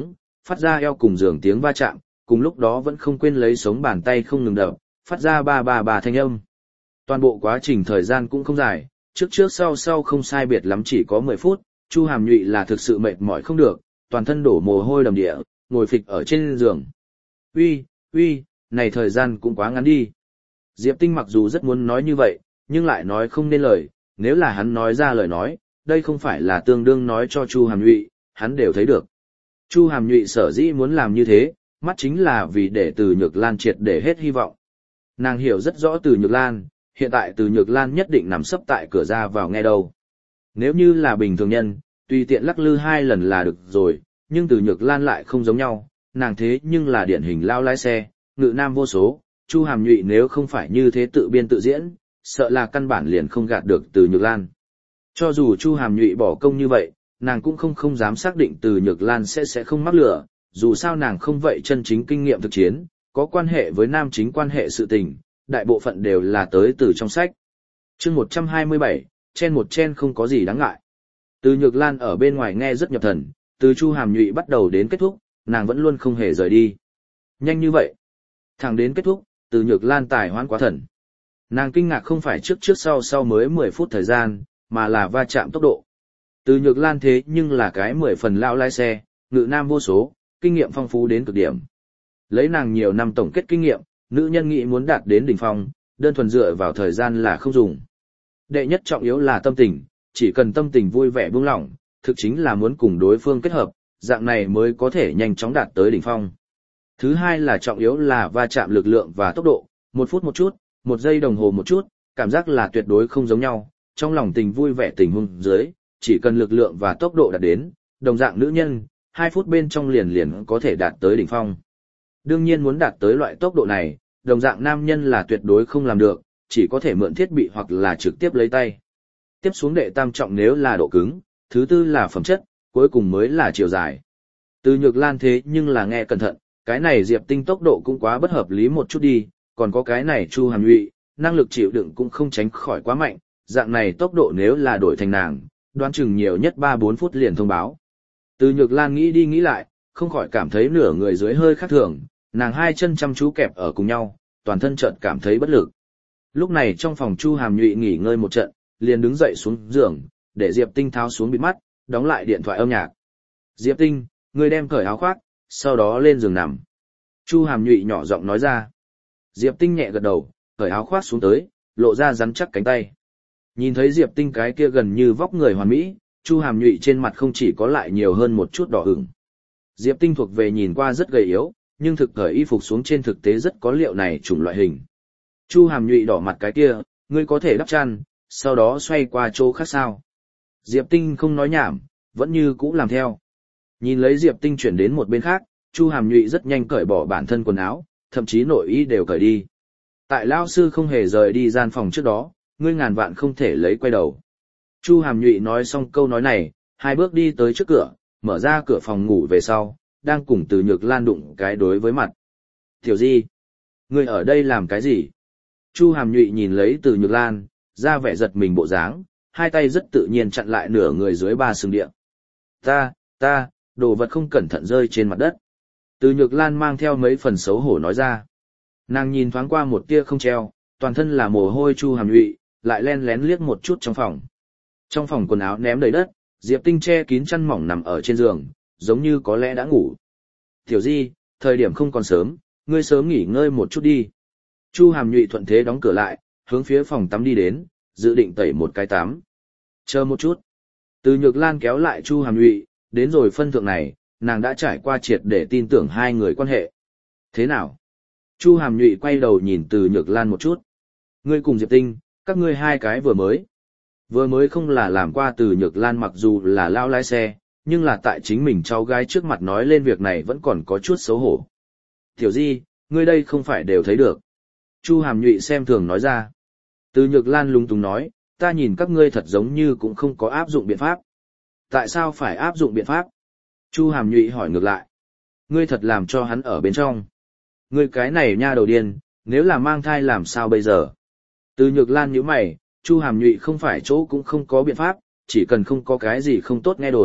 phát ra eo cùng giường tiếng va chạm, cùng lúc đó vẫn không quên lấy sống bàn tay không ngừng đập, phát ra ba ba ba thanh âm. Toàn bộ quá trình thời gian cũng không dài, trước trước sau sau không sai biệt lắm chỉ có mười phút, Chu Hàm Nhụy là thực sự mệt mỏi không được, toàn thân đổ mồ hôi đầm địa, ngồi phịch ở trên giường. Uy, uy, này thời gian cũng quá ngắn đi. Diệp Tinh mặc dù rất muốn nói như vậy, nhưng lại nói không nên lời, nếu là hắn nói ra lời nói, đây không phải là tương đương nói cho Chu Hàm Nhụy, hắn đều thấy được. Chu Hàm Nhụy sở dĩ muốn làm như thế, mắt chính là vì để Từ Nhược Lan triệt để hết hy vọng. Nàng hiểu rất rõ Từ Nhược Lan, hiện tại Từ Nhược Lan nhất định nằm sấp tại cửa ra vào nghe đâu. Nếu như là bình thường nhân, tùy tiện lắc lư hai lần là được rồi, nhưng Từ Nhược Lan lại không giống nhau, nàng thế nhưng là điển hình lao lái xe, ngự nam vô số, Chu Hàm Nhụy nếu không phải như thế tự biên tự diễn, sợ là căn bản liền không gạt được Từ Nhược Lan. Cho dù Chu Hàm Nhụy bỏ công như vậy, nàng cũng không không dám xác định Từ Nhược Lan sẽ sẽ không mắc lửa, dù sao nàng không vậy chân chính kinh nghiệm thực chiến, có quan hệ với nam chính quan hệ sự tình, đại bộ phận đều là tới từ trong sách. Chương một trăm hai mươi bảy, chen một chen không có gì đáng ngại. Từ Nhược Lan ở bên ngoài nghe rất nhập thần, từ Chu Hàm Nhụy bắt đầu đến kết thúc, nàng vẫn luôn không hề rời đi. Nhanh như vậy, thẳng đến kết thúc, Từ Nhược Lan tài hoãn quá thần. Nàng kinh ngạc không phải trước trước sau sau mới mười phút thời gian, mà là va chạm tốc độ. Từ Nhược Lan thế nhưng là cái mười phần lao lái xe, ngự nam vô số, kinh nghiệm phong phú đến cực điểm. Lấy nàng nhiều năm tổng kết kinh nghiệm, nữ nhân nghĩ muốn đạt đến đỉnh phong, đơn thuần dựa vào thời gian là không dùng. Đệ nhất trọng yếu là tâm tình, chỉ cần tâm tình vui vẻ buông lỏng, thực chính là muốn cùng đối phương kết hợp, dạng này mới có thể nhanh chóng đạt tới đỉnh phong. Thứ hai là trọng yếu là va chạm lực lượng và tốc độ, một phút một chút, một giây đồng hồ một chút, cảm giác là tuyệt đối không giống nhau, trong lòng tình vui vẻ tình huống dưới, chỉ cần lực lượng và tốc độ đạt đến, đồng dạng nữ nhân, hai phút bên trong liền liền có thể đạt tới đỉnh phong. Đương nhiên muốn đạt tới loại tốc độ này, đồng dạng nam nhân là tuyệt đối không làm được, chỉ có thể mượn thiết bị hoặc là trực tiếp lấy tay. Tiếp xuống đệ tam trọng nếu là độ cứng, thứ tư là phẩm chất, cuối cùng mới là chiều dài. Từ Nhược Lan thế nhưng là nghe cẩn thận, cái này Diệp Tinh tốc độ cũng quá bất hợp lý một chút đi, còn có cái này Chu Hàm Nhụy, năng lực chịu đựng cũng không tránh khỏi quá mạnh, dạng này tốc độ nếu là đổi thành nàng, đoán chừng nhiều nhất ba bốn phút liền thông báo. Từ Nhược Lan nghĩ đi nghĩ lại, không khỏi cảm thấy nửa người dưới hơi khác thường, nàng hai chân chăm chú kẹp ở cùng nhau, toàn thân chợt cảm thấy bất lực. Lúc này trong phòng Chu Hàm Nhụy nghỉ ngơi một trận, liền đứng dậy xuống giường, để Diệp Tinh tháo xuống bịt mắt, đóng lại điện thoại âm nhạc. Diệp Tinh, ngươi đem cởi áo khoác, sau đó lên giường nằm. Chu Hàm Nhụy nhỏ giọng nói ra. Diệp Tinh nhẹ gật đầu, cởi áo khoác xuống tới, lộ ra rắn chắc cánh tay. Nhìn thấy Diệp Tinh cái kia gần như vóc người hoàn mỹ, Chu Hàm Nhụy trên mặt không chỉ có lại nhiều hơn một chút đỏ ửng. Diệp Tinh thuộc về nhìn qua rất gầy yếu, nhưng thực cởi y phục xuống trên thực tế rất có liệu này chủng loại hình. Chu Hàm Nhụy đỏ mặt cái kia, ngươi có thể đắp chăn, sau đó xoay qua chỗ khác sao. Diệp Tinh không nói nhảm, vẫn như cũ làm theo. Nhìn lấy Diệp Tinh chuyển đến một bên khác, Chu Hàm Nhụy rất nhanh cởi bỏ bản thân quần áo, thậm chí nội y đều cởi đi. Tại lao sư không hề rời đi gian phòng trước đó, ngươi ngàn vạn không thể lấy quay đầu. Chu Hàm Nhụy nói xong câu nói này, hai bước đi tới trước cửa, mở ra cửa phòng ngủ về sau, đang cùng Từ Nhược Lan đụng cái đối với mặt. Tiểu Di, ngươi ở đây làm cái gì? Chu Hàm Nhụy nhìn lấy Từ Nhược Lan, ra vẻ giật mình bộ dáng, hai tay rất tự nhiên chặn lại nửa người dưới ba xương địa. Ta, ta, đồ vật không cẩn thận rơi trên mặt đất. Từ Nhược Lan mang theo mấy phần xấu hổ nói ra. Nàng nhìn thoáng qua một tia không treo, toàn thân là mồ hôi Chu Hàm Nhụy, lại len lén liếc một chút trong phòng. Trong phòng quần áo ném đầy đất, Diệp Tinh che kín chăn mỏng nằm ở trên giường, giống như có lẽ đã ngủ. Tiểu Di, thời điểm không còn sớm, ngươi sớm nghỉ ngơi một chút đi. Chu Hàm Nhụy thuận thế đóng cửa lại, hướng phía phòng tắm đi đến, dự định tẩy một cái tắm. Chờ một chút. Từ Nhược Lan kéo lại Chu Hàm Nhụy, đến rồi phân thượng này, nàng đã trải qua triệt để tin tưởng hai người quan hệ. Thế nào? Chu Hàm Nhụy quay đầu nhìn Từ Nhược Lan một chút. Ngươi cùng Diệp Tinh, các ngươi hai cái vừa mới. Vừa mới không là làm qua Từ Nhược Lan mặc dù là lao lái xe, nhưng là tại chính mình cháu gái trước mặt nói lên việc này vẫn còn có chút xấu hổ. Tiểu Di, ngươi đây không phải đều thấy được. Chu Hàm Nhụy xem thường nói ra. Từ Nhược Lan lúng túng nói, ta nhìn các ngươi thật giống như cũng không có áp dụng biện pháp. Tại sao phải áp dụng biện pháp? Chu Hàm Nhụy hỏi ngược lại. Ngươi thật làm cho hắn ở bên trong. Ngươi cái này nha đầu điên, nếu là mang thai làm sao bây giờ? Từ Nhược Lan nhíu mày, Chu Hàm Nhụy không phải chỗ cũng không có biện pháp, chỉ cần không có cái gì không tốt nghe đồn,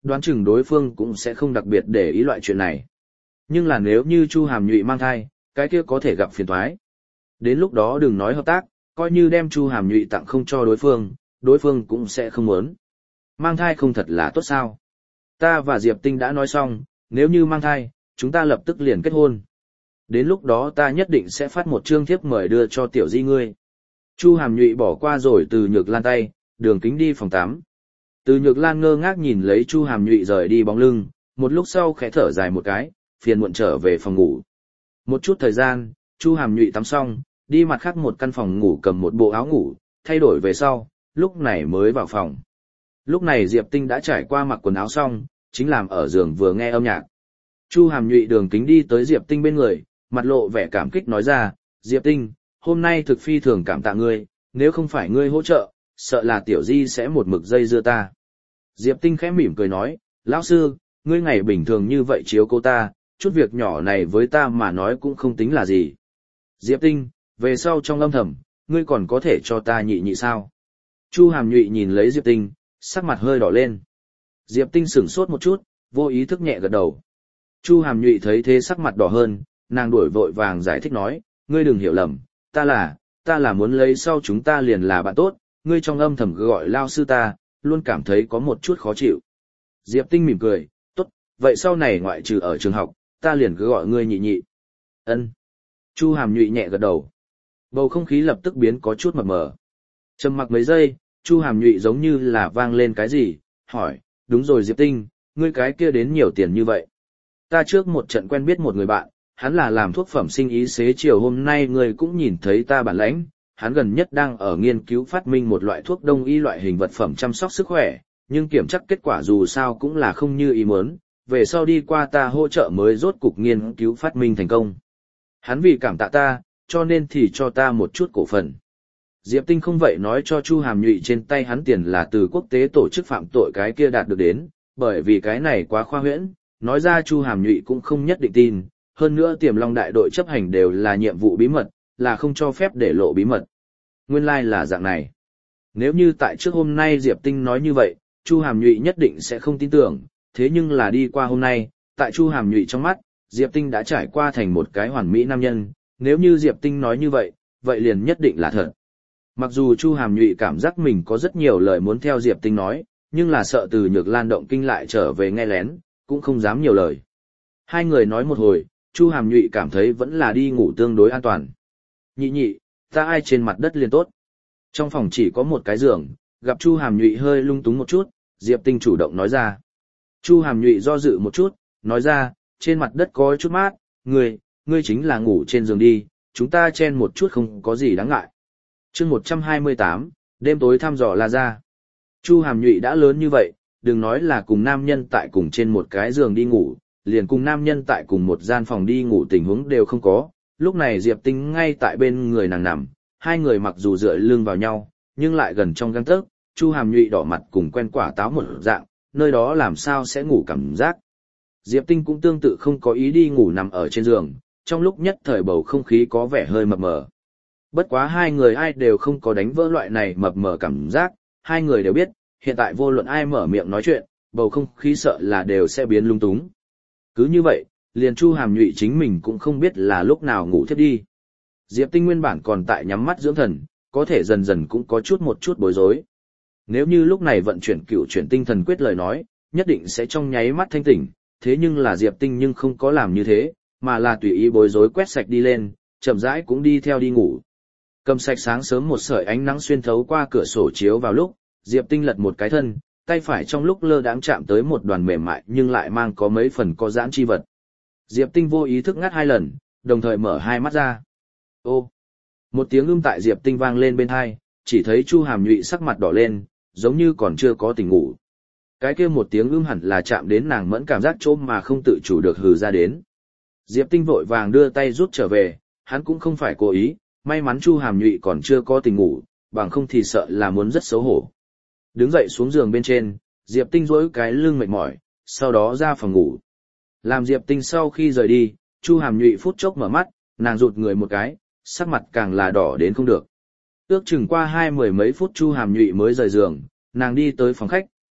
đoán chừng đối phương cũng sẽ không đặc biệt để ý loại chuyện này. Nhưng là nếu như Chu Hàm Nhụy mang thai, cái kia có thể gặp phiền toái. Đến lúc đó đừng nói hợp tác, coi như đem Chu Hàm Nhụy tặng không cho đối phương, đối phương cũng sẽ không muốn. Mang thai không thật là tốt sao? Ta và Diệp Tinh đã nói xong, nếu như mang thai, chúng ta lập tức liền kết hôn. Đến lúc đó ta nhất định sẽ phát một chương thiếp mời đưa cho tiểu di ngươi. Chu Hàm Nhụy bỏ qua rồi Từ Nhược Lan tay, đường kính đi phòng tắm. Từ Nhược Lan ngơ ngác nhìn lấy Chu Hàm Nhụy rời đi bóng lưng, một lúc sau khẽ thở dài một cái, phiền muộn trở về phòng ngủ. Một chút thời gian, Chu Hàm Nhụy tắm xong, đi mặt khác một căn phòng ngủ cầm một bộ áo ngủ, thay đổi về sau, lúc này mới vào phòng. Lúc này Diệp Tinh đã trải qua mặc quần áo xong, chính làm ở giường vừa nghe âm nhạc. Chu Hàm Nhụy đường kính đi tới Diệp Tinh bên người, mặt lộ vẻ cảm kích nói ra, Diệp Tinh, hôm nay thực phi thường cảm tạ ngươi, nếu không phải ngươi hỗ trợ, sợ là tiểu di sẽ một mực dây dưa ta. Diệp Tinh khẽ mỉm cười nói, lão sư, ngươi ngày bình thường như vậy chiếu cô ta, chút việc nhỏ này với ta mà nói cũng không tính là gì. Diệp Tinh, về sau trong âm thầm, ngươi còn có thể cho ta nhị nhị sao? Chu Hàm Nhụy nhìn lấy Diệp Tinh, sắc mặt hơi đỏ lên. Diệp Tinh sửng sốt một chút, vô ý thức nhẹ gật đầu. Chu Hàm Nhụy thấy thế sắc mặt đỏ hơn, nàng đuổi vội vàng giải thích nói, ngươi đừng hiểu lầm, ta là, ta là muốn lấy sau chúng ta liền là bạn tốt, ngươi trong âm thầm gọi lao sư ta, luôn cảm thấy có một chút khó chịu. Diệp Tinh mỉm cười, tốt, vậy sau này ngoại trừ ở trường học, ta liền cứ gọi ngươi nhị nhị. Ân. Chu Hàm Nhụy nhẹ gật đầu. Bầu không khí lập tức biến có chút mập mờ. Trầm mặc mấy giây, Chu Hàm Nhụy giống như là vang lên cái gì, hỏi, đúng rồi Diệp Tinh, ngươi cái kia đến nhiều tiền như vậy. Ta trước một trận quen biết một người bạn, hắn là làm thuốc phẩm sinh ý xế chiều hôm nay ngươi cũng nhìn thấy ta bản lãnh, hắn gần nhất đang ở nghiên cứu phát minh một loại thuốc đông y loại hình vật phẩm chăm sóc sức khỏe, nhưng kiểm chắc kết quả dù sao cũng là không như ý muốn, về sau đi qua ta hỗ trợ mới rốt cục nghiên cứu phát minh thành công. Hắn vì cảm tạ ta, cho nên thì cho ta một chút cổ phần. Diệp Tinh không vậy nói cho Chu Hàm Nhụy trên tay hắn tiền là từ quốc tế tổ chức phạm tội cái kia đạt được đến, bởi vì cái này quá khoa huyễn, nói ra Chu Hàm Nhụy cũng không nhất định tin, hơn nữa Tiềm Long đại đội chấp hành đều là nhiệm vụ bí mật, là không cho phép để lộ bí mật. Nguyên lai like là dạng này. Nếu như tại trước hôm nay Diệp Tinh nói như vậy, Chu Hàm Nhụy nhất định sẽ không tin tưởng, thế nhưng là đi qua hôm nay, tại Chu Hàm Nhụy trong mắt, Diệp Tinh đã trải qua thành một cái hoàn mỹ nam nhân, nếu như Diệp Tinh nói như vậy, vậy liền nhất định là thật. Mặc dù Chu Hàm Nhụy cảm giác mình có rất nhiều lời muốn theo Diệp Tinh nói, nhưng là sợ Từ Nhược Lan động kinh lại trở về nghe lén, cũng không dám nhiều lời. Hai người nói một hồi, Chu Hàm Nhụy cảm thấy vẫn là đi ngủ tương đối an toàn. Nhị nhị, ta ai trên mặt đất liền tốt. Trong phòng chỉ có một cái giường, gặp Chu Hàm Nhụy hơi lung túng một chút, Diệp Tinh chủ động nói ra. Chu Hàm Nhụy do dự một chút, nói ra, trên mặt đất có chút mát, ngươi, ngươi chính là ngủ trên giường đi, chúng ta chen một chút không có gì đáng ngại. Chương một trăm hai mươi tám, đêm tối thăm dò La Gia. Chu Hàm Nhụy đã lớn như vậy, đừng nói là cùng nam nhân tại cùng trên một cái giường đi ngủ, liền cùng nam nhân tại cùng một gian phòng đi ngủ tình huống đều không có. Lúc này Diệp Tinh ngay tại bên người nàng nằm, hai người mặc dù dựa lưng vào nhau, nhưng lại gần trong gang tấc. Chu Hàm Nhụy đỏ mặt cùng quen quả táo một dạng, nơi đó làm sao sẽ ngủ cảm giác. Diệp Tinh cũng tương tự không có ý đi ngủ nằm ở trên giường, trong lúc nhất thời bầu không khí có vẻ hơi mập mờ. Bất quá hai người ai đều không có đánh vỡ loại này mập mờ cảm giác, hai người đều biết, hiện tại vô luận ai mở miệng nói chuyện, bầu không khí sợ là đều sẽ biến lung túng. Cứ như vậy, liền Chu Hàm Nhụy chính mình cũng không biết là lúc nào ngủ thiếp đi. Diệp Tinh nguyên bản còn tại nhắm mắt dưỡng thần, có thể dần dần cũng có chút một chút bối rối. Nếu như lúc này vận chuyển cựu chuyển tinh thần quyết lời nói, nhất định sẽ trong nháy mắt thanh tỉnh, thế nhưng là Diệp Tinh nhưng không có làm như thế, mà là tùy ý bối rối quét sạch đi lên, chậm rãi cũng đi theo đi ngủ. Cầm sạch sáng sớm một sợi ánh nắng xuyên thấu qua cửa sổ chiếu vào lúc, Diệp Tinh lật một cái thân, tay phải trong lúc lơ đãng chạm tới một đoàn mềm mại nhưng lại mang có mấy phần có giãn chi vật. Diệp Tinh vô ý thức ngắt hai lần, đồng thời mở hai mắt ra. Ô! Một tiếng ưm tại Diệp Tinh vang lên bên tai, chỉ thấy Chu Hàm Nhụy sắc mặt đỏ lên, giống như còn chưa có tỉnh ngủ. Cái kia một tiếng ưm hẳn là chạm đến nàng mẫn cảm giác chỗ mà không tự chủ được hừ ra đến. Diệp Tinh vội vàng đưa tay rút trở về, hắn cũng không phải cố ý, may mắn Chu Hàm Nhụy còn chưa có tỉnh ngủ, bằng không thì sợ là muốn rất xấu hổ. Đứng dậy xuống giường bên trên, Diệp Tinh duỗi cái lưng mệt mỏi, sau đó ra phòng ngủ. Làm Diệp Tinh sau khi rời đi, Chu Hàm Nhụy phút chốc mở mắt, nàng rụt người một cái, sắc mặt càng là đỏ đến không được. Ước chừng qua hai mười mấy phút Chu Hàm Nhụy mới rời giường, nàng đi tới phòng khách,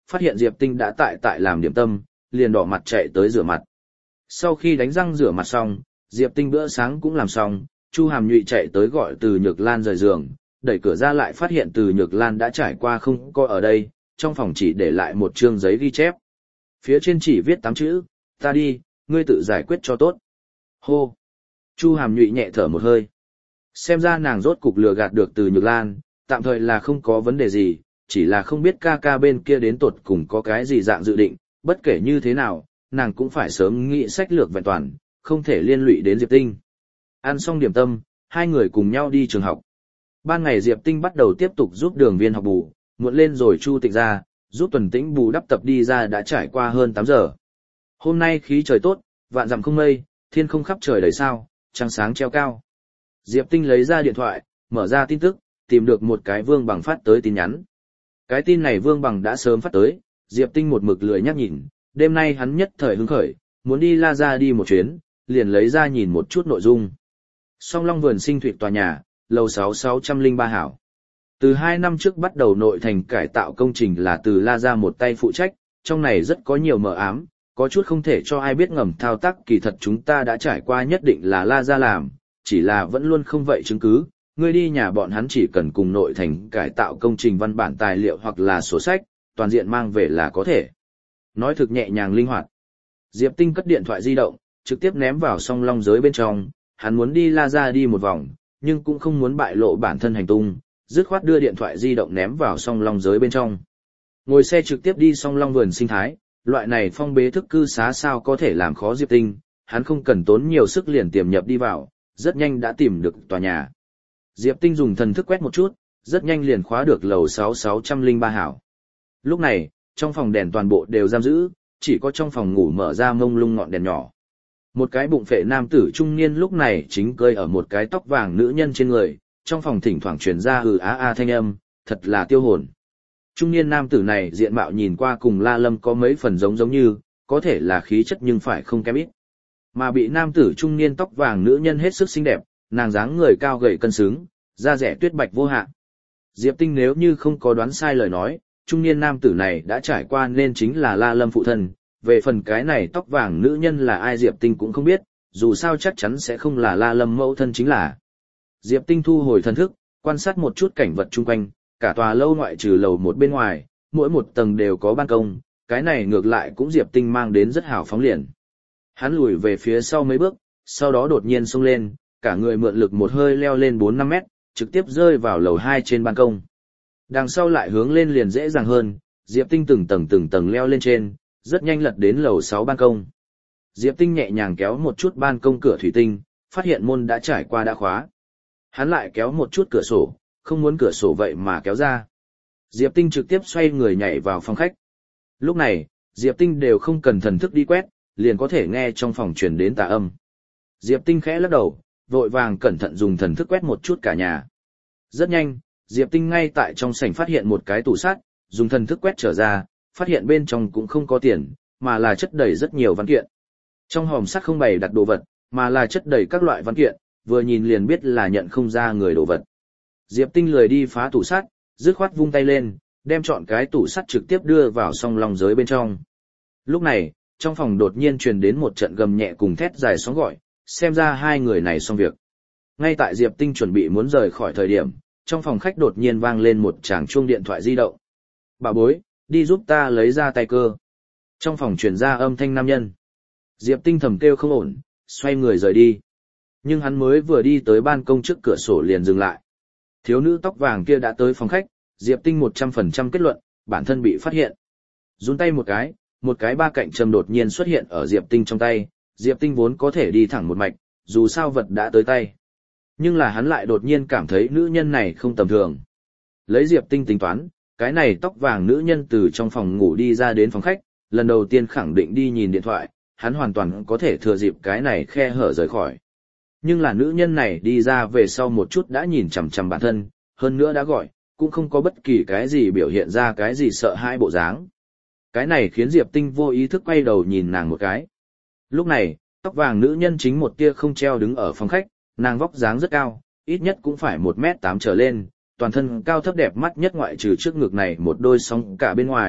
phát hiện Diệp Tinh đã tại tại làm điểm tâm, liền đỏ mặt chạy tới rửa mặt. Sau khi đánh răng rửa mặt xong, Diệp Tinh bữa sáng cũng làm xong, Chu Hàm Nhụy chạy tới gọi Từ Nhược Lan rời giường, đẩy cửa ra lại phát hiện Từ Nhược Lan đã trải qua không có ở đây, trong phòng chỉ để lại một chương giấy ghi chép. Phía trên chỉ viết tám chữ, ta đi, ngươi tự giải quyết cho tốt. Hô! Chu Hàm Nhụy nhẹ thở một hơi. Xem ra nàng rốt cục lừa gạt được Từ Nhược Lan, tạm thời là không có vấn đề gì, chỉ là không biết ca ca bên kia đến tột cùng có cái gì dạng dự định, bất kể như thế nào, nàng cũng phải sớm nghĩ sách lược vẹn toàn, không thể liên lụy đến Diệp Tinh. Ăn xong điểm tâm, hai người cùng nhau đi trường học. Ban ngày Diệp Tinh bắt đầu tiếp tục giúp Đường Viên học bù, muộn lên rồi Chu Tịch ra, giúp Tuần Tĩnh bù đắp tập đi ra đã trải qua hơn tám giờ. Hôm nay khí trời tốt, vạn dặm không mây, thiên không khắp trời đầy sao, trăng sáng treo cao. Diệp Tinh lấy ra điện thoại, mở ra tin tức, tìm được một cái Vương Bằng phát tới tin nhắn. Cái tin này Vương Bằng đã sớm phát tới, Diệp Tinh một mực lười nhắc nhìn, đêm nay hắn nhất thời hứng khởi, muốn đi La Gia đi một chuyến, liền lấy ra nhìn một chút nội dung. Song Long vườn sinh thủy tòa nhà, lầu sáu sáu không ba hảo. Từ hai năm trước bắt đầu nội thành cải tạo công trình là từ La Gia một tay phụ trách, trong này rất có nhiều mờ ám, có chút không thể cho ai biết ngầm thao tác kỳ thật chúng ta đã trải qua nhất định là La Gia làm, chỉ là vẫn luôn không vậy chứng cứ. Ngươi đi nhà bọn hắn chỉ cần cùng nội thành cải tạo công trình văn bản tài liệu hoặc là sổ sách, toàn diện mang về là có thể. Nói thực nhẹ nhàng linh hoạt. Diệp Tinh cất điện thoại di động, trực tiếp ném vào song long giới bên trong, hắn muốn đi La Gia đi một vòng, nhưng cũng không muốn bại lộ bản thân hành tung, dứt khoát đưa điện thoại di động ném vào song long giới bên trong. Ngồi xe trực tiếp đi song long vườn sinh thái, loại này phong bế thức cư xá sao có thể làm khó Diệp Tinh, hắn không cần tốn nhiều sức liền tiềm nhập đi vào, rất nhanh đã tìm được tòa nhà. Diệp Tinh dùng thần thức quét một chút, rất nhanh liền khóa được lầu sáu sáu không ba hảo. Lúc này, trong phòng đèn toàn bộ đều giam giữ, chỉ có trong phòng ngủ mở ra mông lung ngọn đèn nhỏ. Một cái bụng phệ nam tử trung niên lúc này chính cơi ở một cái tóc vàng nữ nhân trên người, trong phòng thỉnh thoảng truyền ra hừ á a thanh âm, thật là tiêu hồn. Trung niên nam tử này diện mạo nhìn qua cùng La Lâm có mấy phần giống giống như, có thể là khí chất nhưng phải không kém ít. Mà bị nam tử trung niên tóc vàng nữ nhân hết sức xinh đẹp, nàng dáng người cao gầy cân xứng, da rẻ tuyết bạch vô hạn. Diệp Tinh nếu như không có đoán sai lời nói, trung niên nam tử này đã trải qua nên chính là La Lâm phụ thân, về phần cái này tóc vàng nữ nhân là ai Diệp Tinh cũng không biết, dù sao chắc chắn sẽ không là La Lâm mẫu thân chính là. Diệp Tinh thu hồi thần thức, quan sát một chút cảnh vật chung quanh, cả tòa lâu ngoại trừ lầu một bên ngoài, mỗi một tầng đều có ban công, cái này ngược lại cũng Diệp Tinh mang đến rất hào phóng liền. Hắn lùi về phía sau mấy bước, sau đó đột nhiên xông lên, cả người mượn lực một hơi leo lên bốn năm mét, trực tiếp rơi vào lầu hai trên ban công. Đằng sau lại hướng lên liền dễ dàng hơn, Diệp Tinh từng tầng từng tầng leo lên trên, rất nhanh lật đến lầu sáu ban công. Diệp Tinh nhẹ nhàng kéo một chút ban công cửa thủy tinh, phát hiện môn đã trải qua đã khóa. Hắn lại kéo một chút cửa sổ, không muốn cửa sổ vậy mà kéo ra. Diệp Tinh trực tiếp xoay người nhảy vào phòng khách. Lúc này, Diệp Tinh đều không cần thần thức đi quét, liền có thể nghe trong phòng truyền đến tà âm. Diệp Tinh khẽ lắc đầu, vội vàng cẩn thận dùng thần thức quét một chút cả nhà. Rất nhanh, Diệp Tinh ngay tại trong sảnh phát hiện một cái tủ sắt, dùng thần thức quét trở ra, phát hiện bên trong cũng không có tiền, mà là chất đầy rất nhiều văn kiện. Trong hòm sắt không bày đặt đồ vật, mà là chất đầy các loại văn kiện, vừa nhìn liền biết là nhận không ra người đồ vật. Diệp Tinh lười đi phá tủ sắt, dứt khoát vung tay lên, đem chọn cái tủ sắt trực tiếp đưa vào song long giới bên trong. Lúc này, trong phòng đột nhiên truyền đến một trận gầm nhẹ cùng thét dài sóng gọi, xem ra hai người này xong việc. Ngay tại Diệp Tinh chuẩn bị muốn rời khỏi thời điểm, trong phòng khách đột nhiên vang lên một tràng chuông điện thoại di động. Bà bối, đi giúp ta lấy ra tay cơ. Trong phòng truyền ra âm thanh nam nhân. Diệp Tinh thầm kêu không ổn, xoay người rời đi. Nhưng hắn mới vừa đi tới ban công trước cửa sổ liền dừng lại. Thiếu nữ tóc vàng kia đã tới phòng khách, Diệp Tinh một trăm phần trăm kết luận, bản thân bị phát hiện. Run tay một cái, một cái ba cạnh châm đột nhiên xuất hiện ở Diệp Tinh trong tay, Diệp Tinh vốn có thể đi thẳng một mạch, dù sao vật đã tới tay. Nhưng là hắn lại đột nhiên cảm thấy nữ nhân này không tầm thường. Lấy Diệp Tinh tính toán, cái này tóc vàng nữ nhân từ trong phòng ngủ đi ra đến phòng khách, lần đầu tiên khẳng định đi nhìn điện thoại, hắn hoàn toàn có thể thừa dịp cái này khe hở rời khỏi. Nhưng là nữ nhân này đi ra về sau một chút đã nhìn chằm chằm bản thân, hơn nữa đã gọi, cũng không có bất kỳ cái gì biểu hiện ra cái gì sợ hãi bộ dáng. Cái này khiến Diệp Tinh vô ý thức quay đầu nhìn nàng một cái. Lúc này, tóc vàng nữ nhân chính một tia không treo đứng ở phòng khách, nàng vóc dáng rất cao, ít nhất cũng phải một mét tám trở lên, toàn thân cao thấp đẹp mắt nhất ngoại trừ trước ngực này một đôi sóng cả bên ngoài,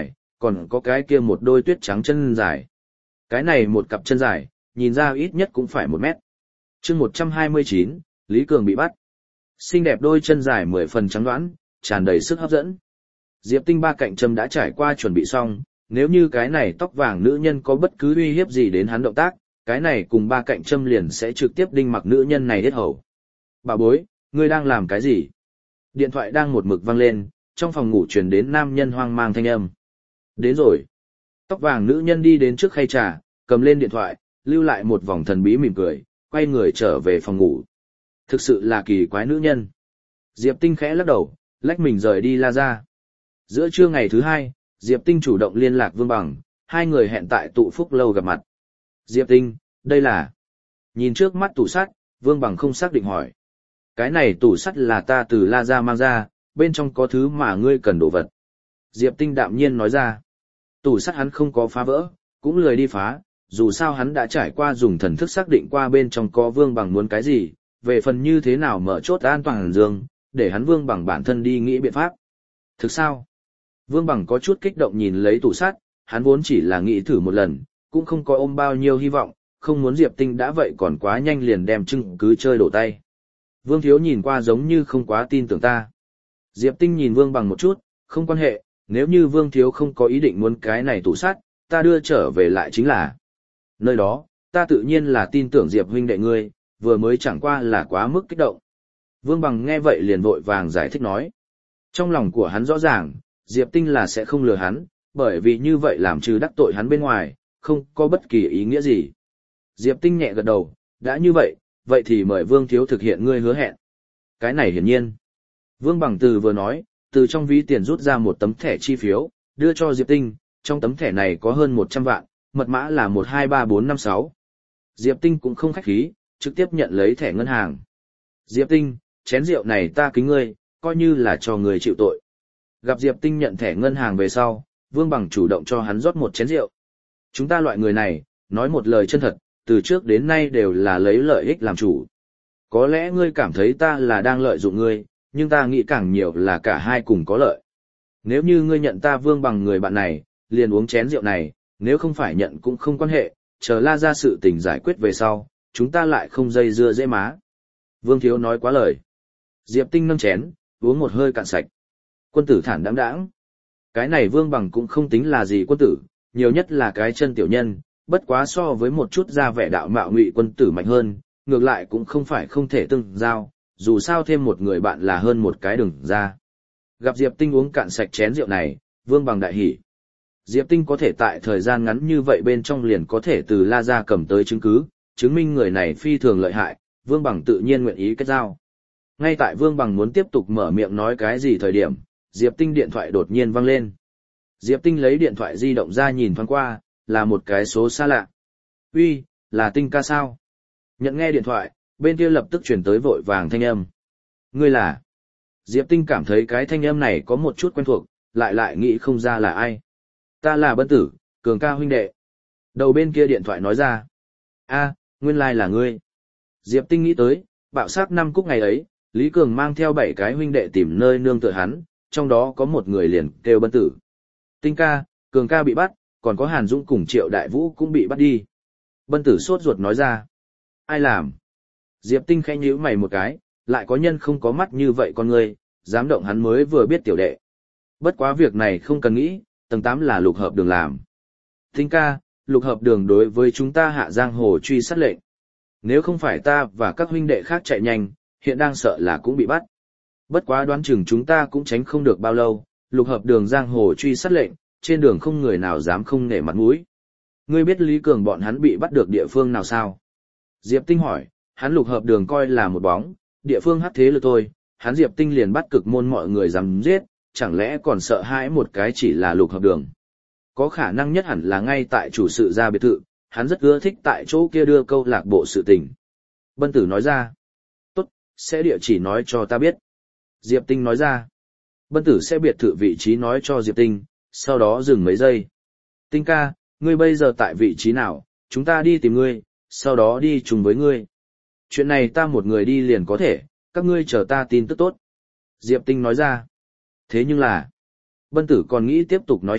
còn có cái kia một đôi tuyết trắng chân dài. Cái này một cặp chân dài, nhìn ra ít nhất cũng phải một mét. chương một trăm hai mươi chín, Lý Cường bị bắt. Xinh đẹp đôi chân dài mười phần trắng đoán, tràn đầy sức hấp dẫn. Diệp Tinh ba cạnh châm đã trải qua chuẩn bị xong, nếu như cái này tóc vàng nữ nhân có bất cứ uy hiếp gì đến hắn động tác, cái này cùng ba cạnh châm liền sẽ trực tiếp đinh mặc nữ nhân này hết hầu. Bà bối, ngươi đang làm cái gì? Điện thoại đang một mực vang lên, trong phòng ngủ truyền đến nam nhân hoang mang thanh âm. Đến rồi. Tóc vàng nữ nhân đi đến trước khay trà, cầm lên điện thoại, lưu lại một vòng thần bí mỉm cười, quay người trở về phòng ngủ. Thực sự là kỳ quái nữ nhân. Diệp Tinh khẽ lắc đầu, lách mình rời đi la ra. Giữa trưa ngày thứ hai, Diệp Tinh chủ động liên lạc Vương Bằng, hai người hẹn tại tụ phúc lâu gặp mặt. Diệp Tinh, đây là... Nhìn trước mắt tủ sắt, Vương Bằng không xác định hỏi. Cái này tủ sắt là ta từ la ra mang ra, bên trong có thứ mà ngươi cần đồ vật. Diệp Tinh đạm nhiên nói ra. Tủ sắt hắn không có phá vỡ, cũng lười đi phá, dù sao hắn đã trải qua dùng thần thức xác định qua bên trong có Vương Bằng muốn cái gì, về phần như thế nào mở chốt an toàn dương, để hắn Vương Bằng bản thân đi nghĩ biện pháp. Thực sao? Vương Bằng có chút kích động nhìn lấy tủ sắt, hắn vốn chỉ là nghĩ thử một lần, cũng không có ôm bao nhiêu hy vọng, không muốn Diệp Tinh đã vậy còn quá nhanh liền đem chứng cứ chơi đổ tay. Vương Thiếu nhìn qua giống như không quá tin tưởng ta. Diệp Tinh nhìn Vương Bằng một chút, không quan hệ, nếu như Vương Thiếu không có ý định muốn cái này tủ sắt, ta đưa trở về lại chính là. Nơi đó, ta tự nhiên là tin tưởng Diệp huynh đệ ngươi, vừa mới chẳng qua là quá mức kích động. Vương Bằng nghe vậy liền vội vàng giải thích nói. Trong lòng của hắn rõ ràng, Diệp Tinh là sẽ không lừa hắn, bởi vì như vậy làm trừ đắc tội hắn bên ngoài, không có bất kỳ ý nghĩa gì. Diệp Tinh nhẹ gật đầu, đã như vậy, vậy thì mời Vương Thiếu thực hiện ngươi hứa hẹn. Cái này hiển nhiên. Vương Bằng từ vừa nói, từ trong ví tiền rút ra một tấm thẻ chi phiếu, đưa cho Diệp Tinh, trong tấm thẻ này có hơn một trăm vạn, mật mã là một hai ba bốn năm sáu. Diệp Tinh cũng không khách khí, trực tiếp nhận lấy thẻ ngân hàng. Diệp Tinh, chén rượu này ta kính ngươi, coi như là cho người chịu tội. Gặp Diệp Tinh nhận thẻ ngân hàng về sau, Vương Bằng chủ động cho hắn rót một chén rượu. Chúng ta loại người này, nói một lời chân thật, từ trước đến nay đều là lấy lợi ích làm chủ. Có lẽ ngươi cảm thấy ta là đang lợi dụng ngươi, nhưng ta nghĩ càng nhiều là cả hai cùng có lợi. Nếu như ngươi nhận ta Vương Bằng người bạn này, liền uống chén rượu này, nếu không phải nhận cũng không quan hệ, chờ la ra sự tình giải quyết về sau, chúng ta lại không dây dưa dễ má. Vương Thiếu nói quá lời. Diệp Tinh nâng chén, uống một hơi cạn sạch. Quân tử thản đáng đáng. Cái này Vương Bằng cũng không tính là gì quân tử, nhiều nhất là cái chân tiểu nhân, bất quá so với một chút ra vẻ đạo mạo ngụy quân tử mạnh hơn, ngược lại cũng không phải không thể tương giao, dù sao thêm một người bạn là hơn một cái đừng ra. Gặp Diệp Tinh uống cạn sạch chén rượu này, Vương Bằng đại hỉ. Diệp Tinh có thể tại thời gian ngắn như vậy bên trong liền có thể từ la ra cầm tới chứng cứ, chứng minh người này phi thường lợi hại, Vương Bằng tự nhiên nguyện ý kết giao. Ngay tại Vương Bằng muốn tiếp tục mở miệng nói cái gì thời điểm, Diệp Tinh điện thoại đột nhiên vang lên. Diệp Tinh lấy điện thoại di động ra nhìn thoáng qua, là một cái số xa lạ. Uy, là Tinh ca sao? Nhận nghe điện thoại, bên kia lập tức chuyển tới vội vàng thanh âm. Ngươi là? Diệp Tinh cảm thấy cái thanh âm này có một chút quen thuộc, lại lại nghĩ không ra là ai. Ta là Bân Tử, Cường ca huynh đệ. Đầu bên kia điện thoại nói ra. A, nguyên lai là ngươi. Diệp Tinh nghĩ tới, bạo sát năm cúc ngày ấy, Lý Cường mang theo bảy cái huynh đệ tìm nơi nương tựa hắn, trong đó có một người liền kêu Bân Tử. Tinh ca, Cường ca bị bắt, còn có Hàn Dũng cùng Triệu Đại Vũ cũng bị bắt đi. Bân Tử sốt ruột nói ra. Ai làm? Diệp Tinh khẽ nhíu mày một cái, lại có nhân không có mắt như vậy con ngươi, dám động hắn mới vừa biết tiểu đệ. Bất quá việc này không cần nghĩ, tầng tám là lục hợp đường làm. Tinh ca, lục hợp đường đối với chúng ta hạ giang hồ truy sát lệnh. Nếu không phải ta và các huynh đệ khác chạy nhanh, hiện đang sợ là cũng bị bắt. Bất quá đoán chừng chúng ta cũng tránh không được bao lâu, lục hợp đường giang hồ truy sát lệnh, trên đường không người nào dám không nể mặt mũi. Ngươi biết Lý Cường bọn hắn bị bắt được địa phương nào sao? Diệp Tinh hỏi, hắn lục hợp đường coi là một bóng, địa phương hắc thế lực thôi, hắn Diệp Tinh liền bắt cực môn mọi người dám giết, chẳng lẽ còn sợ hãi một cái chỉ là lục hợp đường. Có khả năng nhất hẳn là ngay tại chủ sự ra biệt thự, hắn rất ưa thích tại chỗ kia đưa câu lạc bộ sự tình. Bân Tử nói ra, tốt, sẽ địa chỉ nói cho ta biết. Diệp Tinh nói ra, Bân Tử sẽ biệt thự vị trí nói cho Diệp Tinh, sau đó dừng mấy giây. Tinh ca, ngươi bây giờ tại vị trí nào, chúng ta đi tìm ngươi, sau đó đi chung với ngươi. Chuyện này ta một người đi liền có thể, các ngươi chờ ta tin tức tốt. Diệp Tinh nói ra, thế nhưng là, Bân Tử còn nghĩ tiếp tục nói chuyện,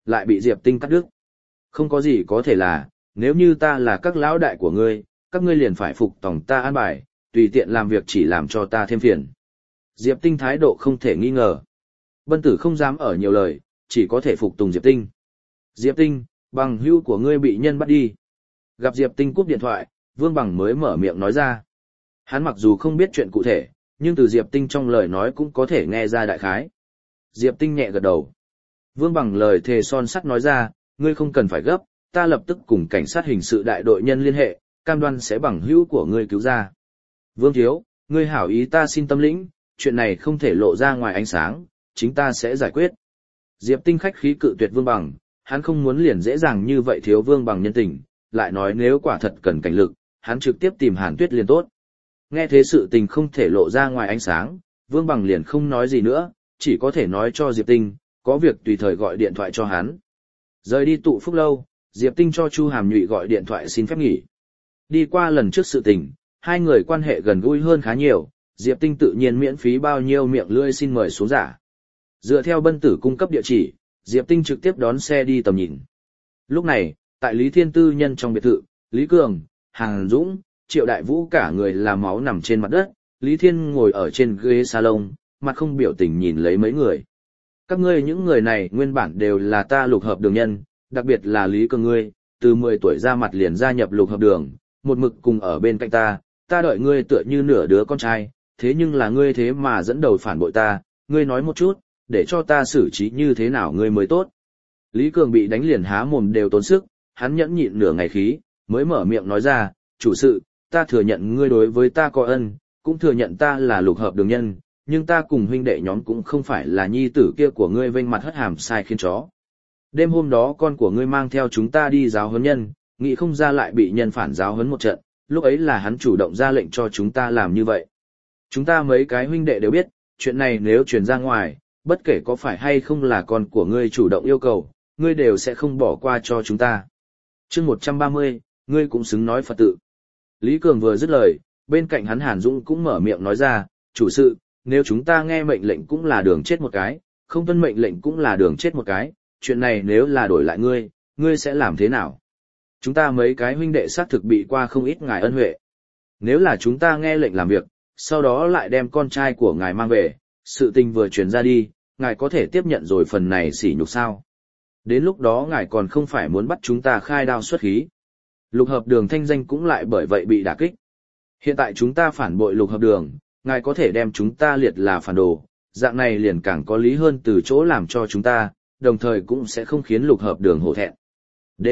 lại bị Diệp Tinh cắt đứt. Không có gì có thể là, nếu như ta là các lão đại của ngươi, các ngươi liền phải phục tòng ta an bài, tùy tiện làm việc chỉ làm cho ta thêm phiền. Diệp Tinh thái độ không thể nghi ngờ. Bân Tử không dám ở nhiều lời, chỉ có thể phục tùng Diệp Tinh. Diệp Tinh, bằng hữu của ngươi bị nhân bắt đi. Gặp Diệp Tinh cúp điện thoại, Vương Bằng mới mở miệng nói ra. Hắn mặc dù không biết chuyện cụ thể, nhưng từ Diệp Tinh trong lời nói cũng có thể nghe ra đại khái. Diệp Tinh nhẹ gật đầu. Vương Bằng lời thề son sắt nói ra, ngươi không cần phải gấp, ta lập tức cùng cảnh sát hình sự đại đội nhân liên hệ, cam đoan sẽ bằng hữu của ngươi cứu ra. Vương Thiếu, ngươi hảo ý ta xin tâm lĩnh, chuyện này không thể lộ ra ngoài ánh sáng, chính ta sẽ giải quyết. Diệp Tinh khách khí cự tuyệt Vương Bằng, hắn không muốn liền dễ dàng như vậy thiếu Vương Bằng nhân tình, lại nói nếu quả thật cần cảnh lực, hắn trực tiếp tìm Hàn Tuyết liền tốt. Nghe thế sự tình không thể lộ ra ngoài ánh sáng, Vương Bằng liền không nói gì nữa, chỉ có thể nói cho Diệp Tinh, có việc tùy thời gọi điện thoại cho hắn. Rời đi tụ phúc lâu, Diệp Tinh cho Chu Hàm Nhụy gọi điện thoại xin phép nghỉ. Đi qua lần trước sự tình, hai người quan hệ gần gũi hơn khá nhiều, Diệp Tinh tự nhiên miễn phí bao nhiêu miệng lưỡi xin mời xuống giả. Dựa theo Bân Tử cung cấp địa chỉ, Diệp Tinh trực tiếp đón xe đi tầm nhìn. Lúc này, tại Lý Thiên tư nhân trong biệt thự, Lý Cường, Hàn Dũng, Triệu Đại Vũ cả người làm máu nằm trên mặt đất, Lý Thiên ngồi ở trên ghế salon, mặt không biểu tình nhìn lấy mấy người. Các ngươi những người này nguyên bản đều là ta lục hợp đường nhân, đặc biệt là Lý Cường ngươi, từ mười tuổi ra mặt liền gia nhập lục hợp đường, một mực cùng ở bên cạnh ta, ta đợi ngươi tựa như nửa đứa con trai, thế nhưng là ngươi thế mà dẫn đầu phản bội ta, ngươi nói một chút, để cho ta xử trí như thế nào ngươi mới tốt. Lý Cường bị đánh liền há mồm đều tốn sức, hắn nhẫn nhịn nửa ngày khí, mới mở miệng nói ra, chủ sự, ta thừa nhận ngươi đối với ta có ân, cũng thừa nhận ta là lục hợp đường nhân, nhưng ta cùng huynh đệ nhóm cũng không phải là nhi tử kia của ngươi vênh mặt hất hàm sai khiến chó. Đêm hôm đó con của ngươi mang theo chúng ta đi giáo huấn nhân, nghĩ không ra lại bị nhân phản giáo huấn một trận, lúc ấy là hắn chủ động ra lệnh cho chúng ta làm như vậy. Chúng ta mấy cái huynh đệ đều biết, chuyện này nếu truyền ra ngoài, bất kể có phải hay không là con của ngươi chủ động yêu cầu, ngươi đều sẽ không bỏ qua cho chúng ta. Chương một trăm ba mươi, ngươi cũng xứng nói Phật tự. Lý Cường vừa dứt lời, bên cạnh hắn Hàn Dũng cũng mở miệng nói ra, chủ sự, nếu chúng ta nghe mệnh lệnh cũng là đường chết một cái, không tuân mệnh lệnh cũng là đường chết một cái, chuyện này nếu là đổi lại ngươi, ngươi sẽ làm thế nào? Chúng ta mấy cái huynh đệ xác thực bị qua không ít ngài ân huệ. Nếu là chúng ta nghe lệnh làm việc, sau đó lại đem con trai của ngài mang về, sự tình vừa truyền ra đi, ngài có thể tiếp nhận rồi phần này sỉ nhục sao? Đến lúc đó ngài còn không phải muốn bắt chúng ta khai đao xuất khí. Lục hợp đường thanh danh cũng lại bởi vậy bị đả kích. Hiện tại chúng ta phản bội lục hợp đường, ngài có thể đem chúng ta liệt là phản đồ, dạng này liền càng có lý hơn từ chỗ làm cho chúng ta, đồng thời cũng sẽ không khiến lục hợp đường hổ thẹn. D.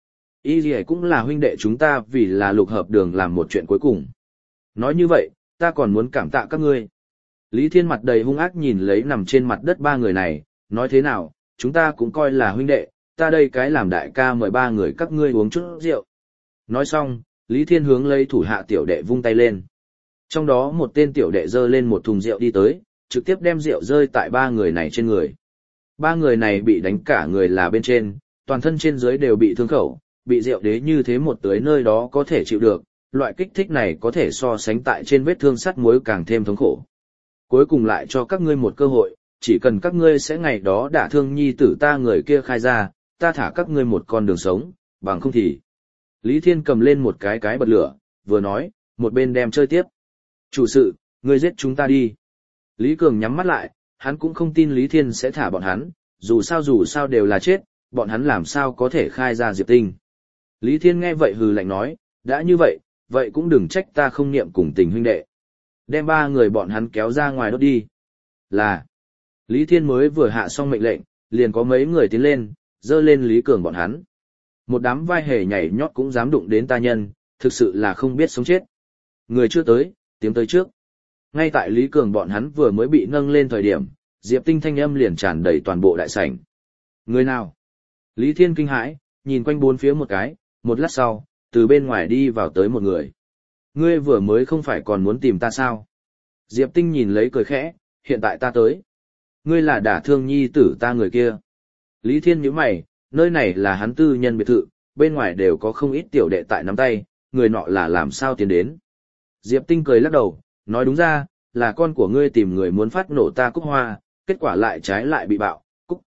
Y gì cũng là huynh đệ chúng ta vì là lục hợp đường làm một chuyện cuối cùng. Nói như vậy, ta còn muốn cảm tạ các ngươi. Lý Thiên mặt đầy hung ác nhìn lấy nằm trên mặt đất ba người này, nói thế nào, chúng ta cũng coi là huynh đệ, ta đây cái làm đại ca mời ba người các ngươi uống chút rượu. Nói xong, Lý Thiên hướng lấy thủ hạ tiểu đệ vung tay lên. Trong đó một tên tiểu đệ dơ lên một thùng rượu đi tới, trực tiếp đem rượu rơi tại ba người này trên người. Ba người này bị đánh cả người là bên trên, toàn thân trên dưới đều bị thương khẩu, bị rượu đế như thế một tới nơi đó có thể chịu được, loại kích thích này có thể so sánh tại trên vết thương sắt muối càng thêm thống khổ. Cuối cùng lại cho các ngươi một cơ hội, chỉ cần các ngươi sẽ ngày đó đả thương nhi tử ta người kia khai ra, ta thả các ngươi một con đường sống, bằng không thì. Lý Thiên cầm lên một cái cái bật lửa, vừa nói, một bên đem chơi tiếp. Chủ sự, ngươi giết chúng ta đi. Lý Cường nhắm mắt lại, hắn cũng không tin Lý Thiên sẽ thả bọn hắn, dù sao dù sao đều là chết, bọn hắn làm sao có thể khai ra Diệp Tinh. Lý Thiên nghe vậy hừ lạnh nói, đã như vậy, vậy cũng đừng trách ta không niệm cùng tình huynh đệ. Đem ba người bọn hắn kéo ra ngoài đốt đi. Là, Lý Thiên mới vừa hạ xong mệnh lệnh, liền có mấy người tiến lên, dơ lên Lý Cường bọn hắn. Một đám vai hề nhảy nhót cũng dám đụng đến ta nhân, thực sự là không biết sống chết. Người chưa tới, tiếng tới trước. Ngay tại Lý Cường bọn hắn vừa mới bị nâng lên thời điểm, Diệp Tinh thanh âm liền tràn đầy toàn bộ đại sảnh. Người nào? Lý Thiên kinh hãi, nhìn quanh bốn phía một cái, một lát sau, từ bên ngoài đi vào tới một người. Ngươi vừa mới không phải còn muốn tìm ta sao? Diệp Tinh nhìn lấy cười khẽ, hiện tại ta tới. Ngươi là đả thương nhi tử ta người kia. Lý Thiên nhíu mày, nơi này là hắn tư nhân biệt thự, bên ngoài đều có không ít tiểu đệ tại nắm tay, người nọ là làm sao tiến đến. Diệp Tinh cười lắc đầu, nói đúng ra, là con của ngươi tìm người muốn phát nổ ta cúc hoa, kết quả lại trái lại bị bạo, cúc.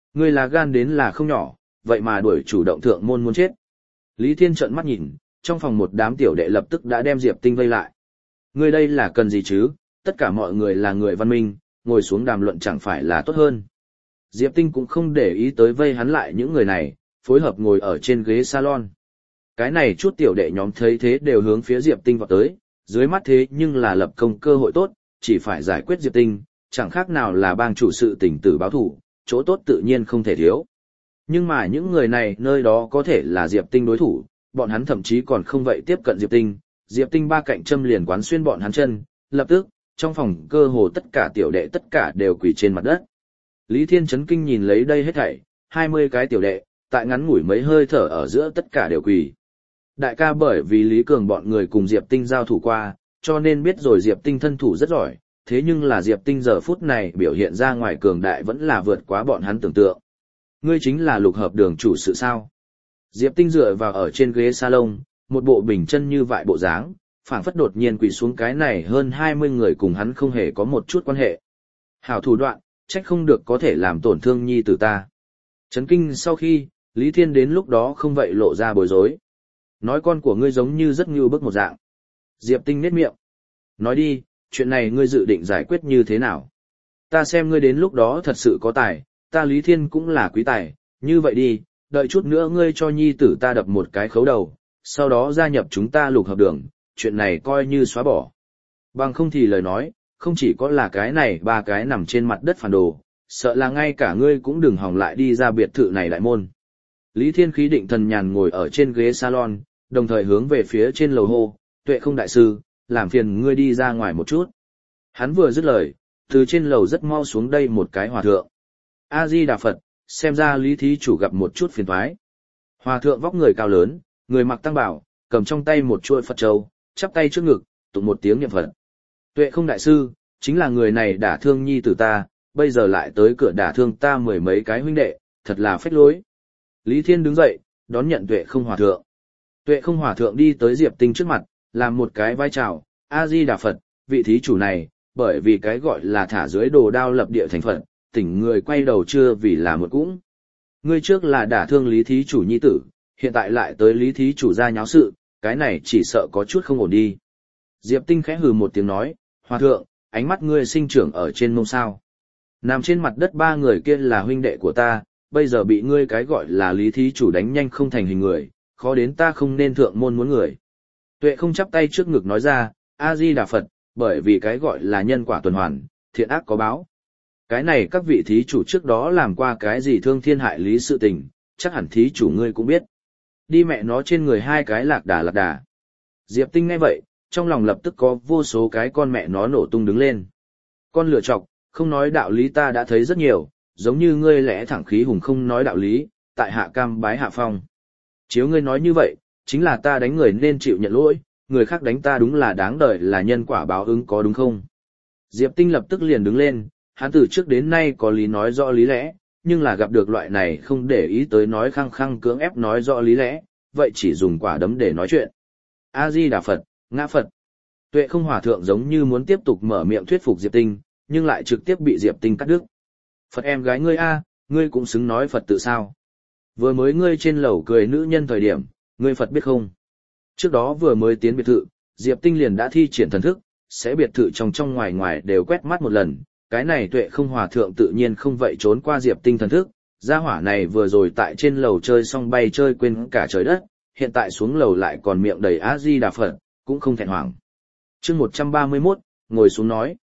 Ngươi là gan đến là không nhỏ, vậy mà đuổi chủ động thượng môn muốn chết. Lý Thiên trợn mắt nhìn, trong phòng một đám tiểu đệ lập tức đã đem Diệp Tinh vây lại. Ngươi đây là cần gì chứ, tất cả mọi người là người văn minh, ngồi xuống đàm luận chẳng phải là tốt hơn. Diệp Tinh cũng không để ý tới vây hắn lại những người này, phối hợp ngồi ở trên ghế salon. Cái này chút tiểu đệ nhóm thấy thế đều hướng phía Diệp Tinh vọt tới, dưới mắt thế nhưng là lập công cơ hội tốt, chỉ phải giải quyết Diệp Tinh, chẳng khác nào là bang chủ sự tình tử báo thủ, chỗ tốt tự nhiên không thể thiếu. Nhưng mà những người này nơi đó có thể là Diệp Tinh đối thủ, bọn hắn thậm chí còn không vậy tiếp cận Diệp Tinh, Diệp Tinh ba cạnh châm liền quán xuyên bọn hắn chân, lập tức, trong phòng cơ hồ tất cả tiểu đệ tất cả đều quỳ trên mặt đất. Lý Thiên chấn kinh nhìn lấy đây hết thảy, hai mươi cái tiểu đệ, tại ngắn ngủi mấy hơi thở ở giữa tất cả đều quỳ. Đại ca bởi vì Lý Cường bọn người cùng Diệp Tinh giao thủ qua, cho nên biết rồi Diệp Tinh thân thủ rất giỏi, thế nhưng là Diệp Tinh giờ phút này biểu hiện ra ngoài cường đại vẫn là vượt quá bọn hắn tưởng tượng. Ngươi chính là Lục Hợp Đường chủ sự sao? Diệp Tinh dựa vào ở trên ghế salon, một bộ bình chân như vại bộ dáng, phảng phất đột nhiên quỳ xuống, cái này hơn hai mươi người cùng hắn không hề có một chút quan hệ. Hảo thủ đoạn, trách không được có thể làm tổn thương nhi tử ta. Chấn kinh sau khi, Lý Thiên đến lúc đó không vậy lộ ra bối rối. Nói con của ngươi giống như rất ngưu bức một dạng. Diệp Tinh nhếch miệng. Nói đi, chuyện này ngươi dự định giải quyết như thế nào? Ta xem ngươi đến lúc đó thật sự có tài, ta Lý Thiên cũng là quý tài, như vậy đi, đợi chút nữa ngươi cho nhi tử ta đập một cái khấu đầu, sau đó gia nhập chúng ta Lục Hợp Đường, chuyện này coi như xóa bỏ. Bằng không thì lời nói, không chỉ có là cái này ba cái nằm trên mặt đất phản đồ, sợ là ngay cả ngươi cũng đừng hòng lại đi ra biệt thự này đại môn. Lý Thiên khí định thần nhàn ngồi ở trên ghế salon, đồng thời hướng về phía trên lầu hô, Tuệ Không đại sư, làm phiền ngươi đi ra ngoài một chút. Hắn vừa dứt lời, từ trên lầu rất mau xuống đây một cái hòa thượng. A Di Đà Phật, xem ra Lý thí chủ gặp một chút phiền toái. Hòa thượng vóc người cao lớn, người mặc tăng bảo, cầm trong tay một chuôi Phật châu, chắp tay trước ngực, tụng một tiếng niệm Phật. Tuệ Không đại sư, chính là người này đả thương nhi tử ta, bây giờ lại tới cửa đả thương ta mười mấy cái huynh đệ, thật là phách lối. Lý Thiên đứng dậy, đón nhận Tuệ Không hòa thượng. Tuệ Không hòa thượng đi tới Diệp Tinh trước mặt, làm một cái vai chào, A Di Đà Phật, vị thí chủ này, bởi vì cái gọi là thả dưới đồ đao lập địa thành Phật, tỉnh người quay đầu chưa vì là một cũng. Ngươi trước là đả thương Lý thí chủ nhi tử, hiện tại lại tới Lý thí chủ ra nháo sự, cái này chỉ sợ có chút không ổn đi. Diệp Tinh khẽ hừ một tiếng nói, hòa thượng, ánh mắt ngươi sinh trưởng ở trên mông sao. Nằm trên mặt đất ba người kia là huynh đệ của ta, bây giờ bị ngươi cái gọi là Lý thí chủ đánh nhanh không thành hình người, khó đến ta không nên thượng môn muốn người. Tuệ Không chắp tay trước ngực nói ra, A Di Đà Phật, bởi vì cái gọi là nhân quả tuần hoàn, thiện ác có báo. Cái này các vị thí chủ trước đó làm qua cái gì thương thiên hại lý sự tình, chắc hẳn thí chủ ngươi cũng biết. Đi mẹ nó trên người hai cái lạc đà lạc đà. Diệp Tinh nghe vậy, trong lòng lập tức có vô số cái con mẹ nó nổ tung đứng lên. Con lựa chọc, không nói đạo lý ta đã thấy rất nhiều, giống như ngươi lẽ thẳng khí hùng không nói đạo lý, tại hạ cam bái hạ phong. Chiếu ngươi nói như vậy, chính là ta đánh người nên chịu nhận lỗi, người khác đánh ta đúng là đáng đời là nhân quả báo ứng có đúng không? Diệp Tinh lập tức liền đứng lên, hắn từ trước đến nay có lý nói rõ lý lẽ, nhưng là gặp được loại này không để ý tới nói khăng khăng cưỡng ép nói rõ lý lẽ, vậy chỉ dùng quả đấm để nói chuyện. A Di Đà Phật, ngã Phật. Tuệ Không hòa thượng giống như muốn tiếp tục mở miệng thuyết phục Diệp Tinh, nhưng lại trực tiếp bị Diệp Tinh cắt đứt. Phật em gái ngươi a, ngươi cũng xứng nói Phật tự sao? Vừa mới ngươi trên lầu cười nữ nhân thời điểm, ngươi Phật biết không? Trước đó vừa mới tiến biệt thự, Diệp Tinh liền đã thi triển thần thức, sẽ biệt thự trong trong ngoài ngoài đều quét mắt một lần, cái này Tuệ Không hòa thượng tự nhiên không vậy trốn qua Diệp Tinh thần thức, gia hỏa này vừa rồi tại trên lầu chơi xong bay chơi quên cả trời đất, hiện tại xuống lầu lại còn miệng đầy A Di Đà Phật, cũng không thẹn hoảng. Chương một trăm ba mươi mốt, ngồi xuống nói.